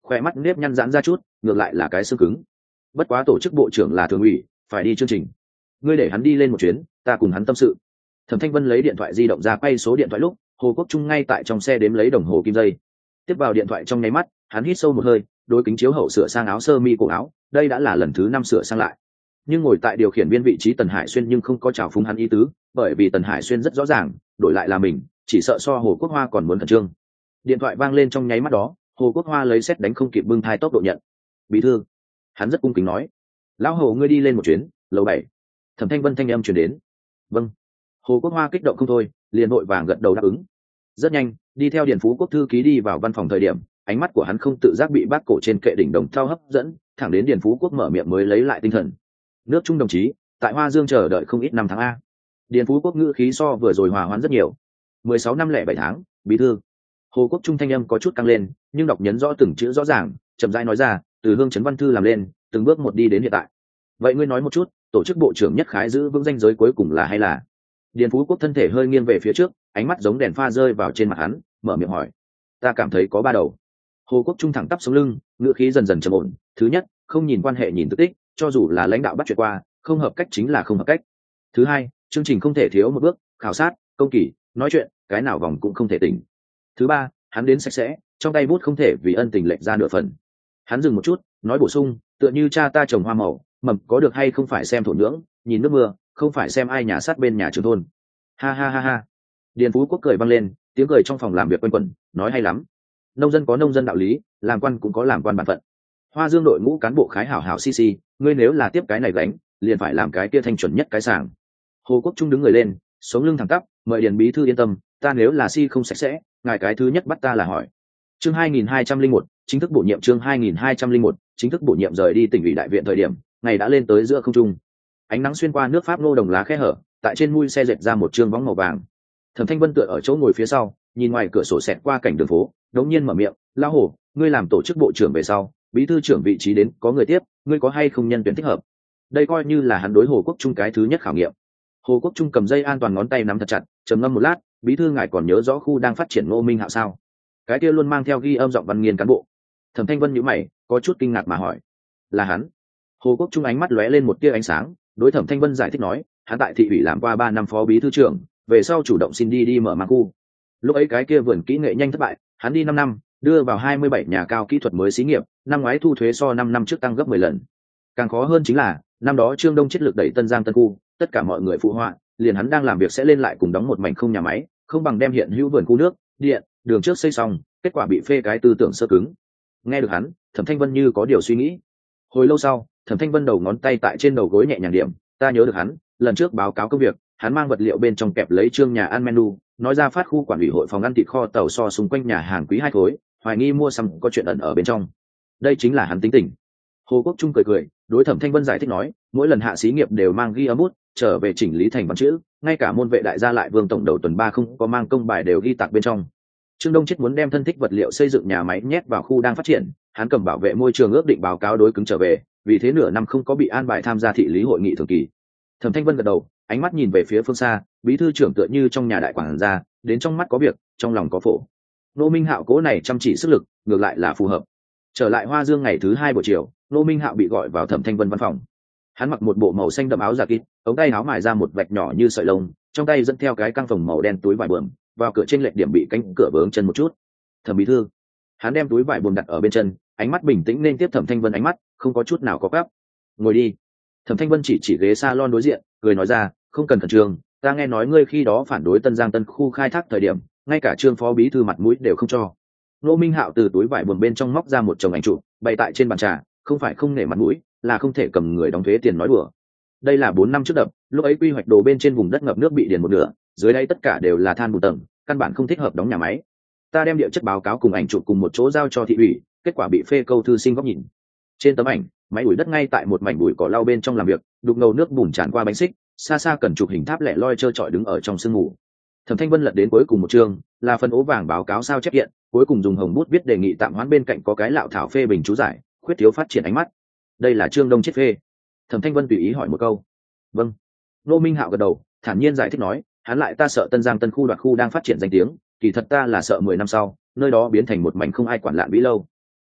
khoe mắt nếp nhăn giãn ra chút, ngược lại là cái xương cứng. Bất quá tổ chức bộ trưởng là thường ủy, phải đi chương trình, ngươi để hắn đi lên một chuyến, ta cùng hắn tâm sự. Thẩm Thanh Vân lấy điện thoại di động ra quay số điện thoại lúc Hồ Quốc Trung ngay tại trong xe đếm lấy đồng hồ kim dây. Tiếp vào điện thoại trong nháy mắt, hắn hít sâu một hơi, đối kính chiếu hậu sửa sang áo sơ mi cổ áo, đây đã là lần thứ năm sửa sang lại. Nhưng ngồi tại điều khiển viên vị trí Tần Hải Xuyên nhưng không có trào phúng hắn ý tứ, bởi vì Tần Hải Xuyên rất rõ ràng, đổi lại là mình, chỉ sợ so Hồ Quốc Hoa còn muốn khẩn trương. Điện thoại vang lên trong nháy mắt đó, Hồ Quốc Hoa lấy sét đánh không kịp bưng thai tốc độ nhận. Bí thư, hắn rất cung kính nói, lão Hồ ngươi đi lên một chuyến, lầu bảy. Thẩm Thanh Vân thanh âm truyền đến. Vâng. Hồ Quốc Hoa kích động không thôi, liền vội vàng gật đầu đáp ứng. Rất nhanh, đi theo Điền Phú Quốc thư ký đi vào văn phòng thời điểm, ánh mắt của hắn không tự giác bị bác cổ trên kệ đỉnh đồng thau hấp dẫn, thẳng đến Điền Phú Quốc mở miệng mới lấy lại tinh thần. Nước Trung đồng chí, tại Hoa Dương chờ đợi không ít năm tháng a. Điền Phú Quốc ngữ khí so vừa rồi hòa hoãn rất nhiều. mười sáu năm lẻ bảy tháng, bí thư. Hồ Quốc Trung thanh âm có chút căng lên, nhưng đọc nhấn rõ từng chữ rõ ràng, chậm rãi nói ra, từ Hương Trấn Văn Thư làm lên, từng bước một đi đến hiện tại. Vậy ngươi nói một chút, tổ chức bộ trưởng Nhất Khái giữ vững danh giới cuối cùng là hay là? Điền Phú Quốc thân thể hơi nghiêng về phía trước, ánh mắt giống đèn pha rơi vào trên mặt hắn, mở miệng hỏi. Ta cảm thấy có ba đầu. Hồ Quốc Trung thẳng tắp sống lưng, ngữ khí dần dần trầm ổn. Thứ nhất, không nhìn quan hệ nhìn thực tích, cho dù là lãnh đạo bắt chuyện qua, không hợp cách chính là không hợp cách. Thứ hai, chương trình không thể thiếu một bước, khảo sát, công kỳ, nói chuyện, cái nào vòng cũng không thể tỉnh. Thứ ba, hắn đến sạch sẽ, trong tay bút không thể vì ân tình lệch ra nửa phần. Hắn dừng một chút, nói bổ sung, tựa như cha ta trồng hoa màu, mầm có được hay không phải xem thổ nhưỡng, nhìn nước mưa, không phải xem ai nhà sát bên nhà trường thôn. Ha ha ha ha. Điền Phú Quốc cười vang lên, tiếng cười trong phòng làm việc quanh quẩn, nói hay lắm. Nông dân có nông dân đạo lý, làm quan cũng có làm quan bản phận. Hoa Dương đội ngũ cán bộ khái hảo hảo xi xi, ngươi nếu là tiếp cái này gánh, liền phải làm cái kia thanh chuẩn nhất cái sàng. Hồ Quốc Trung đứng người lên, sống lưng thẳng tắp, mời Điền bí thư yên tâm, ta nếu là si không sạch sẽ, ngài cái thứ nhất bắt ta là hỏi. Chương hai nghìn hai trăm lẻ một, chính thức bổ nhiệm chương hai nghìn hai trăm lẻ một, chính thức bổ nhiệm rời đi tỉnh ủy đại viện thời điểm, ngày đã lên tới giữa không trung. Ánh nắng xuyên qua nước Pháp nô đồng lá khe hở, tại trên mui xe dệt ra một trương bóng màu vàng. Thẩm Thanh Vân tựa ở chỗ ngồi phía sau, nhìn ngoài cửa sổ xẹt qua cảnh đường phố, đống nhiên mở miệng, "Lão Hồ, ngươi làm tổ chức bộ trưởng về sau, bí thư trưởng vị trí đến có người tiếp, ngươi có hay không nhân tuyển thích hợp?" Đây coi như là hắn đối Hồ Quốc Trung cái thứ nhất khảo nghiệm. Hồ Quốc Trung cầm dây an toàn ngón tay nắm thật chặt, trầm ngâm một lát, "Bí thư ngài còn nhớ rõ khu đang phát triển Ngô Minh Hạo sao?" Cái kia luôn mang theo ghi âm giọng văn nghiên cán bộ. Thẩm Thanh Vân nhíu mày, có chút kinh ngạc mà hỏi, "Là hắn?" Hồ Quốc Trung ánh mắt lóe lên một tia ánh sáng, đối Thẩm Thanh Vân giải thích nói, hắn tại thị ủy làm qua ba năm phó bí thư trưởng, về sau chủ động xin đi đi mở mang khu. Lúc ấy cái kia vườn kỹ nghệ nhanh thất bại, hắn đi năm năm, đưa vào hai mươi bảy nhà cao kỹ thuật mới xí nghiệp, năm ngoái thu thuế so năm năm trước tăng gấp mười lần. Càng khó hơn chính là, năm đó Trương Đông chiến lược đẩy Tân Giang Tân khu, tất cả mọi người phụ họa, liền hắn đang làm việc sẽ lên lại cùng đóng một mảnh không nhà máy, không bằng đem hiện hữu vườn khu nước, điện, đường trước xây xong, kết quả bị phê cái tư tưởng sơ cứng. Nghe được hắn, Thẩm Thanh Vân như có điều suy nghĩ. Hồi lâu sau, Thẩm Thanh Vân đầu ngón tay tại trên đầu gối nhẹ nhàng điểm, ta nhớ được hắn, lần trước báo cáo công việc, hắn mang vật liệu bên trong kẹp lấy chương nhà ăn menu, nói ra phát khu quản ủy hội phòng ăn thịt kho tàu so xung quanh nhà hàng quý hai khối, hoài nghi mua sắm có chuyện ẩn ở bên trong. Đây chính là hắn tính tình. Hồ Quốc Trung cười cười, đối Thẩm Thanh Vân giải thích nói, mỗi lần hạ xí nghiệp đều mang ghi âm bút, trở về chỉnh lý thành văn chữ, ngay cả môn vệ đại gia lại Vương tổng đầu tuần ba không có mang công bài đều ghi tạc bên trong. Trương Đông chết muốn đem thân thích vật liệu xây dựng nhà máy nhét vào khu đang phát triển, hắn cầm bảo vệ môi trường ước định báo cáo đối cứng trở về, vì thế nửa năm không có bị an bài tham gia thị lý hội nghị thường kỳ. Thẩm Thanh Vân gật đầu, ánh mắt nhìn về phía phương xa, bí thư trưởng tựa như trong nhà đại quản gia, đến trong mắt có việc, trong lòng có phổ. Nô Minh Hạo cố này chăm chỉ sức lực, ngược lại là phù hợp. Trở lại Hoa Dương ngày thứ hai buổi chiều, Nô Minh Hạo bị gọi vào Thẩm Thanh Vân văn phòng. Hắn mặc một bộ màu xanh đậm áo giả kít, ống tay áo mài ra một vạch nhỏ như sợi lông, trong tay dẫn theo cái căng phòng màu đen túi vải bườm, vào cửa trên lệch điểm bị cánh cửa vướng chân một chút. Thẩm bí thư, hắn đem túi vải bườm đặt ở bên chân, ánh mắt bình tĩnh nên tiếp Thẩm Thanh Vân ánh mắt, không có chút nào có gấp. Ngồi đi. Thẩm Thanh Vân chỉ chỉ ghế salon đối diện, cười nói ra, không cần khẩn trương, ta nghe nói ngươi khi đó phản đối Tân Giang Tân khu khai thác thời điểm, ngay cả Trương phó bí thư mặt mũi đều không cho. Nô Minh Hạo từ túi vải buồm bên trong móc ra một chồng ảnh chụp, bày tại trên bàn trà, không phải không nể mặt mũi, là không thể cầm người đóng thuế tiền nói đùa. Đây là bốn năm trước đập, lúc ấy quy hoạch đồ bên trên vùng đất ngập nước bị điền một nửa, dưới đây tất cả đều là than bùn tầng, căn bản không thích hợp đóng nhà máy. Ta đem địa chất báo cáo cùng ảnh chụp cùng một chỗ giao cho thị ủy, kết quả bị phê câu thư sinh góc nhìn. Trên tấm ảnh, máy ủi đất ngay tại một mảnh bụi cỏ lau bên trong làm việc, đục ngầu nước bùn tràn qua bánh xích, xa xa cần chụp hình tháp lẻ loi trơ trọi đứng ở trong sương mù. Thẩm Thanh Vân lật đến cuối cùng một chương, là phần ố vàng báo cáo sao chép hiện, cuối cùng dùng hồng bút viết đề nghị tạm hoãn, bên cạnh có cái lạo thảo phê bình chú giải, khuyết thiếu phát triển ánh mắt. Đây là Trương Đông chết phê. Thẩm Thanh Vân tùy ý hỏi một câu. Vâng. Nô Minh Hạo gật đầu, thản nhiên giải thích nói, hắn lại ta sợ Tân Giang Tân khu đoạt khu đang phát triển danh tiếng, kỳ thật ta là sợ mười năm sau, nơi đó biến thành một mảnh không ai quản lạn vĩ lâu.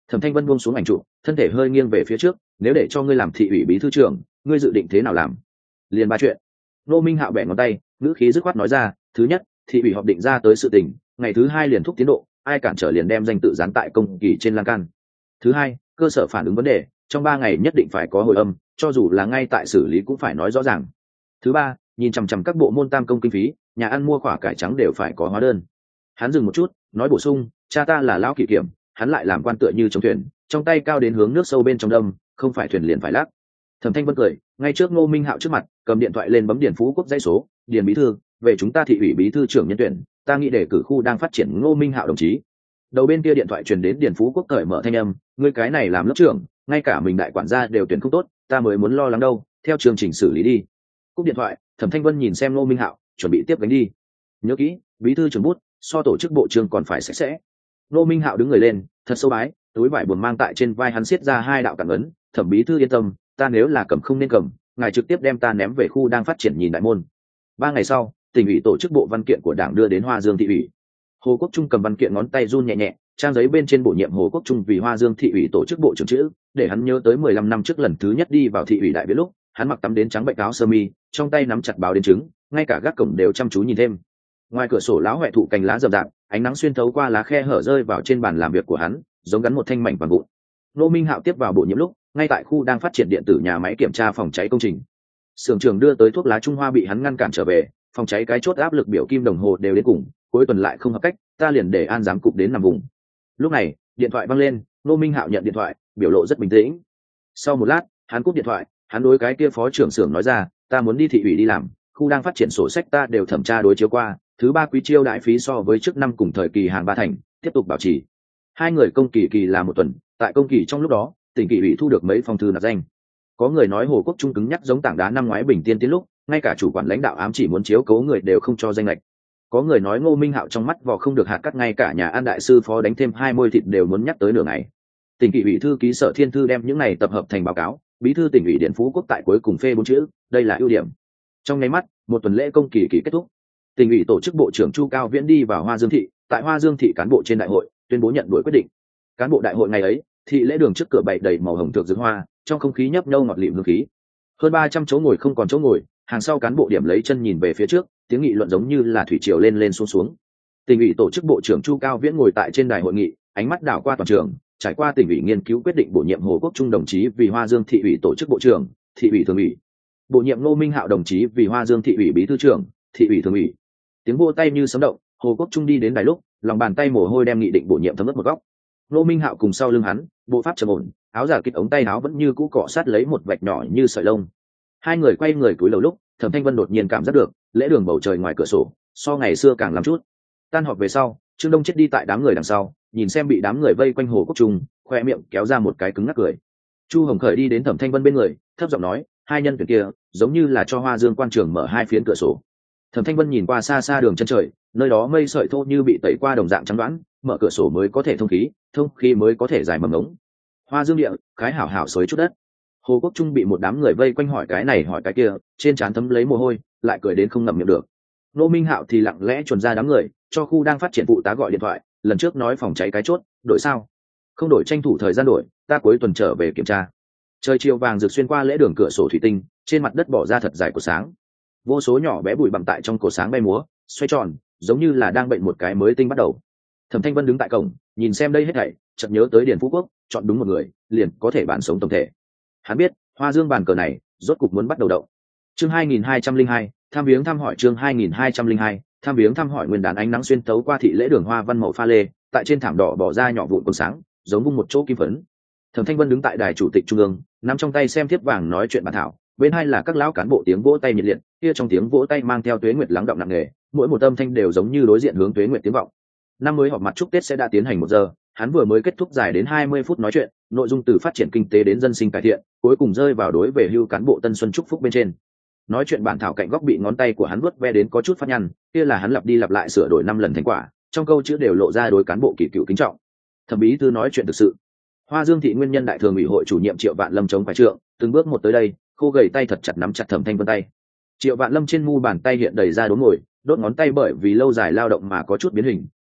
Thẩm Thanh Vân buông xuống ảnh chụp, thân thể hơi nghiêng về phía trước. Nếu để cho ngươi làm thị ủy bí thư trưởng, ngươi dự định thế nào làm? Liền ba chuyện. Ngô Minh Hạo bẻ ngón tay, ngữ khí dứt khoát nói ra. Thứ nhất, thị ủy họp định ra tới sự tình, ngày thứ hai liền thúc tiến độ, ai cản trở liền đem danh tự dán tại công kỳ trên lan can. Thứ hai, cơ sở phản ứng vấn đề, trong ba ngày nhất định phải có hồi âm, cho dù là ngay tại xử lý cũng phải nói rõ ràng. Thứ ba, nhìn chằm chằm các bộ môn tam công kinh phí, nhà ăn mua quả cải trắng đều phải có hóa đơn. Hắn dừng một chút, nói bổ sung, cha ta là lão kỷ kiểm, hắn lại làm quan tựa như chống thuyền, trong tay cao đến hướng nước sâu bên trong đâm, không phải thuyền liền phải lắc. Thẩm Thanh Vân cười, ngay trước Ngô Minh Hạo trước mặt, cầm điện thoại lên bấm Điền Phú Quốc dãy số. Điền bí thư, về chúng ta thị ủy bí thư trưởng nhân tuyển, ta nghĩ để cử khu đang phát triển Ngô Minh Hạo đồng chí. Đầu bên kia điện thoại truyền đến Điền Phú Quốc cởi mở thanh âm, ngươi cái này làm lớp trưởng, ngay cả mình đại quản gia đều tuyển không tốt, ta mới muốn lo lắng đâu, theo chương trình xử lý đi. Cúp điện thoại, Thẩm Thanh Vân nhìn xem Ngô Minh Hạo, chuẩn bị tiếp gánh đi. Nhớ kỹ, bí thư trưởng bút, so tổ chức bộ trưởng còn phải sạch sẽ. Ngô Minh Hạo đứng người lên, thật sâu bái, túi vải buồn mang tại trên vai hắn siết ra hai đạo cản ấn. Thẩm bí thư yên tâm, ta nếu là cầm không nên cầm, ngài trực tiếp đem ta ném về khu đang phát triển nhìn đại môn. Ba ngày sau, tỉnh ủy tổ chức bộ văn kiện của đảng đưa đến Hoa Dương thị ủy. Hồ Quốc Trung cầm văn kiện ngón tay run nhẹ nhẹ, trang giấy bên trên bổ nhiệm Hồ Quốc Trung vì Hoa Dương thị ủy tổ chức bộ trưởng chữ, để hắn nhớ tới mười lăm năm trước lần thứ nhất đi vào thị ủy đại viện lúc, hắn mặc tắm đến trắng bệnh áo sơ mi, trong tay nắm chặt báo đến trứng, ngay cả gác cổng đều chăm chú nhìn thêm. Ngoài cửa sổ lão hoại thụ cành lá rậm rạp, ánh nắng xuyên thấu qua lá khe hở rơi vào trên bàn làm việc của hắn, giống gắn một thanh mảnh vàng vụn. Ngô Minh Hạo tiếp vào bổ nhiệm lúc, ngay tại khu đang phát triển điện tử nhà máy kiểm tra phòng cháy công trình. Sưởng trường đưa tới thuốc lá Trung Hoa bị hắn ngăn cản trở về, phòng cháy cái chốt áp lực biểu kim đồng hồ đều đến cùng, cuối tuần lại không hợp cách, ta liền để an giám cục đến nằm vùng. Lúc này, điện thoại vang lên, Ngô Minh Hạo nhận điện thoại, biểu lộ rất bình tĩnh. Sau một lát, hắn cúp điện thoại, hắn đối cái kia phó trưởng xưởng nói ra, ta muốn đi thị ủy đi làm, khu đang phát triển sổ sách ta đều thẩm tra đối chiếu qua, thứ ba quý chiêu đại phí so với trước năm cùng thời kỳ hàng ba thành, tiếp tục bảo trì. Hai người công kỳ kỳ là một tuần, tại công kỳ trong lúc đó, tỉnh kỳ ủy thu được mấy phong thư nạp danh. Có người nói Hồ Quốc Trung cứng nhắc giống tảng đá năm ngoái Bình Tiên tiến lúc, ngay cả chủ quản lãnh đạo ám chỉ muốn chiếu cố người đều không cho danh lệch. Có người nói Ngô Minh Hạo trong mắt vò không được hạt cắt, ngay cả nhà ăn đại sư phó đánh thêm hai môi thịt đều muốn nhắc tới nửa ngày. Tỉnh kỳ ủy thư ký Sở Thiên Thư đem những này tập hợp thành báo cáo, bí thư tỉnh ủy Điện Phú Quốc tại cuối cùng phê bốn chữ, đây là ưu điểm. Trong nháy mắt, một tuần lễ công kỳ kỳ kết thúc. Tỉnh ủy tổ chức bộ trưởng Chu Cao Viễn đi vào Hoa Dương thị, tại Hoa Dương thị cán bộ trên đại hội tuyên bố nhận đuổi quyết định. Cán bộ đại hội ngày ấy, thị lễ đường trước cửa bày đầy màu hồng thượng dược hoa, trong không khí nhấp nhô ngọt lịm hương khí. Hơn ba trăm chỗ ngồi không còn chỗ ngồi, hàng sau cán bộ điểm lấy chân nhìn về phía trước, tiếng nghị luận giống như là thủy triều lên lên xuống xuống. Tỉnh ủy tổ chức bộ trưởng Chu Cao Viễn ngồi tại trên đài hội nghị, ánh mắt đảo qua toàn trường, trải qua tỉnh ủy nghiên cứu quyết định bổ nhiệm Hồ Quốc Trung đồng chí vì Hoa Dương thị ủy tổ chức bộ trưởng, thị ủy thường ủy. Bổ nhiệm Ngô Minh Hạo đồng chí vì Hoa Dương thị ủy bí thư trưởng, thị ủy thường ủy. Tiếng vỗ tay như sấm động, Hồ Quốc Trung đi đến đài lúc, lòng bàn tay mồ hôi đem nghị định bổ nhiệm thấm ướt một góc. Ngô Minh Hạo cùng sau lưng hắn, bộ pháp trầm ổn, áo giả kịch ống tay áo vẫn như cũ cọ sát lấy một vạch nhỏ như sợi lông. Hai người quay người cúi đầu lúc, Thẩm Thanh Vân đột nhiên cảm giác được, lễ đường bầu trời ngoài cửa sổ, so ngày xưa càng lắm chút. Tan họp về sau, Trương Đông chết đi tại đám người đằng sau, nhìn xem bị đám người vây quanh Hồ Quốc Trung, khoe miệng kéo ra một cái cứng ngắc cười. Chu Hồng Khởi đi đến Thẩm Thanh Vân bên người, thấp giọng nói, hai nhân tuyển kia, giống như là cho Hoa Dương quan trường mở hai phiến cửa sổ. Thẩm Thanh Vân nhìn qua xa xa đường chân trời, nơi đó mây sợi thô như bị tẩy qua đồng dạng trắng đoán, mở cửa sổ mới có thể thông khí, thông khí mới có thể giải mầm ngống. Hoa Dương địa, khái hảo hảo xới chút đất. Hồ Quốc Trung bị một đám người vây quanh hỏi cái này hỏi cái kia, trên trán thấm lấy mồ hôi, lại cười đến không ngậm miệng được. Ngô Minh Hạo thì lặng lẽ chuồn ra đám người, cho khu đang phát triển phụ tá gọi điện thoại, lần trước nói phòng cháy cái chốt, đổi sao? Không đổi tranh thủ thời gian đổi, ta cuối tuần trở về kiểm tra. Trời chiều vàng rực xuyên qua lễ đường cửa sổ thủy tinh, trên mặt đất bỏ ra thật dài của sáng. Vô số nhỏ bé bụi bặm tại trong cổ sáng bay múa, xoay tròn, giống như là đang bệnh một cái mới tinh bắt đầu. Thẩm Thanh Vân đứng tại cổng, nhìn xem đây hết thảy, chợt nhớ tới Điền Phú Quốc, chọn đúng một người, liền có thể bản sống tổng thể. Hắn biết, Hoa Dương bàn cờ này, rốt cục muốn bắt đầu động. Chương hai nghìn hai trăm lẻ hai, tham viếng thăm hỏi chương hai nghìn hai trăm lẻ hai, tham viếng thăm hỏi nguyên đán ánh nắng xuyên tấu qua thị lễ đường hoa văn màu pha lê, tại trên thảm đỏ bỏ ra nhỏ vụn còn sáng, giống vung một chỗ kim phấn. Thẩm Thanh Vân đứng tại đài chủ tịch trung ương, nắm trong tay xem thiếp vàng nói chuyện bàn thảo, bên hai là các lão cán bộ tiếng vỗ tay nhiệt liệt, kia trong tiếng vỗ tay mang theo tuế nguyệt lắng động nặng nề, mỗi một âm thanh đều giống như đối diện hướng tuế nguyệt tiếng vọng. Năm mới họp mặt chúc Tết sẽ đã tiến hành một giờ, hắn vừa mới kết thúc dài đến hai mươi phút nói chuyện, nội dung từ phát triển kinh tế đến dân sinh cải thiện, cuối cùng rơi vào đối về hưu cán bộ tân xuân chúc phúc bên trên. Nói chuyện bản thảo cạnh góc bị ngón tay của hắn vuốt ve đến có chút phát nhăn, kia là hắn lặp đi lặp lại sửa đổi năm lần thành quả, trong câu chữ đều lộ ra đối cán bộ kỳ cựu kính trọng. Thẩm bí thư nói chuyện thực sự. Hoa Dương thị nguyên nhân đại thường ủy hội chủ nhiệm Triệu Vạn Lâm chống phải trượng, từng bước một tới đây, khô gầy tay thật chặt nắm chặt Thẩm Thanh Vân tay. Triệu Vạn Lâm trên mu bàn tay hiện đầy ra đốm ngồi, đốt ngón tay bởi vì lâu dài lao động mà có chút biến hình,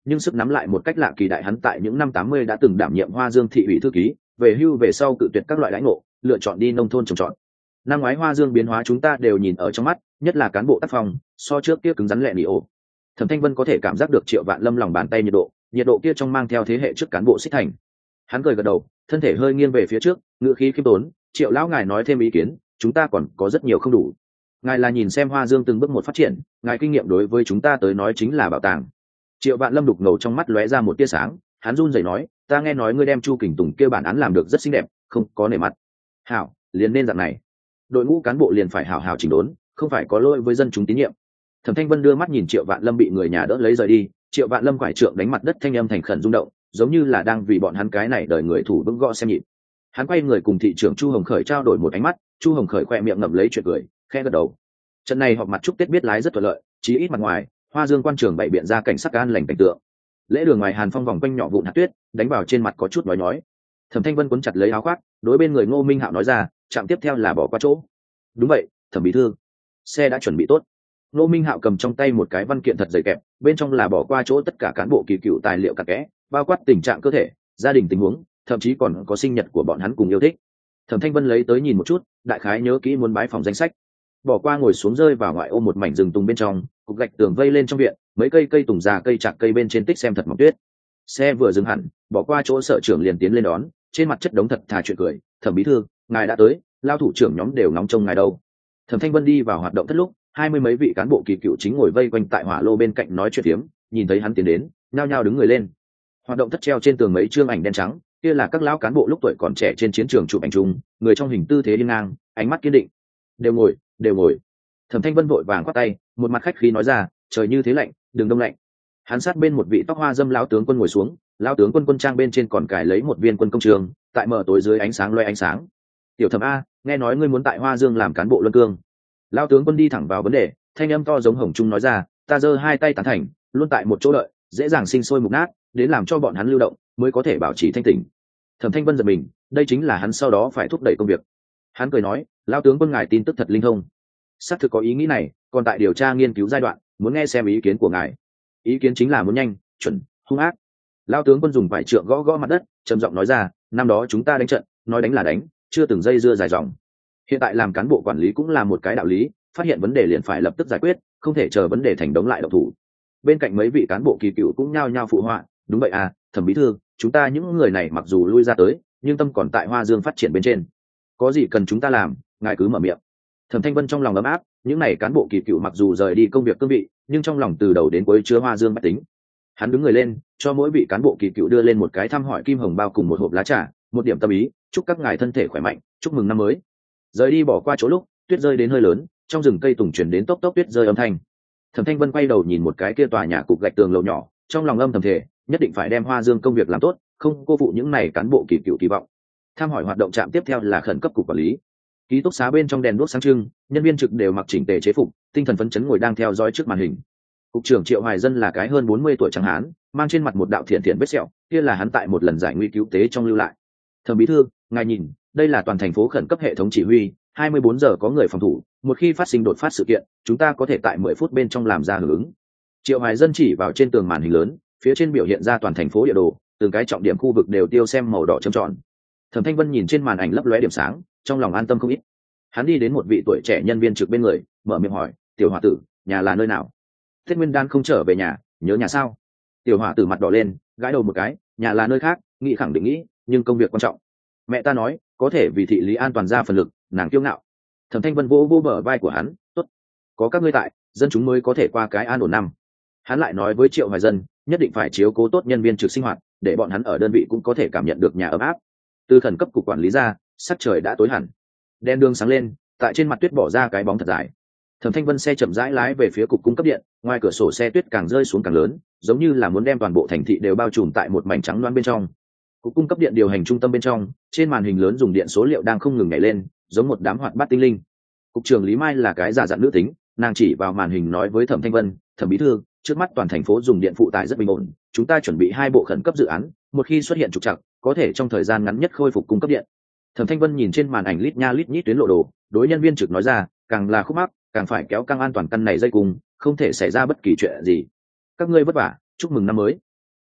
nhưng sức nắm lại một cách lạ kỳ đại. Hắn tại những năm tám mươi đã từng đảm nhiệm Hoa Dương thị ủy thư ký, về hưu về sau cự tuyệt các loại đãi ngộ, lựa chọn đi nông thôn trồng trọt. Năm ngoái Hoa Dương biến hóa chúng ta đều nhìn ở trong mắt, nhất là cán bộ tác phong so trước kia cứng rắn lẹ nỉ ổ. Thẩm Thanh Vân có thể cảm giác được Triệu Vạn Lâm lòng bàn tay nhiệt độ, nhiệt độ kia trong mang theo thế hệ trước cán bộ xích thành. Hắn cười gật đầu, thân thể hơi nghiêng về phía trước, ngữ khí khiêm tốn, Triệu lão ngài nói thêm ý kiến, chúng ta còn có rất nhiều không đủ. Ngài là nhìn xem Hoa Dương từng bước một phát triển, ngài kinh nghiệm đối với chúng ta tới nói chính là bảo tàng. Triệu Vạn Lâm đục ngầu trong mắt lóe ra một tia sáng, hắn run rẩy nói, ta nghe nói ngươi đem Chu Kình Tùng kia bản án làm được rất xinh đẹp, không có nể mặt. Hảo, liền nên dạng này. Đội ngũ cán bộ liền phải hảo hảo chỉnh đốn, không phải có lỗi với dân chúng tín nhiệm. Thẩm Thanh Vân đưa mắt nhìn Triệu Vạn Lâm bị người nhà đỡ lấy rời đi, Triệu Vạn Lâm quải trượng đánh mặt đất thanh âm thành khẩn rung động, giống như là đang vì bọn hắn cái này đời người thủ vững gõ xem nhịp. Hắn quay người cùng thị trưởng Chu Hồng Khởi trao đổi một ánh mắt, Chu Hồng Khởi khoe miệng ngậm lấy chuyện cười, khẽ gật đầu. Trận này họp mặt chúc Tết biết lái rất thuận lợi, chí ít mặt ngoài, Hoa Dương quan trường bày biện ra cảnh sắc an lành cảnh tượng. Lễ đường ngoài Hàn Phong vòng quanh nhỏ vụn hạt tuyết, đánh vào trên mặt có chút nói nhói. Thẩm Thanh Vân cuốn chặt lấy áo khoác, đối bên người Ngô Minh Hạo nói ra, trạm tiếp theo là bỏ qua chỗ. Đúng vậy, Thẩm bí thư, xe đã chuẩn bị tốt. Ngô Minh Hạo cầm trong tay một cái văn kiện thật dày kẹp, bên trong là bỏ qua chỗ tất cả cán bộ kỳ cựu tài liệu cặn kẽ, bao quát tình trạng cơ thể, gia đình tình huống, thậm chí còn có sinh nhật của bọn hắn cùng yêu thích. Thẩm Thanh Vân lấy tới nhìn một chút, đại khái nhớ kỹ muốn bái phòng danh sách. Bỏ qua ngồi xuống rơi vào ngoại ô một mảnh rừng tùng bên trong, cục gạch tường vây lên trong viện, mấy cây cây tùng già cây chạc cây bên trên tích xem thật mỏng tuyết. Xe vừa dừng hẳn, bỏ qua chỗ sở trưởng liền tiến lên đón, trên mặt chất đống thật thà chuyện cười, Thẩm bí thư, ngài đã tới, lao thủ trưởng nhóm đều nóng trông ngài đâu. Thẩm Thanh Vân đi vào hoạt động thất lúc, hai mươi mấy vị cán bộ kỳ cựu chính ngồi vây quanh tại hỏa lô bên cạnh nói chuyện phiếm, nhìn thấy hắn tiến đến, nhao nhao đứng người lên. Hoạt động thất treo trên tường mấy chương ảnh đen trắng, kia là các lão cán bộ lúc tuổi còn trẻ trên chiến trường chụp ảnh chung, người trong hình tư thế đi ngang, ánh mắt kiên định. Đều ngồi, đều ngồi. Thẩm Thanh Vân vội vàng quát tay, một mặt khách khí nói ra, trời như thế lạnh, đừng đông lạnh. Hắn sát bên một vị tóc hoa dâm lão tướng quân ngồi xuống, lão tướng quân quân trang bên trên còn cài lấy một viên quân công trường, tại mở tối dưới ánh sáng loe ánh sáng. Tiểu Thẩm a, nghe nói ngươi muốn tại Hoa Dương làm cán bộ luân cương. Lão tướng quân đi thẳng vào vấn đề, thanh âm to giống hồng trung nói ra, ta giơ hai tay tán thành, luôn tại một chỗ đợi, dễ dàng sinh sôi mục nát, đến làm cho bọn hắn lưu động, mới có thể bảo trì thanh tỉnh. Thẩm Thanh Vân giật mình, đây chính là hắn sau đó phải thúc đẩy công việc. Hắn cười nói, lão tướng quân ngài tin tức thật linh thông. Xác thực có ý nghĩ này, còn tại điều tra nghiên cứu giai đoạn, muốn nghe xem ý kiến của ngài. Ý kiến chính là muốn nhanh, chuẩn, hung ác. Lão tướng quân dùng vải trượng gõ gõ mặt đất, trầm giọng nói ra, năm đó chúng ta đánh trận, nói đánh là đánh, chưa từng dây dưa dài dòng. Hiện tại làm cán bộ quản lý cũng là một cái đạo lý, phát hiện vấn đề liền phải lập tức giải quyết, không thể chờ vấn đề thành đống lại động thủ. Bên cạnh mấy vị cán bộ kỳ cựu cũng nhao nhao phụ họa, đúng vậy à, Thẩm bí thư, chúng ta những người này mặc dù lui ra tới, nhưng tâm còn tại Hoa Dương phát triển bên trên. Có gì cần chúng ta làm, ngài cứ mở miệng. Thẩm Thanh Vân trong lòng ấm áp, những này cán bộ kỳ cựu mặc dù rời đi công việc cương vị, nhưng trong lòng từ đầu đến cuối chứa Hoa Dương bách tính. Hắn đứng người lên, cho mỗi vị cán bộ kỳ cựu đưa lên một cái thăm hỏi kim hồng bao cùng một hộp lá trà, một điểm tâm ý, chúc các ngài thân thể khỏe mạnh, chúc mừng năm mới. Rời đi bỏ qua chỗ lúc, tuyết rơi đến hơi lớn, trong rừng cây tùng chuyển đến tốc tốc tuyết rơi âm thanh. Thẩm Thanh Vân quay đầu nhìn một cái kia tòa nhà cục gạch tường lầu nhỏ, trong lòng âm thầm thề, nhất định phải đem Hoa Dương công việc làm tốt, không cô phụ những này cán bộ kỳ cựu kỳ vọng. Tham hỏi hoạt động trạm tiếp theo là khẩn cấp cục quản lý. Ký túc xá bên trong đèn đuốc sáng trưng, nhân viên trực đều mặc chỉnh tề chế phục, tinh thần phấn chấn ngồi đang theo dõi trước màn hình. Cục trưởng Triệu Hoài Dân là cái hơn bốn mươi tuổi trắng hán, mang trên mặt một đạo thiện thiện vết sẹo, kia là hắn tại một lần giải nguy cứu tế trong lưu lại. Thẩm bí thư, ngài nhìn, đây là toàn thành phố khẩn cấp hệ thống chỉ huy, hai mươi bốn giờ có người phòng thủ, một khi phát sinh đột phát sự kiện, chúng ta có thể tại mười phút bên trong làm ra hưởng ứng. Triệu Hoài Dân chỉ vào trên tường màn hình lớn, phía trên biểu hiện ra toàn thành phố địa đồ, từng cái trọng điểm khu vực đều tiêu xem màu đỏ châm tròn. Thẩm Thanh Vân nhìn trên màn ảnh lấp lóe điểm sáng, trong lòng an tâm không ít. Hắn đi đến một vị tuổi trẻ nhân viên trực bên người, mở miệng hỏi, tiểu hòa tử, nhà là nơi nào? Tết Nguyên Đán không trở về nhà, nhớ nhà sao? Tiểu hòa tử mặt đỏ lên, gãi đầu một cái, nhà là nơi khác, nghĩ khẳng định nghĩ, nhưng công việc quan trọng. Mẹ ta nói, có thể vì thị lý an toàn ra phần lực, nàng kiêu ngạo. Thẩm Thanh Vân vỗ vỗ bờ vai của hắn, tốt, có các ngươi tại, dân chúng mới có thể qua cái an ổn năm. Hắn lại nói với Triệu Hoài Dân, nhất định phải chiếu cố tốt nhân viên trực sinh hoạt, để bọn hắn ở đơn vị cũng có thể cảm nhận được nhà ấm áp. Từ khẩn cấp cục quản lý ra, sắc trời đã tối hẳn, đèn đường sáng lên, tại trên mặt tuyết bỏ ra cái bóng thật dài. Thẩm Thanh Vân xe chậm rãi lái về phía cục cung cấp điện, ngoài cửa sổ xe tuyết càng rơi xuống càng lớn, giống như là muốn đem toàn bộ thành thị đều bao trùm tại một mảnh trắng loáng bên trong. Cục cung cấp điện điều hành trung tâm bên trong, trên màn hình lớn dùng điện số liệu đang không ngừng nhảy lên, giống một đám hoạt bát tinh linh. Cục trưởng Lý Mai là cái giả dặn nữ tính, nàng chỉ vào màn hình nói với Thẩm Thanh Vân, Thẩm bí thư, trước mắt toàn thành phố dùng điện phụ tải rất bình ổn, chúng ta chuẩn bị hai bộ khẩn cấp dự án, một khi xuất hiện trục trặc, có thể trong thời gian ngắn nhất khôi phục cung cấp điện. Thẩm Thanh Vân nhìn trên màn ảnh lít nha lít nhít tuyến lộ đồ, đối nhân viên trực nói ra, càng là khúc mắc, càng phải kéo căng an toàn căn này dây cùng, không thể xảy ra bất kỳ chuyện gì. Các ngươi vất vả, chúc mừng năm mới.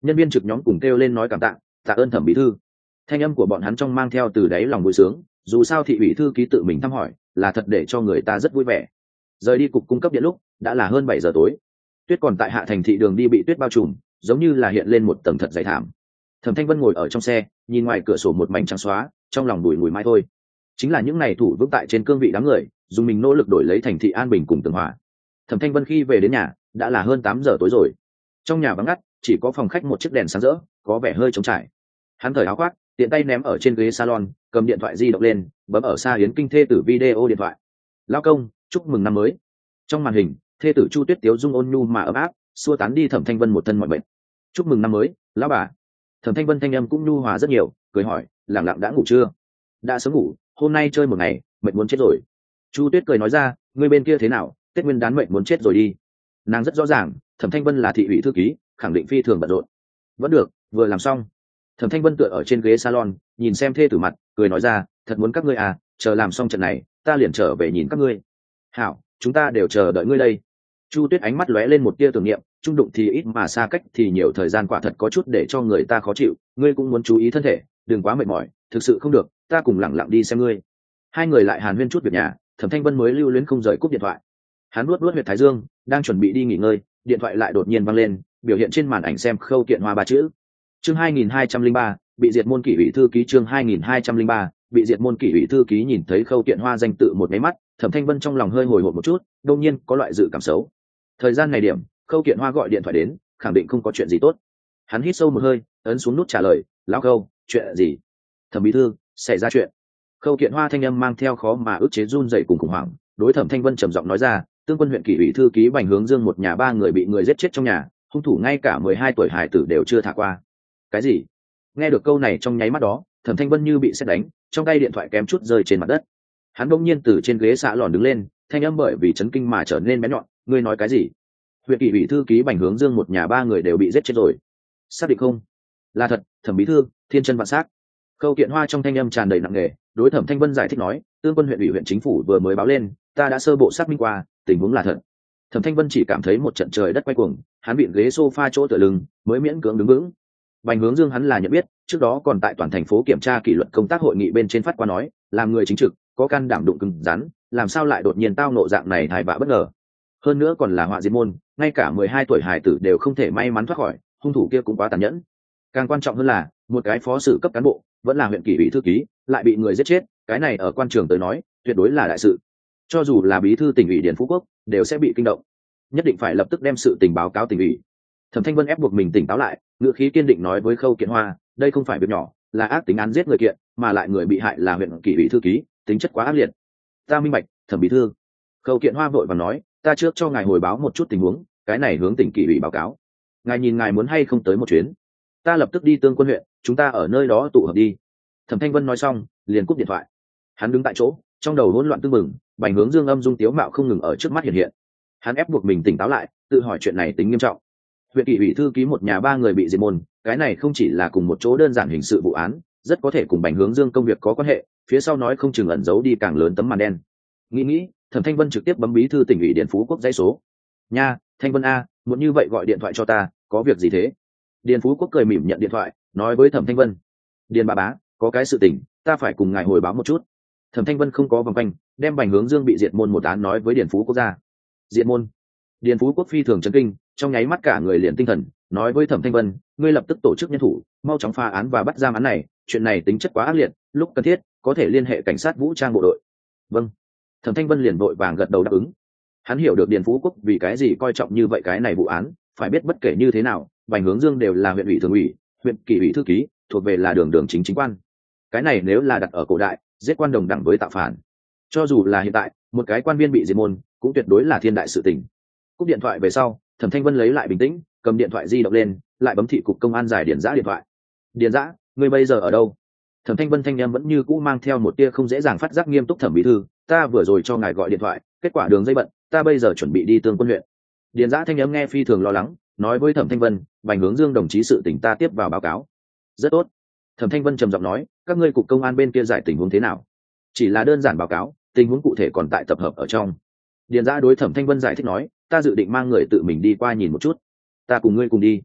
nhân viên trực nhóm cùng kêu lên nói cảm tạ, tạ ơn thẩm bí thư. Thanh âm của bọn hắn trong mang theo từ đáy lòng vui sướng, dù sao thị ủy thư ký tự mình thăm hỏi là thật để cho người ta rất vui vẻ. Rời đi cục cung cấp điện lúc đã là hơn bảy giờ tối, tuyết còn tại hạ thành thị đường đi bị tuyết bao trùm, giống như là hiện lên một tầng thật dày thảm. Thẩm Thanh Vân ngồi ở trong xe, nhìn ngoài cửa sổ một mảnh trắng xóa, trong lòng bùi ngùi mai thôi. Chính là những ngày thủ vững tại trên cương vị đám người, dùng mình nỗ lực đổi lấy thành thị an bình cùng tường hòa. Thẩm Thanh Vân khi về đến nhà đã là hơn tám giờ tối rồi. Trong nhà vắng ngắt, chỉ có phòng khách một chiếc đèn sáng rỡ, có vẻ hơi trống trải. Hắn cởi áo khoác, tiện tay ném ở trên ghế salon, cầm điện thoại di động lên, bấm ở xa Yến Kinh thê tử video điện thoại. Lao công, chúc mừng năm mới. Trong màn hình, thê tử Chu Tuyết tiếu dung ôn nhu mà ấm áp, xua tán đi Thẩm Thanh Vân một thân mọi bệnh. Chúc mừng năm mới, lão bà. Thẩm Thanh Vân thanh âm cũng nhu hòa rất nhiều, cười hỏi, lẳng lặng đã ngủ chưa? Đã sớm ngủ, hôm nay chơi một ngày, mệt muốn chết rồi. Chu Tuyết cười nói ra, người bên kia thế nào, Tết Nguyên đán mệt muốn chết rồi đi. Nàng rất rõ ràng, Thẩm Thanh Vân là thị ủy thư ký, khẳng định phi thường bận rộn. Vẫn được, vừa làm xong. Thẩm Thanh Vân tựa ở trên ghế salon, nhìn xem thê tử mặt, cười nói ra, thật muốn các ngươi à, chờ làm xong trận này, ta liền trở về nhìn các ngươi. Hảo, chúng ta đều chờ đợi ngươi đây. Chu Tuyết ánh mắt lóe lên một tia tưởng niệm, trung đụng thì ít mà xa cách thì nhiều, thời gian quả thật có chút để cho người ta khó chịu, ngươi cũng muốn chú ý thân thể, đừng quá mệt mỏi, thực sự không được, ta cùng lẳng lặng đi xem ngươi. Hai người lại hàn huyên chút việc nhà, Thẩm Thanh Vân mới lưu luyến không rời cúp điện thoại. Hắn nuốt nuốt huyệt thái dương, đang chuẩn bị đi nghỉ ngơi, điện thoại lại đột nhiên vang lên, biểu hiện trên màn ảnh xem Khâu Kiện Hoa ba chữ. Chương hai nghìn hai trăm lẻ ba, bị diệt môn kỷ ủy thư ký. Chương hai nghìn hai trăm lẻ ba, bị diệt môn kỷ ủy thư ký. Nhìn thấy Khâu Kiện Hoa danh tự một cái mắt, Thẩm Thanh Vân trong lòng hơi hồi hộp một chút, đột nhiên có loại dự cảm xấu. Thời gian này điểm, Khâu Kiện Hoa gọi điện thoại đến, khẳng định không có chuyện gì tốt. Hắn hít sâu một hơi, ấn xuống nút trả lời, "Lão Khâu, chuyện gì?" "Thẩm bí thư, xảy ra chuyện." Khâu Kiện Hoa thanh âm mang theo khó mà ức chế run rẩy cùng khủng hoảng, đối Thẩm Thanh Vân trầm giọng nói ra, "Tương Quân huyện kỷ ủy thư ký Bành Hướng Dương một nhà ba người bị người giết chết trong nhà, hung thủ ngay cả mười hai tuổi hải tử đều chưa thả qua." "Cái gì?" Nghe được câu này trong nháy mắt đó, Thẩm Thanh Vân như bị sét đánh, trong tay điện thoại kém chút rơi trên mặt đất. Hắn bỗng nhiên từ trên ghế xạ lòn đứng lên, thanh âm bởi vì chấn kinh mà trở nên bén nhọn, "Ngươi nói cái gì? Huyện kỷ ủy thư ký Bành Hướng Dương một nhà ba người đều bị giết chết rồi, xác định không?" "Là thật, Thẩm bí thư, thiên chân vạn xác." Khâu Kiện Hoa trong thanh âm tràn đầy nặng nề, đối Thẩm Thanh Vân giải thích nói, "Tương Quân huyện ủy huyện chính phủ vừa mới báo lên, ta đã sơ bộ xác minh qua, tình huống là thật." Thẩm Thanh Vân chỉ cảm thấy một trận trời đất quay cuồng, hắn bị ghế sofa chỗ tựa lưng, mới miễn cưỡng đứng vững. Bành Hướng Dương hắn là nhận biết, trước đó còn tại toàn thành phố kiểm tra kỷ luật công tác hội nghị bên trên phát qua nói, làm người chính trực, có can đảm đụng cứng rắn, làm sao lại đột nhiên tao nộ dạng này thai vạ bất ngờ. Hơn nữa còn là họa diệt môn, ngay cả mười hai tuổi hài tử đều không thể may mắn thoát khỏi, hung thủ kia cũng quá tàn nhẫn. Càng quan trọng hơn là, một cái phó sự cấp cán bộ, vẫn là huyện kỷ ủy thư ký, lại bị người giết chết, cái này ở quan trường tới nói, tuyệt đối là đại sự. Cho dù là bí thư tỉnh ủy Điền Phú Quốc, đều sẽ bị kinh động. Nhất định phải lập tức đem sự tình báo cáo tỉnh ủy. Thẩm Thanh Vân ép buộc mình tỉnh táo lại, ngữ khí kiên định nói với Khâu Kiện Hoa, đây không phải việc nhỏ, là ác tính án giết người kiện, mà lại người bị hại là huyện kỷ ủy thư ký, tính chất quá ác liệt. Ta minh bạch, Thẩm bí thư. Khâu Kiện Hoa vội vàng nói, ta trước cho ngài hồi báo một chút tình huống, cái này hướng tỉnh kỷ ủy báo cáo. Ngài nhìn ngài muốn hay không tới một chuyến? Ta lập tức đi Tương Quân huyện, chúng ta ở nơi đó tụ hợp đi. Thẩm Thanh Vân nói xong, liền cúp điện thoại. Hắn đứng tại chỗ, trong đầu hỗn loạn tương mừng, Bành Hướng Dương âm dung tiếu mạo không ngừng ở trước mắt hiện hiện. Hắn ép buộc mình tỉnh táo lại, tự hỏi chuyện này tính nghiêm trọng. Huyện kỷ ủy thư ký một nhà ba người bị diệt môn, cái này không chỉ là cùng một chỗ đơn giản hình sự vụ án, rất có thể cùng Bành Hướng Dương công việc có quan hệ, phía sau nói không chừng ẩn giấu đi càng lớn tấm màn đen. Nghĩ nghĩ, Thẩm Thanh Vân trực tiếp bấm bí thư tỉnh ủy Điền Phú Quốc dãy số. Nha, Thanh Vân a, muốn như vậy gọi điện thoại cho ta, có việc gì thế? Điền Phú Quốc cười mỉm nhận điện thoại, nói với Thẩm Thanh Vân, Điền bà bá, có cái sự tình, ta phải cùng ngài hồi báo một chút. Thẩm Thanh Vân không có vòng quanh, đem Bành Hướng Dương bị diệt môn một án nói với Điền Phú Quốc ra. Diệt môn? Điền Phú Quốc phi thường chấn kinh, trong nháy mắt cả người liền tinh thần, nói với Thẩm Thanh Vân, ngươi lập tức tổ chức nhân thủ, mau chóng phá án và bắt giam án này, chuyện này tính chất quá ác liệt, lúc cần thiết có thể liên hệ cảnh sát vũ trang bộ đội. Vâng. Thẩm Thanh Vân liền vội vàng gật đầu đáp ứng. Hắn hiểu được Điền Phú Quốc vì cái gì coi trọng như vậy cái này vụ án, phải biết bất kể như thế nào, Bành Hướng Dương đều là huyện ủy thường ủy, huyện kỷ ủy thư ký, thuộc về là đường đường chính chính quan. Cái này nếu là đặt ở cổ đại, giết quan đồng đẳng với tạo phản. Cho dù là hiện tại, một cái quan viên bị diệt môn, cũng tuyệt đối là thiên đại sự tình. Cúp điện thoại về sau, Thẩm Thanh Vân lấy lại bình tĩnh, cầm điện thoại di động lên, lại bấm thị cục công an giải Điền Dã điện thoại. Điền Dã, ngươi bây giờ ở đâu? Thẩm Thanh Vân thanh em vẫn như cũ mang theo một tia không dễ dàng phát giác nghiêm túc. Thẩm bí thư, ta vừa rồi cho ngài gọi điện thoại, kết quả đường dây bận, ta bây giờ chuẩn bị đi Tương Quân huyện. Điền Dã thanh em nghe phi thường lo lắng, nói với Thẩm Thanh Vân, Bành Hướng Dương đồng chí sự tình ta tiếp vào báo cáo. Rất tốt. Thẩm Thanh Vân trầm giọng nói, các ngươi cục công an bên kia giải tình huống thế nào? Chỉ là đơn giản báo cáo, tình huống cụ thể còn tại tập hợp ở trong. Điền Dã đối Thẩm Thanh Vân giải thích nói, ta dự định mang người tự mình đi qua nhìn một chút. Ta cùng ngươi cùng đi.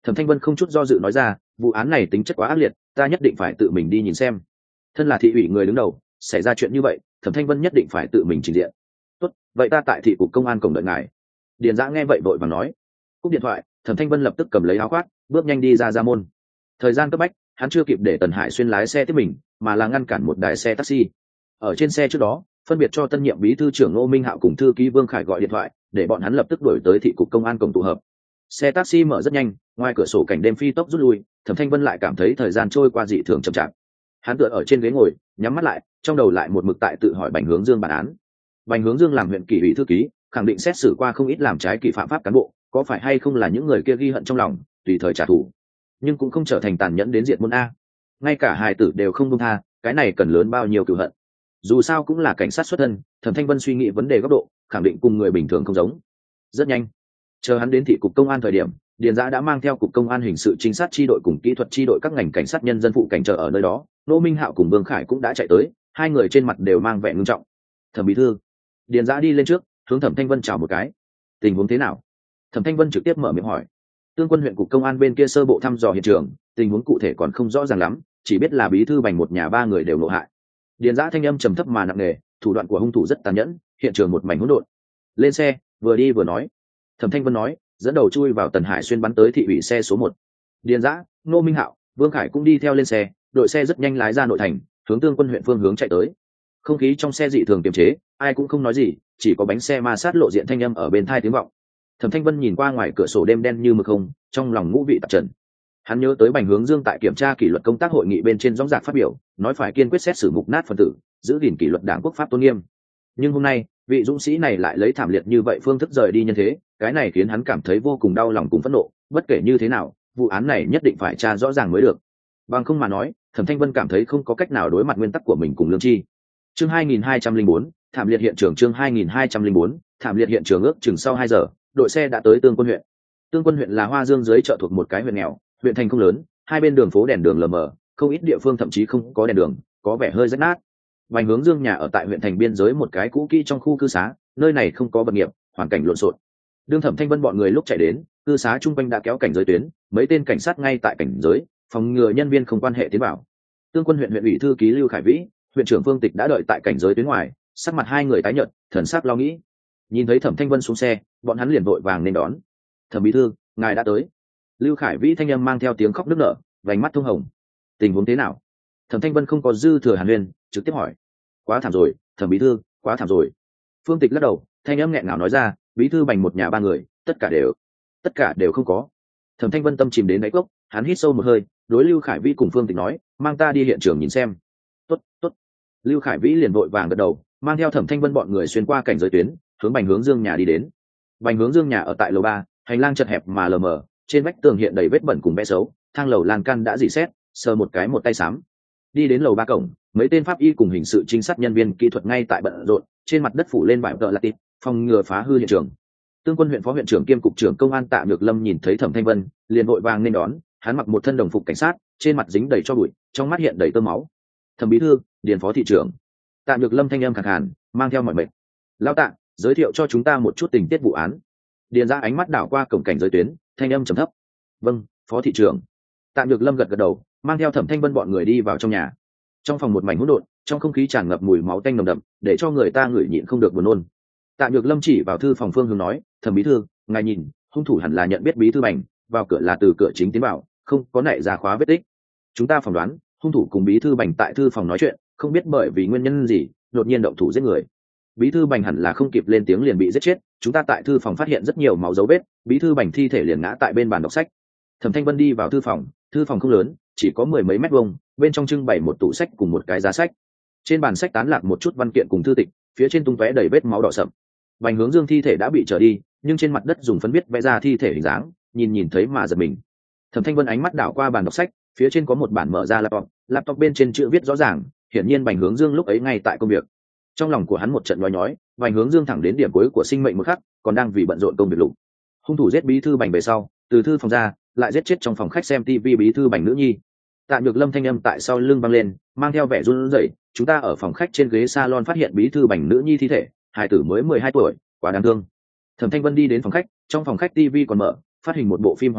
Thẩm Thanh Vân không chút do dự nói ra, vụ án này tính chất quá ác liệt, ta nhất định phải tự mình đi nhìn xem. Thân là thị ủy người đứng đầu, xảy ra chuyện như vậy, Thẩm Thanh Vân nhất định phải tự mình trình diện. Tốt, vậy ta tại thị cục công an cổng đợi ngài. Điền Dã nghe vậy vội vàng nói. Cúp điện thoại, Thẩm Thanh Vân lập tức cầm lấy áo khoác, bước nhanh đi ra ra môn. Thời gian cấp bách, hắn chưa kịp để Tần Hải Xuyên lái xe tiếp mình, mà là ngăn cản một đài xe taxi. Ở trên xe trước đó, phân biệt cho tân nhiệm bí thư trưởng Ngô Minh Hạo cùng thư ký Vương Khải gọi điện thoại, để bọn hắn lập tức đuổi tới thị cục công an cổng tụ hợp. Xe taxi mở rất nhanh, ngoài cửa sổ cảnh đêm phi tốc rút lui, Thẩm Thanh Vân lại cảm thấy thời gian trôi qua dị thường chậm chạp. Hắn tựa ở trên ghế ngồi, nhắm mắt lại, trong đầu lại một mực tại tự hỏi Bành Hướng Dương bản án. Bành Hướng Dương làm huyện kỷ ủy thư ký, khẳng định xét xử qua không ít làm trái kỷ phạm pháp cán bộ, có phải hay không là những người kia ghi hận trong lòng, tùy thời trả thù, nhưng cũng không trở thành tàn nhẫn đến diệt môn a. Ngay cả hài tử đều không buông tha, cái này cần lớn bao nhiêu cừu hận. Dù sao cũng là cảnh sát xuất thân, Thẩm Thanh Vân suy nghĩ vấn đề góc độ, khẳng định cùng người bình thường không giống. Rất nhanh, chờ hắn đến thị cục công an thời điểm, Điền Dã đã mang theo cục công an hình sự trinh sát chi đội cùng kỹ thuật chi đội các ngành cảnh sát nhân dân phụ cảnh chờ ở nơi đó. Ngô Minh Hạo cùng Vương Khải cũng đã chạy tới, hai người trên mặt đều mang vẻ ngưng trọng. Thẩm bí thư. Điền Dã đi lên trước, hướng Thẩm Thanh Vân chào một cái. Tình huống thế nào? Thẩm Thanh Vân trực tiếp mở miệng hỏi. Tương Quân huyện cục công an bên kia sơ bộ thăm dò hiện trường, tình huống cụ thể còn không rõ ràng lắm, chỉ biết là bí thư Bành một nhà ba người đều nộ hại. Điền Dã thanh âm trầm thấp mà nặng nề, thủ đoạn của hung thủ rất tàn nhẫn, hiện trường một mảnh hỗn độn. Lên xe, vừa đi vừa nói. Thẩm Thanh Vân nói, dẫn đầu chui vào Tần Hải Xuyên bắn tới thị ủy xe số một. Điền Dã, Ngô Minh Hạo, Vương Khải cũng đi theo lên xe, đội xe rất nhanh lái ra nội thành, hướng Tương Quân huyện phương hướng chạy tới. Không khí trong xe dị thường kiềm chế, ai cũng không nói gì, chỉ có bánh xe ma sát lộ diện thanh âm ở bên tai tiếng vọng. Thẩm Thanh Vân nhìn qua ngoài cửa sổ đêm đen như mực không, trong lòng ngũ vị tạp trần. Hắn nhớ tới Bành Hướng Dương tại kiểm tra kỷ luật công tác hội nghị bên trên rõ ràng phát biểu, nói phải kiên quyết xét xử mục nát phân tử, giữ gìn kỷ luật đảng quốc pháp tôn nghiêm. Nhưng hôm nay, vị dũng sĩ này lại lấy thảm liệt như vậy phương thức rời đi nhân thế, cái này khiến hắn cảm thấy vô cùng đau lòng cùng phẫn nộ. Bất kể như thế nào, vụ án này nhất định phải tra rõ ràng mới được. Bằng không mà nói, Thẩm Thanh Vân cảm thấy không có cách nào đối mặt nguyên tắc của mình cùng lương tri. Chương hai nghìn hai trăm lẻ bốn, thảm liệt hiện trường. Chương hai nghìn hai trăm lẻ bốn, thảm liệt hiện trường. Ước chừng sau hai giờ, đội xe đã tới Tương Quân huyện. Tương Quân huyện là Hoa Dương dưới chợ thuộc một cái huyện nghèo, huyện thành không lớn, hai bên đường phố đèn đường lờ mờ, không ít địa phương thậm chí không có đèn đường, có vẻ hơi rách nát. Bành Hướng Dương nhà ở tại huyện thành biên giới một cái cũ kỹ trong khu cư xá, nơi này không có vật nghiệp, hoàn cảnh lộn xộn. Đương Thẩm Thanh Vân bọn người lúc chạy đến, cư xá trung quanh đã kéo cảnh giới tuyến, mấy tên cảnh sát ngay tại cảnh giới, phòng ngừa nhân viên không quan hệ tiến vào. Tương Quân huyện huyện ủy thư ký Lưu Khải Vĩ, huyện trưởng Phương Tịch đã đợi tại cảnh giới tuyến ngoài, sắc mặt hai người tái nhợt, thần sắc lo nghĩ. Nhìn thấy Thẩm Thanh Vân xuống xe, bọn hắn liền vội vàng nên đón. Thẩm bí thư, ngài đã tới. Lưu Khải Vĩ thanh âm mang theo tiếng khóc nức nở, vành mắt thông hồng. Tình huống thế nào? Thẩm Thanh Vân không có dư thừa hàn huyên, trực tiếp hỏi. Quá thảm rồi, Thẩm bí thư, quá thảm rồi. Phương Tịch lắc đầu, thanh âm nghẹn ngào nói ra, bí thư Bành một nhà ba người, tất cả đều, tất cả đều không có. Thẩm Thanh Vân tâm chìm đến đáy cốc, hắn hít sâu một hơi, đối Lưu Khải Vĩ cùng Phương Tịch nói, mang ta đi hiện trường nhìn xem. Tốt, tốt. Lưu Khải Vĩ liền vội vàng gật đầu, mang theo Thẩm Thanh Vân bọn người xuyên qua cảnh giới tuyến, hướng Bành Hướng Dương nhà đi đến. Bành Hướng Dương nhà ở tại lầu ba, hành lang chật hẹp mà lờ mờ, trên vách tường hiện đầy vết bẩn cùng vẽ xấu, thang lầu lan can đã rỉ sét, sờ một cái một tay xám. Đi đến lầu ba cổng, mấy tên pháp y cùng hình sự trinh sát nhân viên kỹ thuật ngay tại bận rộn, trên mặt đất phủ lên vải tợ latit, phòng ngừa phá hư hiện trường. Tương Quân huyện phó huyện trưởng kiêm cục trưởng công an Tạ Nhược Lâm nhìn thấy Thẩm Thanh Vân, liền vội vàng nên đón, hắn mặc một thân đồng phục cảnh sát, trên mặt dính đầy tro bụi, trong mắt hiện đầy tơ máu. Thẩm bí thư, Điền phó thị trưởng. Tạ Nhược Lâm thanh âm khàn khàn, mang theo mọi mệt. Lão Tạ, giới thiệu cho chúng ta một chút tình tiết vụ án. Điền ra ánh mắt đảo qua cổng cảnh giới tuyến, thanh âm trầm thấp. Vâng, phó thị trưởng. Tạ Nhược Lâm gật gật đầu, mang theo Thẩm Thanh Vân bọn người đi vào trong nhà. Trong phòng một mảnh hỗn độn, trong không khí tràn ngập mùi máu tanh nồng đậm, để cho người ta ngửi nhịn không được buồn nôn. Tạ Nhược Lâm chỉ vào thư phòng phương hướng nói, Thẩm bí thư, ngài nhìn, hung thủ hẳn là nhận biết bí thư Bành, vào cửa là từ cửa chính tiến vào, không có nảy ra khóa vết tích. Chúng ta phỏng đoán, hung thủ cùng bí thư Bành tại thư phòng nói chuyện, không biết bởi vì nguyên nhân gì, đột nhiên động thủ giết người. Bí thư Bành hẳn là không kịp lên tiếng liền bị giết chết, chúng ta tại thư phòng phát hiện rất nhiều máu dấu vết, bí thư Bành thi thể liền ngã tại bên bàn đọc sách. Thẩm Thanh Vân đi vào thư phòng, thư phòng không lớn, chỉ có mười mấy mét vuông, bên trong trưng bày một tủ sách cùng một cái giá sách. Trên bàn sách tán lạc một chút văn kiện cùng thư tịch, phía trên tung tóe đầy vết máu đỏ sậm. Bành Hướng Dương thi thể đã bị trở đi, nhưng trên mặt đất dùng phấn viết vẽ ra thi thể hình dáng, nhìn nhìn thấy mà giật mình. Thẩm Thanh Vân ánh mắt đảo qua bàn đọc sách, phía trên có một bản mở ra laptop, laptop bên trên chữ viết rõ ràng, hiển nhiên Bành Hướng Dương lúc ấy ngay tại công việc. Trong lòng của hắn một trận nhói nhói, Bành Hướng Dương thẳng đến điểm cuối của sinh mệnh một khắc, còn đang vì bận rộn công việc lục. Hung thủ giết bí thư Bành về sau, từ thư phòng ra, lại giết chết trong phòng khách xem tivi bí thư Bành nữ nhi. Tạ Nhược Lâm thanh âm tại sau lưng vang lên, mang theo vẻ run rẩy, chúng ta ở phòng khách trên ghế salon phát hiện bí thư Bành nữ nhi thi thể, hài tử mới mười hai tuổi, quá đáng thương. Thẩm Thanh Vân đi đến phòng khách, trong phòng khách tivi còn mở, phát hình một bộ phim hoạt hình,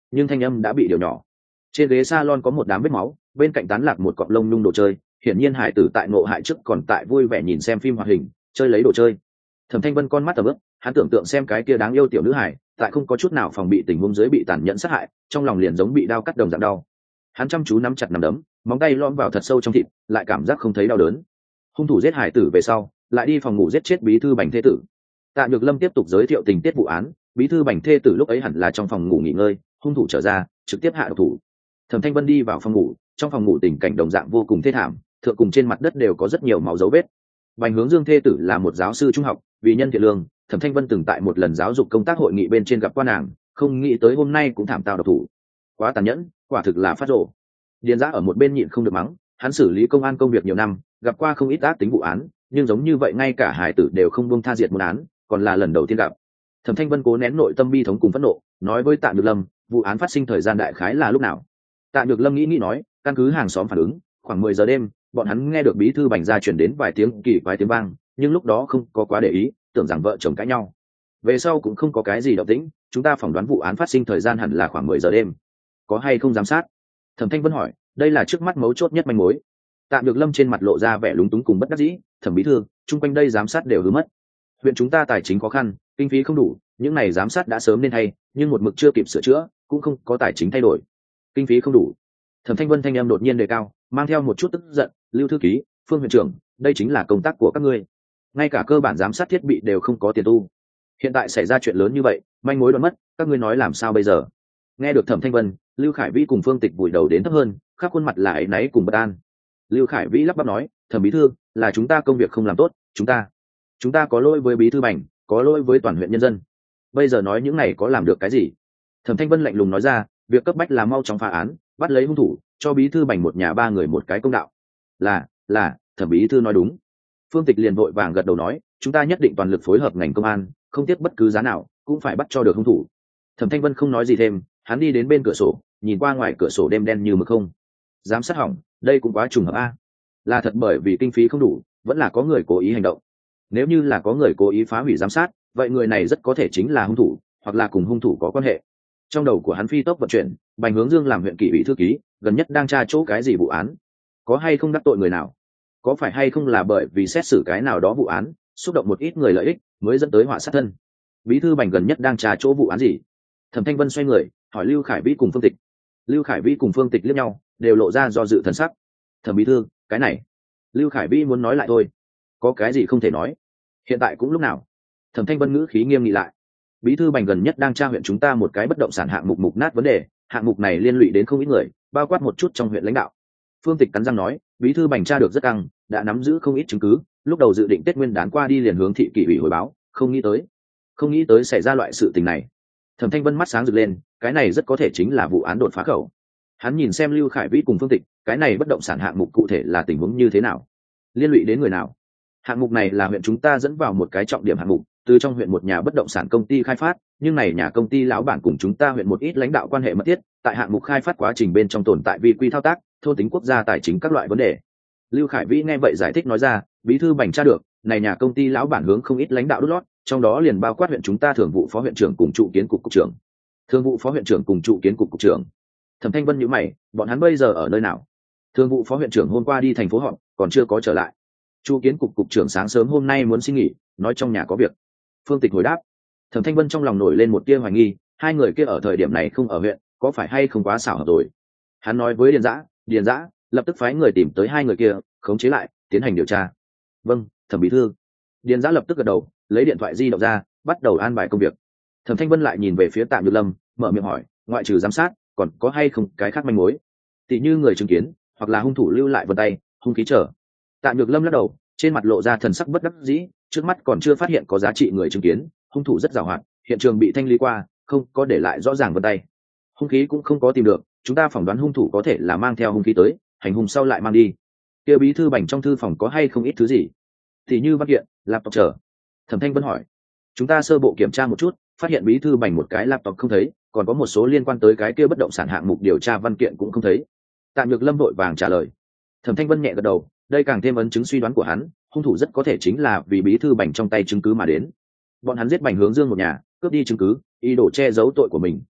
nhưng thanh âm đã bị điều nhỏ. Trên ghế salon có một đám vết máu, bên cạnh tán lạc một cọng lông nhung đồ chơi, hiển nhiên hải tử tại ngộ hại trước còn tại vui vẻ nhìn xem phim hoạt hình, chơi lấy đồ chơi. Thẩm Thanh Vân con mắt tầm ướp, hắn tưởng tượng xem cái kia đáng yêu tiểu nữ hải, tại không có chút nào phòng bị tình huống dưới bị tàn nhẫn sát hại, trong lòng liền giống bị đao cắt đồng dạng đau. Hắn chăm chú nắm chặt nắm đấm, móng tay lõm vào thật sâu trong thịt, lại cảm giác không thấy đau đớn. Hung thủ giết hải tử về sau, lại đi phòng ngủ giết chết bí thư Bành thê tử. Tạ Nhược Lâm tiếp tục giới thiệu tình tiết vụ án, bí thư Bành thê tử lúc ấy hẳn là trong phòng ngủ nghỉ ngơi, hung thủ trở ra, trực tiếp hạ độc thủ. Thẩm Thanh Vân đi vào phòng ngủ, trong phòng ngủ tình cảnh đồng dạng vô cùng thê thảm, thượng cùng trên mặt đất đều có rất nhiều máu dấu vết. Bành Hướng Dương thê tử là một giáo sư trung học, vì nhân thiện lương, Thẩm Thanh Vân từng tại một lần giáo dục công tác hội nghị bên trên gặp qua nàng, không nghĩ tới hôm nay cũng thảm tao độc thủ. Quá tàn nhẫn, quả thực là phát rồ. Điền Dã ở một bên nhịn không được mắng, hắn xử lý công an công việc nhiều năm, gặp qua không ít ác tính vụ án, nhưng giống như vậy ngay cả hải tử đều không buông tha diệt một án, còn là lần đầu tiên gặp. Thẩm Thanh Vân cố nén nội tâm bi thống cùng phẫn nộ, nói với Tạ Nhược Lâm, vụ án phát sinh thời gian đại khái là lúc nào. Tạ Nhược Lâm nghĩ nghĩ nói, căn cứ hàng xóm phản ứng, khoảng mười giờ đêm, bọn hắn nghe được bí thư Bành gia chuyển đến vài tiếng kỳ quái tiếng vang, nhưng lúc đó không có quá để ý, tưởng rằng vợ chồng cãi nhau. Về sau cũng không có cái gì động tĩnh, chúng ta phỏng đoán vụ án phát sinh thời gian hẳn là khoảng mười giờ đêm. Có hay không giám sát? Thẩm Thanh Vân hỏi, đây là trước mắt mấu chốt nhất manh mối. Tạ Nhược Lâm trên mặt lộ ra vẻ lúng túng cùng bất đắc dĩ, Thẩm bí thư, chung quanh đây giám sát đều hư mất. Huyện chúng ta tài chính khó khăn, kinh phí không đủ, những này giám sát đã sớm nên thay, nhưng một mực chưa kịp sửa chữa, cũng không có tài chính thay đổi. Kinh phí không đủ. Thẩm Thanh Vân thanh em đột nhiên đề cao, mang theo một chút tức giận, Lưu thư ký, Phương huyện trưởng, đây chính là công tác của các ngươi. Ngay cả cơ bản giám sát thiết bị đều không có tiền tu. Hiện tại xảy ra chuyện lớn như vậy, manh mối đoán mất, các ngươi nói làm sao bây giờ? Nghe được Thẩm Thanh Vân, Lưu Khải Vĩ cùng Phương Tịch vùi đầu đến thấp hơn, khắp khuôn mặt là áy náy cùng bất an. Lưu Khải Vĩ lắp bắp nói, Thẩm bí thư, là chúng ta công việc không làm tốt, chúng ta, chúng ta có lỗi với bí thư Bành, có lỗi với toàn huyện nhân dân. Bây giờ nói những này có làm được cái gì? Thẩm Thanh Vân lạnh lùng nói ra, việc cấp bách là mau chóng phá án, bắt lấy hung thủ, cho bí thư Bành một nhà ba người một cái công đạo. Là, là, Thẩm bí thư nói đúng. Phương Tịch liền vội vàng gật đầu nói, chúng ta nhất định toàn lực phối hợp ngành công an, không tiếc bất cứ giá nào, cũng phải bắt cho được hung thủ. Thẩm Thanh Vân không nói gì thêm, hắn đi đến bên cửa sổ, nhìn qua ngoài cửa sổ đêm đen như mực không. Giám sát hỏng, đây cũng quá trùng hợp a. Là thật bởi vì kinh phí không đủ, vẫn là có người cố ý hành động. Nếu như là có người cố ý phá hủy giám sát, vậy người này rất có thể chính là hung thủ, hoặc là cùng hung thủ có quan hệ. Trong đầu của hắn phi tốc vận chuyển, Bành Hướng Dương làm huyện kỷ ủy thư ký, gần nhất đang tra chỗ cái gì vụ án, có hay không đắc tội người nào, có phải hay không là bởi vì xét xử cái nào đó vụ án xúc động một ít người lợi ích mới dẫn tới họa sát thân. Bí thư Bành gần nhất đang tra chỗ vụ án gì? Thẩm Thanh Vân xoay người hỏi Lưu Khải Vĩ cùng Phương Tịch. Lưu Khải Vĩ cùng Phương Tịch liếc nhau, đều lộ ra do dự thần sắc. Thẩm bí thư, cái này, Lưu Khải Vĩ muốn nói lại thôi, có cái gì không thể nói, hiện tại cũng lúc nào. Thẩm Thanh Vân ngữ khí nghiêm nghị lại, bí thư Bành gần nhất đang tra huyện chúng ta một cái bất động sản hạng mục mục nát vấn đề, hạng mục này liên lụy đến không ít người, bao quát một chút trong huyện lãnh đạo. Phương Tịch cắn răng nói, bí thư Bành tra được rất căng, đã nắm giữ không ít chứng cứ, lúc đầu dự định Tết Nguyên đán qua đi liền hướng thị kỷ ủy hồi báo, không nghĩ tới, không nghĩ tới xảy ra loại sự tình này. Thẩm Thanh Vân mắt sáng rực lên, cái này rất có thể chính là vụ án đột phá khẩu. Hắn nhìn xem Lưu Khải Vĩ cùng Phương Tịch, cái này bất động sản hạng mục cụ thể là tình huống như thế nào, liên lụy đến người nào? Hạng mục này là huyện chúng ta dẫn vào một cái trọng điểm hạng mục, từ trong huyện một nhà bất động sản công ty khai phát, nhưng này nhà công ty lão bản cùng chúng ta huyện một ít lãnh đạo quan hệ mật thiết, tại hạng mục khai phát quá trình bên trong tồn tại vi quy thao tác, thôn tính quốc gia tài chính các loại vấn đề. Lưu Khải Vĩ nghe vậy giải thích nói ra, bí thư Bành tra được, này nhà công ty lão bản hướng không ít lãnh đạo đút lót, trong đó liền bao quát huyện chúng ta thường vụ phó huyện trưởng cùng trụ kiến cục cục trưởng. Thường vụ phó huyện trưởng cùng trụ kiến cục cục trưởng. Thẩm Thanh Vân nhíu mày, bọn hắn bây giờ ở nơi nào? Thường vụ phó huyện trưởng hôm qua đi thành phố họp, còn chưa có trở lại. Trụ kiến cục cục trưởng sáng sớm hôm nay muốn xin nghỉ, nói trong nhà có việc. Phương Tịch hồi đáp. Thẩm Thanh Vân trong lòng nổi lên một tia hoài nghi, hai người kia ở thời điểm này không ở huyện, có phải hay không quá xảo hợp rồi? Hắn nói với Điền Dã, Điền Dã lập tức phái người tìm tới hai người kia, khống chế lại, tiến hành điều tra. Vâng, Thẩm bí thư. Điền Dã lập tức gật đầu, lấy điện thoại di động ra, bắt đầu an bài công việc. Thẩm Thanh Vân lại nhìn về phía Tạ Nhược Lâm, mở miệng hỏi, ngoại trừ giám sát, còn có hay không cái khác manh mối? Tỷ như người chứng kiến, hoặc là hung thủ lưu lại vân tay, hung khí trở. Tạ Nhược Lâm lắc đầu, trên mặt lộ ra thần sắc bất đắc dĩ, trước mắt còn chưa phát hiện có giá trị người chứng kiến, hung thủ rất giàu hoạt, hiện trường bị thanh lý qua, không có để lại rõ ràng vân tay. Hung khí cũng không có tìm được, chúng ta phỏng đoán hung thủ có thể là mang theo hung khí tới, hành hung sau lại mang đi. Kia bí thư Bành trong thư phòng có hay không ít thứ gì? Thì như văn kiện, laptop chờ. Thẩm Thanh Vân hỏi. Chúng ta sơ bộ kiểm tra một chút, phát hiện bí thư Bành một cái laptop không thấy, còn có một số liên quan tới cái kia bất động sản hạng mục điều tra văn kiện cũng không thấy. Tạ Nhược Lâm vội vàng trả lời. Thẩm Thanh Vân nhẹ gật đầu, đây càng thêm ấn chứng suy đoán của hắn, hung thủ rất có thể chính là vì bí thư Bành trong tay chứng cứ mà đến. Bọn hắn giết Bành Hướng Dương một nhà, cướp đi chứng cứ, ý đồ che giấu tội của mình.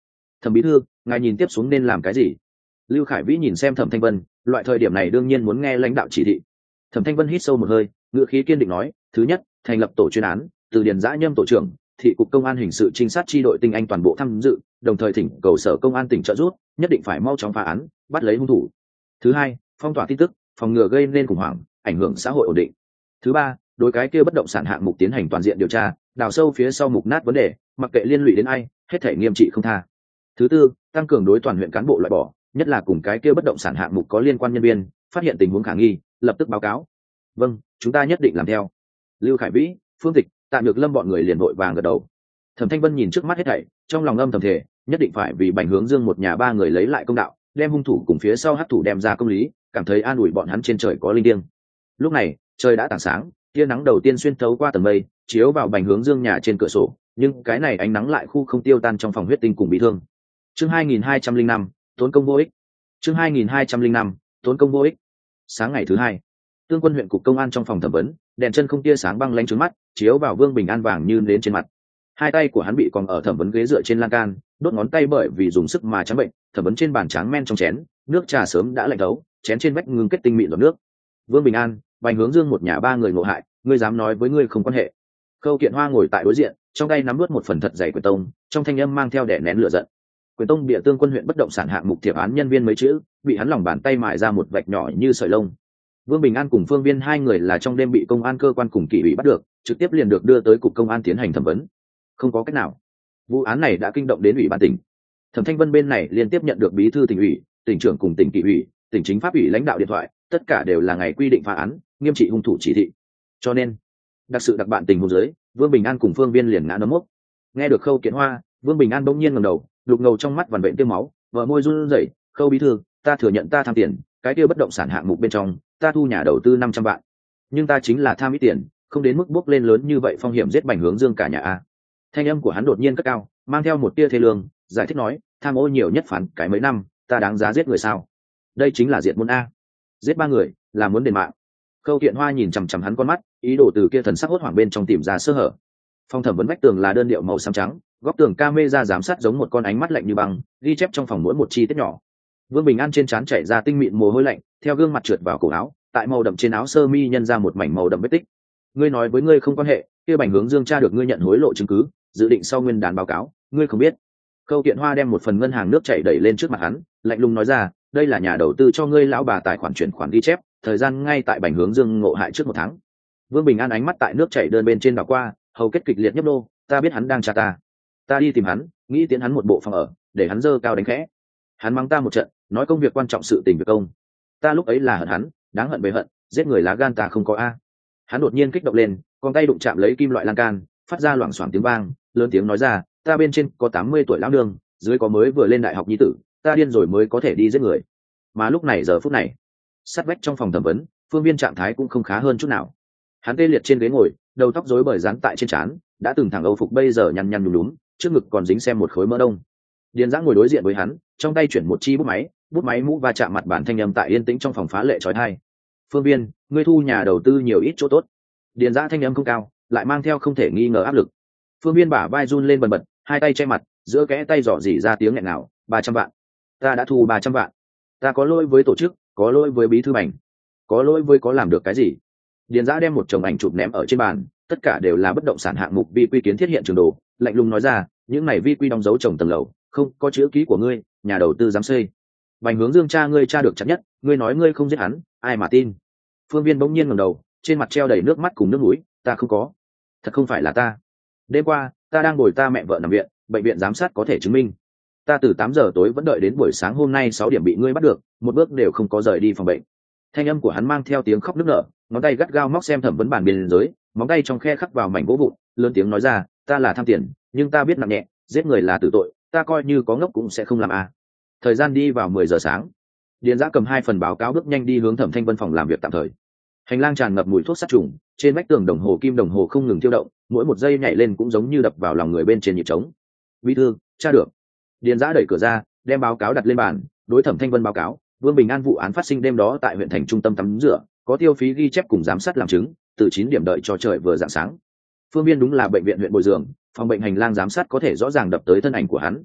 Thẩm bí thư, ngài nhìn tiếp xuống nên làm cái gì? Lưu Khải Vĩ nhìn xem Thẩm Thanh Vân, loại thời điểm này đương nhiên muốn nghe lãnh đạo chỉ thị. Thẩm Thanh Vân hít sâu một hơi, ngữ khí kiên định nói, thứ nhất, thành lập tổ chuyên án, từ Điền Dã Nhâm tổ trưởng, thị cục công an hình sự trinh sát chi đội tinh anh toàn bộ tham dự, đồng thời thỉnh cầu sở công an tỉnh trợ giúp, nhất định phải mau chóng phá án, bắt lấy hung thủ. Thứ hai, phong tỏa tin tức, phòng ngừa gây nên khủng hoảng, ảnh hưởng xã hội ổn định. Thứ ba, đối cái kia bất động sản hạng mục tiến hành toàn diện điều tra, đào sâu phía sau mục nát vấn đề, mặc kệ liên lụy đến ai, hết thể nghiêm trị không tha. Thứ tư, tăng cường đối toàn huyện cán bộ loại bỏ, nhất là cùng cái kia bất động sản hạng mục có liên quan nhân viên, phát hiện tình huống khả nghi, lập tức báo cáo. Vâng, chúng ta nhất định làm theo. Lưu Khải Vĩ, Phương Tịch, Tạ Nhược Lâm bọn người liền vội vàng gật đầu. Thẩm Thanh Vân nhìn trước mắt hết thảy, trong lòng âm thầm thề, nhất định phải vì Bành Hướng Dương một nhà ba người lấy lại công đạo, đem hung thủ cùng phía sau hắc thủ đem ra công lý, cảm thấy an ủi bọn hắn trên trời có linh điên. Lúc này, trời đã tảng sáng, tia nắng đầu tiên xuyên thấu qua tầng mây, chiếu vào Bành Hướng Dương nhà trên cửa sổ, nhưng cái này ánh nắng lại khu không tiêu tan trong phòng huyết tinh cùng bị thương. Chương hai nghìn hai trăm lẻ năm, tốn công vô ích. Chương hai nghìn hai trăm lẻ năm, tốn công vô ích. Sáng ngày thứ hai, Tương Quân huyện cục công an trong phòng thẩm vấn, đèn chân không tia sáng băng lánh trướng mắt, chiếu vào Vương Bình An vàng như nến trên mặt. Hai tay của hắn bị còn ở thẩm vấn ghế dựa trên lan can, đốt ngón tay bởi vì dùng sức mà trắng bệnh, thẩm vấn trên bàn tráng men trong chén, nước trà sớm đã lạnh thấu, chén trên vách ngưng kết tinh mịn giọt nước. Vương Bình An, Bành Hướng Dương một nhà ba người ngộ hại, ngươi dám nói với ngươi không quan hệ? Khâu Kiện Hoa ngồi tại đối diện, trong tay nắm nuốt một phần thật dày quyển tông, trong thanh âm mang theo đè nén lửa giận. Quyển tông bịa Tương Quân huyện bất động sản hạng mục thiệp án nhân viên mấy chữ, bị hắn lòng bàn tay mài ra một vạch nhỏ như sợi lông. Vương Bình An cùng Phương Viên hai người là trong đêm bị công an cơ quan cùng kỷ ủy bắt được, trực tiếp liền được đưa tới cục công an tiến hành thẩm vấn. Không có cách nào, vụ án này đã kinh động đến ủy ban tỉnh. Thẩm Thanh Vân bên này liên tiếp nhận được bí thư tỉnh ủy, tỉnh trưởng cùng tỉnh kỷ ủy, tỉnh chính pháp ủy lãnh đạo điện thoại, tất cả đều là ngày quy định phá án, nghiêm trị hung thủ chỉ thị. Cho nên, đặc sự đặc bạn tình huống dưới, Vương Bình An cùng Phương Viên liền ngã nấm mốc. Nghe được Khâu Kiện Hoa, Vương Bình An bỗng nhiên ngẩng đầu, đục ngầu trong mắt vằn vện tiêu máu, vợ môi run rẩy, "Khâu bí thư, ta thừa nhận ta tham tiền, cái kia bất động sản hạng mục bên trong, ta thu nhà đầu tư năm trăm vạn. Nhưng ta chính là tham ít tiền, không đến mức bốc lên lớn như vậy phong hiểm giết Bành Hướng Dương cả nhà a." Thanh âm của hắn đột nhiên cất cao, mang theo một tia thê lương, giải thích nói, "Tham ô nhiều nhất phán cái mấy năm, ta đáng giá giết người sao? Đây chính là diệt môn a. Giết ba người, là muốn đền mạng." Khâu Kiện Hoa nhìn chằm chằm hắn con mắt, ý đồ từ kia thần sắc hốt hoảng bên trong tìm ra sơ hở. Phòng thẩm vấn vách tường là đơn điệu màu xám trắng, góc tường camera giám sát giống một con ánh mắt lạnh như băng, ghi chép trong phòng mỗi một chi tiết nhỏ. Vương Bình An trên trán chảy ra tinh mịn mồ hôi lạnh, theo gương mặt trượt vào cổ áo, tại màu đậm trên áo sơ mi nhân ra một mảnh màu đậm vết tích. "Ngươi nói với ngươi không quan hệ, kia Bành Hướng Dương tra được ngươi nhận hối lộ chứng cứ, dự định sau nguyên đán báo cáo, ngươi không biết." Khâu Kiện Hoa đem một phần ngân hàng nước chảy đẩy lên trước mặt hắn, lạnh lùng nói ra, "Đây là nhà đầu tư cho ngươi lão bà tài khoản chuyển khoản ghi chép, thời gian ngay tại Bành Hướng Dương ngộ hại trước một tháng." Vương Bình An ánh mắt tại nước chảy đơn bên trên đảo qua, hầu kết kịch liệt nhấp nô, "Ta biết hắn đang tra ta, ta đi tìm hắn, nghĩ tiến hắn một bộ phòng ở, để hắn dơ cao đánh khẽ. Hắn mắng ta một trận, nói công việc quan trọng sự tình việc công. Ta lúc ấy là hận hắn, đáng hận về hận, giết người lá gan ta không có a." Hắn đột nhiên kích động lên, con tay đụng chạm lấy kim loại lan can, phát ra loảng xoảng tiếng vang, lớn tiếng nói ra, "Ta bên trên có tám mươi tuổi lão nương, dưới có mới vừa lên đại học nhi tử, ta điên rồi mới có thể đi giết người." Mà lúc này giờ phút này, sát vách trong phòng thẩm vấn, Phương Viên trạng thái cũng không khá hơn chút nào. Hắn tê liệt trên ghế ngồi, đầu tóc rối bời dán tại trên trán, đã từng thẳng âu phục bây giờ nhăn nhăn nhúm nhúm, trước ngực còn dính xem một khối mỡ đông. Điền Dã ngồi đối diện với hắn, trong tay chuyển một chi bút máy, bút máy mũ va chạm mặt bản thanh âm tại yên tĩnh trong phòng phá lệ chói tai. "Phương Viên, ngươi thu nhà đầu tư nhiều ít chỗ tốt." Điền Dã thanh âm không cao, lại mang theo không thể nghi ngờ áp lực. Phương Viên bả vai run lên bần bật, hai tay che mặt, giữa kẽ tay dò dỉ ra tiếng nghẹn ngào, ba trăm vạn. "Ta đã thu ba trăm vạn. Ta có lỗi với tổ chức, có lỗi với bí thư Bành, có lỗi với có làm được cái gì." Điền Dã đem một chồng ảnh chụp ném ở trên bàn, tất cả đều là bất động sản hạng mục vi quy kiến thiết hiện trường đồ, lạnh lùng nói ra, "Những này vi quy đóng dấu chồng tầng lầu, không có chữ ký của ngươi, nhà đầu tư dám xây. Bành Hướng Dương cha ngươi cha được chặt nhất, ngươi nói ngươi không giết hắn, ai mà tin?" Phương Viên bỗng nhiên ngẩng đầu, trên mặt treo đầy nước mắt cùng nước mũi, "Ta không có, thật không phải là ta. Đêm qua, ta đang ngồi ta mẹ vợ nằm viện, bệnh viện giám sát có thể chứng minh. Ta từ tám giờ tối vẫn đợi đến buổi sáng hôm nay sáu điểm bị ngươi bắt được, một bước đều không có rời đi phòng bệnh." Thanh âm của hắn mang theo tiếng khóc nức nở, ngón tay gắt gao móc xem thẩm vấn bản biên giới, móng tay trong khe khắc vào mảnh gỗ vụn, lớn tiếng nói ra, "Ta là tham tiền, nhưng ta biết nặng nhẹ, giết người là tử tội, ta coi như có ngốc cũng sẽ không làm a." Thời gian đi vào mười giờ sáng. Điền Dã cầm hai phần báo cáo bước nhanh đi hướng Thẩm Thanh Vân phòng làm việc tạm thời. Hành lang tràn ngập mùi thuốc sát trùng, trên vách tường đồng hồ kim đồng hồ không ngừng tiêu động, mỗi một giây nhảy lên cũng giống như đập vào lòng người bên trên nhịp trống. "Bí thư, tra được." Điền Dã đẩy cửa ra, đem báo cáo đặt lên bàn, đối Thẩm Thanh Vân báo cáo, Vương Bình An vụ án phát sinh đêm đó tại huyện thành trung tâm tắm rửa, có tiêu phí ghi chép cùng giám sát làm chứng, từ chín điểm đợi cho trời vừa rạng sáng. Phương Viên đúng là bệnh viện huyện bồi dưỡng, phòng bệnh hành lang giám sát có thể rõ ràng đập tới thân ảnh của hắn.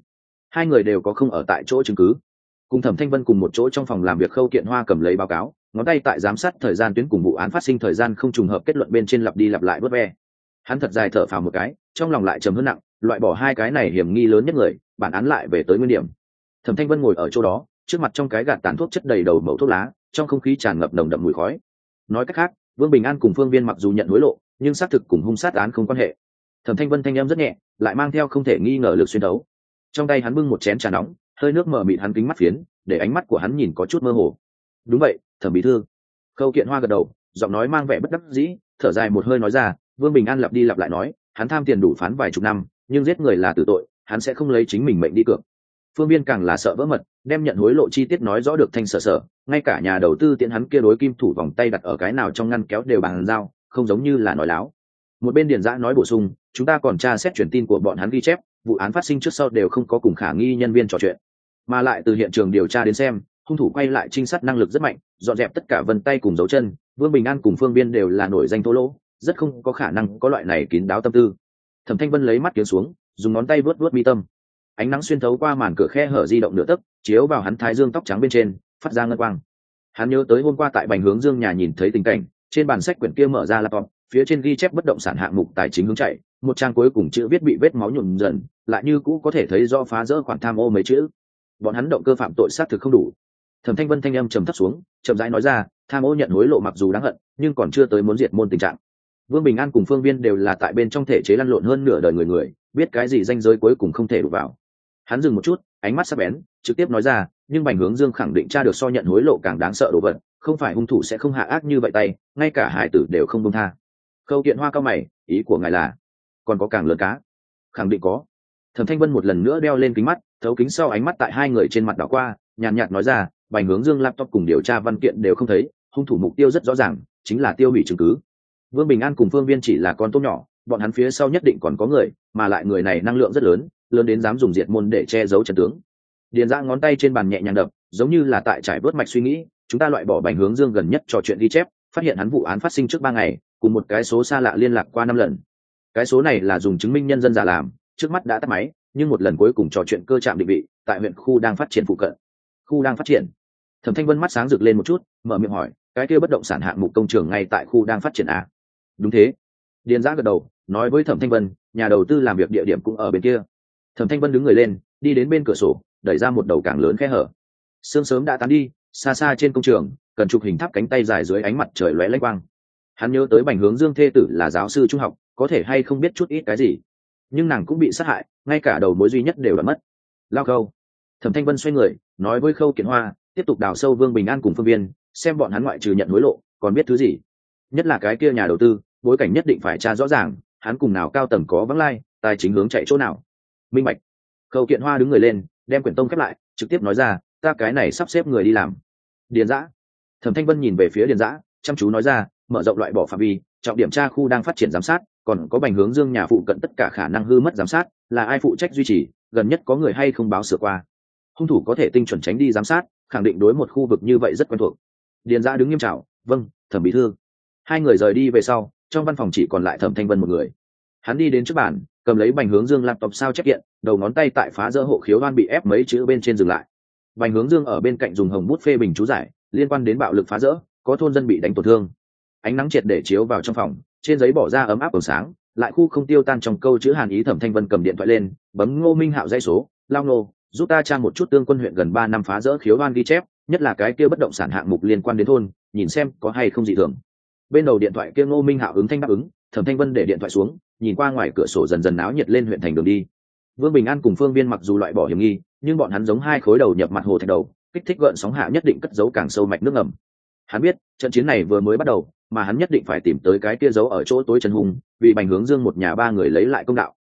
hai người đều có không ở tại chỗ chứng cứ. Cùng Thẩm Thanh Vân cùng một chỗ trong phòng làm việc, Khâu Kiện Hoa cầm lấy báo cáo, ngón tay tại giám sát thời gian tuyến cùng vụ án phát sinh thời gian không trùng hợp kết luận bên trên lặp đi lặp lại vớt ve. Hắn thật dài thở phào một cái, trong lòng lại trầm hơn nặng, loại bỏ hai cái này hiểm nghi lớn nhất người, bản án lại về tới nguyên điểm. Thẩm Thanh Vân ngồi ở chỗ đó, trước mặt trong cái gạt tàn thuốc chất đầy đầu mẩu thuốc lá, trong không khí tràn ngập nồng đậm mùi khói. Nói cách khác, Vương Bình An cùng Phương Viên mặc dù nhận hối lộ, nhưng xác thực cùng hung sát án không quan hệ. Thẩm Thanh Vân thanh âm rất nhẹ, lại mang theo không thể nghi ngờ lực xuyên thấu. Trong tay hắn bưng một chén trà nóng, hơi nước mờ mịt hắn kính mắt phiến, để ánh mắt của hắn nhìn có chút mơ hồ. Đúng vậy, Thẩm bí thư. Khâu Kiện Hoa gật đầu, giọng nói mang vẻ bất đắc dĩ, thở dài một hơi nói ra, Vương Bình An lặp đi lặp lại nói, hắn tham tiền đủ phán vài chục năm, nhưng giết người là tử tội, hắn sẽ không lấy chính mình mệnh đi cược. Phương Viên càng là sợ vỡ mật, đem nhận hối lộ chi tiết nói rõ được thanh sở sở, ngay cả nhà đầu tư tiện hắn kia đối kim thủ vòng tay đặt ở cái nào trong ngăn kéo đều bàn giao, không giống như là nói láo. Một bên Điền Dã nói bổ sung, chúng ta còn tra xét truyền tin của bọn hắn ghi chép, vụ án phát sinh trước sau đều không có cùng khả nghi nhân viên trò chuyện, mà lại từ hiện trường điều tra đến xem, hung thủ quay lại trinh sát năng lực rất mạnh, dọn dẹp tất cả vân tay cùng dấu chân. Vương Bình An cùng Phương Viên đều là nổi danh thô lỗ, rất không có khả năng có loại này kín đáo tâm tư. Thẩm Thanh Vân lấy mắt kiếm xuống, dùng ngón tay vuốt vuốt mi tâm. Ánh nắng xuyên thấu qua màn cửa khe hở di động nửa tấc, chiếu vào hắn thái dương tóc trắng bên trên, phát ra ngân quang. Hắn nhớ tới hôm qua tại Bành Hướng Dương nhà nhìn thấy tình cảnh, trên bàn sách quyển kia mở ra laptop, phía trên ghi chép bất động sản hạng mục tài chính hướng chạy, một trang cuối cùng chữ viết bị vết máu nhuộm dần, lại như cũ có thể thấy do phá rỡ khoản tham ô mấy chữ. Bọn hắn động cơ phạm tội xác thực không đủ. Thẩm Thanh Vân thanh âm trầm thấp xuống, chậm rãi nói ra, tham ô nhận hối lộ mặc dù đáng hận, nhưng còn chưa tới muốn diệt môn tình trạng. Vương Bình An cùng Phương Viên đều là tại bên trong thể chế lăn lộn hơn nửa đời người người, biết cái gì ranh giới cuối cùng không thể đụng vào. Hắn dừng một chút, ánh mắt sắc bén, trực tiếp nói ra, nhưng Bành Hướng Dương khẳng định tra được so nhận hối lộ càng đáng sợ đồ vật, không phải hung thủ sẽ không hạ ác như vậy tay, ngay cả hải tử đều không buông tha. Khâu Kiện Hoa cao mày, ý của ngài là còn có càng lớn cá? Khẳng định có. Thẩm Thanh Vân một lần nữa đeo lên kính mắt, thấu kính sau ánh mắt tại hai người trên mặt đảo qua, nhàn nhạt nói ra, Bành Hướng Dương laptop cùng điều tra văn kiện đều không thấy, hung thủ mục tiêu rất rõ ràng, chính là tiêu hủy chứng cứ. Vương Bình An cùng Phương Viên chỉ là con tôm nhỏ, bọn hắn phía sau nhất định còn có người, mà lại người này năng lượng rất lớn, lớn đến dám dùng diệt môn để che giấu chân tướng. Điền Dã ngón tay trên bàn nhẹ nhàng đập, giống như là tại trải vớt mạch suy nghĩ, chúng ta loại bỏ Bành Hướng Dương gần nhất trò chuyện ghi chép, phát hiện hắn vụ án phát sinh trước ba ngày, cùng một cái số xa lạ liên lạc qua năm lần. Cái số này là dùng chứng minh nhân dân giả làm, trước mắt đã tắt máy, nhưng một lần cuối cùng trò chuyện cơ trạm định vị tại huyện khu đang phát triển phụ cận. Khu đang phát triển. Thẩm Thanh Vân mắt sáng rực lên một chút, mở miệng hỏi, cái kia bất động sản hạng mục công trường ngay tại khu đang phát triển à? Đúng thế. Điền Dã gật đầu, nói với Thẩm Thanh Vân, nhà đầu tư làm việc địa điểm cũng ở bên kia. Thẩm Thanh Vân đứng người lên, đi đến bên cửa sổ, đẩy ra một đầu càng lớn khe hở. Sương sớm đã tán đi, xa xa trên công trường, cần chụp hình tháp cánh tay dài dưới ánh mặt trời lóe lanh quang. Hắn nhớ tới Bành Hướng Dương thê tử là giáo sư trung học, có thể hay không biết chút ít cái gì, nhưng nàng cũng bị sát hại, ngay cả đầu mối duy nhất đều đã mất. Lao Khâu. Thẩm Thanh Vân xoay người, nói với Khâu Kiện Hoa, tiếp tục đào sâu Vương Bình An cùng Phương Viên, xem bọn hắn ngoại trừ nhận hối lộ, còn biết thứ gì. Nhất là cái kia nhà đầu tư, bối cảnh nhất định phải tra rõ ràng, hắn cùng nào cao tầng có vắng lai, tài chính hướng chạy chỗ nào. Minh bạch. Khâu Kiện Hoa đứng người lên, đem quyển tông khép lại, trực tiếp nói ra, ta cái này sắp xếp người đi làm. Điền Dã. Thẩm Thanh Vân nhìn về phía Điền Dã, chăm chú nói ra, mở rộng loại bỏ phạm vi, trọng điểm tra khu đang phát triển giám sát, còn có Bành Hướng Dương nhà phụ cận tất cả khả năng hư mất giám sát, là ai phụ trách duy trì, gần nhất có người hay không báo sửa qua. Hung thủ có thể tinh chuẩn tránh đi giám sát, khẳng định đối một khu vực như vậy rất quen thuộc. Điền Dã đứng nghiêm chào, vâng, Thẩm bí thư. Hai người rời đi về sau, trong văn phòng chỉ còn lại Thẩm Thanh Vân một người. Hắn đi đến trước bàn, cầm lấy Bành Hướng Dương laptop sao chép kiện, đầu ngón tay tại phá dỡ hộ khiếu đoan bị ép mấy chữ bên trên dừng lại. Bành Hướng Dương ở bên cạnh dùng hồng bút phê bình chú giải, liên quan đến bạo lực phá dỡ, có thôn dân bị đánh tổn thương. Ánh nắng triệt để chiếu vào trong phòng, trên giấy bỏ ra ấm áp ổ sáng, lại khu không tiêu tan trong câu chữ hàn ý. Thẩm Thanh Vân cầm điện thoại lên, bấm Ngô Minh Hạo dãy số, lao nô, giúp ta tra một chút tương quân huyện gần ba năm phá dỡ khiếu đoan ghi chép, nhất là cái kia bất động sản hạng mục liên quan đến thôn, nhìn xem có hay không dị thường. Bên đầu điện thoại kia Ngô Minh Hạo ứng thanh đáp ứng. Thẩm Thanh Vân để điện thoại xuống, nhìn qua ngoài cửa sổ dần dần náo nhiệt lên huyện thành đường đi. Vương Bình An cùng Phương Viên mặc dù loại bỏ hiểm nghi, nhưng bọn hắn giống hai khối đầu nhập mặt hồ thạch đầu, kích thích gợn sóng hạ nhất định cất giấu càng sâu mạch nước ngầm. Hắn biết trận chiến này vừa mới bắt đầu, mà hắn nhất định phải tìm tới cái kia giấu ở chỗ tối chân hùng, vì Bành Hướng Dương một nhà ba người lấy lại công đạo.